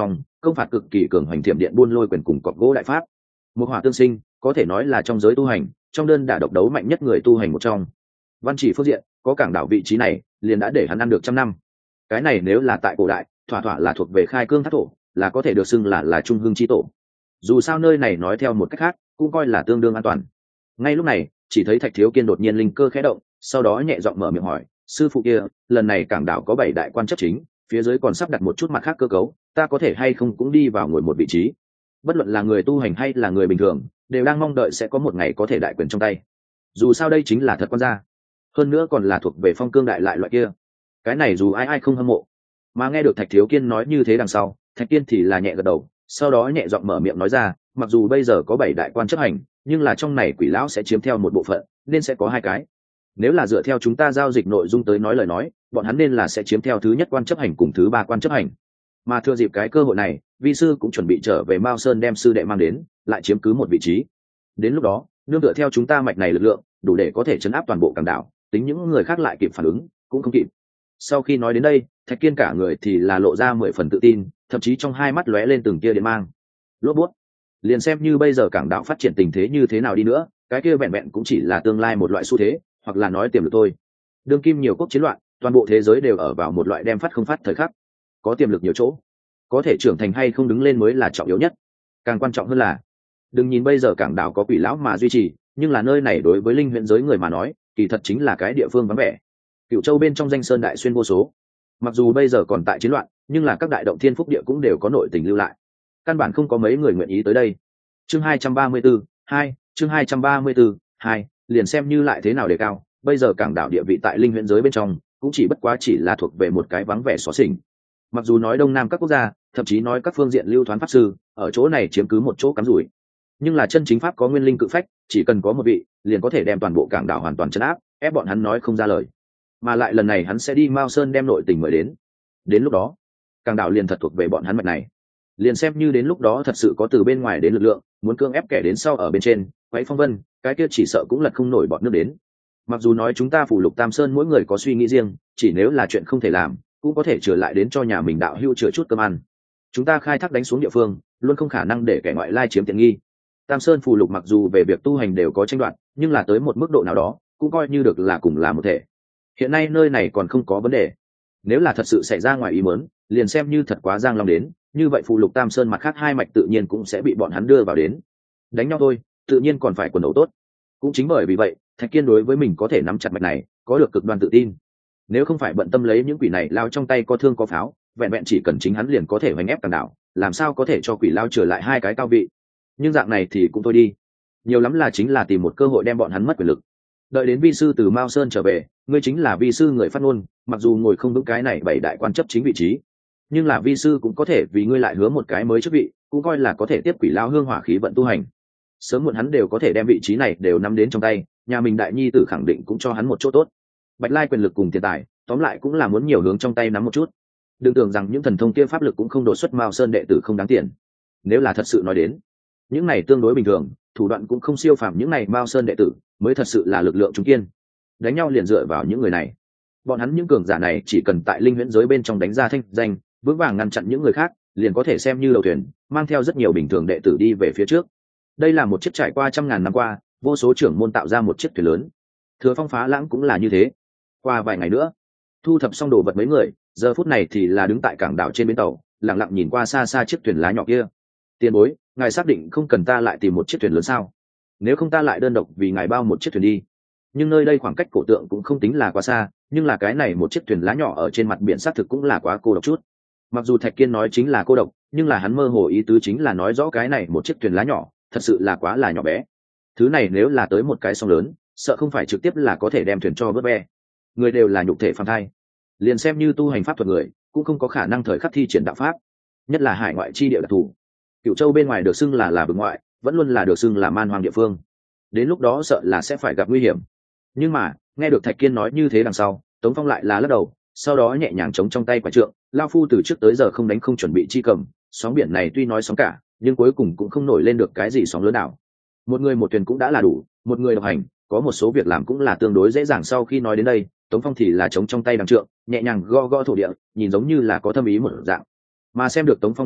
công phạt cực kỳ cường hoành thiểm điện buôn lôi quyền cùng cọc gỗ đại pháp. Một hỏa tương sinh có thể nói là trong giới tu hành trong đơn đả độc đấu mạnh nhất người tu hành một trong. Văn Chỉ phương diện có Cảng Đảo vị trí này liền đã để hắn ăn được trăm năm. Cái này nếu là tại cổ đại thỏa thỏa là thuộc về khai cương thác thổ, là có thể được xưng là là trung hưng chi tổ. Dù sao nơi này nói theo một cách khác cũng coi là tương đương an toàn. Ngay lúc này chỉ thấy Thạch Thiếu Kiên đột nhiên linh cơ khẽ động, sau đó nhẹ giọng mở miệng hỏi, sư phụ kia, lần này Cảng Đảo có bảy đại quan chấp chính, phía dưới còn sắp đặt một chút mặt khác cơ cấu, ta có thể hay không cũng đi vào ngồi một vị trí? Bất luận là người tu hành hay là người bình thường đều đang mong đợi sẽ có một ngày có thể đại quyền trong tay. Dù sao đây chính là thật quan gia, hơn nữa còn là thuộc về phong cương đại lại loại kia, cái này dù ai ai không hâm mộ. Mà nghe được Thạch Thiếu Kiên nói như thế đằng sau, Thạch Kiên thì là nhẹ gật đầu, sau đó nhẹ giọng mở miệng nói ra, mặc dù bây giờ có bảy đại quan chấp hành, nhưng là trong này Quỷ lão sẽ chiếm theo một bộ phận, nên sẽ có hai cái. Nếu là dựa theo chúng ta giao dịch nội dung tới nói lời nói, bọn hắn nên là sẽ chiếm theo thứ nhất quan chấp hành cùng thứ ba quan chấp hành. Mà thừa dịp cái cơ hội này, vi sư cũng chuẩn bị trở về Mao Sơn đem sư đệ mang đến, lại chiếm cứ một vị trí. Đến lúc đó, nương tựa theo chúng ta mạch này lực lượng, đủ để có thể chấn áp toàn bộ Cảng Đảo, tính những người khác lại kịp phản ứng, cũng không kịp. Sau khi nói đến đây, Thạch Kiên cả người thì là lộ ra mười phần tự tin, thậm chí trong hai mắt lóe lên từng tia điện mang. Lốp bút. Liền xem như bây giờ Cảng Đảo phát triển tình thế như thế nào đi nữa, cái kia vẹn vẹn cũng chỉ là tương lai một loại xu thế, hoặc là nói tiềm lực thôi. Đương kim nhiều quốc chiến loạn, toàn bộ thế giới đều ở vào một loại đem phát không phát thời khắc. Có tiềm lực nhiều chỗ, có thể trưởng thành hay không đứng lên mới là trọng yếu nhất. Càng quan trọng hơn là, đừng nhìn bây giờ Cảng Đảo có Quỷ lão mà duy trì, nhưng là nơi này đối với linh huyễn giới người mà nói, kỳ thật chính là cái địa phương vắng vẻ. Cửu Châu bên trong danh sơn đại xuyên vô số, mặc dù bây giờ còn tại chiến loạn, nhưng là các đại động thiên phúc địa cũng đều có nội tình lưu lại, căn bản không có mấy người nguyện ý tới đây. Chương hai trăm ba mươi tư, hai, chương hai trăm ba mươi tư, hai, liền xem như lại thế nào để cao, bây giờ Cảng Đảo địa vị tại linh huyễn giới bên trong cũng chỉ bất quá chỉ là thuộc về một cái vắng vẻ xóa xỉnh. Mặc dù nói đông nam các quốc gia, thậm chí nói các phương diện lưu thoán pháp sư ở chỗ này chiếm cứ một chỗ cắm rủi, nhưng là chân chính pháp có nguyên linh cự phách, chỉ cần có một vị liền có thể đem toàn bộ Cảng Đảo hoàn toàn chấn áp, ép bọn hắn nói không ra lời. Mà lại lần này hắn sẽ đi Mao Sơn đem nội tình mời đến, đến lúc đó Cảng Đảo liền thật thuộc về bọn hắn mạch này. Liền xem như đến lúc đó thật sự có từ bên ngoài đến lực lượng muốn cưỡng ép kẻ đến sau ở bên trên quấy phong vân, cái kia chỉ sợ cũng lật không nổi bọn nước đến. Mặc dù nói chúng ta phủ lục Tam Sơn mỗi người có suy nghĩ riêng, chỉ nếu là chuyện không thể làm cũng có thể trở lại đến cho nhà mình đạo hữu chừa chút cơm ăn. Chúng ta khai thác đánh xuống địa phương luôn không khả năng để kẻ ngoại lai chiếm tiện nghi. Tam Sơn phủ lục mặc dù về việc tu hành đều có tranh đoạt, nhưng là tới một mức độ nào đó cũng coi như được là cùng là một thể. Hiện nay nơi này còn không có vấn đề, nếu là thật sự xảy ra ngoài ý muốn, liền xem như thật quá giang long đến, như vậy phụ lục Tam Sơn mặt khác hai mạch tự nhiên cũng sẽ bị bọn hắn đưa vào đến đánh nhau thôi, tự nhiên còn phải quần đấu tốt. Cũng chính bởi vì vậy, Thạch Kiên đối với mình có thể nắm chặt mạch này có được cực đoan tự tin. Nếu không phải bận tâm lấy những quỷ này lao trong tay có thương có pháo, vẹn vẹn chỉ cần chính hắn liền có thể hoành ép Cảng Đảo, làm sao có thể cho quỷ lao trở lại hai cái cao vị. Nhưng dạng này thì cũng thôi đi, nhiều lắm là chính là tìm một cơ hội đem bọn hắn mất quyền lực. Đợi đến vi sư từ Mao Sơn trở về, ngươi chính là vi sư người phát ngôn, mặc dù ngồi không vững cái này bảy đại quan chấp chính vị trí, nhưng là vi sư cũng có thể vì ngươi lại hứa một cái mới chức vị, cũng coi là có thể tiếp quỷ lao hương hỏa khí vận tu hành. Sớm muộn hắn đều có thể đem vị trí này đều nắm đến trong tay, nhà mình đại nhi tử khẳng định cũng cho hắn một chỗ tốt. Bạch lai quyền lực cùng tiền tài, tóm lại cũng là muốn nhiều hướng trong tay nắm một chút. Đừng tưởng rằng những thần thông kia pháp lực cũng không đột xuất Mao Sơn đệ tử không đáng tiền. Nếu là thật sự nói đến, những này tương đối bình thường, thủ đoạn cũng không siêu phàm những này Mao Sơn đệ tử, mới thật sự là lực lượng trung kiên. Đánh nhau liền dựa vào những người này. Bọn hắn những cường giả này chỉ cần tại linh huyễn giới bên trong đánh ra thanh danh, vững vàng ngăn chặn những người khác, liền có thể xem như đầu thuyền, mang theo rất nhiều bình thường đệ tử đi về phía trước. Đây là một chiếc trải qua trăm ngàn năm qua, vô số trưởng môn tạo ra một chiếc thuyền lớn. Thừa Phong Phá Lãng cũng là như thế. Qua vài ngày nữa, thu thập xong đồ vật mấy người, giờ phút này thì là đứng tại Cảng Đảo trên bến tàu, lặng lặng nhìn qua xa xa chiếc thuyền lá nhỏ kia. Tiền bối, ngài xác định không cần ta lại tìm một chiếc thuyền lớn sao? Nếu không ta lại đơn độc vì ngài bao một chiếc thuyền đi. Nhưng nơi đây khoảng cách cổ tượng cũng không tính là quá xa, nhưng là cái này một chiếc thuyền lá nhỏ ở trên mặt biển xác thực cũng là quá cô độc chút. Mặc dù Thạch Kiên nói chính là cô độc, nhưng là hắn mơ hồ ý tứ chính là nói rõ cái này một chiếc thuyền lá nhỏ thật sự là quá là nhỏ bé. Thứ này nếu là tới một cái sông lớn, sợ không phải trực tiếp là có thể đem thuyền cho vớt be. Người đều là nhục thể phàm thai, liền xem như tu hành pháp thuật người cũng không có khả năng thời khắc thi triển đạo pháp, nhất là hải ngoại chi địa đặc thù. Cửu Châu bên ngoài được xưng là là vực ngoại, vẫn luôn là được xưng là man hoang địa phương, đến lúc đó sợ là sẽ phải gặp nguy hiểm. Nhưng mà nghe được Thạch Kiên nói như thế đằng sau, Tống Phong lại là lắc đầu, sau đó nhẹ nhàng chống trong tay quả trượng, lao phu từ trước tới giờ không đánh không chuẩn bị chi cầm, sóng biển này tuy nói sóng cả, nhưng cuối cùng cũng không nổi lên được cái gì sóng lớn nào. Một người một thuyền cũng đã là đủ, một người độc hành có một số việc làm cũng là tương đối dễ dàng. Sau khi nói đến đây, Tống Phong thì là chống trong tay đằng trượng, nhẹ nhàng gõ gõ thổ địa, nhìn giống như là có thâm ý một dạng. Mà xem được Tống Phong động tác,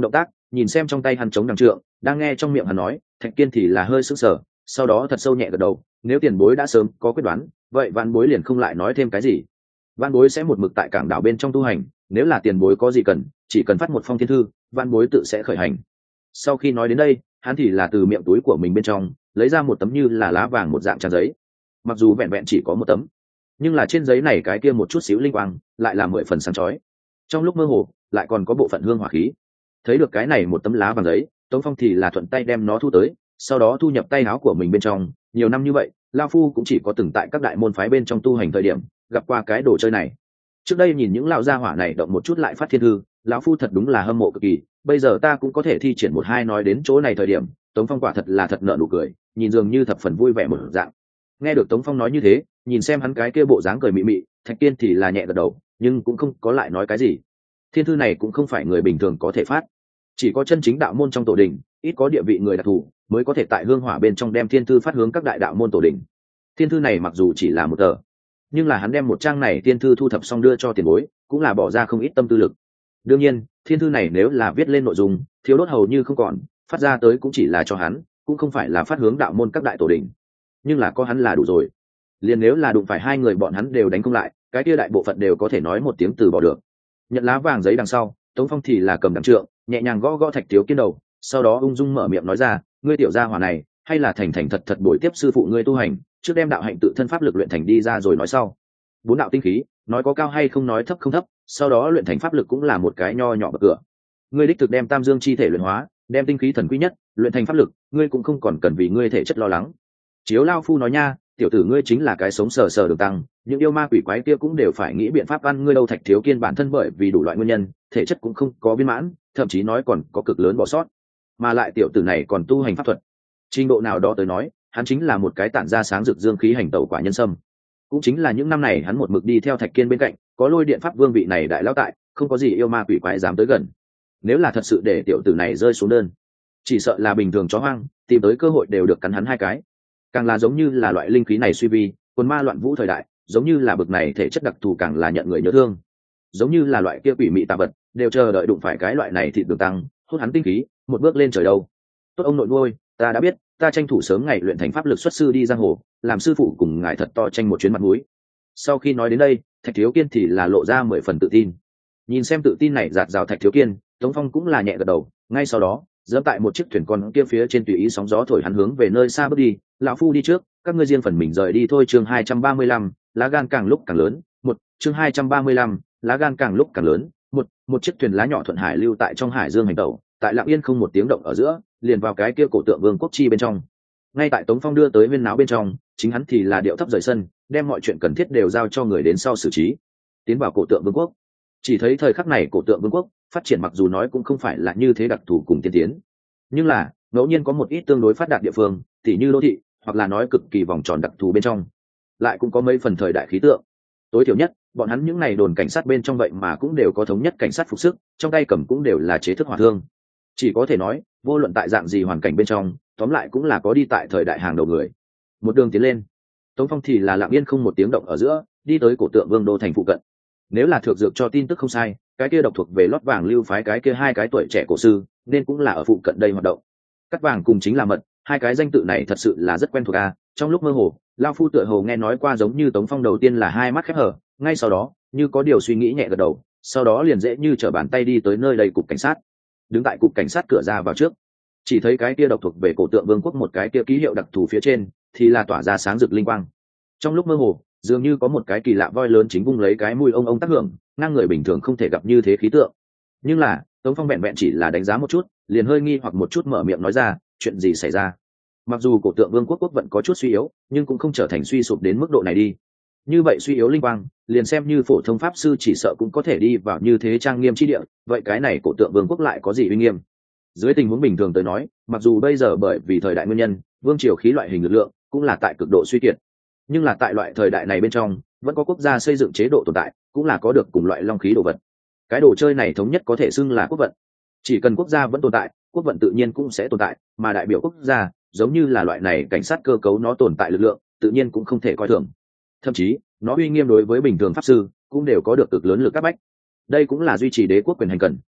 nhìn xem trong tay hắn chống đằng trượng, đang nghe trong miệng hắn nói, Thạch Kiên thì là hơi sững sờ, sau đó thật sâu nhẹ gật đầu. Nếu tiền bối đã sớm có quyết đoán, vậy Vạn Bối liền không lại nói thêm cái gì. Vạn Bối sẽ một mực tại cảng đảo bên trong tu hành, nếu là tiền bối có gì cần, chỉ cần phát một phong thiên thư, Vạn Bối tự sẽ khởi hành. Sau khi nói đến đây, hắn thì là từ miệng túi của mình bên trong lấy ra một tấm như là lá vàng một dạng trang giấy. Mặc dù vẹn vẹn chỉ có một tấm, nhưng là trên giấy này cái kia một chút xíu linh quang lại là mười phần sáng chói. Trong lúc mơ hồ, lại còn có bộ phận hương hỏa khí. Thấy được cái này một tấm lá vàng giấy, Tống Phong thì là thuận tay đem nó thu tới, sau đó thu nhập tay áo của mình bên trong. Nhiều năm như vậy, Lao Phu cũng chỉ có từng tại các đại môn phái bên trong tu hành thời điểm gặp qua cái đồ chơi này. Trước đây nhìn những lão gia hỏa này động một chút lại phát thiên thư, lão Phu thật đúng là hâm mộ cực kỳ. Bây giờ ta cũng có thể thi triển một hai nói đến chỗ này thời điểm, Tống Phong quả thật là thật nợ nụ cười, nhìn dường như thập phần vui vẻ một dạng. Nghe được Tống Phong nói như thế, nhìn xem hắn cái kia bộ dáng cười mị mị, Thạch Kiên thì là nhẹ gật đầu, nhưng cũng không có lại nói cái gì. Thiên thư này cũng không phải người bình thường có thể phát, chỉ có chân chính đạo môn trong tổ đình, ít có địa vị người đặc thù mới có thể tại hương hỏa bên trong đem thiên thư phát hướng các đại đạo môn tổ đình. Thiên thư này mặc dù chỉ là một tờ, nhưng là hắn đem một trang này thiên thư thu thập xong đưa cho tiền bối, cũng là bỏ ra không ít tâm tư lực. Đương nhiên, thiên thư này nếu là viết lên nội dung thiếu đốt hầu như không còn, phát ra tới cũng chỉ là cho hắn, cũng không phải là phát hướng đạo môn các đại tổ đình. Nhưng là có hắn là đủ rồi. Liền nếu là đụng phải hai người bọn hắn đều đánh không lại, cái kia đại bộ phận đều có thể nói một tiếng từ bỏ được. Nhận lá vàng giấy đằng sau, Tống Phong thì là cầm đằng trượng, nhẹ nhàng gõ gõ Thạch Thiếu Kiên đầu, sau đó ung dung mở miệng nói ra, ngươi tiểu gia hỏa này, hay là thành thành thật thật bồi tiếp sư phụ ngươi tu hành, trước đem đạo hạnh tự thân pháp lực luyện thành đi ra rồi nói sau. Bốn đạo tinh khí, nói có cao hay không nói thấp không thấp, sau đó luyện thành pháp lực cũng là một cái nho nhỏ bậc cửa. Ngươi đích thực đem tam dương chi thể luyện hóa, đem tinh khí thần quý nhất luyện thành pháp lực, ngươi cũng không còn cần vì ngươi thể chất lo lắng. Chiếu Lao Phu nói nha, tiểu tử ngươi chính là cái sống sờ sờ được tăng, những yêu ma quỷ quái kia cũng đều phải nghĩ biện pháp ăn ngươi đâu. Thạch Thiếu Kiên bản thân bởi vì đủ loại nguyên nhân, thể chất cũng không có viên mãn, thậm chí nói còn có cực lớn bỏ sót, mà lại tiểu tử này còn tu hành pháp thuật, trình độ nào đó tới nói, hắn chính là một cái tản ra sáng rực dương khí hành tẩu quả nhân sâm. Cũng chính là những năm này hắn một mực đi theo Thạch Kiên bên cạnh, có Lôi Điện Pháp Vương vị này đại lão tại, không có gì yêu ma quỷ quái dám tới gần. Nếu là thật sự để tiểu tử này rơi xuống đơn, chỉ sợ là bình thường chó hoang tìm tới cơ hội đều được cắn hắn hai cái. Càng là giống như là loại linh khí này suy vi, quân ma loạn vũ thời đại, giống như là bực này thể chất đặc thù càng là nhận người nhớ thương. Giống như là loại kia quỷ mị tà vật, đều chờ đợi đụng phải cái loại này thịt được tăng, hút hắn tinh khí, một bước lên trời đâu. Tốt ông nội nuôi, ta đã biết, ta tranh thủ sớm ngày luyện thành pháp lực xuất sư đi giang hồ, làm sư phụ cùng ngài thật to tranh một chuyến mặt mũi. Sau khi nói đến đây, Thạch Thiếu Kiên thì là lộ ra mười phần tự tin. Nhìn xem tự tin này dạt dào Thạch Thiếu Kiên, Tống Phong cũng là nhẹ gật đầu, ngay sau đó, dẫm tại một chiếc thuyền con kia phía trên tùy ý sóng gió thổi hắn hướng về nơi xa bước đi. Lão Phu đi trước, các ngươi riêng phần mình rời đi thôi. Chương hai trăm ba mươi lăm, lá gan càng lúc càng lớn. Một, chương hai trăm ba mươi lăm, lá gan càng lúc càng lớn. Một, một chiếc thuyền lá nhỏ thuận hải lưu tại trong hải dương hành tẩu, tại lặng yên không một tiếng động ở giữa, liền vào cái kia cổ tượng Vương quốc chi bên trong. Ngay tại Tống Phong đưa tới viên náo bên trong, chính hắn thì là điệu thấp rời sân, đem mọi chuyện cần thiết đều giao cho người đến sau xử trí. Tiến vào cổ tượng Vương quốc, chỉ thấy thời khắc này cổ tượng Vương quốc phát triển mặc dù nói cũng không phải là như thế đặc thù cùng tiên tiến, nhưng là ngẫu nhiên có một ít tương đối phát đạt địa phương, tỉ như đô thị, hoặc là nói cực kỳ vòng tròn đặc thù bên trong, lại cũng có mấy phần thời đại khí tượng. Tối thiểu nhất, bọn hắn những ngày đồn cảnh sát bên trong vậy mà cũng đều có thống nhất cảnh sát phục sức, trong tay cầm cũng đều là chế thức hỏa thương. Chỉ có thể nói, vô luận tại dạng gì hoàn cảnh bên trong, tóm lại cũng là có đi tại thời đại hàng đầu người. Một đường tiến lên, Tống Phong thì là lặng yên không một tiếng động ở giữa, đi tới cổ tượng Vương đô thành phụ cận. Nếu là thượng dược cho tin tức không sai, cái kia độc thuộc về Lót Vàng lưu phái cái kia hai cái tuổi trẻ cổ sư, nên cũng là ở phụ cận đây hoạt động. Cắt Vàng cùng chính là Mật, hai cái danh tự này thật sự là rất quen thuộc a. Trong lúc mơ hồ, Lao Phu tựa hồ nghe nói qua, giống như Tống Phong đầu tiên là hai mắt khép hở, ngay sau đó, như có điều suy nghĩ nhẹ gật đầu, sau đó liền dễ như trở bàn tay đi tới nơi đây cục cảnh sát. Đứng tại cục cảnh sát cửa ra vào trước, chỉ thấy cái kia độc thuộc về cổ tượng Vương quốc một cái kia ký hiệu đặc thù phía trên, thì là tỏa ra sáng rực linh quang. Trong lúc mơ hồ, dường như có một cái kỳ lạ voi lớn chính vung lấy cái mũi ông ông tác hưởng, ngang người bình thường không thể gặp như thế khí tượng. Nhưng là Tống Phong vẹn vẹn chỉ là đánh giá một chút, liền hơi nghi hoặc một chút mở miệng nói ra, chuyện gì xảy ra? Mặc dù cổ tượng Vương quốc quốc vận có chút suy yếu, nhưng cũng không trở thành suy sụp đến mức độ này đi. Như vậy suy yếu linh quang, liền xem như phổ thông pháp sư chỉ sợ cũng có thể đi vào như thế trang nghiêm chi địa, vậy cái này cổ tượng Vương quốc lại có gì uy nghiêm? Dưới tình huống bình thường tới nói, mặc dù bây giờ bởi vì thời đại nguyên nhân, vương triều khí loại hình lực lượng cũng là tại cực độ suy kiệt, nhưng là tại loại thời đại này bên trong, vẫn có quốc gia xây dựng chế độ tồn tại, cũng là có được cùng loại long khí đồ vật. Cái đồ chơi này thống nhất có thể xưng là quốc vận. Chỉ cần quốc gia vẫn tồn tại, quốc vận tự nhiên cũng sẽ tồn tại, mà đại biểu quốc gia, giống như là loại này cảnh sát cơ cấu nó tồn tại lực lượng, tự nhiên cũng không thể coi thường. Thậm chí, nó uy nghiêm đối với bình thường pháp sư cũng đều có được cực lớn lực áp bách. Đây cũng là duy trì đế quốc quyền hành cần.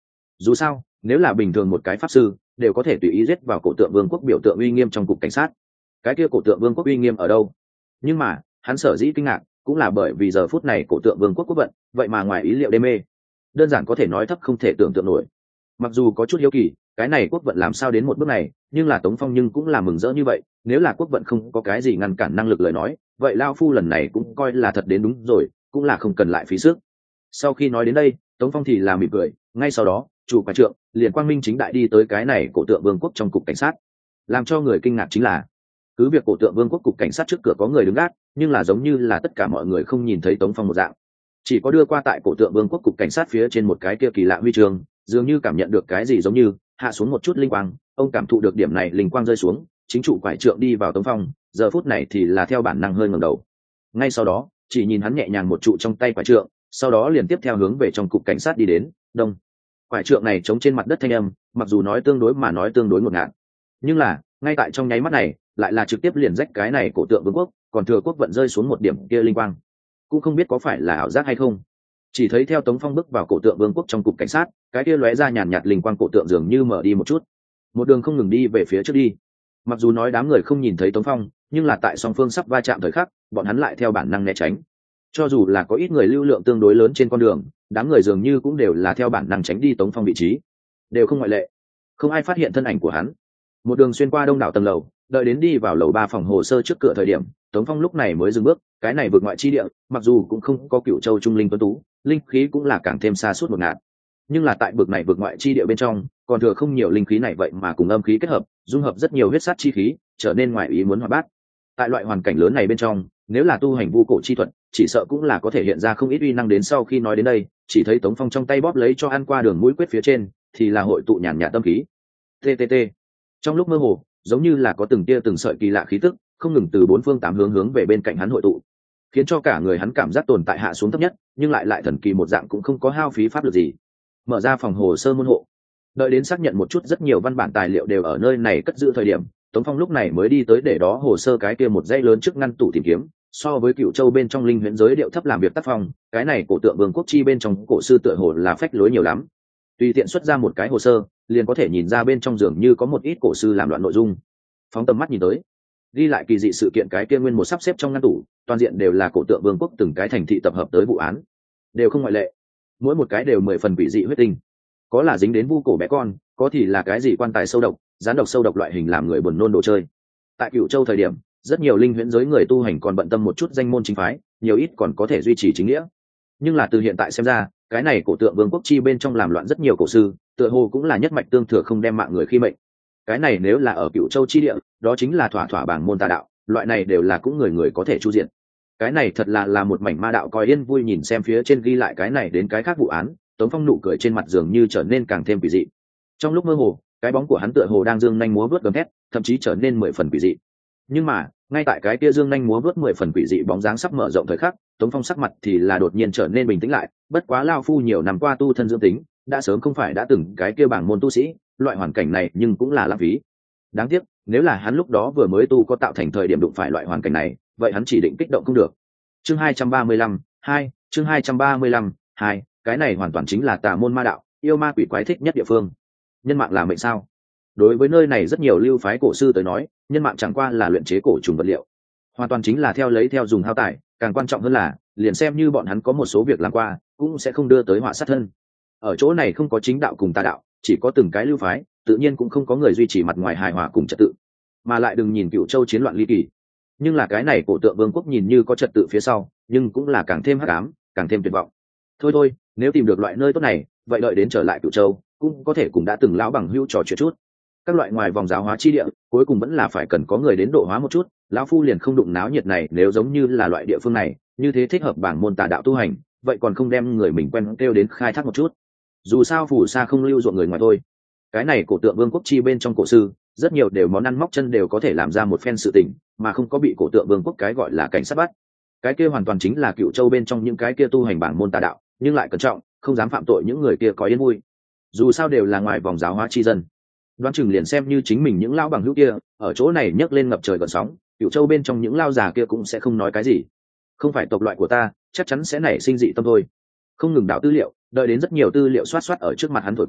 Dù sao nếu là bình thường một cái pháp sư đều có thể tùy ý giết vào cổ tượng vương quốc biểu tượng uy nghiêm trong cục cảnh sát, cái kia cổ tượng vương quốc uy nghiêm ở đâu? Nhưng mà hắn sở dĩ kinh ngạc cũng là bởi vì giờ phút này cổ tượng vương quốc quốc vận vậy mà ngoài ý liệu đê mê, đơn giản có thể nói thấp không thể tưởng tượng nổi. Mặc dù có chút hiếu kỳ cái này quốc vận làm sao đến một bước này, nhưng là Tống Phong nhưng cũng là mừng rỡ như vậy. Nếu là quốc vận không có cái gì ngăn cản năng lực lời nói, vậy lao phu lần này cũng coi là thật đến đúng rồi, cũng là không cần lại phí sức. Sau khi nói đến đây, Tống Phong thì là mỉm cười, ngay sau đó chủ quái trượng liền quang minh chính đại đi tới cái này cổ tượng vương quốc trong cục cảnh sát. Làm cho người kinh ngạc chính là cứ việc cổ tượng vương quốc cục cảnh sát trước cửa có người đứng gác, nhưng là giống như là tất cả mọi người không nhìn thấy Tống Phong một dạng, chỉ có đưa qua tại cổ tượng vương quốc cục cảnh sát phía trên một cái kia kỳ lạ huy chương, dường như cảm nhận được cái gì, giống như hạ xuống một chút linh quang. Ông cảm thụ được điểm này linh quang rơi xuống, chính chủ quải trượng đi vào Tống Phong, giờ phút này thì là theo bản năng hơi ngẩng đầu. Ngay sau đó chỉ nhìn hắn nhẹ nhàng một trụ trong tay quải trượng, sau đó liền tiếp theo hướng về trong cục cảnh sát đi đến. Đông, quải trượng này chống trên mặt đất thanh âm mặc dù nói tương đối mà nói tương đối ngột ngạt, nhưng là ngay tại trong nháy mắt này lại là trực tiếp liền rách cái này cổ tượng vương quốc, còn thừa quốc vận rơi xuống một điểm kia linh quang. Cũng không biết có phải là ảo giác hay không, chỉ thấy theo Tống Phong bước vào cổ tượng vương quốc trong cục cảnh sát, cái kia lóe ra nhàn nhạt linh quang cổ tượng dường như mở đi một chút, một đường không ngừng đi về phía trước đi. Mặc dù nói đám người không nhìn thấy Tống Phong, nhưng là tại song phương sắp va chạm thời khắc, bọn hắn lại theo bản năng né tránh. Cho dù là có ít người lưu lượng tương đối lớn trên con đường, đám người dường như cũng đều là theo bản năng tránh đi Tống Phong vị trí, đều không ngoại lệ. Không ai phát hiện thân ảnh của hắn. Một đường xuyên qua đông đảo tầng lầu, đợi đến đi vào lầu ba phòng hồ sơ trước cửa thời điểm, Tống Phong lúc này mới dừng bước. Cái này vượt ngoại chi địa, mặc dù cũng không có Cựu Châu trung linh tuấn tú, linh khí cũng là càng thêm xa suốt một ngạt, nhưng là tại bực này vượt ngoại chi địa bên trong, còn thừa không nhiều linh khí này vậy mà cùng âm khí kết hợp, dung hợp rất nhiều huyết sát chi khí, trở nên ngoài ý muốn hoạt bát. Tại loại hoàn cảnh lớn này bên trong, nếu là tu hành vu cổ chi thuật, chỉ sợ cũng là có thể hiện ra không ít uy năng đến. Sau khi nói đến đây, chỉ thấy Tống Phong trong tay bóp lấy cho ăn qua đường mũi quyết phía trên, thì là hội tụ nhàn nhạt tâm khí. Ttt. Trong lúc mơ hồ, giống như là có từng tia từng sợi kỳ lạ khí tức, không ngừng từ bốn phương tám hướng hướng về bên cạnh hắn hội tụ, khiến cho cả người hắn cảm giác tồn tại hạ xuống thấp nhất, nhưng lại lại thần kỳ một dạng, cũng không có hao phí pháp lực gì. Mở ra phòng hồ sơ môn hộ, đợi đến xác nhận một chút rất nhiều văn bản tài liệu đều ở nơi này cất giữ thời điểm, Tống Phong lúc này mới đi tới để đó hồ sơ cái kia một dãy lớn trước ngăn tủ tìm kiếm. So với Cựu Châu bên trong linh huyễn giới điệu thấp làm việc tác phong, cái này cổ tượng vương quốc chi bên trong cổ sư tựa hồ là phách lối nhiều lắm. Tùy tiện xuất ra một cái hồ sơ, liền có thể nhìn ra bên trong dường như có một ít cổ sư làm loạn nội dung. Phóng tầm mắt nhìn tới, ghi lại kỳ dị sự kiện cái kia nguyên một sắp xếp trong ngăn tủ, toàn diện đều là cổ tượng vương quốc từng cái thành thị tập hợp tới vụ án, đều không ngoại lệ. Mỗi một cái đều mười phần quỷ dị huyết tinh, có là dính đến vu cổ bé con, có thì là cái gì quan tài sâu độc, gián độc sâu độc loại hình làm người buồn nôn đồ chơi. Tại Cựu Châu thời điểm, rất nhiều linh huyễn giới người tu hành còn bận tâm một chút danh môn chính phái, nhiều ít còn có thể duy trì chính nghĩa. Nhưng là từ hiện tại xem ra, cái này cổ tượng vương quốc chi bên trong làm loạn rất nhiều cổ sư, tựa hồ cũng là nhất mạch tương thừa, không đem mạng người khi mệnh. Cái này nếu là ở Cựu Châu chi địa, đó chính là thỏa thỏa bảng môn tà đạo, loại này đều là cũng người người có thể chu diện. Cái này thật là là một mảnh ma đạo coi yên vui. Nhìn xem phía trên ghi lại cái này đến cái khác vụ án, Tống Phong nụ cười trên mặt dường như trở nên càng thêm quỷ dị. Trong lúc mơ hồ, cái bóng của hắn tựa hồ đang dương nhanh múa vuốt gầm thét, thậm chí trở nên mười phần quỷ dị. Nhưng mà ngay tại cái kia dương nhanh múa vuốt mười phần quỷ dị bóng dáng sắp mở rộng thời khắc, Tống Phong sắc mặt thì là đột nhiên trở nên bình tĩnh lại. Bất quá lao phu nhiều năm qua tu thân dưỡng tính, đã sớm không phải đã từng cái kia bảng môn tu sĩ, loại hoàn cảnh này nhưng cũng là lãng phí. Đáng tiếc, nếu là hắn lúc đó vừa mới tu có tạo thành thời điểm đụng phải loại hoàn cảnh này, vậy hắn chỉ định kích động không được. Chương hai trăm ba mươi lăm, hai, chương hai trăm ba mươi lăm, hai, cái này hoàn toàn chính là tà môn ma đạo, yêu ma quỷ quái thích nhất địa phương. Nhân mạng là mệnh sao? Đối với nơi này rất nhiều lưu phái cổ sư tới nói, nhân mạng chẳng qua là luyện chế cổ trùng vật liệu, hoàn toàn chính là theo lấy theo dùng hao tải, càng quan trọng hơn là, liền xem như bọn hắn có một số việc làm qua, cũng sẽ không đưa tới họa sát thân. Ở chỗ này không có chính đạo cùng tà đạo, chỉ có từng cái lưu phái, tự nhiên cũng không có người duy trì mặt ngoài hài hòa cùng trật tự. Mà lại đừng nhìn Cựu Châu chiến loạn ly kỳ, nhưng là cái này cổ tượng vương quốc nhìn như có trật tự phía sau, nhưng cũng là càng thêm hắc ám, càng thêm tuyệt vọng. Thôi thôi, nếu tìm được loại nơi tốt này, vậy đợi đến trở lại Cựu Châu, cũng có thể cùng đã từng lão bằng hữu trò chuyện chút. Các loại ngoài vòng giáo hóa chi địa, cuối cùng vẫn là phải cần có người đến độ hóa một chút. Lão phu liền không đụng náo nhiệt này, nếu giống như là loại địa phương này, như thế thích hợp bảng môn tà đạo tu hành, vậy còn không đem người mình quen kêu đến khai thác một chút. Dù sao phù sa không lưu ruộng người ngoài thôi. Cái này cổ tượng vương quốc chi bên trong cổ sư, rất nhiều đều món ăn móc chân đều có thể làm ra một phen sự tình, mà không có bị cổ tượng vương quốc cái gọi là cảnh sát bắt. Cái kia hoàn toàn chính là Cựu Châu bên trong những cái kia tu hành bảng môn tà đạo, nhưng lại cẩn trọng, không dám phạm tội những người kia có yên vui. Dù sao đều là ngoài vòng giáo hóa chi dân, đoán chừng liền xem như chính mình những lão bằng hữu kia ở chỗ này nhấc lên ngập trời gợn sóng, Cựu Châu bên trong những lao già kia cũng sẽ không nói cái gì. Không phải tộc loại của ta, chắc chắn sẽ nảy sinh dị tâm thôi. Không ngừng đảo tư liệu, đợi đến rất nhiều tư liệu xoát xoát ở trước mặt hắn thổi qua,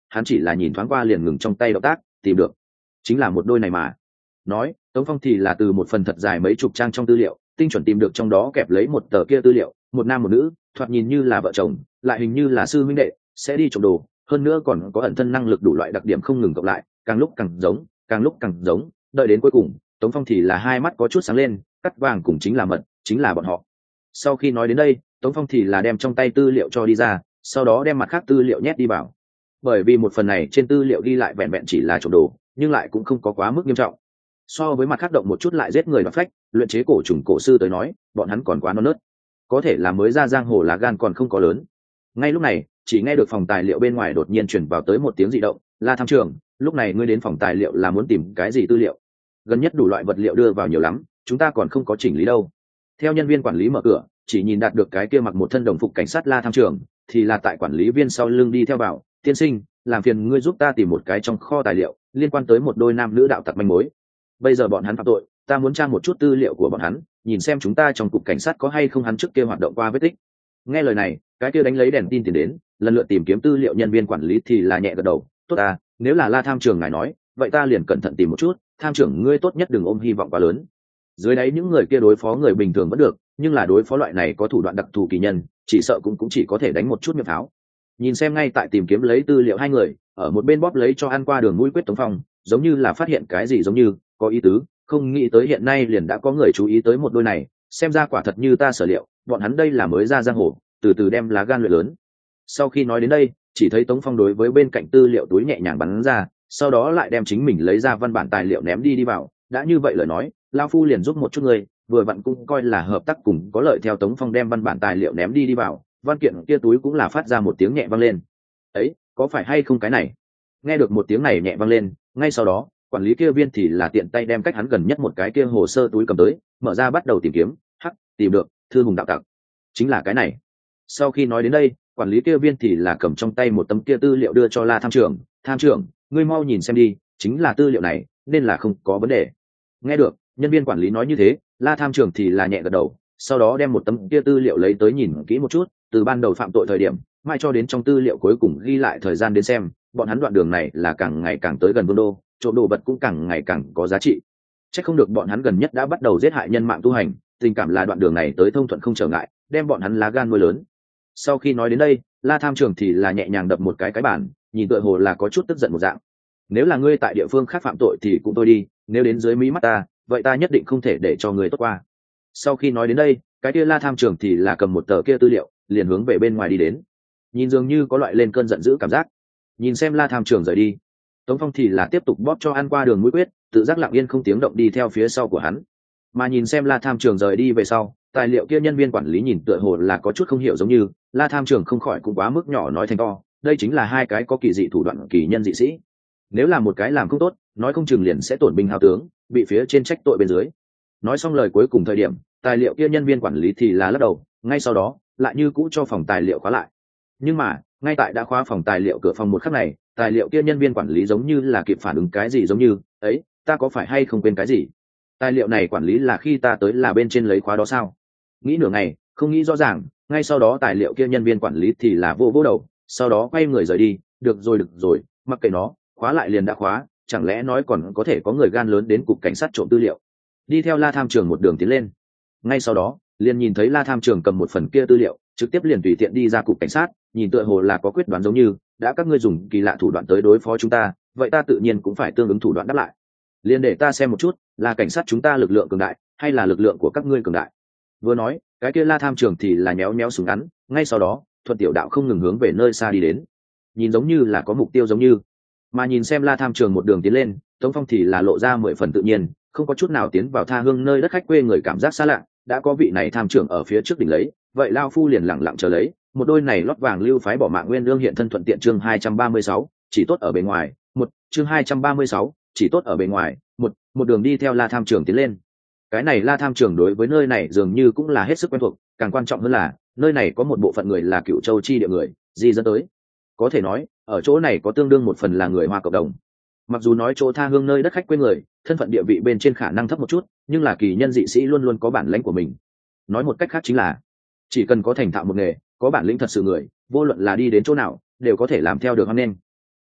hắn chỉ là nhìn thoáng qua liền ngừng trong tay động tác, tìm được chính là một đôi này mà. Nói Tống Phong thì là từ một phần thật dài mấy chục trang trong tư liệu tinh chuẩn tìm được trong đó kẹp lấy một tờ kia tư liệu, một nam một nữ, thoạt nhìn như là vợ chồng, lại hình như là sư huynh đệ, sẽ đi trộm đồ, hơn nữa còn có ẩn thân năng lực đủ loại đặc điểm không ngừng cộng lại, càng lúc càng giống, càng lúc càng giống, đợi đến cuối cùng Tống Phong thì là hai mắt có chút sáng lên, cắt vàng cùng chính là mật, chính là bọn họ. Sau khi nói đến đây, Tống Phong thì là đem trong tay tư liệu cho đi ra, sau đó đem mặt khác tư liệu nhét đi vào. Bởi vì một phần này trên tư liệu ghi lại vẹn vẹn chỉ là trộm đồ, nhưng lại cũng không có quá mức nghiêm trọng. So với mặt khác động một chút lại giết người và phách, luyện chế cổ trùng cổ sư tới nói, bọn hắn còn quá non nớt. Có thể là mới ra giang hồ lá gan còn không có lớn. Ngay lúc này, chỉ nghe được phòng tài liệu bên ngoài đột nhiên truyền vào tới một tiếng dị động, La Tham Trường, lúc này ngươi đến phòng tài liệu là muốn tìm cái gì tư liệu? Gần nhất đủ loại vật liệu đưa vào nhiều lắm, chúng ta còn không có chỉnh lý đâu. Theo nhân viên quản lý mở cửa, chỉ nhìn đạt được cái kia mặc một thân đồng phục cảnh sát La Tham Trường, thì là tại quản lý viên sau lưng đi theo vào, tiên sinh, làm phiền ngươi giúp ta tìm một cái trong kho tài liệu liên quan tới một đôi nam nữ đạo tặc manh mối. Bây giờ bọn hắn phạm tội, ta muốn tra một chút tư liệu của bọn hắn, nhìn xem chúng ta trong cục cảnh sát có hay không hắn trước kia hoạt động qua vết tích. Nghe lời này, cái kia đánh lấy đèn tin tiền đến, lần lượt tìm kiếm tư liệu nhân viên quản lý thì là nhẹ gật đầu, tốt à, nếu là La Tham Trường ngài nói, vậy ta liền cẩn thận tìm một chút, tham trưởng ngươi tốt nhất đừng ôm hy vọng quá lớn. Dưới đáy những người kia đối phó người bình thường vẫn được, nhưng là đối phó loại này có thủ đoạn đặc thù kỳ nhân, chỉ sợ cũng cũng chỉ có thể đánh một chút miệng pháo. Nhìn xem ngay tại tìm kiếm lấy tư liệu hai người, ở một bên bóp lấy cho ăn qua đường mũi quyết Tống Phong, giống như là phát hiện cái gì giống như có ý tứ, không nghĩ tới hiện nay liền đã có người chú ý tới một đôi này, xem ra quả thật như ta sở liệu, bọn hắn đây là mới ra giang hồ, từ từ đem lá gan luyện lớn. Sau khi nói đến đây, chỉ thấy Tống Phong đối với bên cạnh tư liệu túi nhẹ nhàng bắn ra, sau đó lại đem chính mình lấy ra văn bản tài liệu ném đi đi vào. Đã như vậy lời nói, lao phu liền giúp một chút người, vừa vặn cũng coi là hợp tác cùng có lợi. Theo Tống Phong đem văn bản tài liệu ném đi đi vào, văn kiện kia túi cũng là phát ra một tiếng nhẹ vang lên. Ấy, có phải hay không cái này? Nghe được một tiếng này nhẹ vang lên, ngay sau đó quản lý kia viên thì là tiện tay đem cách hắn gần nhất một cái kia hồ sơ túi cầm tới, mở ra bắt đầu tìm kiếm. Hắc, tìm được, thư hùng đạo tặc, chính là cái này. Sau khi nói đến đây, quản lý kia viên thì là cầm trong tay một tấm kia tư liệu đưa cho La Tham Trưởng. Tham trưởng, ngươi mau nhìn xem đi, chính là tư liệu này, nên là không có vấn đề. Nghe được nhân viên quản lý nói như thế, La Tham Trưởng thì là nhẹ gật đầu, sau đó đem một tấm kia tư liệu lấy tới nhìn kỹ một chút, từ ban đầu phạm tội thời điểm mai cho đến trong tư liệu cuối cùng ghi lại thời gian đến xem, bọn hắn đoạn đường này là càng ngày càng tới gần vương đô, trộm đồ vật cũng càng ngày càng có giá trị. Chắc không được bọn hắn gần nhất đã bắt đầu giết hại nhân mạng tu hành, tình cảm là đoạn đường này tới thông thuận không trở ngại, đem bọn hắn lá gan nuôi lớn. Sau khi nói đến đây, La Tham Trường thì là nhẹ nhàng đập một cái cái bàn, nhìn tựa hồ là có chút tức giận một dạng. Nếu là ngươi tại địa phương khác phạm tội thì cũng thôi đi, nếu đến dưới mí mắt ta, vậy ta nhất định không thể để cho ngươi tốt qua. Sau khi nói đến đây, cái kia La Tham Trường thì là cầm một tờ kia tư liệu, liền hướng về bên ngoài đi đến. Nhìn dường như có loại lên cơn giận dữ cảm giác. Nhìn xem La Tham Trường rời đi, Tống Phong thì là tiếp tục bóp cho ăn qua đường mũi quyết, tự giác lặng yên không tiếng động đi theo phía sau của hắn. Mà nhìn xem La Tham Trường rời đi về sau, tài liệu kia nhân viên quản lý nhìn tựa hồ là có chút không hiểu, giống như La Tham Trường không khỏi cũng quá mức nhỏ nói thành to, đây chính là hai cái có kỳ dị thủ đoạn kỳ nhân dị sĩ. Nếu là một cái làm không tốt, nói không chừng liền sẽ tổn binh hao tướng, bị phía trên trách tội bên dưới. Nói xong lời cuối cùng thời điểm, tài liệu kia nhân viên quản lý thì là lắc đầu, ngay sau đó lại như cũ cho phòng tài liệu khóa lại. Nhưng mà ngay tại đã khóa phòng tài liệu cửa phòng một khắc này, tài liệu kia nhân viên quản lý giống như là kịp phản ứng cái gì, giống như ấy, ta có phải hay không quên cái gì? Tài liệu này quản lý là khi ta tới là bên trên lấy khóa đó sao? Nghĩ nửa ngày không nghĩ rõ ràng, ngay sau đó tài liệu kia nhân viên quản lý thì là vô vô đầu, sau đó quay người rời đi. Được rồi được rồi, mặc kệ nó, khóa lại liền đã khóa, chẳng lẽ nói còn có thể có người gan lớn đến cục cảnh sát trộm tư liệu? Đi theo La Tham Trường một đường tiến lên, ngay sau đó liền nhìn thấy La Tham Trường cầm một phần kia tư liệu, trực tiếp liền tùy tiện đi ra cục cảnh sát, nhìn tựa hồ là có quyết đoán, giống như đã các ngươi dùng kỳ lạ thủ đoạn tới đối phó chúng ta, vậy ta tự nhiên cũng phải tương ứng thủ đoạn đáp lại. Liền để ta xem một chút, là cảnh sát chúng ta lực lượng cường đại hay là lực lượng của các ngươi cường đại. Vừa nói, cái kia La Tham Trường thì là nhéo nhéo súng ngắn, ngay sau đó thuận tiểu đạo không ngừng hướng về nơi xa đi đến, nhìn giống như là có mục tiêu giống như. Mà nhìn xem La Tham Trường một đường tiến lên, Tống Phong thì là lộ ra mười phần tự nhiên, không có chút nào tiến vào tha hương nơi đất khách quê người cảm giác xa lạ. Đã có vị này tham trưởng ở phía trước đỉnh lấy, vậy lao phu liền lặng lặng chờ lấy. Một đôi này lót vàng lưu phái bỏ mạng nguyên lương hiện thân thuận tiện. Chương hai trăm ba mươi sáu, chỉ tốt ở bề ngoài. Một chương hai trăm ba mươi sáu, chỉ tốt ở bề ngoài. Một một đường đi theo La Tham Trưởng tiến lên. Cái này La Tham Trưởng đối với nơi này dường như cũng là hết sức quen thuộc, càng quan trọng hơn là nơi này có một bộ phận người là Cựu Châu chi địa người di dẫn tới, có thể nói ở chỗ này có tương đương một phần là người Hoa cộng đồng. Mặc dù nói chỗ tha hương nơi đất khách quê người, thân phận địa vị bên trên khả năng thấp một chút, nhưng là kỳ nhân dị sĩ luôn luôn có bản lĩnh của mình. Nói một cách khác chính là chỉ cần có thành thạo một nghề, có bản lĩnh thật sự người, vô luận là đi đến chỗ nào đều có thể làm theo được hoan nghênh.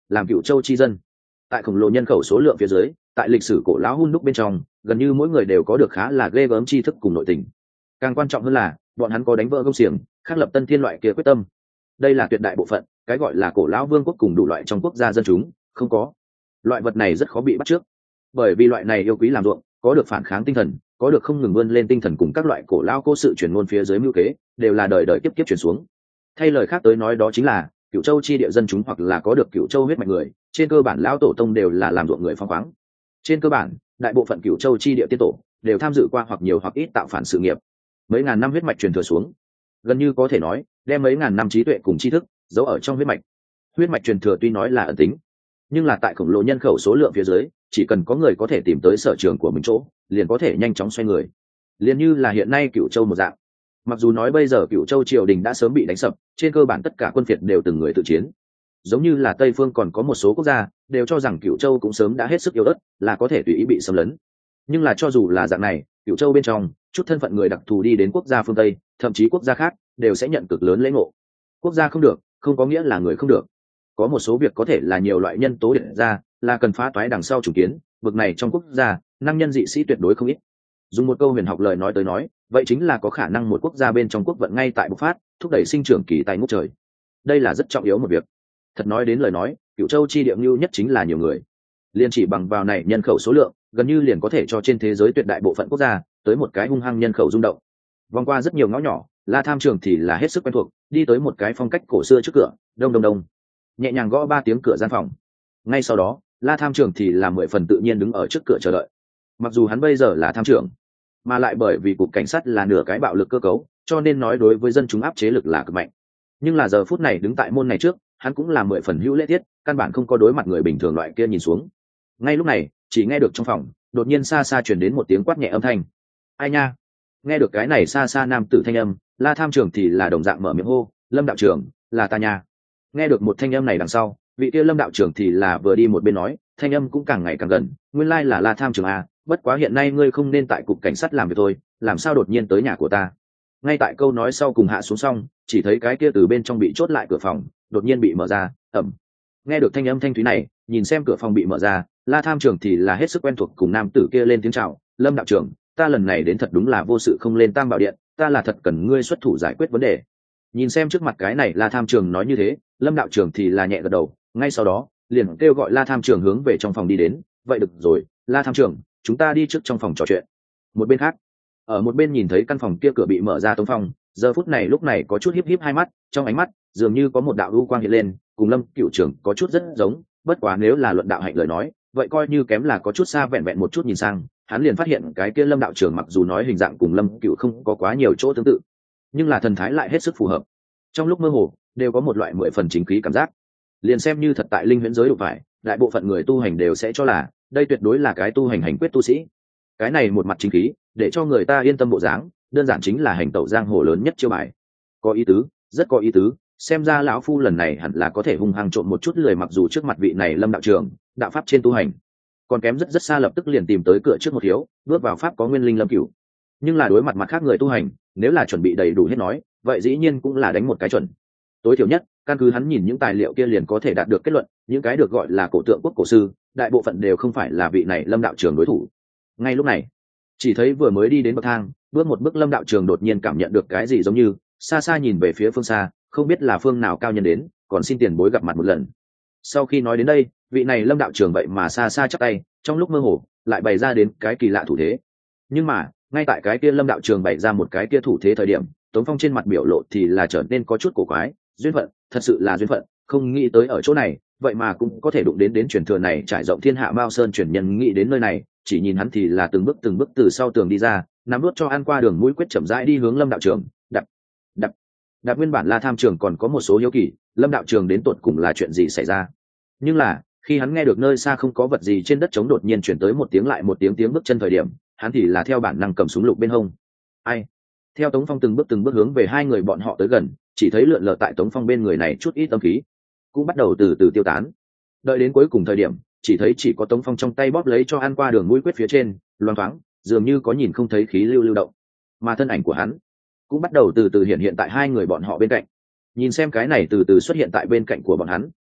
làm Cửu Châu chi dân. Tại khổng lồ nhân khẩu số lượng phía dưới, tại lịch sử cổ lão hun đúc bên trong, gần như mỗi người đều có được khá là ghê gớm tri thức cùng nội tình. Càng quan trọng hơn là bọn hắn có đánh vỡ công xiềng, khắc lập tân thiên loại kia quyết tâm. Đây là tuyệt đại bộ phận cái gọi là cổ lão vương quốc cùng đủ loại trong quốc gia dân chúng không có. Loại vật này rất khó bị bắt trước, bởi vì loại này yêu quý làm ruộng, có được phản kháng tinh thần, có được không ngừng vươn lên tinh thần cùng các loại cổ lão cố sự truyền ngôn phía dưới mưu kế, đều là đời đời kiếp kiếp truyền xuống. Thay lời khác tới nói đó chính là Cửu Châu chi địa dân chúng hoặc là có được Cửu Châu huyết mạch người, trên cơ bản lão tổ tông đều là làm ruộng người phong khoáng. Trên cơ bản, đại bộ phận Cửu Châu chi địa tiên tổ đều tham dự qua hoặc nhiều hoặc ít tạo phản sự nghiệp. Mấy ngàn năm huyết mạch truyền thừa xuống, gần như có thể nói đem mấy ngàn năm trí tuệ cùng tri thức giấu ở trong huyết mạch. Huyết mạch truyền thừa tuy nói là ẩn tính, nhưng là tại khổng lồ nhân khẩu số lượng phía dưới, chỉ cần có người có thể tìm tới sở trường của mình chỗ, liền có thể nhanh chóng xoay người. Liền như là hiện nay Cửu Châu một dạng. Mặc dù nói bây giờ Cửu Châu triều đình đã sớm bị đánh sập, trên cơ bản tất cả quân phiệt đều từng người tự chiến. Giống như là Tây phương còn có một số quốc gia đều cho rằng Cửu Châu cũng sớm đã hết sức yếu ớt, là có thể tùy ý bị xâm lấn. Nhưng là cho dù là dạng này, Cửu Châu bên trong chút thân phận người đặc thù đi đến quốc gia phương Tây, thậm chí quốc gia khác đều sẽ nhận cực lớn lễ ngộ. Quốc gia không được, không có nghĩa là người không được. Có một số việc có thể là nhiều loại nhân tố hiện ra, là cần phá toái đằng sau chủ kiến, vực này trong quốc gia, năng nhân dị sĩ tuyệt đối không ít. Dùng một câu huyền học lời nói tới nói, vậy chính là có khả năng một quốc gia bên trong quốc vận ngay tại bộc phát, thúc đẩy sinh trưởng kỳ tài ngút trời. Đây là rất trọng yếu một việc. Thật nói đến lời nói, Cửu Châu chi địa lưu nhất chính là nhiều người. Liên chỉ bằng vào này nhân khẩu số lượng, gần như liền có thể cho trên thế giới tuyệt đại bộ phận quốc gia tới một cái hung hăng nhân khẩu rung động. Vòng qua rất nhiều ngõ nhỏ, La Tham Trường thì là hết sức quen thuộc, đi tới một cái phong cách cổ xưa trước cửa, đông đông đông, nhẹ nhàng gõ ba tiếng cửa gian phòng. Ngay sau đó, La Tham Trường thì là mười phần tự nhiên đứng ở trước cửa chờ đợi. Mặc dù hắn bây giờ là tham trưởng, mà lại bởi vì cục cảnh sát là nửa cái bạo lực cơ cấu, cho nên nói đối với dân chúng áp chế lực là cực mạnh. Nhưng là giờ phút này đứng tại môn này trước, hắn cũng là mười phần hữu lễ tiết, căn bản không có đối mặt người bình thường loại kia nhìn xuống. Ngay lúc này, chỉ nghe được trong phòng đột nhiên xa xa truyền đến một tiếng quát nhẹ âm thanh. Ai nha? Nghe được cái này xa xa nam tử thanh âm, La Tham Trường thì là đồng dạng mở miệng hô, Lâm đạo trưởng, là ta nha. Nghe được một thanh âm này đằng sau, vị kia Lâm đạo trưởng thì là vừa đi một bên nói, thanh âm cũng càng ngày càng gần, nguyên lai là La Tham Trường à, bất quá hiện nay ngươi không nên tại cục cảnh sát làm việc thôi, làm sao đột nhiên tới nhà của ta? Ngay tại câu nói sau cùng hạ xuống xong, chỉ thấy cái kia từ bên trong bị chốt lại cửa phòng đột nhiên bị mở ra. Ẩm. Nghe được thanh âm thanh thúy này, nhìn xem cửa phòng bị mở ra, La Tham Trường thì là hết sức quen thuộc cùng nam tử kia lên tiếng chào, Lâm đạo trưởng, ta lần này đến thật đúng là vô sự không lên Tam Bảo Điện, ta là thật cần ngươi xuất thủ giải quyết vấn đề. Nhìn xem trước mặt cái này La Tham Trường nói như thế, Lâm đạo trưởng thì là nhẹ gật đầu, ngay sau đó liền kêu gọi La Tham Trường hướng về trong phòng đi đến. Vậy được rồi, La Tham Trường, chúng ta đi trước trong phòng trò chuyện. Một bên khác, ở một bên nhìn thấy căn phòng kia cửa bị mở ra, Tống Phong giờ phút này lúc này có chút híp híp hai mắt, trong ánh mắt dường như có một đạo lưu quang hiện lên, cùng Lâm cựu trưởng có chút rất giống, bất quá nếu là luận đạo hạnh lời nói, vậy coi như kém là có chút xa, vẹn vẹn một chút nhìn sang, hắn liền phát hiện cái kia Lâm đạo trưởng mặc dù nói hình dạng cùng Lâm cựu không có quá nhiều chỗ tương tự, nhưng là thần thái lại hết sức phù hợp. Trong lúc mơ hồ đều có một loại mười phần chính khí cảm giác, liền xem như thật tại linh huyễn giới đụng phải, đại bộ phận người tu hành đều sẽ cho là đây tuyệt đối là cái tu hành hành quyết tu sĩ. Cái này một mặt chính khí để cho người ta yên tâm bộ dáng, đơn giản chính là hành tẩu giang hồ lớn nhất chiêu bài. Có ý tứ, rất có ý tứ, xem ra lão phu lần này hẳn là có thể hung hăng trộn một chút lười, mặc dù trước mặt vị này Lâm đạo trưởng đạo pháp trên tu hành còn kém rất rất xa, lập tức liền tìm tới cửa trước một thiếu bước vào pháp có nguyên linh Lâm Cửu, nhưng là đối mặt mặt khác người tu hành, nếu là chuẩn bị đầy đủ hết nói, vậy dĩ nhiên cũng là đánh một cái chuẩn. Tối thiểu nhất căn cứ hắn nhìn những tài liệu kia liền có thể đạt được kết luận, những cái được gọi là cổ tượng quốc cổ sư đại bộ phận đều không phải là vị này Lâm đạo trưởng đối thủ. Ngay lúc này, chỉ thấy vừa mới đi đến bậc thang, bước một bước Lâm đạo trưởng đột nhiên cảm nhận được cái gì, giống như xa xa nhìn về phía phương xa, không biết là phương nào cao nhân đến, còn xin tiền bối gặp mặt một lần. Sau khi nói đến đây, vị này Lâm đạo trưởng vậy mà xa xa chắp tay, trong lúc mơ hồ lại bày ra đến cái kỳ lạ thủ thế. Nhưng mà ngay tại cái kia Lâm đạo trưởng bày ra một cái kia thủ thế thời điểm, Tống Phong trên mặt biểu lộ thì là trở nên có chút cổ quái. Duyên phận, thật sự là duyên phận, không nghĩ tới ở chỗ này vậy mà cũng có thể đụng đến đến truyền thừa này trải rộng thiên hạ Mao Sơn truyền nhân. Nghĩ đến nơi này, chỉ nhìn hắn thì là từng bước từng bước từ sau tường đi ra, nắm đuốt cho ăn qua đường mũi quyết chậm rãi đi hướng Lâm đạo trưởng. Đập đập đập. Nguyên bản La Tham Trường còn có một số hiếu kỳ, Lâm đạo trưởng đến tột cùng là chuyện gì xảy ra, nhưng là khi hắn nghe được nơi xa không có vật gì trên đất trống đột nhiên chuyển tới một tiếng lại một tiếng tiếng bước chân thời điểm, hắn thì là theo bản năng cầm súng lục bên hông. Ai? Theo Tống Phong từng bước từng bước hướng về hai người bọn họ tới gần, chỉ thấy lượn lờ tại Tống Phong bên người này chút ít tâm khí cũng bắt đầu từ từ tiêu tán. Đợi đến cuối cùng thời điểm, chỉ thấy chỉ có Tống Phong trong tay bóp lấy cho ăn qua đường mũi quyết phía trên, loáng thoáng dường như có nhìn không thấy khí lưu lưu động, mà thân ảnh của hắn cũng bắt đầu từ từ hiện hiện tại hai người bọn họ bên cạnh. Nhìn xem cái này từ từ xuất hiện tại bên cạnh của bọn hắn,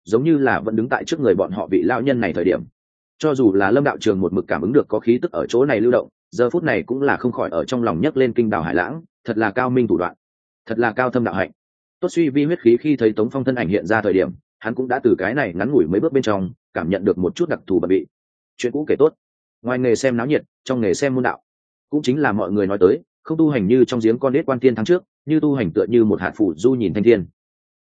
giống như là vẫn đứng tại trước người bọn họ vị lão nhân này thời điểm. Cho dù là Lâm đạo trường một mực cảm ứng được có khí tức ở chỗ này lưu động, giờ phút này cũng là không khỏi ở trong lòng nhấc lên kinh đảo hải lãng, thật là cao minh thủ đoạn, thật là cao thâm đạo hạnh. Tốt suy vi huyết khí khi thấy Tống Phong thân ảnh hiện ra thời điểm, hắn cũng đã từ cái này ngắn ngủi mấy bước bên trong cảm nhận được một chút đặc thù bận bị. Chuyện cũ kể tốt, ngoài nghề xem náo nhiệt, trong nghề xem môn đạo, cũng chính là mọi người nói tới, không tu hành như trong giếng con đết quan tiên tháng trước, như tu hành tựa như một hạt phủ du nhìn thanh thiên.